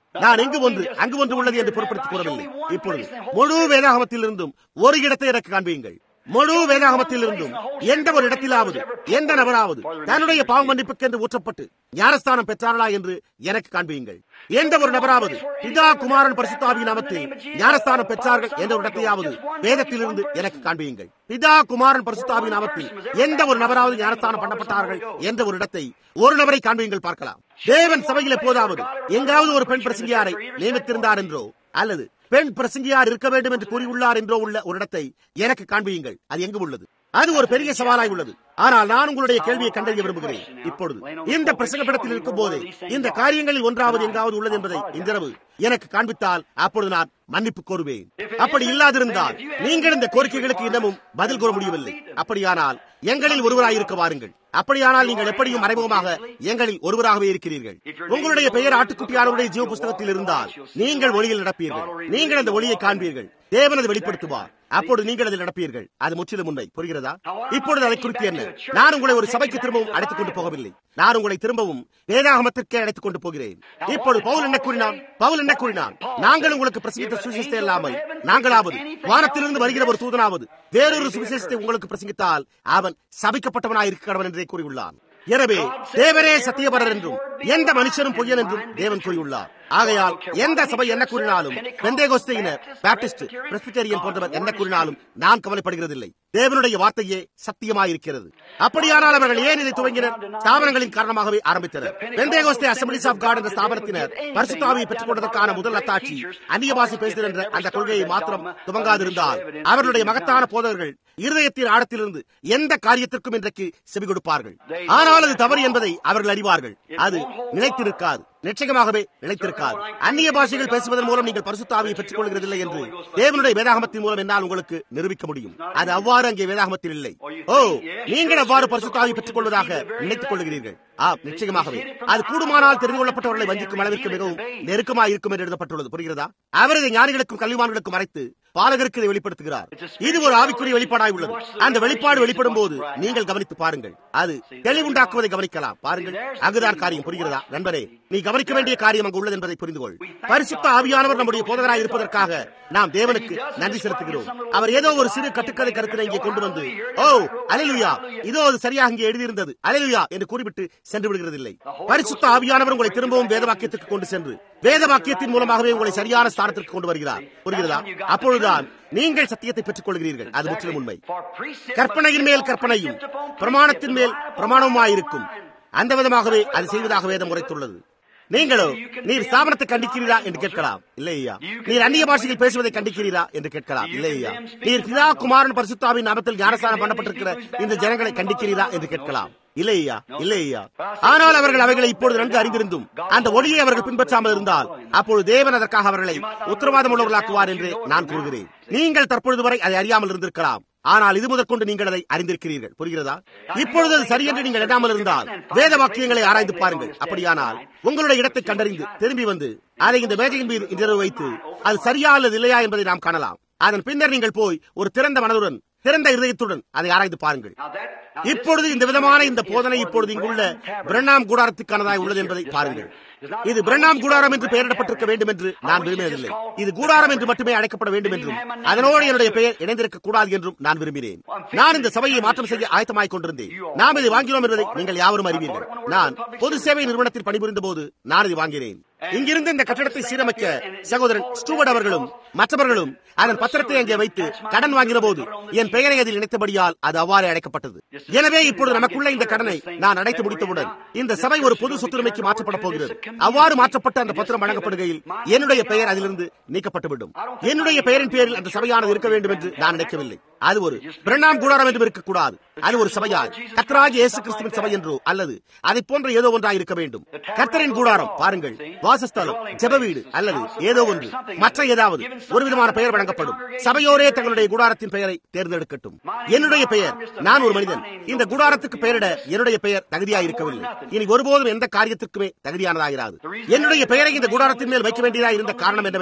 நான் எங்கு ஒன்று அங்கு ஒன்று உள்ளது என்று பொருட்படுத்திக் கூறவில்லை. இப்பொழுது முழு வேதாகமத்தில் இருந்தும் ஒரு இடத்தை எனக்கு காண்பியுங்கள். முழு வேதாகமத்தில் இருந்தும் எந்த ஒரு இடத்திலாவது எந்த நபராவது தன்னுடைய பாவ மன்னிப்புக்கு என்று ஊற்றப்பட்டு ஞானஸ்தானம் பெற்றார்களா என்று எனக்கு காண்பியுங்கள். எந்த ஒரு நபராவது பிதா குமாரன் பரிசுத்த ஆவியின் நாமத்தில் ஞானஸ்தானம் பெற்றார்கள் என்ற ஒரு இடத்தையாவது வேதத்திலிருந்து எனக்கு காண்பியுங்கள். பிதா குமாரன் பரிசுத்த ஆவியின் நாமத்தில் எந்த ஒரு நபராவது ஞானஸ்தானம் பண்ணப்பட்டார்கள் என்ற ஒரு இடத்தை ஒரு நபரை காண்பியுங்கள் பார்க்கலாம். தேவன் சபையில் எப்போதாவது எங்காவது ஒரு பெண் பிரசங்கியாரை நியமித்திருந்தார் என்றோ அல்லது பெண் பிரசங்கியார் இருக்க வேண்டும் என்று கூறியுள்ளார் என்றோ உள்ள ஒரு இடத்தை எனக்கு காண்பியுங்கள். அது எங்கு உள்ளது? அது ஒரு பெரிய சவாலாய் உள்ளது. ஆனால் நான் உங்களுடைய கேள்வியை கண்டறிய விரும்புகிறேன். இப்பொழுது இந்த பிரசங்கப்படத்தில் இருக்கும் போது இந்த காரியங்களில் ஒன்றாவது எங்காவது உள்ளது என்பதை இன்றிரவு எனக்கு காண்பித்தால் அப்பொழுது நான் மன்னிப்பு கோருவேன். அப்படி இல்லாதிருந்தால் நீங்கள் இந்த கோரிக்கைகளுக்கு இன்னமும் பதில் கூற முடியவில்லை. அப்படியானால் எங்களில் ஒருவராயிருக்க வாருங்கள். அப்படியானால் நீங்கள் எப்படியும் மறைமுகமாக எங்களில் ஒருவராகவே இருக்கிறீர்கள். உங்களுடைய பெயர் ஆட்டுக்குட்டியானவருடைய ஜீவ புஸ்தகத்தில் இருந்தால் நீங்கள் ஒளியில் நடப்பீர்கள். நீங்கள் அந்த ஒளியை காண்பீர்கள். தேவன் அதை வெளிப்படுத்துவார். அப்பொழுது நீங்கள் அதில் நடப்பீர்கள். அது முற்றிலும் உண்மை. புரிகிறதா? இப்பொழுது அதை குறித்து என்ன? நான் உங்களை ஒரு சபைக்கு திரும்பவும் அழைத்துக் கொண்டு போகவில்லை. நான் உங்களை திரும்பவும் வேதாகமத்திற்கே அழைத்துக் கொண்டு போகிறேன். இப்பொழுது பவுல் என்ன கூறினான்? நாங்கள் உங்களுக்கு பிரசங்கித்த சுவிசேஷத்தை இல்லாமல் நாங்களாவது வானத்திலிருந்து வருகிற ஒரு தூதனாவது வேறொரு சுவிசேஷத்தை உங்களுக்கு பிரசங்கித்தால் அவன் சபிக்கப்பட்டவனாய் இருக்க கடவன் என்றே கூறியுள்ளான். எனவே தேவரே சத்தியபரர் என்றும் எந்த மனுஷனும் பொய்யன் என்றும் தேவன் கூறியுள்ளார். ஆகையால் எந்த சபை என்ன கூறினாலும், பெந்தேகோஸ்தையினர், பாப்டிஸ்ட், பிரெஸ்பிட்டேரியன் போன்றவர் என்ன கூறினாலும் நான் கவலைப்படுகிறதில்லை. தேவனுடைய வார்த்தையே சத்தியமாயிருக்கிறது. அப்படியானால் அவர்கள் ஏன் இதை துவங்கினர்? ஸ்தாபனங்களின் காரணமாகவே ஆரம்பித்தனர். பெந்தேகோஸ்தே அசம்பிளிஸ் ஆஃப் காட் என்ற ஸ்தாபனத்தினர் பரிசுத்த ஆவியை பெற்றுக் கொண்டதற்கான முதல் அத்தாட்சி அந்நிய பாஷை பேசுதல் என்ற அந்த கொள்கையை மாத்திரம் துவங்காதிருந்தால் அவர்களுடைய மகத்தான போதகர்கள் இருதயத்தின் ஆழத்திலிருந்து எந்த காரியத்திற்கும் இன்றைக்கு செவி கொடுப்பார்கள். ஆனால் அது தவறு என்பதை அவர்கள் அறிவார்கள். அது நிலைத்திருக்காது. நிச்சயமாகவே நிலைத்திருக்காது. அந்நிய பாஷைகள் பேசுவதன் மூலம் நீங்கள் பரிசுத்த ஆவியை பெற்றுக் கொள்கிறதில்லை என்று தேவனுடைய வேதாகமத்தின் மூலம் என்னால் உங்களுக்கு நிரூபிக்க முடியும். அது அவ்வாறு அங்கே வேதாகமத்தில் இல்லை. நீங்கள் அவ்வாறு பரிசுத்த ஆவியை பெற்றுக் கொள்வதாக நினைத்துக் கொள்கிறீர்கள். நிச்சயமாகவே அது கூடுமானால் தெரிந்து கொள்ளப்பட்டவர்களை வஞ்சிக்கும் அளவிற்கு மிகவும் நெருக்கமாக இருக்கும் என்று எழுதப்பட்டுள்ளது. புரிகிறதா? அவர் இதை ஞானிகளுக்கும் கல்விமான்களுக்கும் மறைத்து பாலகருக்கு இதை வெளிப்படுத்துகிறார். இது ஒரு ஆவிக்குரிய வெளிப்பாடாய் உள்ளது. அந்த வெளிப்பாடு வெளிப்படும் போது நீங்கள் கவனித்து பாருங்கள். அது தெளிவுண்டாக்குவதை கவனிக்கலாம். பாருங்கள், அங்குதான் காரியம். புரிகிறதா நண்பரே? நீ கவனிக்க வேண்டிய காரியம் அங்கு உள்ளது என்பதை புரிந்து கொள். பரிசுத்த ஆவியானவர் நம்முடைய போதகராய் இருப்பதற்காக நாம் தேவனுக்கு நன்றி செலுத்துகிறோம். அவர் ஏதோ ஒரு சிறு கட்டுக்கதை கருத்தினை இங்கே கொண்டு வந்து அல்லேலூயா, இதோ அது சரியாக இங்கே எழுதியிருந்தது அல்லேலூயா என்று கூறிவிட்டு சென்று விடுகிறதில்லை. பரிசுத்த ஆவியானவர் உங்களை திரும்பவும் வேத வாக்கியத்திற்கு கொண்டு சென்று வேத வாக்கியத்தின் மூலமாகவே உங்களை சரியான ஸ்தானத்திற்கு கொண்டு வருகிறார். புரிகிறதா? அப்பொழுதுதான் நீங்கள் சத்தியத்தை பெற்றுக் கொள்கிறீர்கள். அது முற்றிலும் உண்மை. கற்பனையின் மேல் கற்பனையும் பிரமாணத்தின் மேல் பிரமாணமாயிருக்கும். அந்த விதமாகவே அது செய்வதாக வேதம் உரைத்துள்ளது. நீங்களோ நீர் ஸ்தாபனத்தை கண்டிக்கிறீரா என்று கேட்கலாம். இல்லையா? நீர் அந்நிய பாஷையில் பேசுவதை கண்டிக்கிறீரா என்று கேட்கலாம். இல்லையா? நீர் பிதா குமாரன் பரிசுத்தாவின் நாமத்தில் ஞானஸ்நானம் பண்ணப்பட்டிருக்கிற இந்த ஜனங்களை கண்டிக்கிறீரா என்று கேட்கலாம். இல்லையா? இல்லையா? ஆனால் அவர்கள் அவைகளை இப்பொழுது நன்கு அறிந்திருந்தும் அந்த ஒளியை அவர்கள் பின்பற்றாமல் இருந்தால் அப்பொழுது தேவன் அதற்காக அவர்களை உத்தரவாதம் உள்ளவர்களாக்குவார் என்று நான் கூறுகிறேன். நீங்கள் தற்பொழுது வரை அதை அறியாமல் இருந்திருக்கலாம். ஆனால் இது முதற்கொண்டு நீங்கள் அதை அறிந்திருக்கிறீர்கள். புரிகிறதா? இப்பொழுது அது சரி என்று நீங்கள் எண்ணாமல் இருந்தால் வேத வாக்கியங்களை ஆராய்ந்து பாருங்கள். அப்படியானால் உங்களுடைய இடத்தை கண்டறிந்து திரும்பி வந்து அதை இந்த மேஜையின் மீது இன்றிரவு வைத்து அது சரியா அல்லது இல்லையா என்பதை நாம் காணலாம். அதன் பின்னர் நீங்கள் போய் ஒரு திறந்த மனதுடன் திறந்த இருதயத்துடன் அதை ஆராய்ந்து பாருங்கள். இப்பொழுது இந்த விதமான இந்த போதனை இப்பொழுது இங்குள்ள பிரண்ணாம் கூடாரத்துக்கானதாய் உள்ளது என்பதை பாருங்கள். இது பிரண்ணாம் கூடாரம் என்று பெயரிடப்பட்டிருக்க வேண்டும் என்று நான் விரும்பினதில்லை. இது கூடாரம் என்று மட்டுமே அழைக்கப்பட வேண்டும் என்றும் அதனோடு என்னுடைய பெயர் இணைந்திருக்க கூடாது என்றும் நான் விரும்பினேன். நான் இந்த சபையை மாற்றம் செய்ய ஆயத்தமாய் கொண்டிருந்தேன். நாம் இதை வாங்கினோம் என்பதை நீங்கள் யாவரும் அறிவீர்கள். நான் பொது சேவை நிறுவனத்தில் பணிபுரிந்த போது நான் இதை வாங்கினேன். இங்கிருந்து இந்த கட்டடத்தை சீரமைக்க சகோதரன் ஸ்டூவர்ட் அவர்களும் மற்றவர்களும் அதன் பத்திரத்தை அங்கே வைத்து கடன் வாங்கின போது என் பெயரை அதில் இணைத்தபடியால் அது அவ்வாறு அழைக்கப்பட்டது. எனவே இப்பொழுது நமக்குள்ள இந்த கடனை நான் அடைத்து முடித்தவுடன் இந்த சபை ஒரு பொது சொத்துரிமைக்கு மாற்றப்பட போகிறது. அவ்வாறு மாற்றப்பட்ட அந்த பத்திரம் வழங்கப்படுகையில் என்னுடைய பெயர் அதிலிருந்து நீக்கப்பட்டுவிடும். என்னுடைய பெயரின் பேரில் அந்த சபையானது இருக்க வேண்டும் என்று நான் நினைக்கவில்லை. அது ஒரு பிரண்ணாம் கூடாரம் என்று இருக்கக்கூடாது. அது ஒரு சபையாய் கர்த்தராகிய இயேசு கிறிஸ்துவின் சபை என்றோ அல்லது அதை போன்ற ஏதோ ஒன்றாய் இருக்க வேண்டும். கர்த்தரின் கூடாரம் பாருங்கள், வாசஸ்தலம், ஜெப வீடு அல்லது ஏதோ ஒன்று மற்ற ஏதாவது ஒரு விதமான பெயர் வழங்கப்படும். சபையோரே தங்களுடைய கூடாரத்தின் பெயரை தேர்ந்தெடுக்கட்டும். என்னுடைய பெயர், நான் ஒரு மனிதன். இந்த கூடாரத்துக்கு பெயரிட என்னுடைய பெயர் தகுதியாக இருக்கவில்லை. இனி ஒருபோதும் எந்த காரியத்திற்குமே தகுதியானதாகிறாது. என்னுடைய பெயரை இந்த கூடாரத்தின் மேல் வைக்க வேண்டியதாக இருந்த காரணம் என்னவெனில்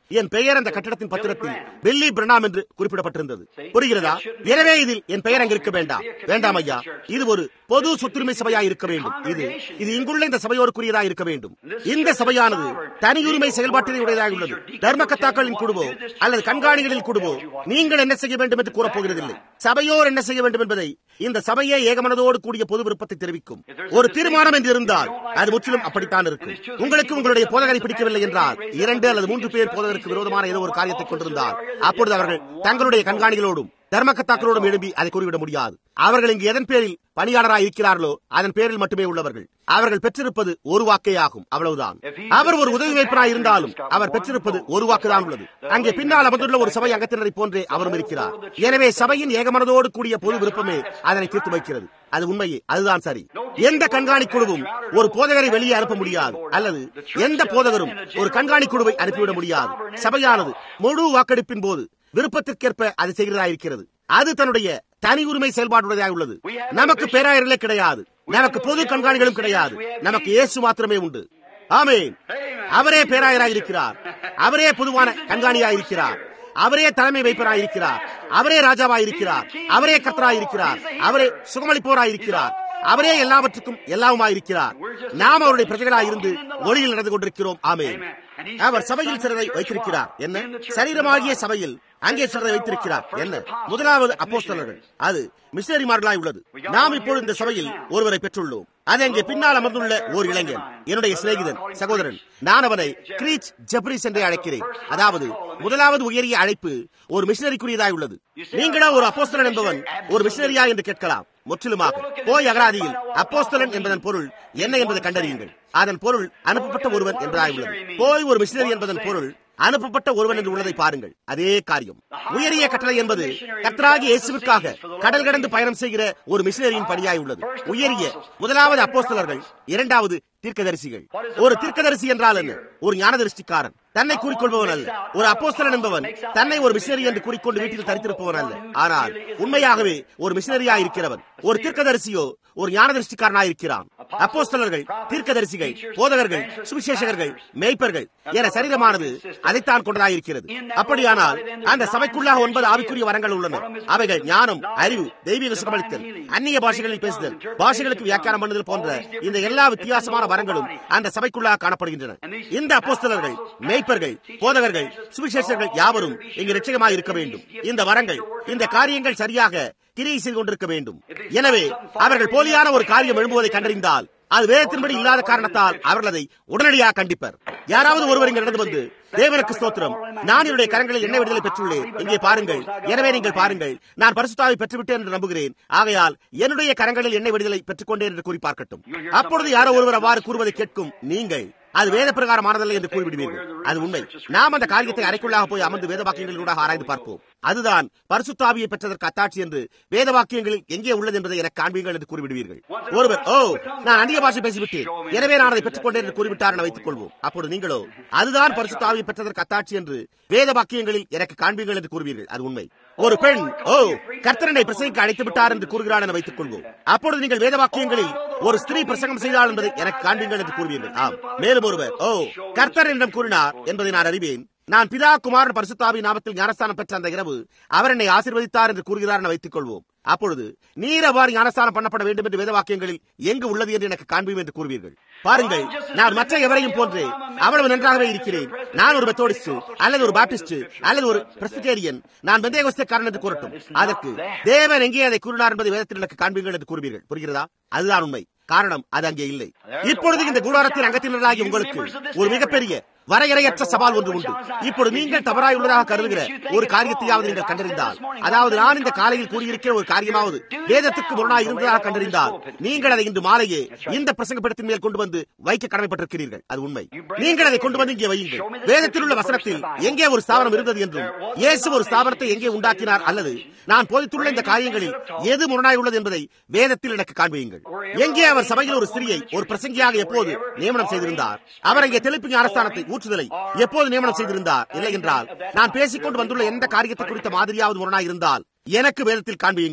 என் பெயர் அந்த கட்டடத்தின் பத்திரத்தில் பில்லி பிரணாம் என்று குறிப்பிடப்பட்டிருந்தது. புரிகிறதா? எனவே இதில் என் பெயர் அங்கு இருக்க வேண்டாம். வேண்டாம் ஐயா, இது ஒரு பொது சொத்துரிமை சபையாய் இருக்க வேண்டும். இது இங்குள்ள இந்த சபையோருக்குரியதாக இருக்க வேண்டும். இந்த சபையானது தனியுரிமை செயல்பாட்டினை உடையதாக உள்ளது. தர்மகர்த்தாக்களின் குழுவோ அல்லது கண்காணிகளின் குழுவோ நீங்கள் என்ன செய்ய வேண்டும் என்று கூறப்போகிறதில்லை. சபையோர் என்ன செய்ய வேண்டும் என்பதை இந்த சபையே ஏகமனதோடு கூடிய பொது விருப்பத்தை தெரிவிக்கும். ஒரு தீர்மானம் என்று இருந்தால் அது முற்றிலும் அப்படித்தான் இருக்கும். உங்களுக்கு உங்களுடைய போதகரை பிடிக்கவில்லை என்றால் 2 அல்லது 3 பேர் போதகருக்கு விரோதமான ஏதோ ஒரு காரியத்தை கொண்டிருந்தால் அப்பொழுது அவர்கள் தங்களுடைய கண்காணிகளோடும் தர்மகர்த்தாக்களோடும் எழுப்பி அதை கூறிவிட முடியாது. அவர்கள் இங்கு எதன் பேரில் பணியாளராக இருக்கிறார்களோ அதன் பேரில் மட்டுமே உள்ளவர்கள். அவர்கள் பெற்றிருப்பது ஒரு வாக்கே ஆகும், அவ்வளவுதான். அவர் ஒரு உதவி வைப்பராக இருந்தாலும் அவர் பெற்றிருப்பது ஒரு வாக்குதான் உள்ளது. அங்கே பின்னால் அமர்ந்துள்ள ஒரு சபை அங்கத்தினரை போன்றே அவரும் இருக்கிறார். எனவே சபையின் ஏகமனதோடு கூடிய பொது விருப்பமே அதனை தீர்த்து வைக்கிறது. அது உண்மையே, அதுதான் சரி. எந்த கண்காணிக்குழுவும் ஒரு போதகரை வெளியே அனுப்ப முடியாது, அல்லது எந்த போதகரும் ஒரு கண்காணிக்குழுவை அனுப்பிவிட முடியாது. சபையானது முழு வாக்கெடுப்பின் போது விருப்பத்திற்கேற்ப அது செய்கிறதா இருக்கிறது. அது தன்னுடைய தனி உரிமை செயல்பாடுடையதாக உள்ளது. நமக்கு பேராயர்களே கிடையாது, நமக்கு பொது கண்காணிகளும் கிடையாது. நமக்கு இயேசு மாத்திரமே உண்டு. ஆமென். அவரே பேராயராக இருக்கிறார், அவரே பொதுவான கண்காணியாக இருக்கிறார், அவரே தலைமை வைப்பராக இருக்கிறார், அவரே ராஜாவாக இருக்கிறார், அவரே கர்த்தராக இருக்கிறார், அவரே சுகமளிப்போராக இருக்கிறார், அவரே எல்லாவற்றுக்கும் எல்லாவுமாய் இருக்கிறார். நாம் அவருடைய பிரஜைகளாக இருந்து ஒளியில் நடந்து கொண்டிருக்கிறோம். ஆமென். அவர் சபையில் சிலரை வைத்திருக்கிறார். என்ன? சரீரமாகிய சபையில் அங்கே சிலரை வைத்திருக்கிறார். என்ன? முதலாவது அப்போஸ்தலர்கள், அது மிஷனரிமார்களாய் உள்ளது. நாம் இப்பொழுது இந்த சபையில் ஒருவரை பெற்றுள்ளோம். அது அங்கே பின்னால் அமர்ந்துள்ள ஓர் இளைஞன், என்னுடைய சிநேகிதன், சகோதரன். நான் அவனை கிரீச் ஜெப்ரிஸ் என்றே அழைக்கிறேன். அதாவது முதலாவது உயரிய அழைப்பு ஒரு மிஷனரிக்குரியதாய் உள்ளது. நீங்களா ஒரு அப்போஸ்தலன் என்பவன் ஒரு மிஷனரியா என்று கேட்கலாம். முற்றிலுமாக போய் அகராதியில் அப்போஸ்தலன் என்பதன் பொருள் என்ன என்பதை கண்டறியுங்கள். அதன் பொருள் அனுப்பப்பட்ட ஒருவன் என்பதாய் உள்ளது. போய் ஒரு மிஷனரி என்பதன் பொருள் அனுப்பப்பட்ட ஒருவன் என்று உள்ளதை பாருங்கள். அதே காரியம். உயரிய கட்டளை என்பது கர்த்தராகிய இயேசுவுக்காக கடல் கடந்து பயணம் செய்கிற ஒரு மிஷனரியின் பணியாய் உள்ளது. உயரிய முதலாவது அப்போஸ்தலர்கள், இரண்டாவது தீர்க்கதரிசிகள். ஒரு தீர்க்கதரிசி என்றால் என்ன? ஒரு ஞானதரிசிக்காரன், தன்னை கூறிக்கொள்பவன் அல்ல. ஒரு அப்போஸ்தலன் என்பவன் தன்னை ஒரு மிஷனரி என்று கூறிக்கொண்டு வீட்டில் தரித்திருப்பவன் அல்ல. ஆனால் உண்மையாகவே ஒரு மிஷனரியாய் இருக்கிறவன். ஒரு தீர்க்கதரிசியோ ஒரு ஞானதரிசிக்காரனாய் இருக்கிறான். அப்போஸ்தலர்கள், தீர்க்கதரிசிகள், போதகர்கள், சுவிசேஷகர்கள், மேய்ப்பர்கள் என சரீரமானது அதைத்தான் கொண்டதாயிருக்கிறது. அப்படியானால் அந்த சபைக்குள்ளாக 9 ஆவிக்குரிய வரங்கள் உள்ளன. அவைகள் ஞானம், அறிவு, தெய்வீக சுகமளித்தல், அந்நிய பாஷைகளில் பேசுதல், பாஷைகளுக்கு வியாக்கியானம் பண்ணுதல் போன்ற இந்த எல்லா வித்தியாசமான வரங்களும் அந்த சபைக்குள்ளாக காணப்படுகின்றன. இந்த அப்போஸ்தலர்கள், மேய்ப்பர்கள், போதகர்கள், சுவிசேஷகர்கள் யாவரும் இங்கு இரட்சகமாக இருக்க வேண்டும். இந்த வரங்கள், இந்த காரியங்கள் சரியாக கிரியை செய்து கொண்டிருக்க வேண்டும். எனவே அவர்கள் போலியான ஒரு காரியம் எழும்புவதை கண்டறிந்தால் அது வேதத்தின்படி இல்லாத காரணத்தால் அவர்கள் அதை உடனடியாக கண்டிப்பர். யாராவது ஒருவர் இங்கு நடந்து வந்து, தேவனுக்கு ஸ்தோத்திரம், நான் என்னுடைய கரங்களில் எண்ணெய் விடுதலை பெற்றுள்ளேன், இங்கே பாருங்கள், எனவே நீங்கள் பாருங்கள், நான் பரிசுத்தாவை பெற்றுவிட்டேன் என்று நம்புகிறேன், ஆகையால் என்னுடைய கரங்களில் எண்ணெய் விடுதலை பெற்றுக்கொண்டேன் என்று கூறி பார்க்கட்டும். அப்பொழுது யாரோ ஒருவர் அவ்வாறு கூறுவதை கேட்கும் நீங்கள் அது வேத பிரகாரமானதல்ல என்று கூறிவிடுவீர்கள். அது உண்மை. நாம் அந்த காரியத்தை அறைக்குள்ளாக போய் அமர்ந்து வேத வாக்கியங்களூடாக ஆராய்ந்து பார்ப்போம். அதுதான் பரிசுத்த ஆவியை பெற்றதற்கு அத்தாட்சி என்று வேத வாக்கியங்களில் எங்கே உள்ளது என்பதை எனக்கு காண்பீங்கள் என்று கூறிவிடுவீர்கள். ஒருவர், நான் அந்நிய பாஷை பேசிவிட்டேன், எனவே நான் அதை பெற்றுக்கொண்டேன் என்று கூறிவிட்டார் என வைத்துக் கொள்வோம். அப்பொழுது நீங்களோ அதுதான் பரிசுத்த ஆவியை பெற்றதற்கு அத்தாட்சி என்று வேத வாக்கியங்களில் எனக்கு காண்பீங்கள் என்று கூறுவீர்கள். அது உண்மை. ஒரு பெண் கர்த்தரனை பிரசங்கிக்க அழைத்து விட்டார் என்று கூறுகிறார் என வைத்துக் கொள்வோம். அப்பொழுது நீங்கள் வேத வாக்கியங்களில் ஒரு ஸ்திரீ பிரசங்கம் செய்தாள் என்பதை எனக்கு காண்பீங்கள் என்று கூறுவீர்கள். ஆம். மேலும் ஒருவர், கர்த்தர் என்னிடம் கூறினார் என்பதை நான் அறிவேன், நான் பிதா குமாரன் பரிசுத்த ஆவியின் நாமத்தில் ஞானஸ்தானம் பெற்ற அந்த இரவு அவர் என்னை ஆசீர்வதித்தார் என்று கூறுகிறார் என வைத்துக் கொள்வோம். அப்பொழுது நீர் அவ்வாறு ஞானஸ்தானம் பண்ணப்பட வேண்டும் என்று வேத வாக்கியங்களில் எங்கு உள்ளது என்று எனக்கு காண்பீம் என்று கூறுவீர்கள். பாருங்கள், நான் மற்ற எவரையும் போன்றே அவ்வளவு நன்றாகவே இருக்கிறேன். நான் ஒரு மெத்தோடிஸ்ட் அல்லது ஒரு பாப்டிஸ்ட் அல்லது ஒரு பிரெஸ்பிட்டேரியன், நான் பெந்தேகோஸ்தேக்காரன் என்று கூறட்டும். அதற்கு தேவன் எங்கே அதை கூறினார் என்பதை வேதத்தில் எனக்கு காண்பீங்கள் என்று கூறுவீர்கள். புரிகிறதா? அதுதான் உண்மை. காரணம், அது அங்கே இல்லை. இப்பொழுது இந்த கூடாரத்தின் அங்கத்தினராகி உங்களுக்கு ஒரு மிகப்பெரிய வரையறையற்ற சவால் ஒன்று உண்டு. இப்பொழுது நீங்கள் தவறாய் உள்ளதாக கருதுகிற ஒரு காரியத்தையாவது நீங்கள் கண்டறிந்தால், அதாவது நான் இந்த காலையில் கூறியிருக்கிற ஒரு காரியமாவது வேதத்துக்கு முரணாய் இருந்ததாக கண்டறிந்தால், நீங்கள் அதை இன்று மாலையே இந்த பிரசங்கப்படத்தின் மேல் கொண்டு வந்து வைக்க கடமைப்பட்டிருக்கிறீர்கள். அது உண்மை. நீங்கள் அதை கொண்டு வந்து இங்கே வையுங்கள். வேதத்தில் உள்ள வசனத்தில் எங்கே ஒரு ஸ்தாபனம் இருந்தது என்றும் இயேசு ஒரு ஸ்தாபனத்தை எங்கே உண்டாக்கினார் அல்லது நான் போதித்துள்ள இந்த காரியங்களில் எது முரணாய் உள்ளது என்பதை வேதத்தில் எனக்கு காண்பியுங்கள். எங்கே அவர் சபையில் ஒரு ஸ்திரியை ஒரு பிரசங்கியாக எப்போது நியமனம் செய்திருந்தார், அவர் அங்கே தெளிப்பு ஞானஸ்தானத்தை ஊற்றுதலை எப்போது நியமனம் செய்திருந்தார், இல்லை என்றால் நான் பேசிக்கொண்டு வந்துள்ள எந்த காரியத்தை குறித்த மாதிரியாவது முரணாய் இருந்தால் எனக்கு வேதத்தில் காண்பியுங்கள்.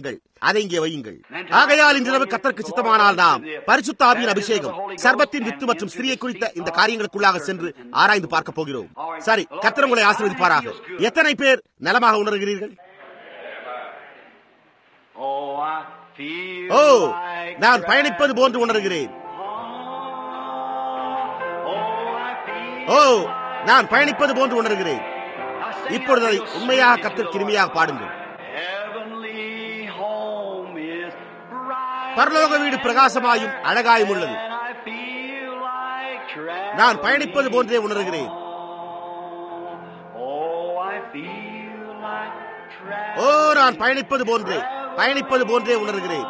அதை இங்கே வையுங்கள். ஆகையால் இன்றிரவு கர்த்தருக்கு சித்தமானால் நாம் பரிசுத்த ஆவியின் அபிஷேகம், சர்பத்தின் வித்து மற்றும் ஸ்திரியை குறித்த இந்த காரியங்களுக்குள்ளாக சென்று ஆராய்ந்து பார்க்க போகிறோம். சரி, கர்த்தர் உங்களை ஆசீர்வதிப்பாராக. எத்தனை பேர் நலமாக உணர்கிறீர்கள்? ஓ, நான் பயணிப்பது போன்று உணர்கிறேன். ஓ, நான் பயணிப்பது போன்று உணர்கிறேன். இப்பொழுது அதை உண்மையாக கர்த்தருக்கு இனிமையாக பாடுங்கள். பரலோக வீடு பிரகாசமாயும் அழகாயும் உள்ளது. நான் பயணிப்பது போன்றே உணர்கிறேன். ஓ, நான் பயணிப்பது போன்றே உணர்கிறேன்.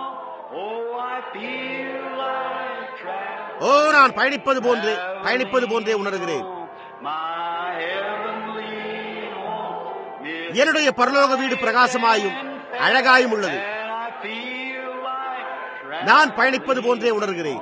ஓ, நான் பயணிப்பது போன்றே உணர்கிறேன். என்னுடைய பரலோக வீடு பிரகாசமாயும் அழகாயும் உள்ளது. நான் பயணிப்பது போன்றே உணர்கிறேன்.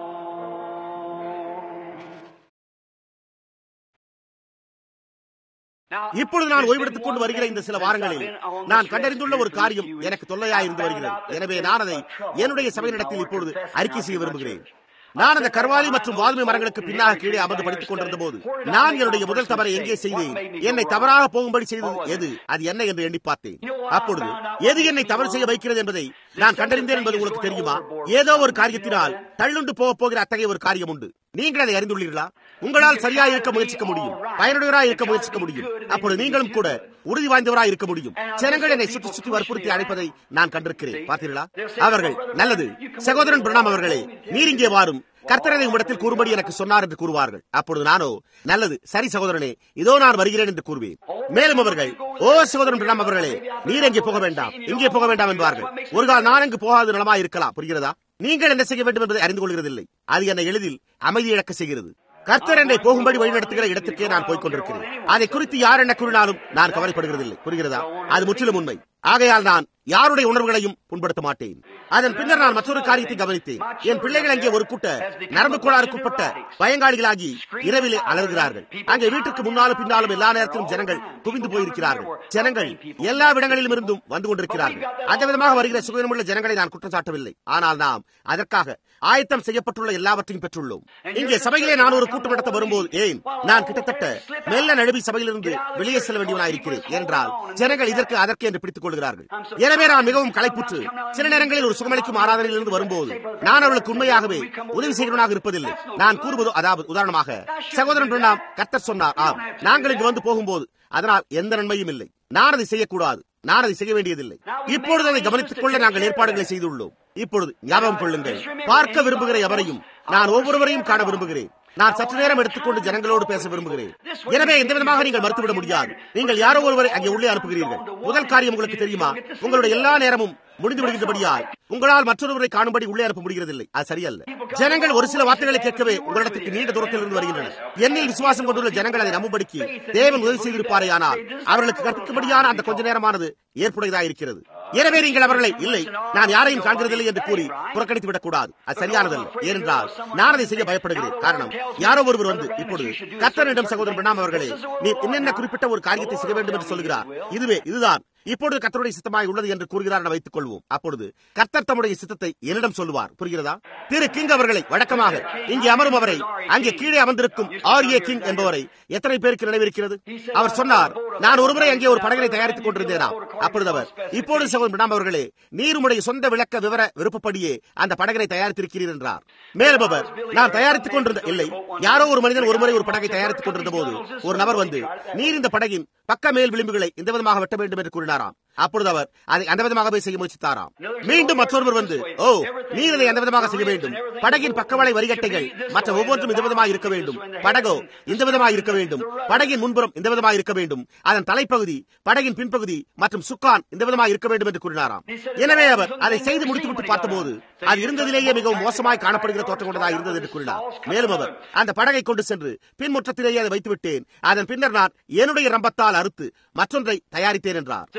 இப்பொழுது நான் ஓய்வெடுத்துக் கொண்டு வருகிற இந்த சில வாரங்களில் நான் கண்டறிந்துள்ள ஒரு காரியம் எனக்கு தொல்லையாயிருந்து வருகிறது. எனவே நான் அதை என்னுடைய சபையினிடத்தில் இப்பொழுது அறிக்கை செய்ய விரும்புகிறேன். நான் அந்த கர்வாலி மற்றும் வாதுமை மரங்களுக்கு பின்னாக கீழே அமர்ந்து படித்துக் கொண்டிருந்த போது நான் என்னுடைய முதல் தவறை எங்கே செய்தேன், என்னை தவறாக போகும்படி செய்தது எது, அது என்ன என்று எண்ணி பார்த்தேன். அப்பொழுது எது என்னை தவறு செய்ய வைக்கிறது என்பதை நான் கண்டறிந்தேன் என்பது உங்களுக்கு தெரியுமா? ஏதோ ஒரு காரியத்தினால் தள்ளுண்டு போகிற அத்தகைய ஒரு காரியம் உண்டு. நீங்கள் அதை அறிந்துள்ளீர்களா? உங்களால் சரியாக இருக்க முயற்சிக்க முடியும், பயனுடையவராக இருக்க முயற்சிக்க முடியும். அப்பொழுது நீங்களும் கூட உறுதி வாய்ந்தவராக இருக்க முடியும். ஜனங்கள் என்னை சுற்றி சுற்றி வற்புறுத்தி அழைப்பதை நான் கண்டிருக்கிறேன். பார்த்தீர்களா? அவர்கள், நல்லது சகோதரன் பிரணாம் அவர்களே, நீர் இங்கே வாரும், கர்த்தரை உம்மிடத்தில் கூறும்படி எனக்கு சொன்னார் என்று கூறுவார்கள். அப்பொழுது நானோ, நல்லது சரி சகோதரனே, இதோ நான் வருகிறேன் என்று கூறுவேன். மேலும் அவர்கள், ஓ சகோதரன் பிரணாம் அவர்களே, நீர் எங்கே போக வேண்டாம், இங்கே போக வேண்டாம் என்பார்கள். ஒரு கால் நான் அங்கு போகாது நலமா இருக்கலாம். புரிகிறதா? நீங்கள் என்ன செய்ய வேண்டும் என்பதை அறிந்து கொள்கிறதில்லை. அது என்னை எளிதில் அமைதி இழக்க செய்கிறது. கர்த்தர் என்னை போகும்படி வழிநடத்துகிற இடத்திற்கே நான் போய்க் கொண்டிருக்கிறேன். அதை குறித்து யார் என்ன கூறினாலும் நான் கவலைப்படுகிறதில்லை. புரிகிறதா? அது முற்றிலும் உண்மை. ஆகையால் நான் யாருடைய உணர்வுகளையும் புண்படுத்த மாட்டேன். அதன் பின்னர் நான் மற்றொரு காரியத்தை கவனித்தேன். என் பிள்ளைகள் அங்கே ஒரு கூட்ட நரம்பு கோளாறுக்குட்பட்ட பயங்காளிகளாகி இரவிலே அலறுகிறார்கள். அங்கே வீட்டுக்கு முன்னாலும் பின்னாலும் எல்லா நேரத்திலும் ஜனங்கள் குவிந்து போயிருக்கிறார்கள். ஜனங்கள் எல்லா இடங்களிலும் இருந்தும் வந்து கொண்டிருக்கிறார்கள். அந்த விதமாக வருகிற சுகமுள்ள ஜனங்களை நான் குற்றம் சாட்டவில்லை. ஆனால் நாம் அதற்காக ஆயத்தம் செய்யப்பட்டுள்ள எல்லாவற்றையும் பெற்றுள்ளோம். இங்கே சபையிலே நான் ஒரு கூட்டம் நடத்த வரும்போது ஏன் நான் கிட்டத்தட்ட மெல்ல நழுவி சபையிலிருந்து வெளியே செல்ல வேண்டியவனாயிருக்கிறேன் என்றால் ஜனங்கள் இதற்கு அதற்கு என்று பிடித்துக் கொள்கிறார்கள். எனவே நான் மிகவும் களைப்புற்று சில நேரங்களில் ஒரு சுகமளிக்கும் ஆராதனையிலிருந்து வரும்போது நான் அவளுக்கு உண்மையாகவே உதவி செய்கிறவனாக இருப்பதில்லை. நான் கூறுவது, அதாவது உதாரணமாக சகோதரன் பிரணாம் கர்த்தர் சொன்னார், ஆம் நாங்கள் இங்கு வந்து போகும்போது அதனால் எந்த நன்மையும் இல்லை, நான் அதை செய்யக்கூடாது, நான் அதை செய்ய வேண்டியதில்லை. இப்பொழுது அதை கவனித்துக் கொள்ள நாங்கள் ஏற்பாடுகளை செய்துள்ளோம். இப்பொழுது ஞாபகம் கொள்ளுங்கள், பார்க்க விரும்புகிற எவரையும் நான் ஒவ்வொருவரையும் காண விரும்புகிறேன். நான் சற்று நேரம் எடுத்துக்கொண்டு ஜனங்களோடு பேச விரும்புகிறேன். எனவே எந்த விதமாக நீங்கள் மறுத்துவிட முடியாது. நீங்கள் யாரோ ஒருவரை அங்கே உள்ளே அனுப்புகிறீர்கள். முதல் காரியம் உங்களுக்கு தெரியுமா, உங்களுடைய எல்லா நேரமும் முடிந்து விடுகின்றபடியால் உங்களால் மற்றொருவரை காணும்படி உள்ளே அனுப்ப முடிகிறதில்லை. அது சரியல்ல. ஜனங்கள் ஒரு சில வார்த்தைகளை கேட்கவே உங்களிடத்திற்கு நீண்ட தூரத்தில் இருந்து வருகின்றனர். என்னில் விசுவாசம் கொண்டுள்ள ஜனங்கள் அதை நம்பும்படிக்கு தேவன் உதவி செய்திருப்பாரே, ஆனால் அவர்களுக்கு கற்பிக்கும்படியான அந்த கொஞ்ச நேரமானது ஏற்புடையதாக இருக்கிறது. எனவே நீங்கள் அவர்களை இல்லை நான் யாரையும் காண்கிறதில்லை என்று கூறி புறக்கணித்து விடக் கூடாது. அது சரியானதல்ல. ஏனென்றால் நான் அதை செய்ய பயப்படுகிறேன். காரணம், யாரோ ஒருவர் வந்து இப்பொழுது கர்த்தரிடம் சகோதரன் பிரணாம் அவர்களே, நீர் என்னென்ன குறிப்பிட்ட ஒரு காரியத்தை செய்ய வேண்டும் என்று சொல்கிறார், இதுதான் இப்பொழுது கர்த்தருடைய சித்தமாய் உள்ளது என்று கூறுகிறார் என வைத்துக் கொள்வோம். அப்பொழுது கர்த்தர் தம்முடைய சித்தத்தை என்னிடம் சொல்லுவார். புரிகிறதா? திரு கிங் அவர்களை வழக்கமாக இங்கே அமரும் அவரை அங்கே கீழே அமர்ந்திருக்கும் ஆர்ஏ கிங் என்பவரை எத்தனை பேருக்கு நினைவிருக்கிறது? அவர் சொன்னார், நான் ஒருமுறை அங்கே ஒரு படகை தயாரித்துக் கொண்டிருந்தேனா? அப்பொழுது அவர், இப்பொழுது சகோதரன் பிரணாம் அவர்களே, நீர் உடைய சொந்த விளக்க விவர விருப்பப்படியே அந்த படகை தயாரித்திருக்கிறீர் என்றார். மேலும் அவர், நான் தயாரித்துக் கொண்டிருந்த இல்லை, யாரோ ஒரு மனிதன் ஒருமுறை ஒரு படகை தயாரித்துக் கொண்டிருந்த போது ஒரு நபர் வந்து, நீர் இந்த படகின் பக்க மேல் விளிம்புகளை இந்த விதமாக வெட்ட வேண்டும் என்று கூறினாராம். அப்பொழுது அவர் அதை அந்த விதமாகவே செய்ய முயற்சித்தாராம். மீண்டும் மற்றொருவர் வந்து, ஓ நீர் இதை அந்த விதமாக செய்ய வேண்டும், படகின் பக்கவாளை வரிகட்டைகள் மற்ற ஒவ்வொன்றும் இந்த விதமாக இருக்க வேண்டும், படகோ இந்த விதமாக இருக்க வேண்டும், படகின் முன்புறம் இந்த விதமாக இருக்க வேண்டும், அதன் தலைப்பகுதி, படகின் பின்பகுதி மற்றும் சுக்கான் இந்த விதமாக இருக்க வேண்டும் என்று கூறினாராம். எனவே அவர் அதை செய்து முடித்துவிட்டு பார்த்தபோது அது இருந்ததிலேயே மிகவும் மோசமாய் காணப்படுகிற தோற்றம் கொண்டதாக இருந்தது என்று கூறினார். மேலும் அவர், அந்த படகை கொண்டு சென்று பின்முற்றத்திலேயே அதை வைத்து விட்டேன், அதன் பின்னர் நான் என்னுடைய ரம்பத்தால் அறுத்து மற்றொன்றை தயாரித்தேன் என்றார். மேலும்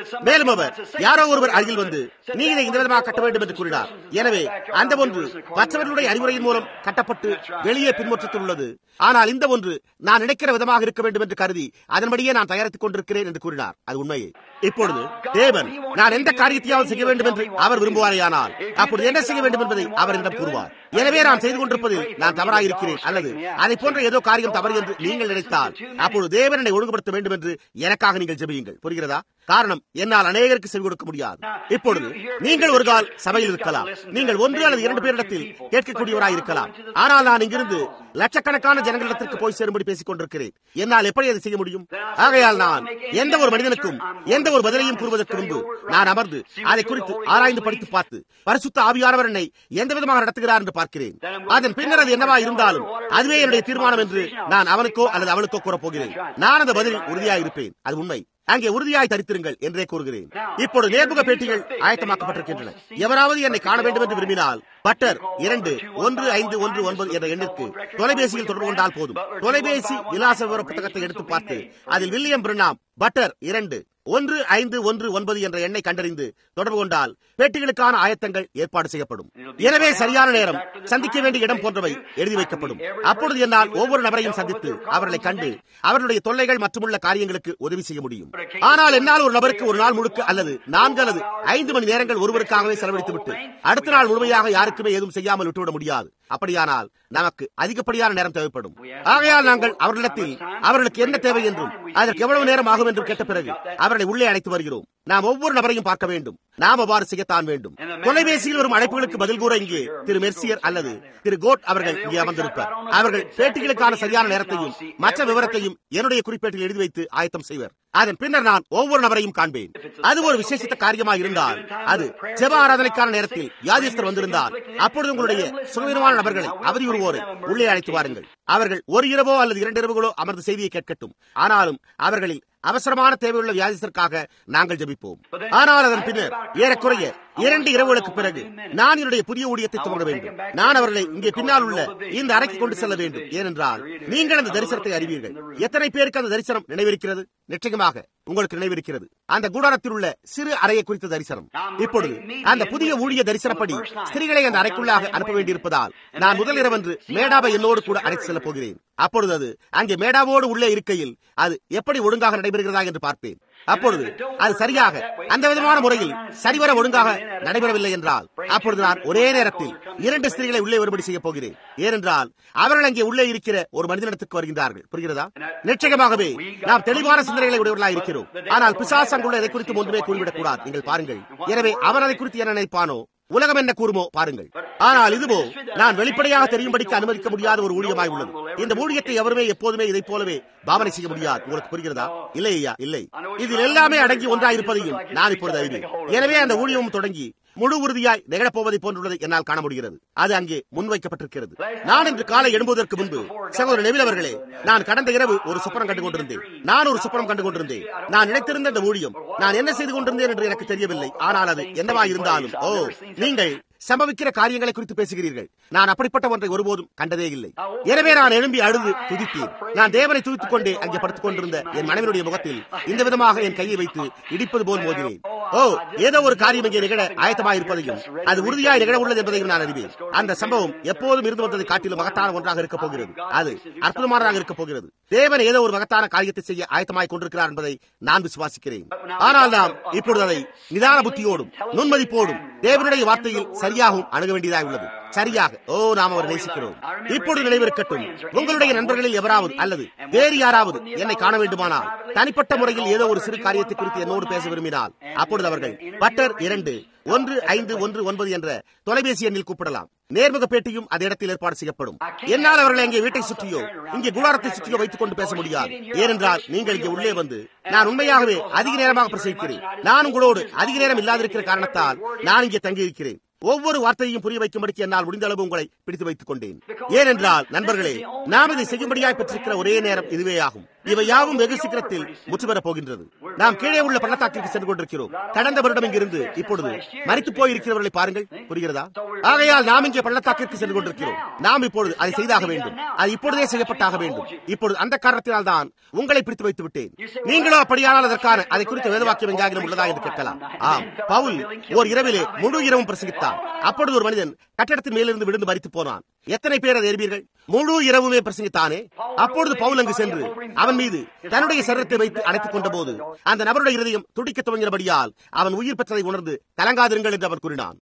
மேலும் அவர் யாரோ ஒருவர் அருகில் வந்து நீ இதை இந்த விதமாக கட்ட வேண்டும் என்று கூறினார். எனவே அந்த ஒன்று மற்றவர்களுடைய அறிவுரையின் மூலம் கட்டப்பட்டு வெளியே பின்பற்றத்தில் உள்ளது. ஆனால் இந்த ஒன்று நான் நினைக்கிற விதமாக இருக்க வேண்டும் என்று கருதி அதன்படியே நான் தயாரித்துக் கொண்டிருக்கிறேன் என்று கூறினார். அது உண்மையே. இப்பொழுது தேவன் நான் எந்த காரியத்தையாவது செய்ய வேண்டும் என்று அவர் விரும்புவாரேயானால் அப்பொழுது என்ன செய்ய வேண்டும் என்பதை அவர் என்னிடம் கூறுவார். எனவே நான் செய்து கொண்டிருப்பதில் நான் தவறாயிருக்கிறேன் அல்லது அதை போன்ற ஏதோ காரியம் தவறு என்று நீங்கள் நினைத்தால் அப்பொழுது தேவன் என்னை ஒழுங்குபடுத்த வேண்டும் என்று எனக்காக நீங்கள் ஜெபியுங்கள். புரிகிறதா? காரணம், என்னால் அநேகருக்கு செவி கொடுக்க முடியாது. இப்பொழுது நீங்கள் ஒரு கால் சபையில் இருக்கலாம், நீங்கள் 1 அல்லது 2 பேரிடத்தில் கேட்கக்கூடியவராய் இருக்கலாம். ஆனால் நான் இங்கிருந்து லட்சக்கணக்கான ஜனங்களிடத்திற்கு போய் சேரும்படி பேசிக் கொண்டிருக்கிறேன். என்னால் எப்படி அதை செய்ய முடியும்? ஆகையால் நான் எந்த ஒரு மனிதனுக்கும் எந்த ஒரு பதிலையும் கூறுவதற்கு முன்பு நான் அமர்ந்து அதை குறித்து ஆராய்ந்து படித்து பார்த்து பரிசுத்த ஆவியானவர் என்னை எந்த விதமாக நடத்துகிறார் என்று பார்க்கிறேன். அதன் பின்னர் அது என்னவா இருந்தாலும் அதுவே என்னுடைய தீர்மானம் என்று நான் அவனுக்கோ அல்லது அவளுக்கோ கூறப் போகிறேன். நான் அந்த பதிலில் உறுதியாயிருப்பேன். அது உண்மை. அங்கே உறுதியாய் தரித்திருங்கள் என்றே கூறுகிறேன். இப்பொழுது நேர்முக பேட்டிகள் ஆயத்தமாக்கப்பட்டிருக்கின்றன. எவராவது என்னை காண வேண்டும் என்று விரும்பினால் பட்டர் 2-1519 என்ற எண்ணிற்கு தொலைபேசியில் தொடர்பு கொண்டால் போதும். தொலைபேசி விலாச விவர புத்தகத்தை எடுத்து பார்த்து அதில் வில்லியம் பிரணாம் பட்டர் 2-1519 என்ற எண்ணை கண்டறிந்து தொடர்பு கொண்டால் பேட்டிகளுக்கான ஆயத்தங்கள் ஏற்பாடு செய்யப்படும். எனவே சரியான நேரம், சந்திக்க வேண்டிய இடம் போன்றவை எழுதி வைக்கப்படும். அப்பொழுது என்னால் ஒவ்வொரு நபரையும் சந்தித்து அவர்களை கண்டு அவர்களுடைய தொல்லைகள் மற்றும் காரியங்களுக்கு உதவி செய்ய முடியும். ஆனால் என்னால் ஒரு நபருக்கு ஒரு நாள் முழுக்க அல்லது 4 அல்லது 5 மணி நேரங்கள் ஒருவருக்காகவே செலவழித்து விட்டு அடுத்த நாள் முழுமையாக யாருக்குமே ஏதும் செய்யாமல் விட்டுவிட முடியாது. அப்படியானால் நமக்கு அதிகப்படியான நேரம் தேவைப்படும். ஆகையால் நாங்கள் அவர்களிடத்தில் அவர்களுக்கு என்ன தேவை என்றும் அதற்கு எவ்வளவு நேரம் ஆகும் என்றும் கேட்ட பிறகு அவர்களை உள்ளே அழைத்து வருகிறோம். நாம் ஒவ்வொரு நபரையும் பார்க்க வேண்டும். நாம் அவ்வாறு செய்யத்தான் வேண்டும். தொலைபேசியில் வரும் அழைப்புகளுக்கு பதில் கூற இங்கே திரு மெர்சியர் அல்லது திரு கோட் அவர்கள் இங்கே அமர்ந்திருப்பார். அவர்கள் பேட்டிகளுக்கான சரியான நேரத்தையும் மற்ற விவரத்தையும் என்னுடைய குறிப்பேட்டில் எழுதி வைத்து ஆயத்தம் செய்வர். அதன் பின்னர் நான் ஒவ்வொரு நபரையும் காண்பேன். அது ஒரு விசேஷித்த காரியமாக இருந்தால், அது ஜெப ஆராதனைக்கான நேரத்தில் வியாதிஸ்தர் வந்திருந்தால், அப்பொழுது உங்களுடைய சுகவீனமான நபர்களை அவதியுறுவோரை உள்ளே அழைத்து வாருங்கள். அவர்கள் ஒரு இரவோ அல்லது 2 இரவுகளோ அமர்ந்து செய்தியை கேட்கட்டும். ஆனாலும் அவர்களில் அவசரமான தேவையுள்ள வியாதிஸ்தருக்காக நாங்கள் ஜெபிப்போம். ஆனால் அதன் பின்னர் ஏறக்குறைய 2 இரவுகளுக்கு பிறகு நான் என்னுடைய புதிய ஊழியத்தை துவங்க வேண்டும். நான் அவர்களை இங்கே பின்னால் உள்ள இந்த அறைக்கு கொண்டு செல்ல வேண்டும். ஏனென்றால் நீங்கள் அந்த தரிசனத்தை அறிவீர்கள். எத்தனை பேருக்கு அந்த தரிசனம் நினைவிருக்கிறது? நிச்சயமாக உங்களுக்கு நினைவிருக்கிறது. அந்த கூடாரத்தில் உள்ள சிறு அறையை குறித்த தரிசனம். இப்பொழுது அந்த புதிய ஊழிய தரிசனப்படி ஸ்திரீகளை அந்த அறைக்குள்ளாக அனுப்ப வேண்டியிருப்பதால் நான் முதல் இரவன்று மேடாவை என்னோடு கூட அழைத்து செல்ல போகிறேன். அப்பொழுது அது அங்கே மேடாவோடு உள்ளே இருக்கையில் அது எப்படி ஒழுங்காக நடைபெறுகிறதா என்று பார்ப்பேன். அப்பொழுது அது சரியாக அந்த விதமான முறையில் சரிவர ஒழுங்காக நடைபெறவில்லை என்றால் அப்பொழுது நான் ஒரே நேரத்தில் 2 ஸ்திரீகளை உள்ளே வரும்படி செய்ய போகிறேன். ஏனென்றால் அவர்கள் அங்கே உள்ளே இருக்கிற ஒரு மனிதனிடத்துக்கு வருகின்றார்கள். புரிகிறதா? நிச்சயமாகவே நாம் தெளிவான சிந்தனைகளை உடையவர்களாக இருக்கிறோம். ஆனால் பிசாசு அங்குள்ள இதை குறித்து ஒன்றுமே கூறிவிடக் கூடாது. நீங்கள் பாருங்கள். எனவே அவன் அதை குறித்து என்ன நினைப்பானோ, உலகம் என்ன கூறுமோ பாருங்கள். ஆனால் இதுவோ நான் வெளிப்படையாக தெரியும்படிக்கு அனுமதிக்க முடியாத ஒரு ஊழியமாய் உள்ளது. இந்த ஊழியத்தை எவருமே எப்போதுமே இதை போலவே பாவனை செய்ய முடியாது. உங்களுக்கு புரிகிறதா? இல்லை ஐயா, இல்லை. இதில் எல்லாமே அடங்கி ஒன்றாயிருப்பதையும் நான் இப்பொழுது அறிவேன். எனவே அந்த ஊழியமும் தொடங்கி முழு உறுதியாய் நிகழப்போவதை போன்றுள்ளதை என்னால் காண முடிகிறது. அது அங்கே முன்வைக்கப்பட்டிருக்கிறது. நான் இன்று காலை எழும்புவதற்கு முன்பு சகோதரர் நெவில் அவர்களே, நான் கடந்த இரவு ஒரு சுப்பனம் கண்டு கொண்டிருந்தேன். நான் நினைத்திருந்த இந்த ஊழியம் நான் என்ன செய்து கொண்டிருந்தேன் என்று எனக்கு தெரியவில்லை. ஆனால் அது என்னவா இருந்தாலும், நீங்கள் சம்பவிக்கிற காரியங்களை குறித்து பேசுகிறீர்கள். நான் அப்படிப்பட்ட ஒன்றை ஒருபோதும் கண்டதே இல்லை. எனவே நான் எழும்பி அழுது துதித்தேன். நான் தேவனை துதித்துக் கொண்டே அங்கே படுத்துக் கொண்டிருந்த என் மனைவியுடைய முகத்தில் இந்த விதமாக என் கையை வைத்து இடிப்பது போல் மோதினேன். ஏதோ ஒரு காரியம் இங்கே நிகழ ஆயத்தமாயிருப்பதையும் அது உறுதியாய் நிகழ உள்ளது என்பதையும் நான் அறிவேன். அந்த சம்பவம் எப்போதும் இருந்து வந்ததை காட்டிலும் மகத்தான ஒன்றாக இருக்கப் போகிறது. அது அற்புதமானதாக இருக்கப் போகிறது. தேவன் ஏதோ ஒரு மகத்தான காரியத்தை செய்ய ஆயத்தமாய் கொண்டிருக்கிறார் என்பதை நான் விசுவாசிக்கிறேன். ஆனால் நாம் இப்பொழுது அதை நிதான புத்தியோடும் நுண்மதிப்போடும் தேவனுடைய வார்த்தையில் சரியாகவும் அணுக வேண்டியதாக உள்ளது. சரியாக நாம் அவரை நேசிக்கிறோம். இப்பொழுது நினைவிருக்கட்டும், உங்களுடைய நண்பர்களில் எவராவது அல்லது வேறு யாராவது என்னை காண வேண்டுமானால் தனிப்பட்ட முறையில் ஏதோ ஒரு சிறு காரியத்தை குறித்து என்னோடு பேச விரும்பினால் அப்பொழுது அவர்கள் பட்டர் 2-1519 என்ற தொலைபேசி எண்ணில் கூப்பிடலாம். நேர்முக பேட்டியும் அந்த இடத்தில் ஏற்பாடு செய்யப்படும். என்னால் அவர்களை அங்கே வீட்டை சுற்றியோ இங்கே குடாரத்தை சுற்றியோ வைத்துக் கொண்டு பேச முடியாது. ஏனென்றால் நீங்கள் இங்கே உள்ளே வந்து நான் உண்மையாகவே அதிக நேரமாக பிரசங்கிக்கிறேன். நான் உங்களோடு அதிக நேரம் இல்லாதிருக்கிற காரணத்தால் நான் இங்கே தங்கியிருக்கிறேன். ஒவ்வொரு வார்த்தையையும் புரிய வைக்கும்படிக்கு என்னால் முடிந்த அளவு உங்களை பிடித்து வைத்துக் கொண்டேன். ஏனென்றால் நண்பர்களே, நாம் இதை செய்யும்படியாய் பெற்றிருக்கிற ஒரே நேரம் இதுவே ஆகும். இவை யாவும் வெகு சீக்கிரத்தில் முற்று பெறப் போகின்றது. நாம் கீழே உள்ள பள்ளத்தாக்கிற்கு சென்று கொண்டிருக்கிறோம். கடந்த வருடம் இங்கிருந்து இப்பொழுது மரித்து போயிருக்கிறவர்களை பாருங்கள், புரிகிறதா? ஆகையால் நாம் இங்கே பள்ளத்தாக்கிற்கு சென்று கொண்டிருக்கிறோம். நாம் இப்பொழுது அதை செய்தாக வேண்டும். அது இப்பொழுதே செய்யப்பட்டாக வேண்டும். இப்பொழுது அந்த காரணத்தினால் தான் உங்களை பிடித்து வைத்து விட்டேன். நீங்களோ அப்படியானால் அதற்கான அதை குறித்த வேதவாக்கியம் எங்காகிலும் உள்ளதா என்று கேட்கலாம். ஆம், பவுல் ஓர் இரவிலே முழு இரவும் பிரசங்கித்தான். அப்பொழுது ஒரு மனிதன் கட்டடத்தின் மேலிருந்து விழுந்து மரித்து போனான். எத்தனை பேர் அதை அறிவீர்கள்? முழு இரவுமே பிரசங்கித்தானே. அப்பொழுது பவுல் அங்கு சென்று அவன் மீது தன்னுடைய சரீரத்தை வைத்து அணைத்துக் கொண்ட போது அந்த நபருடைய இருதயம் துடிக்க துவங்கினபடியால் அவன் உயிர் பெற்றதை உணர்ந்து கலங்காதிருங்கள் என்று அவர் கூறினான்.